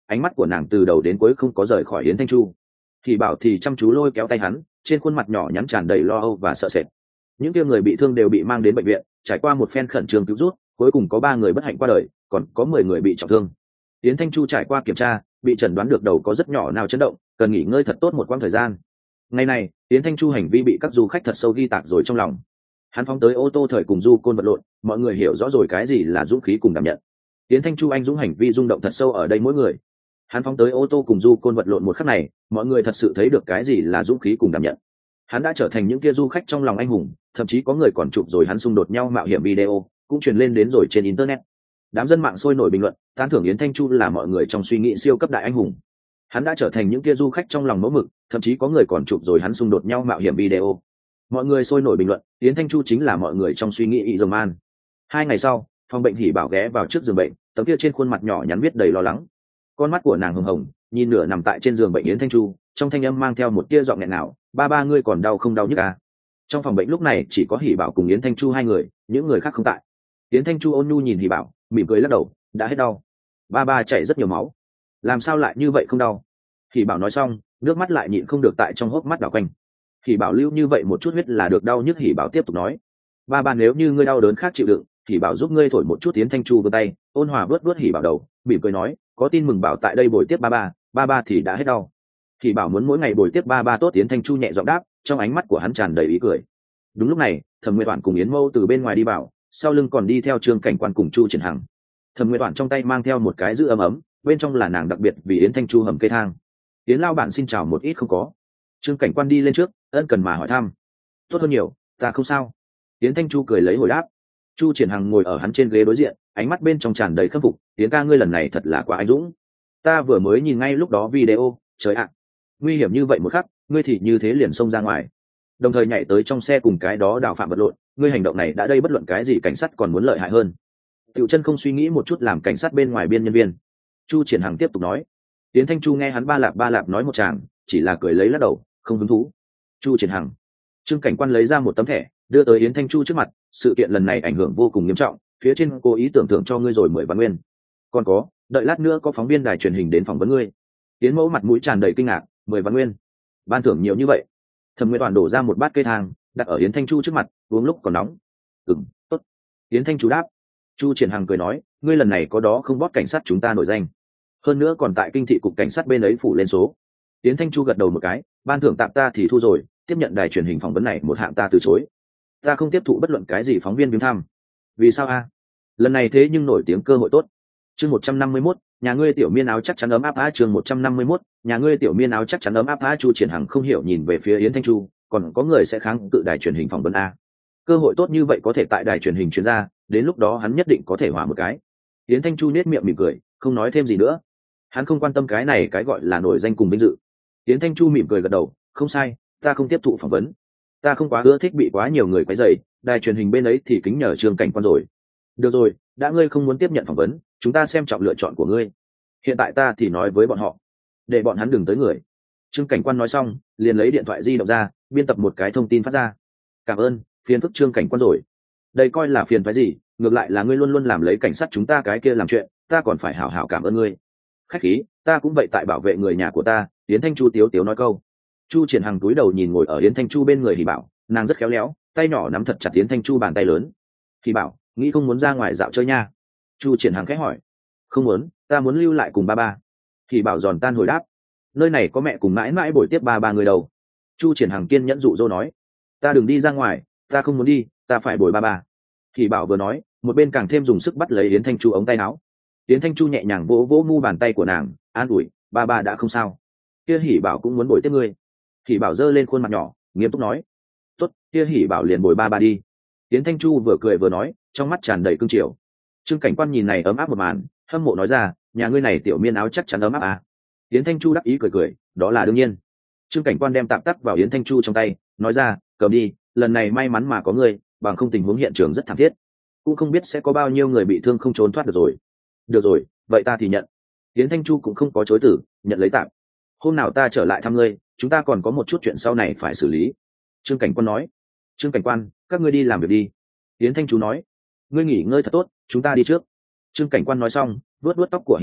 ánh mắt của nàng từ đầu đến cuối không có rời khỏi yến thanh chu. Hỉ bảo thì chăm chú lôi kéo tay hắn, trên khuôn mặt nhỏ nhắn tràn đầy lo âu và sợ sệt. Những kia người bị thương đều bị mang đến bệnh viện, trải qua một phen khẩn trương cứu rút, cuối cùng có 3 người bất hạnh qua đời, còn có 10 người bị trọng thương. Yến Thanh Chu trải qua kiểm tra, bị chẩn đoán được đầu có rất nhỏ nào chấn động, cần nghỉ ngơi thật tốt một quãng thời gian. Ngày này, Yến Thanh Chu hành vi bị các du khách thật sâu ghi tạc rồi trong lòng. Hắn phóng tới ô tô thời cùng du côn vật lộn, mọi người hiểu rõ rồi cái gì là dũng khí cùng đảm nhận. Yến Thanh Chu anh dũng hành vi rung động thật sâu ở đây mỗi người. Hắn phóng tới ô tô cùng du côn vật lộn một khắc này, mọi người thật sự thấy được cái gì là dũng khí cùng đảm nhận. Hắn đã trở thành những kia du khách trong lòng anh hùng, thậm chí có người còn chụp rồi hắn xung đột nhau mạo hiểm video, cũng truyền lên đến rồi trên internet. Đám dân mạng sôi nổi bình luận, tán thưởng Yến Thanh Chu là mọi người trong suy nghĩ siêu cấp đại anh hùng. Hắn đã trở thành những kia du khách trong lòng mẫu mực, thậm chí có người còn chụp rồi hắn xung đột nhau mạo hiểm video. Mọi người sôi nổi bình luận, Yến Thanh Chu chính là mọi người trong suy nghĩ Iron Man. 2 ngày sau, phòng bệnh Hỉ Bảo ghé vào trước giường bệnh, tấm kia trên khuôn mặt nhỏ nhắn viết đầy lo lắng. Con mắt của nàng hồng hồng, nhìn nửa nằm tại trên giường bệnh Yến Thanh Chu, trong thanh âm mang theo một tia giọng nghẹn nào, ba ngươi còn đau không đau nhức à? Trong phòng bệnh lúc này chỉ có Hỉ Bảo cùng Yến Thanh Chu 2 người, những người khác không tại. Yến Thanh Chu ôn nhu nhìn Hỉ Bảo, mỉm cười lắc đầu, đã hết đau. Ba chảy rất nhiều máu, làm sao lại như vậy không đau? Hỉ Bảo nói xong, nước mắt lại nhịn không được tại trong hốc mắt đảo quanh. Hỉ Bảo lưu như vậy một chút huyết là được đau nhức. Hỉ Bảo tiếp tục nói, ba nếu như ngươi đau đớn khác chịu đựng, Hỉ Bảo giúp ngươi thổi một chút. Yến Thanh Chu vươn tay ôn hòa vớt Hỉ Bảo đầu, mỉm cười nói, có tin mừng Bảo tại đây bồi tiếp ba thì đã hết đau. Hỉ Bảo muốn mỗi ngày bồi tiếp ba tốt. Yến Thanh Chu nhẹ giọng đáp, trong ánh mắt của hắn tràn đầy ý cười. Đúng lúc này, Thẩm Nguyệt Toản cùng Yến Mâu từ bên ngoài đi vào, sau lưng còn đi theo Trương Cảnh Quan cùng Chu Triển Hằng. Thẩm Nguyệt Toản trong tay mang theo một cái giữ ấm, bên trong là nàng đặc biệt vì Yến Thanh Chu hầm cây thang. Yến lao bản xin chào một ít không có. Trương Cảnh Quan đi lên trước, ân cần mà hỏi thăm. Tốt hơn nhiều, ta không sao. Yến Thanh Chu cười lấy hồi đáp. Chu Triển Hằng ngồi ở hắn trên ghế đối diện, ánh mắt bên trong tràn đầy khâm phục. Yến ca ngươi lần này thật là quá anh dũng. Ta vừa mới nhìn ngay lúc đó video, trời ạ, nguy hiểm như vậy một khắc, ngươi thì như thế liền xông ra ngoài, đồng thời nhảy tới trong xe cùng cái đó đào phạm vật lộn. Ngươi hành động này đã đây bất luận cái gì cảnh sát còn muốn lợi hại hơn. Tiểu chân không suy nghĩ một chút làm cảnh sát bên ngoài biên nhân viên. Chu Triển Hằng tiếp tục nói. Yến Thanh Chu nghe hắn ba lạp nói một tràng, chỉ là cười lấy lắc đầu, không hứng thú. Chu Triển Hằng. Trương Cảnh Quan lấy ra một tấm thẻ, đưa tới Yến Thanh Chu trước mặt. Sự kiện lần này ảnh hưởng vô cùng nghiêm trọng, phía trên cố ý tưởng thưởng cho ngươi rồi 10 vạn nguyên. Còn có, đợi lát nữa có phóng viên đài truyền hình đến phỏng vấn ngươi. Yến Mẫu mặt mũi tràn đầy kinh ngạc, 10 vạn nguyên, ban thưởng nhiều như vậy. Thẩm Nguyệt Toàn đổ ra một bát cây thang, đặt ở Yến Thanh Chu trước mặt, uống lúc còn nóng. Tốt. Yến Thanh Chu đáp. Chu Triển Hằng cười nói, ngươi lần này có đó không bót cảnh sát chúng ta nổi danh, hơn nữa còn tại kinh thị cục cảnh sát bên ấy phủ lên số. Yến Thanh Chu gật đầu một cái, ban thưởng tạm ta thì thu rồi, tiếp nhận đài truyền hình phỏng vấn này một hạng ta từ chối. Ta không tiếp thụ bất luận cái gì phóng viên viếng thăm. Vì sao a? Lần này thế nhưng nổi tiếng cơ hội tốt. Chương 151, nhà ngươi tiểu miên áo chắc chắn ấm áp á. Chương 151, nhà ngươi tiểu miên áo chắc chắn ấm áp á. Chu Triển Hằng không hiểu nhìn về phía Yến Thanh Chu, còn có người sẽ kháng cự đài truyền hình phỏng vấn a? Cơ hội tốt như vậy có thể tại đài truyền hình truyền ra, đến lúc đó hắn nhất định có thể hỏa một cái. Yến Thanh Chu nhếch miệng mỉm cười, không nói thêm gì nữa. Hắn không quan tâm cái này cái gọi là nổi danh cùng vinh dự. Yến Thanh Chu mỉm cười gật đầu, không sai, ta không tiếp thụ phỏng vấn. Ta không quá ưa thích bị quá nhiều người quấy rầy, đài truyền hình bên ấy thì kính nhờ Trương Cảnh Quan rồi. Được rồi, đã ngươi không muốn tiếp nhận phỏng vấn, chúng ta xem trọng lựa chọn của ngươi. Hiện tại ta thì nói với bọn họ, để bọn hắn đừng tới người. Trương Cảnh Quan nói xong, liền lấy điện thoại di động ra, biên tập một cái thông tin phát ra. Cảm ơn, phiền phức Trương Cảnh Quan rồi. Đây coi là phiền phái gì, ngược lại là ngươi luôn luôn làm lấy cảnh sát chúng ta cái kia làm chuyện, ta còn phải hảo hảo cảm ơn ngươi. Khách khí, ta cũng vậy tại bảo vệ người nhà của ta. Yến Thanh Chu tiếu tiếu nói câu. Chu Triển Hằng túi đầu nhìn ngồi ở Yến Thanh Chu bên người Hỉ Bảo, nàng rất khéo léo, tay nhỏ nắm thật chặt Yến Thanh Chu bàn tay lớn. Hỉ Bảo, nghĩ không muốn ra ngoài dạo chơi nha? Chu Triển Hằng khẽ hỏi. Không muốn, ta muốn lưu lại cùng ba. Hỉ Bảo giòn tan hồi đáp. Nơi này có mẹ cùng mãi mãi bồi tiếp ba người đầu. Chu Triển Hằng kiên nhẫn dụ dỗ nói. Ta đừng đi ra ngoài, ta không muốn đi, ta phải bồi ba. Hỉ Bảo vừa nói, một bên càng thêm dùng sức bắt lấy Yến Thanh Chu ống tay áo. Yến Thanh Chu nhẹ nhàng vỗ vỗ mu bàn tay của nàng, an ủi, ba đã không sao. Kia Hỉ Bảo cũng muốn bồi tiếp ngươi. Hỉ Bảo giơ lên khuôn mặt nhỏ, nghiêm túc nói. Tốt, kia Hỉ Bảo liền bồi ba đi. Yến Thanh Chu vừa cười vừa nói, trong mắt tràn đầy cương triều. Trương Cảnh Quan nhìn này ấm áp một màn, hâm mộ nói ra, nhà ngươi này tiểu miên áo chắc chắn ấm áp à? Yến Thanh Chu đắc ý cười, đó là đương nhiên. Trương Cảnh Quan đem tạm tắc vào Yến Thanh Chu trong tay, nói ra, cầm đi, lần này may mắn mà có ngươi, bằng không tình huống hiện trường rất thảm thiết, cũng không biết sẽ có bao nhiêu người bị thương không trốn thoát được rồi. Được rồi, vậy ta thì nhận. Yến Thanh Chu cũng không có chối từ, nhận lấy tạm. Hôm nào ta trở lại thăm ngươi, chúng ta còn có một chút chuyện sau này phải xử lý. Trương Cảnh Quan nói. Trương Cảnh Quan, các ngươi đi làm việc đi. Yến Thanh Chu nói. Ngươi nghỉ ngơi thật tốt, chúng ta đi trước. Trương Cảnh Quan nói xong, vuốt vuốt tóc của Hỉ Bảo,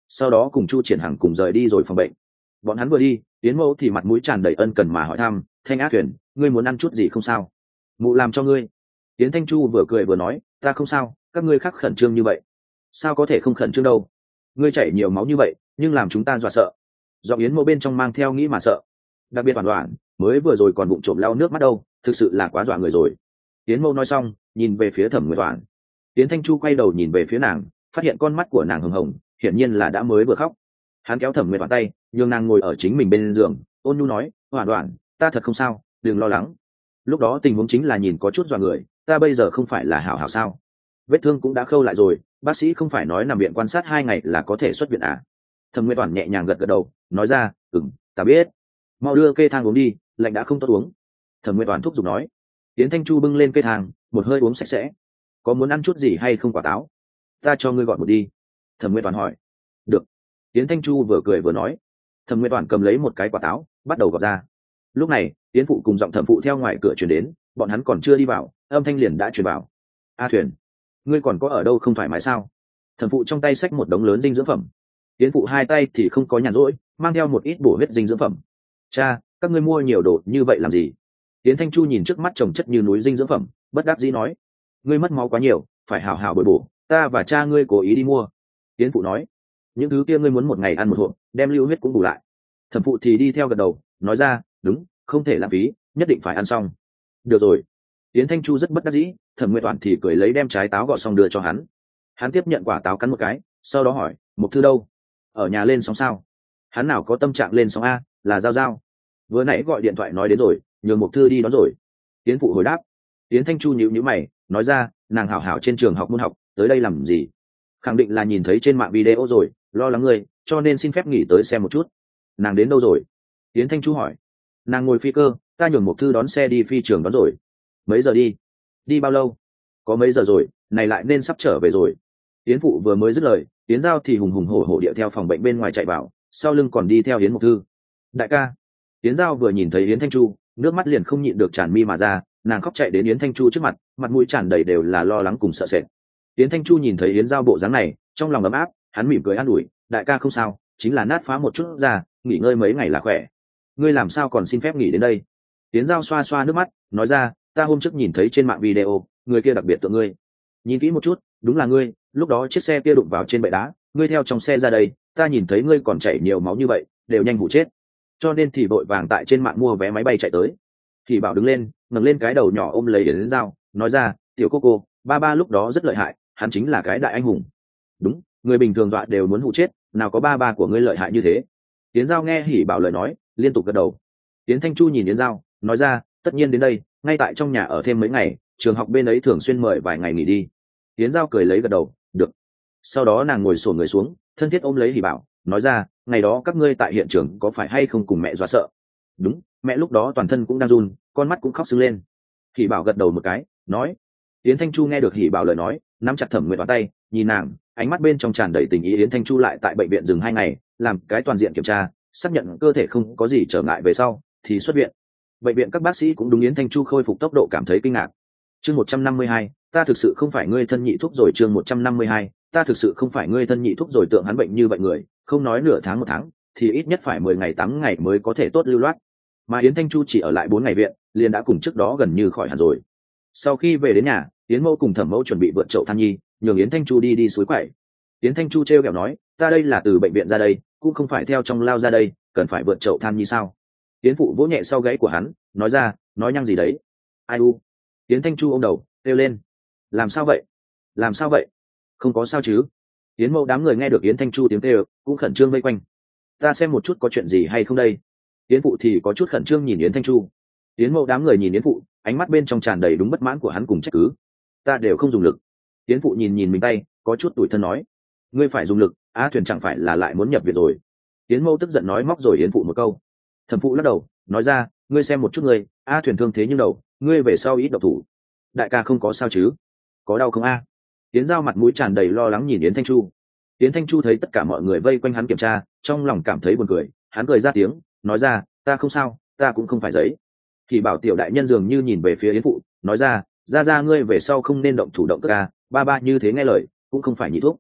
sau đó cùng Chu Triển Hằng cùng rời đi rồi phòng bệnh. Bọn hắn vừa đi, Yến Mẫu thì mặt mũi tràn đầy ân cần mà hỏi thăm, Thanh Á Thuyền, ngươi muốn ăn chút gì không sao? Mụ làm cho ngươi. Yến Thanh Chu vừa cười vừa nói, ta không sao, các ngươi khác khẩn trương như vậy, sao có thể không khẩn trương đâu? Ngươi chảy nhiều máu như vậy, nhưng làm chúng ta dọa sợ. Giọng Yến Mẫu bên trong mang theo nghĩ mà sợ, đặc biệt Đoản, mới vừa rồi còn bụng trộm lau nước mắt đâu, thực sự là quá dọa người rồi. Yến Mẫu nói xong, nhìn về phía Thẩm Nguyệt Toản. Yến Thanh Chu quay đầu nhìn về phía nàng, phát hiện con mắt của nàng hồng hồng, hiển nhiên là đã mới vừa khóc. Hắn kéo Thẩm Nguyệt Toản tay, nhường nàng ngồi ở chính mình bên giường, ôn nhu nói, Toản, ta thật không sao, đừng lo lắng. Lúc đó tình huống chính là nhìn có chút dọa người, ta bây giờ không phải là hảo hảo sao? Vết thương cũng đã khâu lại rồi, bác sĩ không phải nói nằm viện quan sát 2 ngày là có thể xuất viện à? Thẩm Nguyệt Toản nhẹ nhàng gật gật đầu, nói ra, ta biết. Mau đưa kê thang uống đi, lạnh đã không tốt uống. Thẩm Nguyệt Toản thúc giục nói. Yến Thanh Chu bưng lên kê thang, một hơi uống sạch sẽ. Có muốn ăn chút gì hay không? Quả táo ta cho ngươi gọi một đi. Thẩm Nguyệt Toản hỏi. Được. Yến Thanh Chu vừa cười vừa nói. Thẩm Nguyệt Toản cầm lấy một cái quả táo, bắt đầu gọt ra. Lúc này Yến phụ cùng giọng Thẩm phụ theo ngoài cửa truyền đến, bọn hắn còn chưa đi vào, âm thanh liền đã truyền vào. A Thuyền, ngươi còn có ở đâu không thoải mái sao? Thẩm phụ trong tay xách một đống lớn dinh dưỡng phẩm. Yến phụ hai tay thì không có nhàn rỗi, mang theo một ít bổ huyết dinh dưỡng phẩm. Cha, các ngươi mua nhiều đồ như vậy làm gì? Yến Thanh Chu nhìn trước mắt chồng chất như núi dinh dưỡng phẩm, bất đắc dĩ nói. Ngươi mất máu quá nhiều, phải hảo hảo bồi bổ, ta và cha ngươi cố ý đi mua. Yến phụ nói. Những thứ kia ngươi muốn một ngày ăn một hộp, đem lưu huyết cũng bù lại. Thẩm phụ thì đi theo gật đầu, nói ra, đúng, không thể lãng phí, nhất định phải ăn xong. Được rồi. Yến Thanh Chu rất bất đắc dĩ, Thẩm Nguyệt Toản thì cười lấy đem trái táo gọt xong đưa cho hắn. Hắn tiếp nhận quả táo cắn một cái, sau đó hỏi, Mục Thư đâu? Ở nhà lên sóng sao? Hắn nào có tâm trạng lên sóng a, là Giao Giao. Vừa nãy gọi điện thoại nói đến rồi, nhường Mục Thư đi đón rồi. Yến phụ hồi đáp. Yến Thanh Chu nhíu nhíu mày, nói ra, nàng hảo hảo trên trường học môn học, tới đây làm gì? Khẳng định là nhìn thấy trên mạng video rồi, lo lắng ngươi, cho nên xin phép nghỉ tới xem một chút. Nàng đến đâu rồi? Yến Thanh Chu hỏi. Nàng ngồi phi cơ, ta nhường Mục Thư đón xe đi phi trường đón rồi. Mấy giờ đi? Đi bao lâu? Có mấy giờ rồi, này lại nên sắp trở về rồi. Yến phụ vừa mới dứt lời, Yến Giao thì hùng hùng hổ hổ điệu theo phòng bệnh bên ngoài chạy vào, sau lưng còn đi theo Yến Mục Thư. Đại ca. Yến Giao vừa nhìn thấy Yến Thanh Chu, nước mắt liền không nhịn được tràn mi mà ra, nàng khóc chạy đến Yến Thanh Chu trước mặt, mặt mũi tràn đầy đều là lo lắng cùng sợ sệt. Yến Thanh Chu nhìn thấy Yến Giao bộ dáng này, trong lòng ấm áp, hắn mỉm cười an ủi, đại ca không sao, chính là nát phá một chút ra, nghỉ ngơi mấy ngày là khỏe. Ngươi làm sao còn xin phép nghỉ đến đây? Yến Giao xoa xoa nước mắt, nói ra, ta hôm trước nhìn thấy trên mạng video, người kia đặc biệt tượng ngươi. Nhìn kỹ một chút, đúng là ngươi, lúc đó chiếc xe kia đụng vào trên bệ đá, ngươi theo trong xe ra đây, ta nhìn thấy ngươi còn chảy nhiều máu như vậy, đều nhanh hụ chết. Cho nên thì vội vàng tại trên mạng mua vé máy bay chạy tới. Thì bảo đứng lên, ngẩng lên cái đầu nhỏ ôm lấy Yến Giao, nói ra, tiểu cô, ba lúc đó rất lợi hại, hắn chính là cái đại anh hùng. Đúng, người bình thường dọa đều muốn hụ chết, nào có ba của ngươi lợi hại như thế. Yến Giao nghe Hỉ Bảo lời nói, liên tục gật đầu. Yến Thanh Chu nhìn Yến Giao, nói ra, tất nhiên đến đây, ngay tại trong nhà ở thêm mấy ngày, trường học bên ấy thường xuyên mời vài ngày nghỉ đi. Yến Giao cười lấy gật đầu, được. Sau đó nàng ngồi xổm người xuống, thân thiết ôm lấy Hỉ Bảo, nói ra, ngày đó các ngươi tại hiện trường có phải hay không cùng mẹ dọa sợ? Đúng, mẹ lúc đó toàn thân cũng đang run, con mắt cũng khóc sưng lên. Hỉ Bảo gật đầu một cái, nói. Yến Thanh Chu nghe được Hỉ Bảo lời nói, nắm chặt Thẩm Nguyệt Toản tay, nhìn nàng, ánh mắt bên trong tràn đầy tình ý. Yến Thanh Chu lại tại bệnh viện dừng 2 ngày, làm cái toàn diện kiểm tra, xác nhận cơ thể không có gì trở ngại về sau thì xuất viện. Bệnh viện các bác sĩ cũng đúng Yến Thanh Chu khôi phục tốc độ cảm thấy kinh ngạc. Chương 152, ta thực sự không phải ngươi thân nhị thuốc rồi. Chương 152, ta thực sự không phải ngươi thân nhị thuốc rồi. Tượng hắn bệnh như vậy người, không nói nửa tháng 1 tháng, thì ít nhất phải 10 ngày 8 ngày mới có thể tốt lưu loát. Mà Yến Thanh Chu chỉ ở lại 4 ngày viện, liền đã cùng trước đó gần như khỏi hẳn rồi. Sau khi về đến nhà, Yến Mẫu cùng Thẩm Mẫu chuẩn bị vượt chậu than nhi, nhường Yến Thanh Chu đi suối quậy. Yến Thanh Chu trêu ghẹo nói, ta đây là từ bệnh viện ra đây, cũng không phải theo trong lao ra đây, cần phải vượt chậu than nhi sao? Yến phụ vỗ nhẹ sau gáy của hắn, nói ra, nói nhăng gì đấy? Ai u? Yến Thanh Chu ôm đầu, kêu lên. Làm sao vậy? Làm sao vậy? Không có sao chứ? Yến Mẫu đám người nghe được Yến Thanh Chu tiếng kêu, cũng khẩn trương vây quanh. Ta xem một chút có chuyện gì hay không đây? Yến phụ thì có chút khẩn trương nhìn Yến Thanh Chu. Yến Mẫu đám người nhìn Yến phụ, ánh mắt bên trong tràn đầy đúng bất mãn của hắn cùng trách cứ. Ta đều không dùng lực. Yến phụ nhìn nhìn mình tay, có chút tủi thân nói. Ngươi phải dùng lực, Á Thuyền chẳng phải là lại muốn nhập viện rồi? Yến Mẫu tức giận nói móc rồi Yến phụ một câu. Thẩm phụ lắc đầu, nói ra, ngươi xem một chút ngươi, A Thuyền thương thế nhưng đầu, ngươi về sau ít độc thủ. Đại ca không có sao chứ? Có đau không a? Yến Giao mặt mũi tràn đầy lo lắng nhìn Yến Thanh Chu. Yến Thanh Chu thấy tất cả mọi người vây quanh hắn kiểm tra, trong lòng cảm thấy buồn cười, hắn cười ra tiếng, nói ra, ta không sao, ta cũng không phải giấy. Thì bảo tiểu đại nhân dường như nhìn về phía Yến phụ, nói ra, ra ngươi về sau không nên động thủ động tức a, ba như thế nghe lời, cũng không phải nhị thuốc.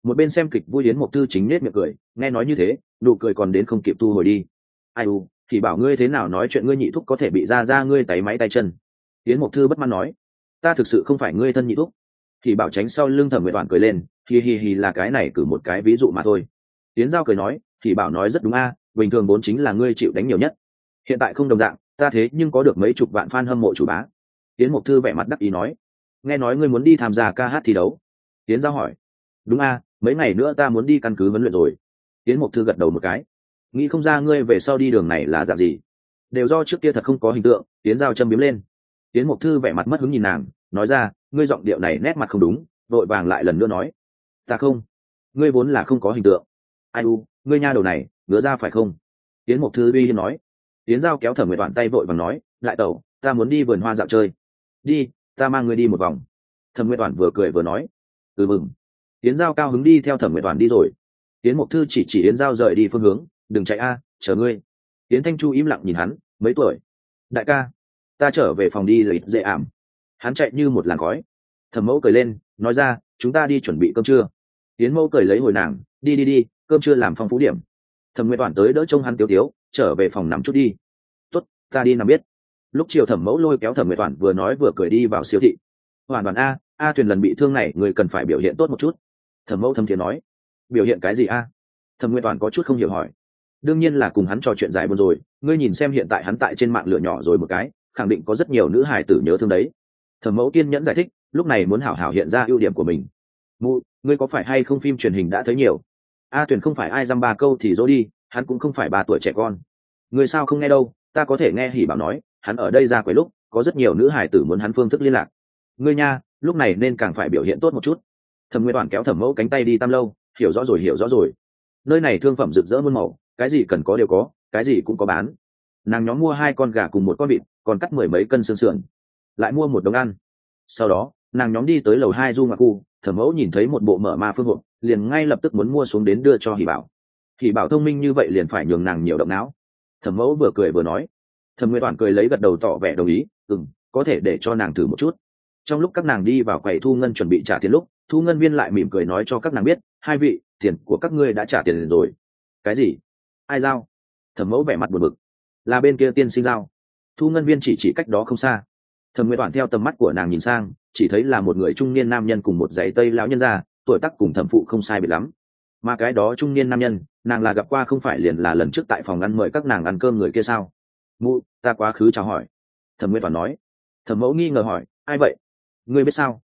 Một bên xem kịch vui Yến Mộc Thư chính nết miệng cười, nghe nói như thế nụ cười còn đến không kịp thu hồi đi. Ai u, thì bảo ngươi thế nào nói chuyện ngươi nhị thúc có thể bị ra ngươi tay máy tay chân. Yến Mộc Thư bất mãn nói, ta thực sự không phải ngươi thân nhị thúc. Thì bảo tránh sau lưng Thẩm Nguyệt Toản cười lên, hi hi hi, là cái này cử một cái ví dụ mà thôi. Yến Giao cười nói, thì bảo nói rất đúng a, bình thường vốn chính là ngươi chịu đánh nhiều nhất, hiện tại không đồng dạng, ta thế nhưng có được mấy chục vạn fan hâm mộ chủ bá. Yến Mộc Thư vẻ mặt đắc ý nói, nghe nói ngươi muốn đi tham gia ca hát thi đấu. Yến Giao hỏi, đúng a, mấy ngày nữa ta muốn đi căn cứ huấn luyện rồi. Yến Mộc Thư gật đầu một cái, nghĩ không ra ngươi về sau đi đường này là dạng gì, đều do trước kia thật không có hình tượng. Yến Giao châm biếm lên. Yến Mộc Thư vẻ mặt mất hứng nhìn nàng, nói ra, ngươi giọng điệu này nét mặt không đúng, vội vàng lại lần nữa nói, ta không, ngươi vốn là không có hình tượng. Ai u, ngươi nha đầu này ngứa ra phải không? Yến Mộc Thư uy hiếp nói. Yến Giao kéo Thẩm Nguyệt Toản tay vội vàng nói, lại tẩu, ta muốn đi vườn hoa dạo chơi. Đi, ta mang ngươi đi một vòng. Thẩm Nguyệt Toản vừa cười vừa nói, mừng. Yến Giao cao hứng đi theo Thẩm Nguyệt Toản đi rồi. Yến Mộc Thư chỉ Yến Giao rời đi phương hướng, đừng chạy a, chờ ngươi. Yến Thanh Chu im lặng nhìn hắn, mấy tuổi? Đại ca, ta trở về phòng đi lấy dễ ảm. Hắn chạy như một làn khói. Thẩm Mẫu cười lên, nói ra, chúng ta đi chuẩn bị cơm trưa. Yến Mẫu cười lấy hồi nàng, đi, cơm trưa làm phong phú điểm. Thẩm Nguyệt Toản tới đỡ trông hắn tiếu tiếu, trở về phòng nằm chút đi. Tốt, ta đi nằm biết. Lúc chiều Thẩm Mẫu lôi kéo Thẩm Nguyệt Toản vừa nói vừa cười đi vào siêu thị. Hoàn Toàn a, Thuyền lần bị thương này người cần phải biểu hiện tốt một chút. Thẩm Mẫu thâm thiện nói, biểu hiện cái gì a? Thẩm Nguyệt Toản có chút không hiểu hỏi. Đương nhiên là cùng hắn trò chuyện dài buồn rồi, ngươi nhìn xem hiện tại hắn tại trên mạng lửa nhỏ rồi một cái, khẳng định có rất nhiều nữ hài tử nhớ thương đấy. Thẩm Mẫu kiên nhẫn giải thích, lúc này muốn hảo hảo hiện ra ưu điểm của mình. Mụ, ngươi có phải hay không phim truyền hình đã thấy nhiều? Tuyền không phải ai dăm ba câu thì dỗ đi, hắn cũng không phải 3 tuổi trẻ con. Ngươi sao không nghe đâu, ta có thể nghe Hỉ Bảo nói, hắn ở đây ra quấy lúc, có rất nhiều nữ hài tử muốn hắn phương thức liên lạc. Ngươi nha, lúc này nên càng phải biểu hiện tốt một chút. Thẩm Nguyệt Toản kéo Thẩm Mẫu cánh tay đi Tam Lâu, hiểu rõ rồi. Nơi này thương phẩm rực rỡ muôn màu, cái gì cần có đều có, cái gì cũng có bán. Nàng nhóm mua 2 con gà cùng 1 con vịt, còn cắt 10 mấy cân xương sườn, lại mua một đống ăn. Sau đó nàng nhóm đi tới lầu 2 du ngoạn khu. Thẩm Mẫu nhìn thấy một bộ mở ma phương hộp, liền ngay lập tức muốn mua xuống đến đưa cho Hỉ Bảo. Hỉ Bảo thông minh như vậy liền phải nhường nàng nhiều động não. Thẩm Mẫu vừa cười vừa nói. Thẩm Nguyệt Toản cười lấy gật đầu tỏ vẻ đồng ý, có thể để cho nàng thử một chút. Trong lúc các nàng đi vào quầy thu ngân chuẩn bị trả tiền lúc, thu ngân viên lại mỉm cười nói cho các nàng biết, 2 vị, tiền của các ngươi đã trả tiền rồi. Cái gì? Ai giao? Thẩm Mẫu vẻ mặt buồn bực. Là bên kia tiên sinh giao. Thu ngân viên chỉ cách đó không xa. Thẩm Nguyệt Toản theo tầm mắt của nàng nhìn sang, chỉ thấy là một người trung niên nam nhân cùng một dãy tây lão nhân già, tuổi tác cùng thẩm phụ không sai biệt lắm. Mà cái đó trung niên nam nhân, nàng là gặp qua không phải liền là lần trước tại phòng ăn mời các nàng ăn cơm người kia sao? Mụ, ta quá khứ chào hỏi. Thẩm Nguyệt Toản nói. Thẩm Mẫu nghi ngờ hỏi, ai vậy? Ngươi biết sao?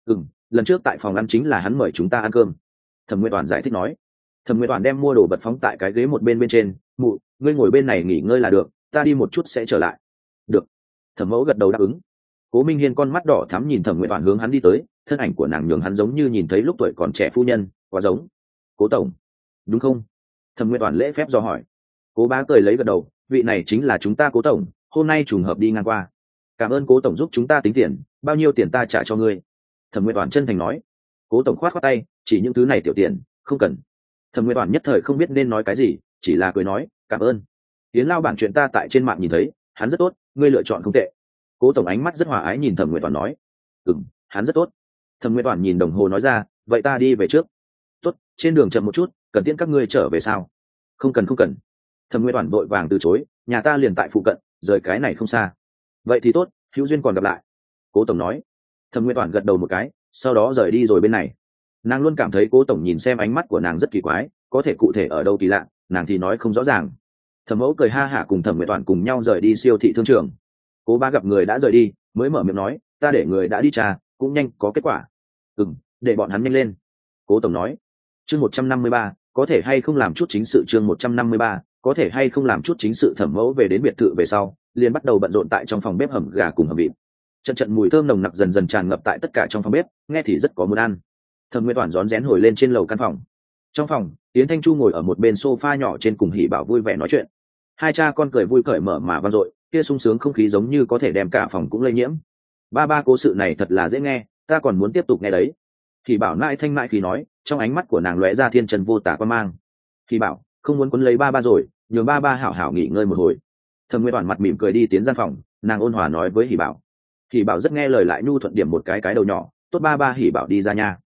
Lần trước tại phòng ăn chính là hắn mời chúng ta ăn cơm. Thẩm Nguyệt Toản giải thích nói. Thẩm Nguyệt Toản đem mua đồ vật phóng tại cái ghế một bên trên. Mụ, ngươi ngồi bên này nghỉ ngơi là được, ta đi một chút sẽ trở lại. Được. Thẩm Mẫu gật đầu đáp ứng. Cố Minh Hiên con mắt đỏ thắm nhìn Thẩm Nguyệt Toản hướng hắn đi tới, thân ảnh của nàng nhường hắn giống như nhìn thấy lúc tuổi còn trẻ phu nhân, quá giống. Cố tổng, đúng không? Thẩm Nguyệt Toản lễ phép do hỏi. Cố Bá cười lấy gật đầu, vị này chính là chúng ta Cố tổng, hôm nay trùng hợp đi ngang qua. Cảm ơn Cố tổng giúp chúng ta tính tiền, bao nhiêu tiền ta trả cho ngươi. Thẩm Nguyệt Toản chân thành nói. Cố tổng khoát khoát tay, chỉ những thứ này tiểu tiền, không cần. Thẩm Nguyệt Toản nhất thời không biết nên nói cái gì, chỉ là cười nói, cảm ơn. Tiến lao bản chuyện ta tại trên mạng nhìn thấy, hắn rất tốt, ngươi lựa chọn không tệ. Cố tổng ánh mắt rất hòa ái nhìn Thẩm Nguyệt Toản nói, hắn rất tốt. Thẩm Nguyệt Toản nhìn đồng hồ nói ra, vậy ta đi về trước. Tốt, trên đường chậm một chút, cần tiễn các ngươi trở về sao? Không cần. Thẩm Nguyệt Toản vội vàng từ chối, nhà ta liền tại phụ cận, rời cái này không xa. Vậy thì tốt, hữu duyên còn gặp lại. Cố tổng nói. Thẩm Nguyệt Toản gật đầu một cái, sau đó rời đi rồi bên này. Nàng luôn cảm thấy Cố tổng nhìn xem ánh mắt của nàng rất kỳ quái, có thể cụ thể ở đâu kỳ lạ, nàng thì nói không rõ ràng. Thẩm Mẫu cười ha hả cùng Thẩm Nguyệt Toản cùng nhau rời đi siêu thị thương trường. Cố Bá gặp người đã rời đi, mới mở miệng nói, ta để người đã đi trà, cũng nhanh có kết quả. Để bọn hắn nhanh lên. Cố tổng nói. Chương 153, có thể hay không làm chút chính sự. Chương 153, có thể hay không làm chút chính sự. Thẩm Mẫu về đến biệt thự về sau, liền bắt đầu bận rộn tại trong phòng bếp hầm gà cùng hầm vịt. Trận mùi thơm nồng nặc dần dần tràn ngập tại tất cả trong phòng bếp, nghe thì rất có muốn ăn. Thẩm Nguyệt Toản rón rén hồi lên trên lầu căn phòng. Trong phòng, Yến Thanh Chu ngồi ở một bên sofa nhỏ trên cùng Hỉ Bảo vui vẻ nói chuyện. Hai cha con cười vui cởi mở mà vang dội, kia sung sướng không khí giống như có thể đem cả phòng cũng lây nhiễm. Ba cố sự này thật là dễ nghe, ta còn muốn tiếp tục nghe đấy. Hỉ Bảo nại thanh mại khí nói, trong ánh mắt của nàng lóe ra thiên trần vô tả quan mang. Hỉ Bảo, không muốn quấn lấy ba rồi, nhường ba hảo hảo nghỉ ngơi một hồi. Thẩm Nguyệt Toản mặt mỉm cười đi tiến gian phòng, nàng ôn hòa nói với Hỉ Bảo. Hỉ Bảo rất nghe lời lại nhu thuận điểm một cái đầu nhỏ, tốt ba Hỉ Bảo đi ra nhà.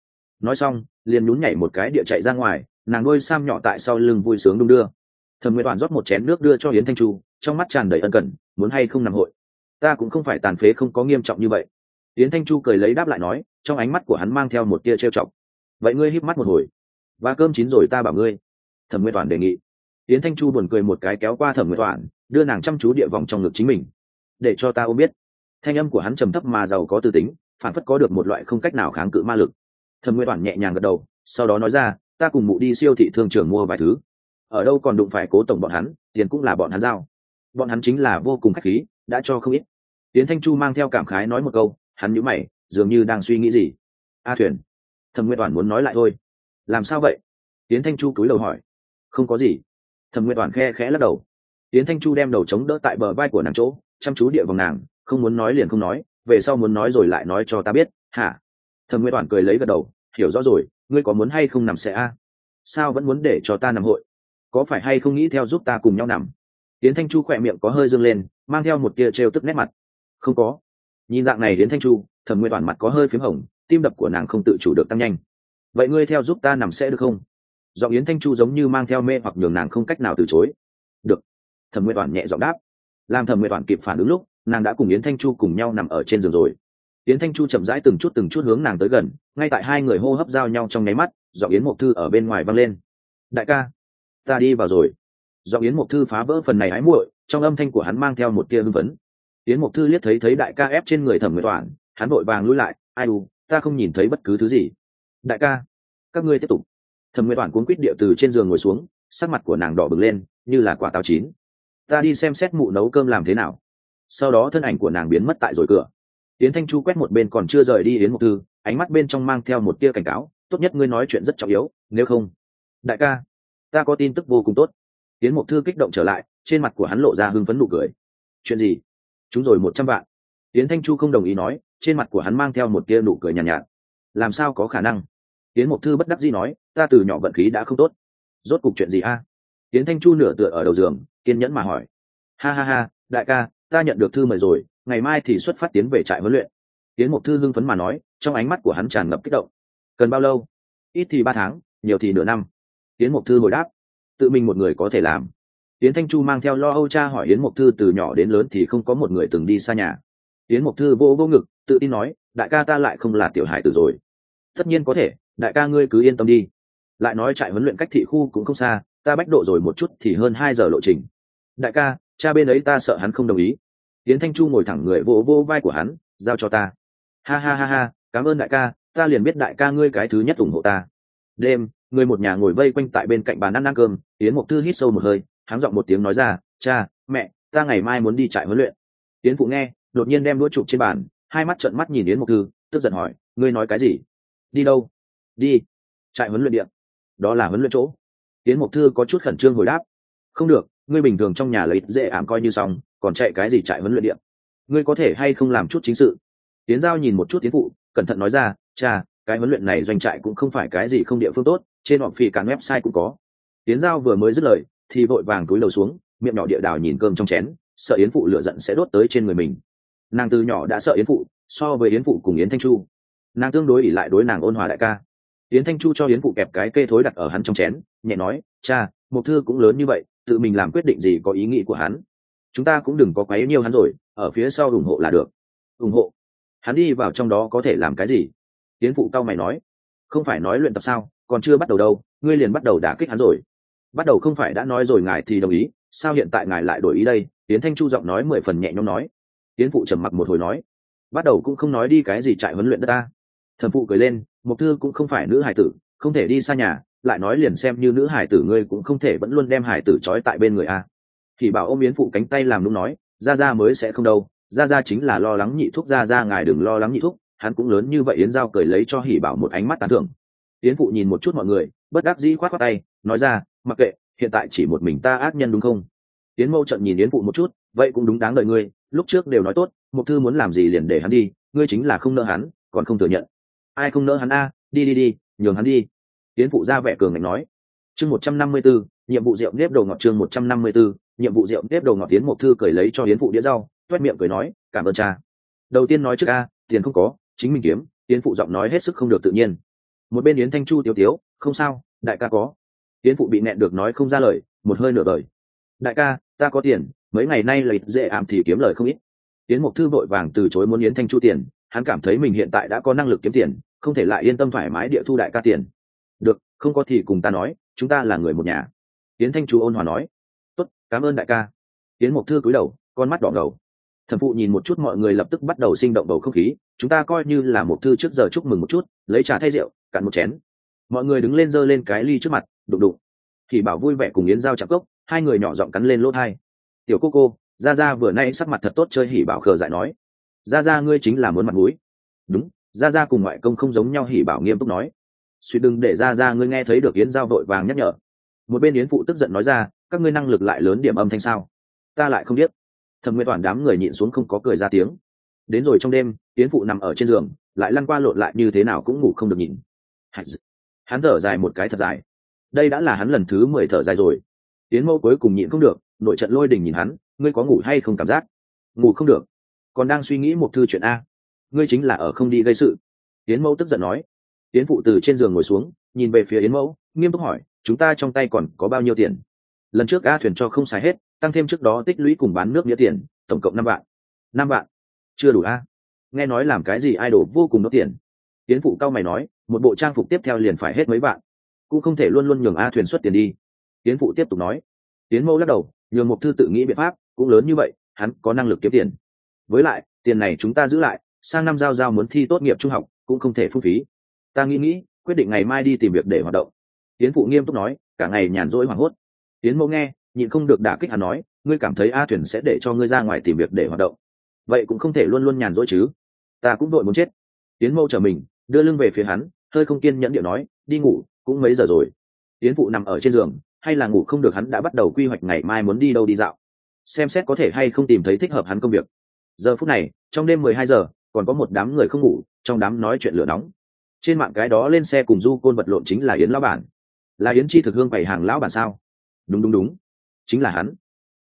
nói xong liền nhún nhảy một cái địa chạy ra ngoài, nàng đôi sam nhỏ tại sau lưng vui sướng đung đưa. Thẩm Nguyệt Toàn rót một chén nước đưa cho Yến Thanh Chu, trong mắt tràn đầy ân cần, muốn hay không nằm hội. Ta cũng không phải tàn phế không có nghiêm trọng như vậy. Yến Thanh Chu cười lấy đáp lại nói, trong ánh mắt của hắn mang theo một tia trêu chọc. Vậy ngươi híp mắt một hồi, và cơm chín rồi ta bảo ngươi. Thẩm Nguyệt Toàn đề nghị. Yến Thanh Chu buồn cười một cái kéo qua Thẩm Nguyệt Toàn, đưa nàng chăm chú địa vòng trong ngực chính mình. Để cho ta ôm biết. Thanh âm của hắn trầm thấp mà giàu có tư tính, phản phất có được một loại không cách nào kháng cự ma lực. Thẩm Nguyệt Toàn nhẹ nhàng gật đầu, sau đó nói ra, ta cùng mụ đi siêu thị thương trường mua vài thứ. Ở đâu còn đụng phải Cố tổng bọn hắn, tiền cũng là bọn hắn giao. Bọn hắn chính là vô cùng khách khí, đã cho không ít. Yến Thanh Chu mang theo cảm khái nói một câu, hắn nhíu mày, dường như đang suy nghĩ gì. A Thuyền. Thẩm Nguyệt Toàn muốn nói lại thôi. Làm sao vậy? Yến Thanh Chu cúi đầu hỏi. Không có gì. Thẩm Nguyệt Toàn khe khẽ lắc đầu. Yến Thanh Chu đem đầu chống đỡ tại bờ vai của nàng chỗ, chăm chú địa vòng nàng, không muốn nói liền không nói, về sau muốn nói rồi lại nói cho ta biết, hả? Thẩm Nguyệt Toàn cười lấy gật đầu, hiểu rõ rồi, ngươi có muốn hay không nằm sẽ a? Sao vẫn muốn để cho ta nằm hội? Có phải hay không nghĩ theo giúp ta cùng nhau nằm? Yến Thanh Chu khỏe miệng có hơi dương lên, mang theo một tia trêu tức nét mặt. Không có. Nhìn dạng này Yến Thanh Chu, Thẩm Nguyệt Toàn mặt có hơi phím hồng, tim đập của nàng không tự chủ được tăng nhanh. Vậy ngươi theo giúp ta nằm sẽ được không? Giọng Yến Thanh Chu giống như mang theo mê hoặc nhường nàng không cách nào từ chối. Được. Thẩm Nguyệt Toàn nhẹ giọng đáp. Làm Thẩm Nguyệt Toàn kịp phản ứng lúc, nàng đã cùng Yến Thanh Chu cùng nhau nằm ở trên giường rồi. Yến Thanh Chu chậm rãi từng chút hướng nàng tới gần, ngay tại hai người hô hấp giao nhau trong nháy mắt, giọng Yến Mộc Thư ở bên ngoài vang lên. Đại ca, ta đi vào rồi. Giọng Yến Mộc Thư phá vỡ phần này ái muội, trong âm thanh của hắn mang theo một tia hưng phấn. Yến Mộc Thư liếc thấy đại ca ép trên người Thẩm Nguyệt Toàn, hắn vội vàng lùi lại, ai u, ta không nhìn thấy bất cứ thứ gì. Đại ca, các ngươi tiếp tục. Thẩm Nguyệt Toàn cuống quýt điệu từ trên giường ngồi xuống, sắc mặt của nàng đỏ bừng lên, như là quả táo chín. Ta đi xem xét mụ nấu cơm làm thế nào. Sau đó thân ảnh của nàng biến mất tại rồi cửa. Yến Thanh Chu quét một bên còn chưa rời đi Yến Mộc Thư, ánh mắt bên trong mang theo một tia cảnh cáo, tốt nhất ngươi nói chuyện rất trọng yếu, nếu không. Đại ca, ta có tin tức vô cùng tốt. Yến Mộc Thư kích động trở lại, trên mặt của hắn lộ ra hưng phấn nụ cười. Chuyện gì? Chúng rồi 100 vạn. Yến Thanh Chu không đồng ý nói, trên mặt của hắn mang theo một tia nụ cười nhàn nhạt. Làm sao có khả năng? Yến Mộc Thư bất đắc dĩ nói, ta từ nhỏ vận khí đã không tốt. Rốt cục chuyện gì a? Yến Thanh Chu nửa tựa ở đầu giường, kiên nhẫn mà hỏi. Ha ha ha, đại ca, ta nhận được thư mời rồi, ngày mai thì xuất phát tiến về trại huấn luyện. Yến Mộc Thư hưng phấn mà nói, trong ánh mắt của hắn tràn ngập kích động. Cần bao lâu? Ít thì 3 tháng, nhiều thì nửa năm. Yến Mộc Thư hồi đáp, tự mình một người có thể làm. Yến Thanh Chu mang theo lo âu cha hỏi Yến Mộc Thư từ nhỏ đến lớn thì không có một người từng đi xa nhà. Yến Mộc Thư vô ngực, tự tin nói, đại ca ta lại không là tiểu hải tử rồi. Tất nhiên có thể, đại ca ngươi cứ yên tâm đi. Lại nói trại huấn luyện cách thị khu cũng không xa, ta bách độ rồi một chút thì hơn 2 giờ lộ trình. Đại ca, cha bên ấy ta sợ hắn không đồng ý. Yến Thanh Chu ngồi thẳng người vỗ vai của hắn, giao cho ta. Ha ha ha ha, cảm ơn đại ca, ta liền biết đại ca ngươi cái thứ nhất ủng hộ ta. Đêm, người một nhà ngồi vây quanh tại bên cạnh bàn ăn cơm. Yến Mộc Thư hít sâu một hơi, háng giọng một tiếng nói ra, cha, mẹ, ta ngày mai muốn đi trại huấn luyện. Yến Phụ nghe, đột nhiên đem đũa chụp trên bàn, hai mắt trợn mắt nhìn Yến Mộc Thư, tức giận hỏi, ngươi nói cái gì? Đi đâu? Đi trại huấn luyện điện. Đó là huấn luyện chỗ. Yến Mộc Thư có chút khẩn trương hồi đáp, không được, ngươi bình thường trong nhà lấy dễ ảm coi như xong, còn chạy cái gì trại huấn luyện điện? Ngươi có thể hay không làm chút chính sự? Yến Giao nhìn một chút Yến Phụ, cẩn thận nói ra, cha, cái huấn luyện này doanh trại cũng không phải cái gì không địa phương tốt, trên họ phì cản website cũng có. Yến Giao vừa mới dứt lời thì vội vàng cúi đầu xuống, miệng nhỏ địa đào nhìn cơm trong chén, sợ Yến Phụ lửa giận sẽ đốt tới trên người mình. Nàng từ nhỏ đã sợ Yến Phụ, so với Yến Phụ cùng Yến Thanh Chu, nàng tương đối ỷ lại đối nàng ôn hòa đại ca. Yến Thanh Chu cho Yến Phụ kẹp cái kê thối đặt ở hắn trong chén, nhẹ nói, cha, Mộc Thư cũng lớn như vậy, tự mình làm quyết định gì có ý nghĩ của hắn, chúng ta cũng đừng có quấy nhiêu hắn rồi, ở phía sau ủng hộ là được. Ủng hộ? Hắn đi vào trong đó có thể làm cái gì? Yến Phụ cau mày nói, không phải nói luyện tập sao, còn chưa bắt đầu đâu, ngươi liền bắt đầu đả kích hắn rồi. Bắt đầu không phải đã nói rồi ngài thì đồng ý, sao hiện tại ngài lại đổi ý đây? Yến Thanh Chu giọng nói 10 phần nhẹ nhõm nói. Yến Phụ trầm mặc một hồi nói, bắt đầu cũng không nói đi cái gì trại huấn luyện đất ta. Thẩm Phụ cười lên, Mộc Thư cũng không phải nữ hải tử, không thể đi xa nhà, lại nói liền xem như nữ hải tử ngươi cũng không thể vẫn luôn đem hải tử trói tại bên người a. Thì bảo ôm Yến Phụ cánh tay làm nũng nói, ra ra mới sẽ không đâu, ra ra chính là lo lắng Nhị Thúc, ra ra ngài đừng lo lắng Nhị Thúc, hắn cũng lớn như vậy. Yến Giao cười lấy cho Hỉ Bảo một ánh mắt tán thưởng. Yến Phụ nhìn một chút mọi người, bất đắc dĩ khoát khoát tay, nói ra, mặc kệ, hiện tại chỉ một mình ta ác nhân đúng không? Yến Mâu trận nhìn Yến Phụ một chút, vậy cũng đúng đáng đợi ngươi, lúc trước đều nói tốt, Mộc Thư muốn làm gì liền để hắn đi, ngươi chính là không nỡ hắn, còn không thừa nhận. Ai không nỡ hắn a? Đi, nhường hắn đi. Yến Phụ ra vẻ cường ngạnh nói. Chương 154, nhiệm vụ rượu nếp đầu ngọt. Chương 154, nhiệm vụ rượu nếp đầu ngọt. Yến Mộc Thư cười lấy cho Yến Phụ đĩa rau, toét miệng cười nói, cảm ơn cha. Đầu tiên nói trước a, tiền không có, chính mình kiếm. Yến Phụ giọng nói hết sức không được tự nhiên. Một bên Yến Thanh Chu tiếu tiếu, không sao, đại ca có. Yến phụ bị nẹn được nói không ra lời, một hơi nửa đời. Đại ca, ta có tiền, mấy ngày nay lấy dễ ảm thì kiếm lời không ít. Yến Mộc Thư vội vàng từ chối muốn Yến Thanh Chu tiền, hắn cảm thấy mình hiện tại đã có năng lực kiếm tiền, không thể lại yên tâm thoải mái địa thu đại ca tiền. Được, không có thì cùng ta nói, chúng ta là người một nhà. Yến Thanh Chu ôn hòa nói. Tốt, cảm ơn đại ca. Yến Mộc Thư cúi đầu, con mắt đỏ ngầu. Thẩm phụ nhìn một chút mọi người lập tức bắt đầu sinh động bầu không khí, chúng ta coi như là Mộc Thư trước giờ chúc mừng một chút, lấy trà thay rượu, cạn một chén. Mọi người đứng lên giơ lên cái ly trước mặt, đụng đụng. Thì bảo vui vẻ cùng Yến Giao chạm cốc, hai người nhỏ giọng cắn lên lỗ tai. Tiểu cô, gia gia vừa nay sắc mặt thật tốt chơi hỉ bảo khờ dại nói. Gia gia ngươi chính là muốn mặt mũi. Đúng, gia gia cùng ngoại công không giống nhau hỉ bảo nghiêm túc nói. Suy đừng để gia gia ngươi nghe thấy được Yến Giao vội vàng nhắc nhở. Một bên Yến phụ tức giận nói ra, các ngươi năng lực lại lớn điểm âm thanh sao? Ta lại không biết. Thẩm Nguyên toàn đám người nhịn xuống không có cười ra tiếng. Đến rồi trong đêm, Yến phụ nằm ở trên giường, lại lăn qua lộn lại như thế nào cũng ngủ không được nhìn. Hắn thở dài một cái thật dài. Đây đã là hắn lần thứ 10 thở dài rồi. Yến mẫu cuối cùng nhịn không được, nội trận lôi đình nhìn hắn, ngươi có ngủ hay không cảm giác? Ngủ không được. Còn đang suy nghĩ một thư chuyện a. Ngươi chính là ở không đi gây sự. Yến mẫu tức giận nói. Yến phụ từ trên giường ngồi xuống, nhìn về phía Yến mẫu, nghiêm túc hỏi, chúng ta trong tay còn có bao nhiêu tiền? Lần trước A Thuyền cho không xài hết, tăng thêm trước đó tích lũy cùng bán nước nghĩa tiền, tổng cộng 5 vạn. 5 vạn? Chưa đủ a? Nghe nói làm cái gì idol vô cùng đốt tiền. Yến phụ cao mày nói, một bộ trang phục tiếp theo liền phải hết mấy vạn, cũng không thể luôn luôn nhường A Thuyền xuất tiền đi. Yến phụ tiếp tục nói. Yến mẫu lắc đầu, nhường Mộc Thư tự nghĩ biện pháp, cũng lớn như vậy, hắn có năng lực kiếm tiền. Với lại, tiền này chúng ta giữ lại, sang năm giao muốn thi tốt nghiệp trung học, cũng không thể phung phí. Ta nghĩ, quyết định ngày mai đi tìm việc để hoạt động. Yến phụ nghiêm túc nói, cả ngày nhàn rỗi hoảng hốt. Yến mẫu nghe, nhịn không được đả kích hắn nói, ngươi cảm thấy A Thuyền sẽ để cho ngươi ra ngoài tìm việc để hoạt động? Vậy cũng không thể luôn luôn nhàn rỗi chứ. Ta cũng đội muốn chết. Yến mẫu trở mình, đưa lưng về phía hắn, hơi không kiên nhẫn điệu nói, đi ngủ, cũng mấy giờ rồi. Yến phụ nằm ở trên giường, hay là ngủ không được, hắn đã bắt đầu quy hoạch ngày mai muốn đi đâu đi dạo, xem xét có thể hay không tìm thấy thích hợp hắn công việc. Giờ phút này, trong đêm 12 giờ, còn có một đám người không ngủ, trong đám nói chuyện lửa nóng. Trên mạng cái đó lên xe cùng du côn vật lộn chính là Yến lão bản. Là Yến Chi thực hương bày hàng lão bản sao? Đúng, chính là hắn.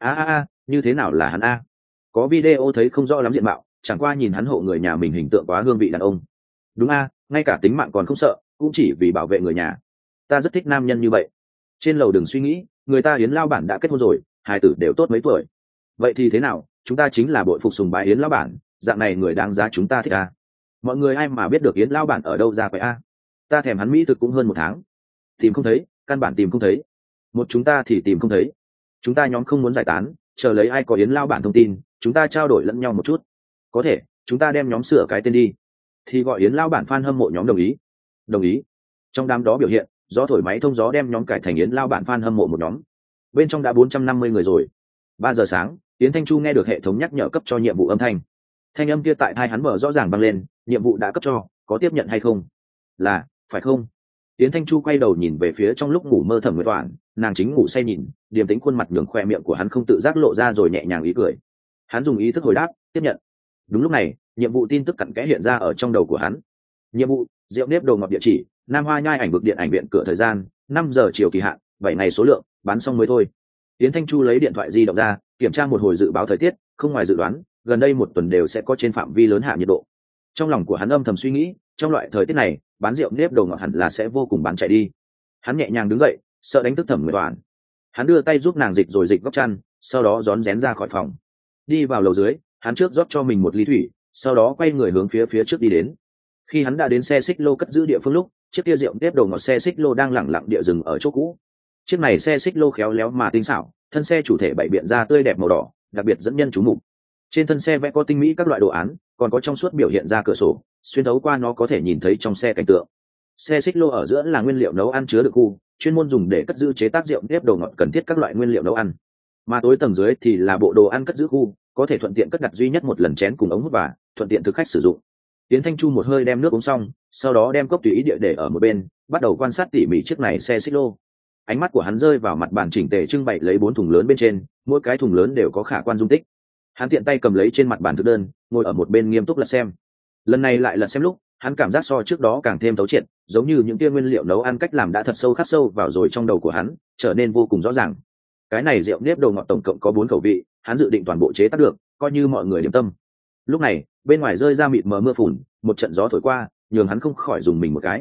Như thế nào là hắn a? Có video thấy không rõ lắm diện mạo, chẳng qua nhìn hắn hộ người nhà mình hình tượng quá hương vị đàn ông. Đúng a, ngay cả tính mạng còn không sợ, cũng chỉ vì bảo vệ người nhà. Ta rất thích nam nhân như vậy. Trên lầu đừng suy nghĩ, người ta Yến lão bản đã kết hôn rồi, hai tử đều tốt mấy tuổi. Vậy thì thế nào, chúng ta chính là bội phục sùng bái Yến lão bản, dạng này người đáng giá chúng ta thích a. Mọi người ai mà biết được Yến lão bản ở đâu ra vậy a? Ta thèm hắn mỹ thực cũng hơn 1 tháng, tìm không thấy, căn bản tìm không thấy. Một chúng ta thì tìm không thấy. Chúng ta nhóm không muốn giải tán, chờ lấy ai có Yến lão bản thông tin, chúng ta trao đổi lẫn nhau một chút. Có thể, chúng ta đem nhóm sửa cái tên đi, thì gọi Yến lão bản fan hâm mộ nhóm. Đồng ý. Trong đám đó biểu hiện, gió thổi máy thông gió đem nhóm cải thành Yến lão bản fan hâm mộ một nhóm. Bên trong đã 450 người rồi. 3 giờ sáng, Yến Thanh Chu nghe được hệ thống nhắc nhở cấp cho nhiệm vụ âm thanh. Thanh âm kia tại tai hắn mở rõ ràng vang lên, nhiệm vụ đã cấp cho, có tiếp nhận hay không? Là, phải không? Yến Thanh Chu quay đầu nhìn về phía trong lúc ngủ mơ Thẩm Nguyệt Toản, nàng chính ngủ say nhìn, điềm tĩnh khuôn mặt nhường khoe miệng của hắn không tự giác lộ ra rồi nhẹ nhàng ý cười. Hắn dùng ý thức hồi đáp, tiếp nhận. Đúng lúc này, nhiệm vụ tin tức cặn kẽ hiện ra ở trong đầu của hắn. Nhiệm vụ, rượu nếp đồ ngọt địa chỉ, Nam Hoa Nhai ảnh vực điện ảnh viện cửa thời gian, 5 giờ chiều kỳ hạn, 7 ngày số lượng, bán xong mới thôi. Yến Thanh Chu lấy điện thoại di động ra, kiểm tra một hồi dự báo thời tiết, không ngoài dự đoán, gần đây 1 tuần đều sẽ có trên phạm vi lớn hạ nhiệt độ. Trong lòng của hắn âm thầm suy nghĩ, trong loại thời tiết này, bán rượu nếp đồ ngọt hẳn là sẽ vô cùng bán chạy đi. Hắn nhẹ nhàng đứng dậy, sợ đánh thức Thẩm Nguyệt Toản. Hắn đưa tay giúp nàng dịch rồi dịch góc chăn, sau đó rón rén ra khỏi phòng. Đi vào lầu dưới, hắn trước rót cho mình một ly thủy, sau đó quay người hướng phía trước đi đến. Khi hắn đã đến xe xích lô cất giữ địa phương lúc, chiếc kia rượu nếp đồ ngọt xe xích lô đang lẳng lặng địa dừng ở chỗ cũ. Chiếc này xe xích lô khéo léo mà tinh xảo, thân xe chủ thể bảy biện ra tươi đẹp màu đỏ, đặc biệt dẫn nhân chú mục. Trên thân xe vẽ có tinh mỹ các loại đồ án, còn có trong suốt biểu hiện ra cửa sổ, xuyên thấu qua nó có thể nhìn thấy trong xe cảnh tượng. Xe xích lô ở giữa là nguyên liệu nấu ăn chứa đựng khu, chuyên môn dùng để cất giữ chế tác rượu nếp đồ ngọt cần thiết các loại nguyên liệu nấu ăn. Mà tối tầng dưới thì là bộ đồ ăn cất giữ khu, có thể thuận tiện cất đặt duy nhất một lần chén cùng ống hút và thuận tiện thực khách sử dụng. Tiến Thanh Chu một hơi đem nước uống xong, sau đó đem cốc tùy ý địa để ở một bên, bắt đầu quan sát tỉ mỉ chiếc này xe xích lô. Ánh mắt của hắn rơi vào mặt bàn chỉnh tề trưng bày lấy 4 thùng lớn bên trên, mỗi cái thùng lớn đều có khả quan dung tích. Hắn tiện tay cầm lấy trên mặt bàn thực đơn, ngồi ở một bên nghiêm túc lật xem. Lần này lại lật xem lúc, hắn cảm giác so trước đó càng thêm thấu triệt, giống như những kia nguyên liệu nấu ăn cách làm đã thật sâu khắc sâu vào rồi trong đầu của hắn, trở nên vô cùng rõ ràng. Cái này rượu nếp đồ ngọt tổng cộng có 4 khẩu vị, hắn dự định toàn bộ chế tác được, coi như mọi người điểm tâm. Lúc này, bên ngoài rơi ra mịt mờ mưa phùn, một trận gió thổi qua, nhường hắn không khỏi dùng mình một cái.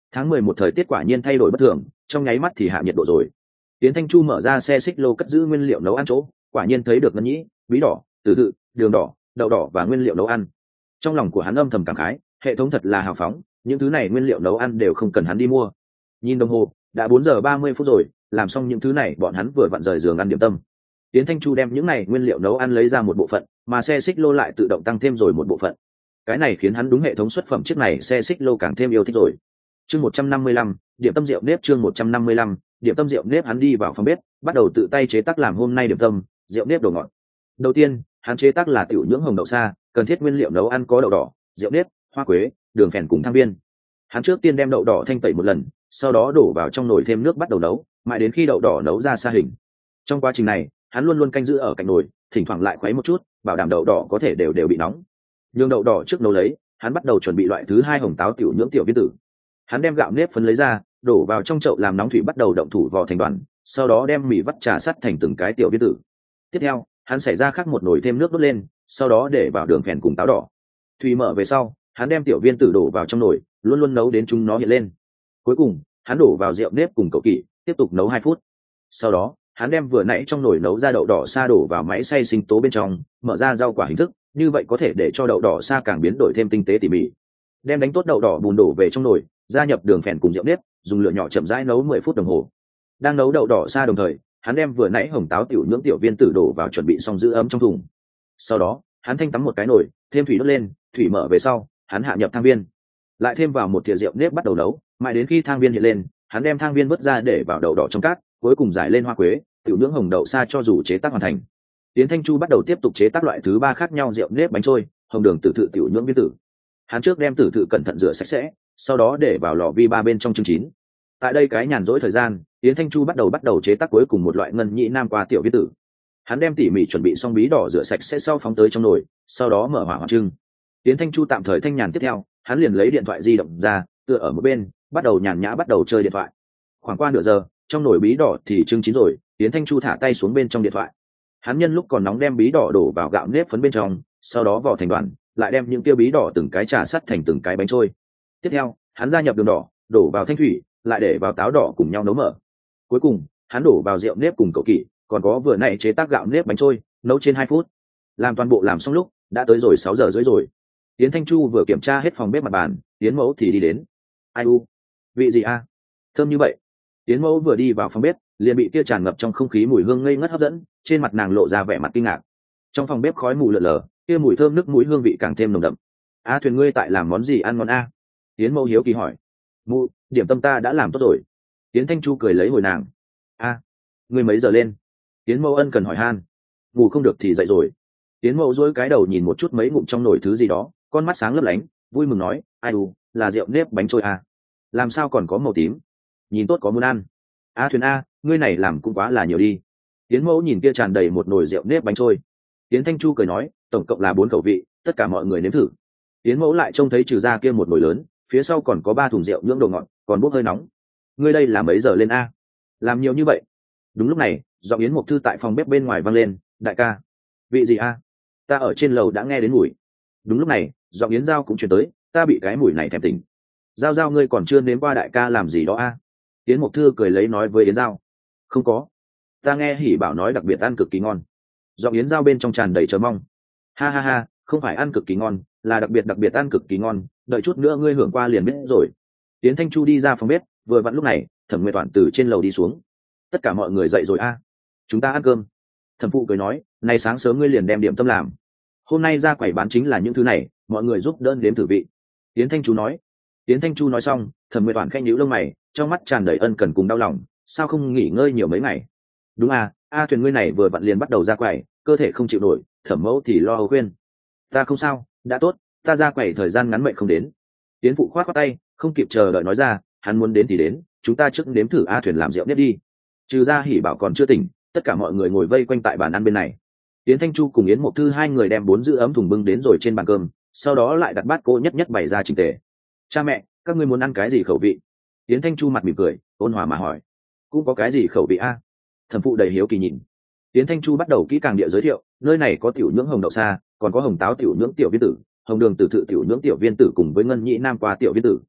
Tháng 11 thời tiết quả nhiên thay đổi bất thường, trong nháy mắt thì hạ nhiệt độ rồi. Tiến Thanh Chu mở ra xe xích lô cất giữ nguyên liệu nấu ăn chỗ, quả nhiên thấy được ngân nhĩ, bí đỏ, từ tự, đường đỏ, đậu đỏ và nguyên liệu nấu ăn. Trong lòng của hắn âm thầm cảm khái, hệ thống thật là hào phóng, những thứ này nguyên liệu nấu ăn đều không cần hắn đi mua. Nhìn đồng hồ, đã 4 giờ 30 phút rồi, làm xong những thứ này bọn hắn vừa vặn rời giường ăn điểm tâm. Tiến Thanh Chu đem những này nguyên liệu nấu ăn lấy ra một bộ phận, mà xe xích lô lại tự động tăng thêm rồi một bộ phận. Cái này khiến hắn đúng hệ thống xuất phẩm chiếc này xe xích lô càng thêm yêu thích rồi. Chương 155, điểm tâm rượu nếp. Chương 155, điểm tâm rượu nếp. Hắn đi vào phòng bếp, bắt đầu tự tay chế tác làm hôm nay điểm tâm rượu nếp đồ ngọt. Đầu tiên, hắn chế tác là tiểu nhưỡng hồng đậu sa, cần thiết nguyên liệu nấu ăn có đậu đỏ, rượu nếp, hoa quế, đường phèn cùng thang viên. Hắn trước tiên đem đậu đỏ thanh tẩy một lần, sau đó đổ vào trong nồi thêm nước bắt đầu nấu, mãi đến khi đậu đỏ nấu ra sa hình. Trong quá trình này, hắn luôn luôn canh giữ ở cạnh nồi, thỉnh thoảng lại khuấy một chút, bảo đảm đậu đỏ có thể đều bị nóng. Nhưng đậu đỏ trước nấu lấy, hắn bắt đầu chuẩn bị loại thứ hai hồng táo tiểu nhưỡng tiểu viên tử. Hắn đem gạo nếp phấn lấy ra, đổ vào trong chậu làm nóng thủy, bắt đầu động thủ vò thành đoàn, sau đó đem mì vắt trà sắt thành từng cái tiểu viên tử. Tiếp theo, hắn xảy ra khác một nồi thêm nước đốt lên, sau đó để vào đường phèn cùng táo đỏ. Thủy mở về sau, hắn đem tiểu viên tử đổ vào trong nồi, luôn luôn nấu đến chúng nó hiện lên. Cuối cùng, hắn đổ vào rượu nếp cùng cậu kỷ, tiếp tục nấu 2 phút. Sau đó, hắn đem vừa nãy trong nồi nấu ra đậu đỏ sa đổ vào máy xay sinh tố bên trong, mở ra rau quả hình thức, như vậy có thể để cho đậu đỏ sa càng biến đổi thêm tinh tế tỉ mỉ. Đem đánh tốt đậu đỏ bùn đổ về trong nồi, gia nhập đường phèn cùng rượu nếp, dùng lửa nhỏ chậm rãi nấu 10 phút đồng hồ. Đang nấu đậu đỏ sa đồng thời, hắn đem vừa nãy hồng táo tiểu nhưỡng tiểu viên tử đổ vào chuẩn bị xong giữ ấm trong thùng. Sau đó, hắn thanh tắm một cái nồi, thêm thủy đốt lên, thủy mở về sau, hắn hạ nhập thang viên, lại thêm vào một thìa rượu nếp bắt đầu nấu, mãi đến khi thang viên hiện lên, hắn đem thang viên vớt ra để vào đậu đỏ trong cát, cuối cùng giải lên hoa quế, tiểu nhưỡng hồng đậu sa cho dù chế tác hoàn thành. Tiến Thanh Chu bắt đầu tiếp tục chế tác loại thứ 3 khác nhau rượu nếp bánh trôi, hồng đường tử thự tiểu nhưỡng viên tử. Hắn trước đem tử thự cẩn thận rửa sạch sẽ, sau đó để vào lò vi ba bên trong chưng chín. Tại đây cái nhàn rỗi thời gian, Tiến Thanh Chu bắt đầu chế tác cuối cùng một loại ngân nhị nam qua tiểu viên tử. Hắn đem tỉ mỉ chuẩn bị xong bí đỏ rửa sạch sẽ sau phóng tới trong nồi, sau đó mở hỏa hoạt trưng. Tiến Thanh Chu tạm thời thanh nhàn tiếp theo, hắn liền lấy điện thoại di động ra, tựa ở một bên, bắt đầu nhàn nhã bắt đầu chơi điện thoại. Khoảng qua nửa giờ, trong nồi bí đỏ thì trưng chín rồi, Tiến Thanh Chu thả tay xuống bên trong điện thoại. Hắn nhân lúc còn nóng đem bí đỏ đổ vào gạo nếp phấn bên trong, sau đó vò thành đoàn, lại đem những tiêu bí đỏ từng cái trà sắt thành từng cái bánh trôi. Tiếp theo, hắn gia nhập đường đỏ, đổ vào thanh thủy, lại để vào táo đỏ cùng nhau nấu mở. Cuối cùng, hắn đổ vào rượu nếp cùng cậu kỷ, còn có vừa nãy chế tác gạo nếp bánh trôi, nấu trên 2 phút. Làm toàn bộ làm xong lúc, đã tới rồi 6 giờ rưỡi rồi. Tiến Thanh Chu vừa kiểm tra hết phòng bếp mặt bàn, Tiến Mẫu thì đi đến. Ai u, vị gì a? Thơm như vậy. Tiến Mẫu vừa đi vào phòng bếp, liền bị kia tràn ngập trong không khí mùi hương ngây ngất hấp dẫn, trên mặt nàng lộ ra vẻ mặt kinh ngạc. Trong phòng bếp khói mù lờ lờ, kia mùi thơm nước mũi hương vị càng thêm nồng đậm. A Thuyền, ngươi tại làm món gì ăn ngon a? Tiến Mẫu hiếu kỳ hỏi. Mụ, điểm tâm ta đã làm tốt rồi. Tiến Thanh Chu cười lấy hồi nàng. A, ngươi mấy giờ lên? Tiến Mẫu ân cần hỏi han. Ngủ không được thì dậy rồi. Tiến Mẫu duỗi cái đầu nhìn một chút mấy ngụm trong nồi thứ gì đó, con mắt sáng lấp lánh, vui mừng nói, ai u, là rượu nếp bánh trôi à? Làm sao còn có màu tím? Nhìn tốt có muốn ăn. A Thuyền a, ngươi này làm cũng quá là nhiều đi. Tiến Mẫu nhìn kia tràn đầy một nồi rượu nếp bánh trôi. Tiến Thanh Chu cười nói, tổng cộng là 4 khẩu vị, tất cả mọi người nếm thử. Tiến Mẫu lại trông thấy trừ ra kia một nồi lớn, phía sau còn có 3 thùng rượu nhưỡng đồ ngọt, còn bốc hơi nóng. Ngươi đây là mấy giờ lên a? Làm nhiều như vậy? Đúng lúc này, giọng Yến Mộc Thư tại phòng bếp bên ngoài vang lên, đại ca. Vị gì a? Ta ở trên lầu đã nghe đến mùi. Đúng lúc này, giọng Yến Giao cũng chuyển tới, ta bị cái mùi này thèm tỉnh. Giao Giao, ngươi còn chưa nếm qua đại ca làm gì đó a? Yến Mộc Thư cười lấy nói với Yến Giao. Không có. Ta nghe Hỉ Bảo nói đặc biệt ăn cực kỳ ngon. Giọng Yến Giao bên trong tràn đầy chờ mong. Ha ha ha, không phải ăn cực kỳ ngon, là đặc biệt ăn cực kỳ ngon, đợi chút nữa ngươi hưởng qua liền biết rồi. Yến Thanh Chu đi ra phòng bếp, vừa vặn lúc này, Thẩm Nguyệt Toản từ trên lầu đi xuống. Tất cả mọi người dậy rồi a? Chúng ta ăn cơm. Thẩm phụ cười nói, này sáng sớm ngươi liền đem điểm tâm làm. Hôm nay ra quầy bán chính là những thứ này, mọi người giúp đơn đếm thử vị. Yến Thanh Chu nói. Yến Thanh Chu nói xong, Thẩm Nguyệt Toản khẽ nhíu lông mày, trong mắt tràn đầy ân cần cùng đau lòng, sao không nghỉ ngơi nhiều mấy ngày? Đúng à, A Thuyền ngươi này vừa vặn liền bắt đầu ra quầy, cơ thể không chịu nổi, Thẩm mẫu thì lo âu khuyên. Ta không sao, đã tốt, ta ra quầy thời gian ngắn mệnh không đến. Yến phụ khoát tay, không kịp chờ đợi nói ra, hắn muốn đến thì đến, chúng ta trước nếm thử A Thuyền làm rượu nếp đi. Trừ ra Hỉ Bảo còn chưa tỉnh, tất cả mọi người ngồi vây quanh tại bàn ăn bên này. Yến Thanh Chu cùng Yến Mộc Thư hai người đem 4 giữ ấm thùng bưng đến rồi trên bàn cơm, sau đó lại đặt bát cô nhất bày ra chỉnh tề. Cha mẹ, các ngươi muốn ăn cái gì khẩu vị? Yến Thanh Chu mặt mỉm cười, ôn hòa mà hỏi. Cũng có cái gì khẩu vị a? Thẩm phụ đầy hiếu kỳ nhìn. Yến Thanh Chu bắt đầu kỹ càng địa giới thiệu, nơi này có tiểu nhưỡng hồng đậu sa, còn có hồng táo tiểu nhưỡng tiểu viên tử, hồng đường tử thự tiểu nhưỡng tiểu viên tử cùng với ngân nhị nam qua tiểu viên tử.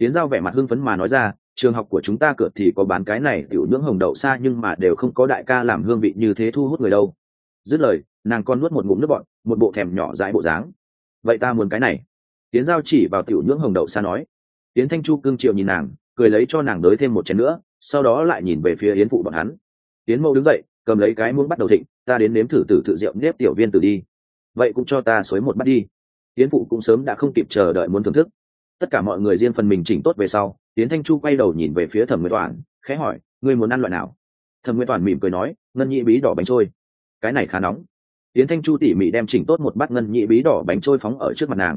Tiến Giao vẻ mặt hưng phấn mà nói ra, trường học của chúng ta cửa thì có bán cái này tiểu nhưỡng hồng đậu xa, nhưng mà đều không có đại ca làm hương vị như thế thu hút người đâu. Dứt lời, nàng còn nuốt một ngụm nước bọt, một bộ thèm nhỏ dãi bộ dáng. Vậy ta muốn cái này. Tiến Giao chỉ vào tiểu nhưỡng hồng đậu xa nói. Tiến Thanh Chu cương triệu nhìn nàng, cười lấy cho nàng đới thêm một chén nữa, sau đó lại nhìn về phía Yến phụ bọn hắn. Yến Mẫu đứng dậy, cầm lấy cái muỗng bắt đầu thịnh, ta đến nếm thử tự rượu nếp tiểu viên tử đi. Vậy cũng cho ta xối một bát đi. Yến phụ cũng sớm đã không kịp chờ đợi muốn thưởng thức. Tất cả mọi người riêng phần mình chỉnh tốt về sau, Yến Thanh Chu quay đầu nhìn về phía Thẩm Nguyệt Toản, khẽ hỏi, ngươi muốn ăn loại nào? Thẩm Nguyệt Toản mỉm cười nói, ngân nhị bí đỏ bánh trôi. Cái này khá nóng. Yến Thanh Chu tỉ mỉ đem chỉnh tốt một bát ngân nhị bí đỏ bánh trôi phóng ở trước mặt nàng.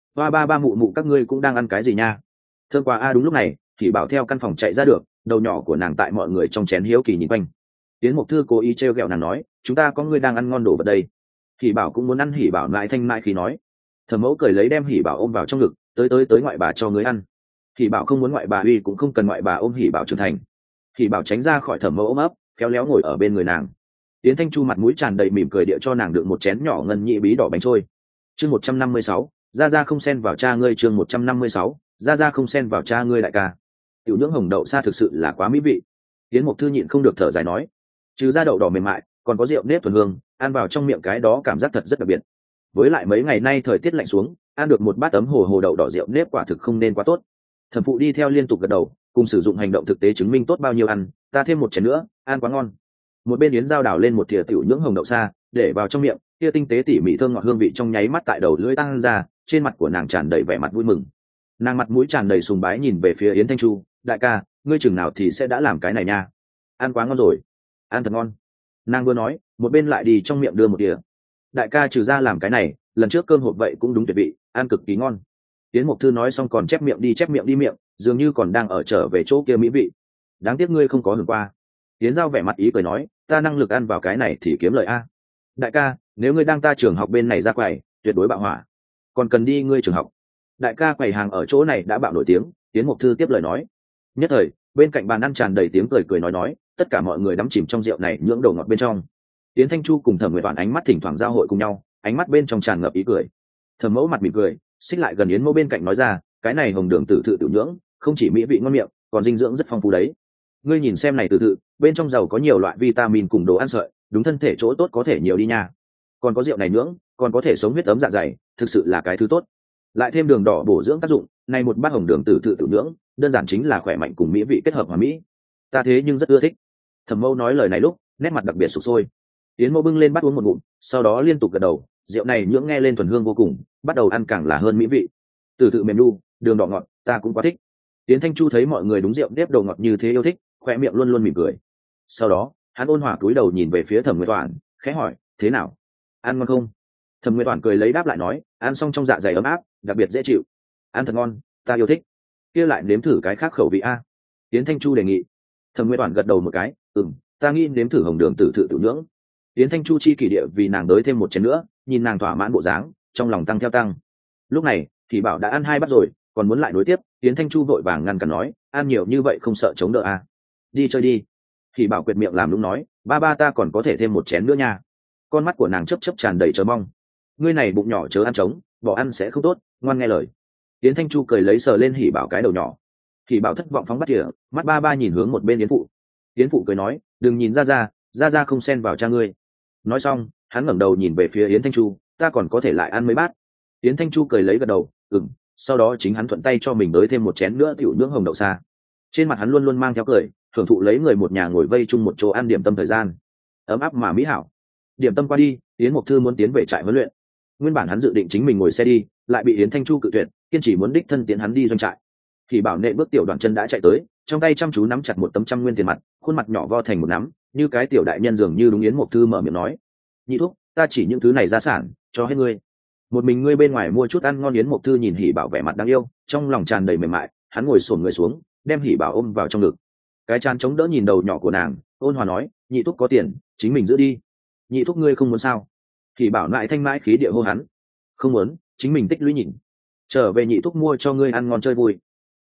Ba mụ mụ các ngươi cũng đang ăn cái gì nha? Thơm quá a. Đúng lúc này, thì bảo theo căn phòng chạy ra được, đầu nhỏ của nàng tại mọi người trong chén hiếu kỳ nhìn quanh. Yến Mộc Thư cố ý trêu ghẹo nàng nói, chúng ta có người đang ăn ngon đồ vật đây. Hỉ Bảo cũng muốn ăn. Hỉ Bảo lại thanh mại khi nói. Thẩm Mẫu cười lấy đem Hỉ Bảo ôm vào trong ngực, tới ngoại bà cho người ăn. Hỉ Bảo không muốn ngoại bà uy cũng không cần ngoại bà ôm Hỉ Bảo trưởng thành. Hỉ Bảo tránh ra khỏi Thẩm Mẫu ôm ấp, khéo léo ngồi ở bên người nàng. Yến Thanh Chu mặt mũi tràn đầy mỉm cười địa cho nàng được một chén nhỏ ngân nhị bí đỏ bánh trôi. Chương 156, ra không xen vào cha ngươi. Chương 156, ra không xen vào cha ngươi đại ca. Tiểu nhưỡng hồng đậu xa thực sự là quá mỹ vị. Yến Mộc Thư nhịn không được thở dài nói, trừ ra đậu đỏ mềm mại, còn có rượu nếp thuần hương, ăn vào trong miệng cái đó cảm giác thật rất đặc biệt. Với lại mấy ngày nay thời tiết lạnh xuống, ăn được một bát ấm hồ đậu đỏ rượu nếp quả thực không nên quá tốt. Thẩm phụ đi theo liên tục gật đầu, cùng sử dụng hành động thực tế chứng minh tốt bao nhiêu ăn, ta thêm một chén nữa, ăn quá ngon. Một bên Yến Giao đảo lên một thìa tiểu nhưỡng hồng đậu xa, để vào trong miệng, kia tinh tế tỉ mỉ thơm ngọt hương vị trong nháy mắt tại đầu lưỡi tăng ra, trên mặt của nàng tràn đầy vẻ mặt vui mừng. Nàng mặt mũi tràn đầy sùng bái nhìn về phía Yến Thanh Chu, đại ca, ngươi chừng nào thì sẽ đã làm cái này nha? Ăn quá ngon rồi, ăn thật ngon. Nàng vừa nói, một bên lại đi trong miệng đưa một đĩa. Đại ca trừ ra làm cái này, lần trước cơm hộp vậy cũng đúng tuyệt vị, ăn cực kỳ ngon. Yến Mộc Thư nói xong còn chép miệng đi miệng, dường như còn đang ở trở về chỗ kia mỹ vị. Đáng tiếc ngươi không có hưởng qua. Yến Giao vẻ mặt ý cười nói, ta năng lực ăn vào cái này thì kiếm lời a. Đại ca, nếu ngươi đang ta trường học bên này ra quầy, tuyệt đối bạo hỏa. Còn cần đi ngươi trường học. Đại ca quầy hàng ở chỗ này đã bạo nổi tiếng. Yến Mộc Thư tiếp lời nói. Nhất thời, bên cạnh bàn ăn tràn đầy tiếng cười nói, tất cả mọi người đắm chìm trong rượu này nhưỡng đầu ngọt bên trong. Yến Thanh Chu cùng Thẩm Nguyệt Toản ánh mắt thỉnh thoảng giao hội cùng nhau, ánh mắt bên trong tràn ngập ý cười. Thẩm Mẫu mặt mỉm cười, xích lại gần Yến Mẫu bên cạnh nói ra, cái này hồng đường tử thự tiểu nhưỡng, không chỉ mỹ vị ngon miệng, còn dinh dưỡng rất phong phú đấy. Ngươi nhìn xem này tử thự, bên trong giàu có nhiều loại vitamin cùng đồ ăn sợi, đúng thân thể chỗ tốt có thể nhiều đi nha. Còn có rượu này nhưỡng, còn có thể sống huyết ấm dạ dày, thực sự là cái thứ tốt. Lại thêm đường đỏ bổ dưỡng tác dụng, này một bát hồng đường tử thự tiểu nhưỡng, đơn giản chính là khỏe mạnh cùng mỹ vị kết hợp hòa mỹ. Ta thế nhưng rất ưa thích. Thẩm Mẫu nói lời này lúc, nét mặt đặc biệt sụp sôi. Yến Mẫu bưng lên bắt uống một ngụm, sau đó liên tục gật đầu, rượu này nhưỡng nghe lên thuần hương vô cùng, bắt đầu ăn càng là hơn mỹ vị. Từ tự mềm nu, đường đỏ ngọt, ta cũng quá thích. Yến Thanh Chu thấy mọi người đúng rượu nếp đồ ngọt như thế yêu thích, khoe miệng luôn luôn mỉm cười. Sau đó, hắn ôn hòa cúi đầu nhìn về phía Thẩm Nguyệt Toản, khẽ hỏi, thế nào, ăn ngon không? Thẩm Nguyệt Toản cười lấy đáp lại nói, ăn xong trong dạ dày ấm áp, đặc biệt dễ chịu. Ăn thật ngon, ta yêu thích. Kia lại nếm thử cái khác khẩu vị a. Yến Thanh Chu đề nghị. Thẩm Nguyệt Toản gật đầu một cái, ta nghĩ nếm thử hồng đường tử thự tiểu nhưỡng. Yến Thanh Chu chi kỷ địa vì nàng đới thêm một chén nữa, nhìn nàng thỏa mãn bộ dáng, trong lòng tăng theo tăng. Lúc này, Thì Bảo đã ăn 2 bát rồi, còn muốn lại nối tiếp. Yến Thanh Chu vội vàng ngăn cản nói, ăn nhiều như vậy không sợ chống đỡ à? Đi chơi đi. Thì Bảo quyệt miệng làm đúng nói, ba ta còn có thể thêm một chén nữa nha. Con mắt của nàng chớp tràn đầy chờ mong. Ngươi này bụng nhỏ chớ ăn trống, bỏ ăn sẽ không tốt, ngoan nghe lời. Yến Thanh Chu cười lấy sờ lên Hỉ Bảo cái đầu nhỏ. Hỉ Bảo thất vọng phóng bắt kìa, mắt ba nhìn hướng một bên Yến phụ. Yến phụ cười nói, đừng nhìn ra không xen vào cha ngươi. Nói xong, hắn ngẩng đầu nhìn về phía Yến Thanh Chu, ta còn có thể lại ăn mấy bát. Yến Thanh Chu cười lấy gật đầu, sau đó chính hắn thuận tay cho mình đới thêm một chén nữa tiểu nhưỡng hồng đậu xa. Trên mặt hắn luôn luôn mang theo cười, thưởng thụ lấy người một nhà ngồi vây chung một chỗ ăn điểm tâm thời gian ấm áp mà mỹ hảo. Điểm tâm qua đi, Yến Mộc Thư muốn tiến về trại huấn luyện. Nguyên bản hắn dự định chính mình ngồi xe đi, lại bị Yến Thanh Chu cự tuyệt, kiên chỉ muốn đích thân tiến hắn đi doanh trại. Thì Bảo nệ bước tiểu đoạn chân đã chạy tới, trong tay chăm chú nắm chặt một tấm 100 nguyên tiền mặt, khuôn mặt nhỏ vo thành một nắm, như cái tiểu đại nhân dường như. Đúng. Yến Mộc Thư mở miệng nói, nhị thúc, ta chỉ những thứ này gia sản cho hết ngươi, một mình ngươi bên ngoài mua chút ăn ngon. Yến Mộc Thư nhìn Hỉ Bảo vẻ mặt đáng yêu, trong lòng tràn đầy mềm mại, hắn ngồi xổm người xuống, đem Hỉ Bảo ôm vào trong ngực, cái chán chống đỡ nhìn đầu nhỏ của nàng, ôn hòa nói, nhị thúc có tiền, chính mình giữ đi. Nhị thúc ngươi không muốn sao? Hỉ Bảo lại thanh mãi khí địa hô hắn, không muốn, chính mình tích lũy nhìn, trở về nhị thúc mua cho ngươi ăn ngon chơi vui.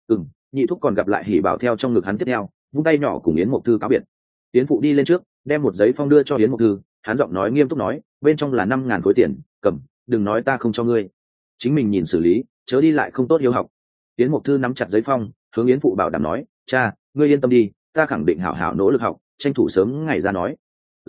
Nhị thúc. Còn gặp lại. Hỉ Bảo theo trong ngực hắn tiếp theo, vung tay nhỏ cùng Yến Mộc Thư cáo biệt. Yến phụ đi lên trước, đem một giấy phong đưa cho Yến Mộc Thư, hắn giọng nói nghiêm túc nói, bên trong là 5.000 khối tiền, cầm, đừng nói ta không cho ngươi, chính mình nhìn xử lý, chớ đi lại không tốt hiếu học. Yến Mộc Thư nắm chặt giấy phong, hướng Yến Phụ bảo đảm nói, cha, ngươi yên tâm đi, ta khẳng định hảo hảo nỗ lực học, tranh thủ sớm ngày ra nói.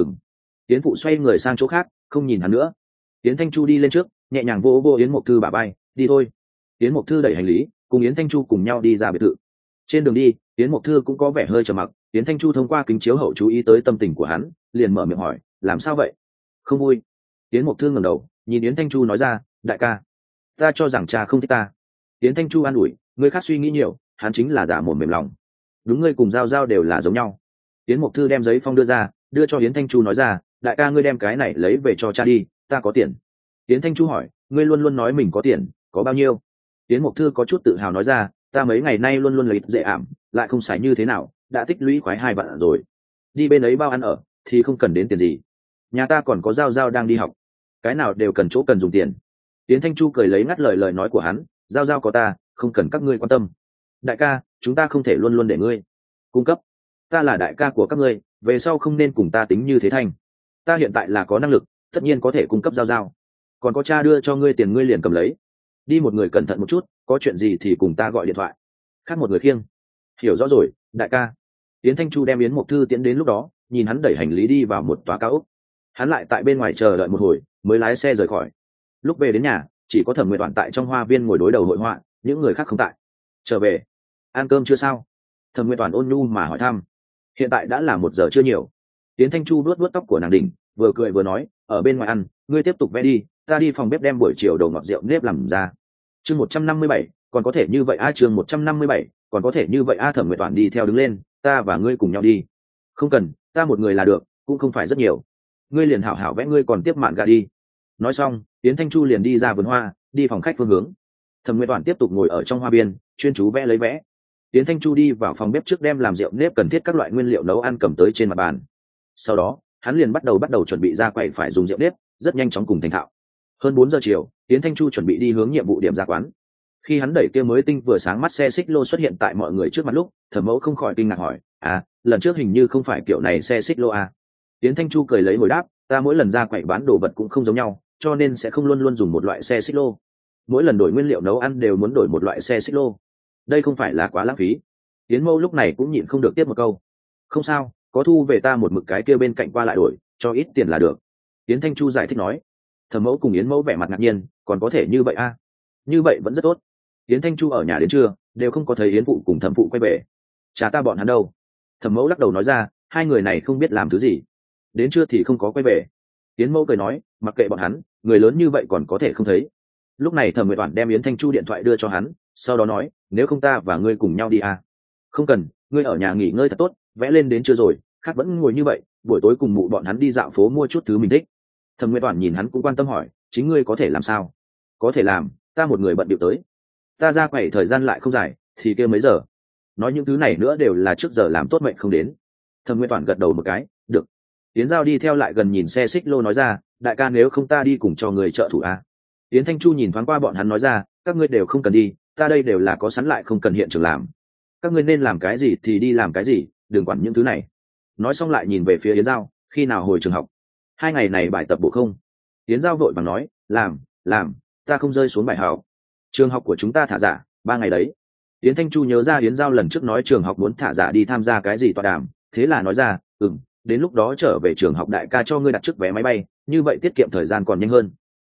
Yến Phụ xoay người sang chỗ khác, không nhìn hắn nữa. Yến Thanh Chu đi lên trước, nhẹ nhàng vỗ vỗ Yến Mộc Thư bả vai, đi thôi. Yến Mộc Thư đẩy hành lý, cùng Yến Thanh Chu cùng nhau đi ra biệt thự. Trên đường đi, Yến Mộc Thư cũng có vẻ hơi trầm mặc. Yến Thanh Chu thông qua kính chiếu hậu chú ý tới tâm tình của hắn, liền mở miệng hỏi, làm sao vậy? Không vui. Yến Mộc Thư ngẩng đầu, nhìn Yến Thanh Chu nói ra, đại ca, ta cho rằng cha không thích ta. Yến Thanh Chu an ủi, người khác suy nghĩ nhiều, hắn chính là giả mồm mềm lòng. Đúng, ngươi cùng Giao Giao đều là giống nhau. Yến Mộc Thư đem giấy phong đưa ra, đưa cho Yến Thanh Chu nói ra, đại ca ngươi đem cái này lấy về cho cha đi, ta có tiền. Yến Thanh Chu hỏi, ngươi luôn luôn nói mình có tiền, có bao nhiêu? Yến Mộc Thư có chút tự hào nói ra, ta mấy ngày nay luôn luôn lấy dễ ảm, lại không xài như thế nào, đã tích lũy khoái 2 vạn rồi. Đi bên ấy bao ăn ở thì không cần đến tiền gì, nhà ta còn có Giao Giao đang đi học, cái nào đều cần chỗ cần dùng tiền. Yến Thanh Chu cười lấy ngắt lời nói của hắn, Giao Giao có ta, không cần các ngươi quan tâm. Đại ca, chúng ta không thể luôn luôn để ngươi cung cấp, ta là đại ca của các ngươi, về sau không nên cùng ta tính như thế thành. Ta hiện tại là có năng lực, tất nhiên có thể cung cấp Giao Giao, còn có cha đưa cho ngươi tiền ngươi liền cầm lấy. Đi một người cẩn thận một chút, có chuyện gì thì cùng ta gọi điện thoại. Khác một người khiêng. Hiểu rõ rồi, đại ca. Yến Thanh Chu đem Yến Mộc Thư tiễn đến lúc đó, nhìn hắn đẩy hành lý đi vào một tòa cao ốc. Hắn lại tại bên ngoài chờ đợi một hồi, mới lái xe rời khỏi. Lúc về đến nhà, chỉ có Thẩm Nguyệt Toản tại trong hoa viên ngồi đối đầu hội họa, những người khác không tại. Trở về, ăn cơm chưa sao? Thẩm Nguyệt Toản ôn nhu mà hỏi thăm. Hiện tại đã là 1 giờ chưa nhiều. Yến Thanh Chu vuốt vuốt tóc của nàng đỉnh, vừa cười vừa nói, ở bên ngoài ăn, ngươi tiếp tục vẽ đi, ta đi phòng bếp đem buổi chiều đồ ngọt rượu nếp làm ra. Chương 157, còn có thể như vậy a? Chương 157, còn có thể như vậy a? Thẩm Nguyệt Toản đi theo đứng lên, ta và ngươi cùng nhau đi. Không cần, ta một người là được, cũng không phải rất nhiều. Ngươi liền hảo hảo vẽ, ngươi còn tiếp mạn gà đi. Nói xong, Yến Thanh Chu liền đi ra vườn hoa, đi phòng khách phương hướng. Thẩm Nguyệt Toản tiếp tục ngồi ở trong hoa biên, chuyên chú vẽ lấy vẽ. Yến Thanh Chu đi vào phòng bếp trước đem làm rượu nếp cần thiết các loại nguyên liệu nấu ăn cầm tới trên mặt bàn. Sau đó, hắn liền bắt đầu chuẩn bị ra quầy phải dùng rượu nếp, rất nhanh chóng cùng thành thạo. Hơn 4 giờ chiều, Yến Thanh Chu chuẩn bị đi hướng nhiệm vụ điểm ra quán. Khi hắn đẩy kia mới tinh vừa sáng mắt xe xích lô xuất hiện tại mọi người trước mặt lúc, Thẩm Mẫu không khỏi kinh ngạc hỏi, lần trước hình như không phải kiểu này xe xích lô à? Yến Thanh Chu cười lấy hồi đáp, ta mỗi lần ra quầy bán đồ vật cũng không giống nhau, cho nên sẽ không luôn luôn dùng một loại xe xích lô. Mỗi lần đổi nguyên liệu nấu ăn đều muốn đổi một loại xe xích lô, đây không phải là quá lãng phí? Yến Mẫu lúc này cũng nhịn không được tiếp một câu, không sao, có thu về ta một mực cái kia bên cạnh qua lại đổi, cho ít tiền là được. Yến Thanh Chu giải thích nói. Thẩm Mẫu cùng Yến Mẫu vẻ mặt ngạc nhiên, còn có thể như vậy a? Như vậy vẫn rất tốt. Yến Thanh Chu ở nhà đến trưa đều không có thấy Yến Phụ cùng Thẩm Phụ quay về. Cha ta bọn hắn đâu? Thẩm Mẫu lắc đầu nói ra, hai người này không biết làm thứ gì, đến trưa thì không có quay về. Yến Mẫu cười nói, mặc kệ bọn hắn, người lớn như vậy còn có thể không thấy. Lúc này Thẩm Nguyệt Toản đem Yến Thanh Chu điện thoại đưa cho hắn, sau đó nói, nếu không ta và ngươi cùng nhau đi à? Không cần, ngươi ở nhà nghỉ ngơi thật tốt, vẽ lên đến trưa rồi, khác vẫn ngồi như vậy, buổi tối cùng mụ bọn hắn đi dạo phố mua chút thứ mình thích. Thẩm Nguyệt Toản nhìn hắn cũng quan tâm hỏi, chính ngươi có thể làm sao? Có thể làm, ta một người bận điệu tới, ta ra quầy thời gian lại không dài, thì kia mấy giờ. Nói những thứ này nữa đều là trước giờ làm tốt mệnh không đến. Thẩm Nguyệt Toản gật đầu một cái, được. Yến Giao đi theo lại gần nhìn xe xích lô nói ra, đại ca nếu không ta đi cùng cho người trợ thủ à? Yến Thanh Chu nhìn thoáng qua bọn hắn nói ra, các ngươi đều không cần đi, ta đây đều là có sẵn lại không cần hiện trường làm. Các ngươi nên làm cái gì thì đi làm cái gì, đừng quản những thứ này. Nói xong lại nhìn về phía Yến Giao, khi nào hồi trường học? 2 ngày này bài tập bộ không? Yến Giao vội vàng nói, làm, ta không rơi xuống bài học. Trường học của chúng ta thả giả 3 ngày đấy. Yến Thanh Chu nhớ ra Yến Giao lần trước nói trường học muốn thả giả đi tham gia cái gì tọa đàm, thế là nói ra, đến lúc đó trở về trường học đại ca cho ngươi đặt trước vé máy bay, như vậy tiết kiệm thời gian còn nhanh hơn.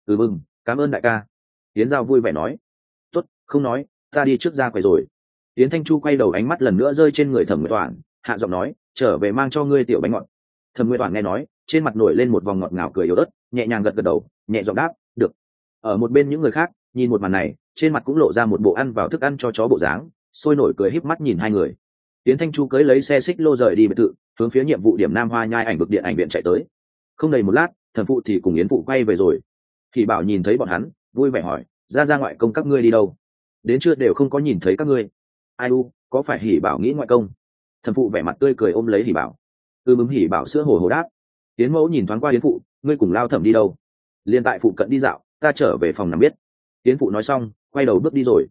Cảm ơn đại ca. Yến Giao vui vẻ nói. Tốt, không nói, ta đi trước ra quầy rồi. Yến Thanh Chu quay đầu ánh mắt lần nữa rơi trên người Thẩm Nguyệt Toản, hạ giọng nói, trở về mang cho ngươi tiểu bánh ngọt. Thẩm Nguyệt Toản nghe nói, trên mặt nổi lên một vòng ngọt ngào cười yếu ớt, nhẹ nhàng gật đầu, nhẹ giọng đáp, được. Ở một bên những người khác nhìn một màn này, trên mặt cũng lộ ra một bộ ăn vào thức ăn cho chó bộ dáng, sôi nổi cười híp mắt nhìn hai người. Yến Thanh Chu cưỡi lấy xe xích lô rời đi biệt thự, hướng phía nhiệm vụ điểm Nam Hoa Nhai ảnh vực điện ảnh viện chạy tới. Không đầy một lát, Thẩm Phụ thì cùng Yến Phụ quay về rồi. Thì Bảo nhìn thấy bọn hắn, vui vẻ hỏi, ra ngoại công các ngươi đi đâu? Đến trưa đều không có nhìn thấy các ngươi. Ai u, có phải Hỉ Bảo nghĩ ngoại công? Thẩm Phụ vẻ mặt tươi cười ôm lấy Hỉ Bảo. Hỉ Bảo sữa hồ hồ đáp. Yến Mẫu nhìn thoáng qua Yến Phụ, ngươi cùng Lao Thẩm đi đâu? Liên tại phụ cận đi dạo, ta trở về phòng nằm biết. Yến Phụ nói xong, quay đầu bước đi rồi.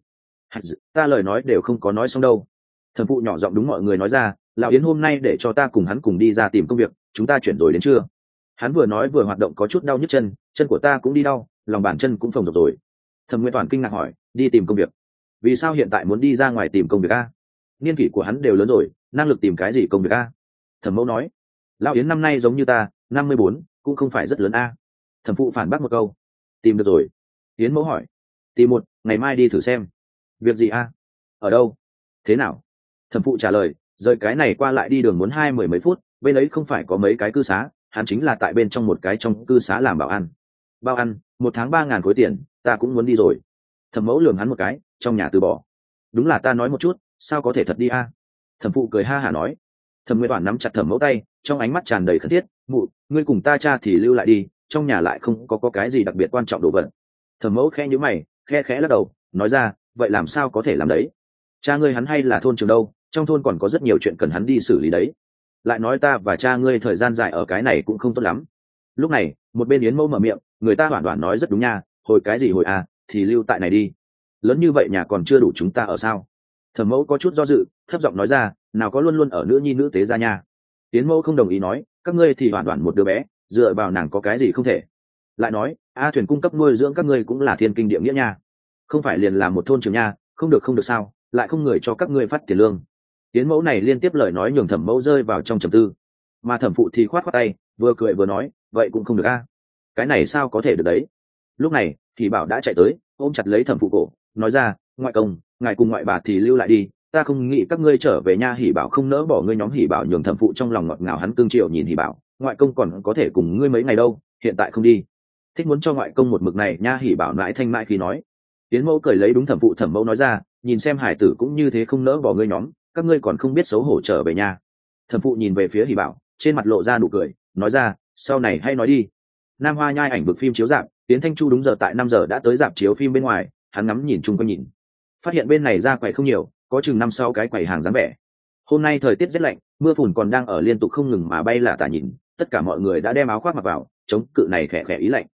Ta lời nói đều không có nói xong đâu. Thẩm Phụ nhỏ giọng đúng mọi người nói ra, lão Yến hôm nay để cho ta cùng hắn cùng đi ra tìm công việc, chúng ta chuyển rồi đến trưa. Hắn vừa nói vừa hoạt động có chút đau nhức chân của ta cũng đi đau, lòng bàn chân cũng phồng rộp rồi. Thẩm Nguyệt Toản kinh ngạc hỏi, đi tìm công việc? vì sao hiện tại muốn đi ra ngoài tìm công việc a? Niên kỷ của hắn đều lớn rồi, năng lực tìm cái gì công việc a? Thẩm mẫu nói. Lão Yến năm nay giống như ta, 54, cũng không phải rất lớn a. Thẩm phụ phản bác một câu. Tìm được rồi. Yến mẫu hỏi. Tìm một, ngày mai đi thử xem. Việc gì a? Ở đâu? Thế nào? Thẩm phụ trả lời, rời cái này qua lại đi đường muốn 20 mấy phút, bên ấy không phải có mấy cái cư xá, hắn chính là tại bên trong một cái trong cư xá làm bảo ăn. Bao ăn, 1 tháng 3.000 khối tiền, ta cũng muốn đi rồi. Thẩm mẫu lườm hắn một cái, trong nhà từ bỏ. Đúng là ta nói một chút, sao có thể thật đi a? Thẩm phụ cười ha hả nói. Thẩm Nguyệt Toản nắm chặt Thẩm mẫu tay, trong ánh mắt tràn đầy khẩn thiết. Mụ, ngươi cùng ta cha thì lưu lại đi, trong nhà lại không có cái gì đặc biệt quan trọng đồ vật. Thẩm mẫu khẽ nhíu mày, khẽ lắc đầu, nói ra, vậy làm sao có thể làm đấy? Cha ngươi hắn hay là thôn trưởng đâu, trong thôn còn có rất nhiều chuyện cần hắn đi xử lý đấy. Lại nói ta và cha ngươi thời gian dài ở cái này cũng không tốt lắm. Lúc này, một bên Yến mẫu mở miệng, người ta Toản nói rất đúng nha, hồi cái gì hồi à, thì lưu tại này đi. Lớn như vậy nhà còn chưa đủ chúng ta ở sao? Thẩm mẫu có chút do dự, thấp giọng nói ra, nào có luôn luôn ở nữ nhi nữ tế gia nha. Yến mẫu không đồng ý nói, các ngươi thì Toản một đứa bé, dựa vào nàng có cái gì không thể. Lại nói, A Thuyền cung cấp nuôi dưỡng các ngươi cũng là thiên kinh địa nghĩa nha, không phải liền làm một thôn trưởng nha, không được sao, lại không người cho các ngươi phát tiền lương. Yến mẫu này liên tiếp lời nói nhường Thẩm mẫu rơi vào trong trầm tư, mà Thẩm phụ thì khoát tay, vừa cười vừa nói, vậy cũng không được a, cái này sao có thể được đấy. Lúc này thì Bảo đã chạy tới, ôm chặt lấy Thẩm phụ cổ, nói ra, ngoại công, ngài cùng ngoại bà thì lưu lại đi, ta không nghĩ các ngươi trở về nha. Hỉ Bảo không nỡ bỏ ngươi nhóm Hỉ Bảo nhường Thẩm phụ trong lòng ngọt ngào, hắn cương triều nhìn Hỉ Bảo, ngoại công còn có thể cùng ngươi mấy ngày đâu, hiện tại không đi, thích muốn cho ngoại công một mực này nha. Hỉ Bảo mãi thanh mãi khi nói. Yến mẫu cười lấy đúng Thẩm phụ. Thẩm mẫu nói ra, nhìn xem hải tử cũng như thế không nỡ bỏ ngươi nhóm, các ngươi còn không biết xấu hổ trở về nhà. Thẩm phụ nhìn về phía Hỉ Bảo, trên mặt lộ ra nụ cười, nói ra, sau này hay nói đi. Nam Hoa Nhai ảnh vực phim chiếu rạp, Tiến Thanh Chu đúng giờ tại 5 giờ đã tới rạp chiếu phim bên ngoài, hắn ngắm nhìn chung quanh nhìn, phát hiện bên này ra quầy không nhiều, có chừng 5-6 cái quầy hàng dáng vẻ. Hôm nay thời tiết rất lạnh, mưa phùn còn đang ở liên tục không ngừng mà bay lả tả nhìn, tất cả mọi người đã đem áo khoác mặc vào, chống cự này khẽ ý lạnh.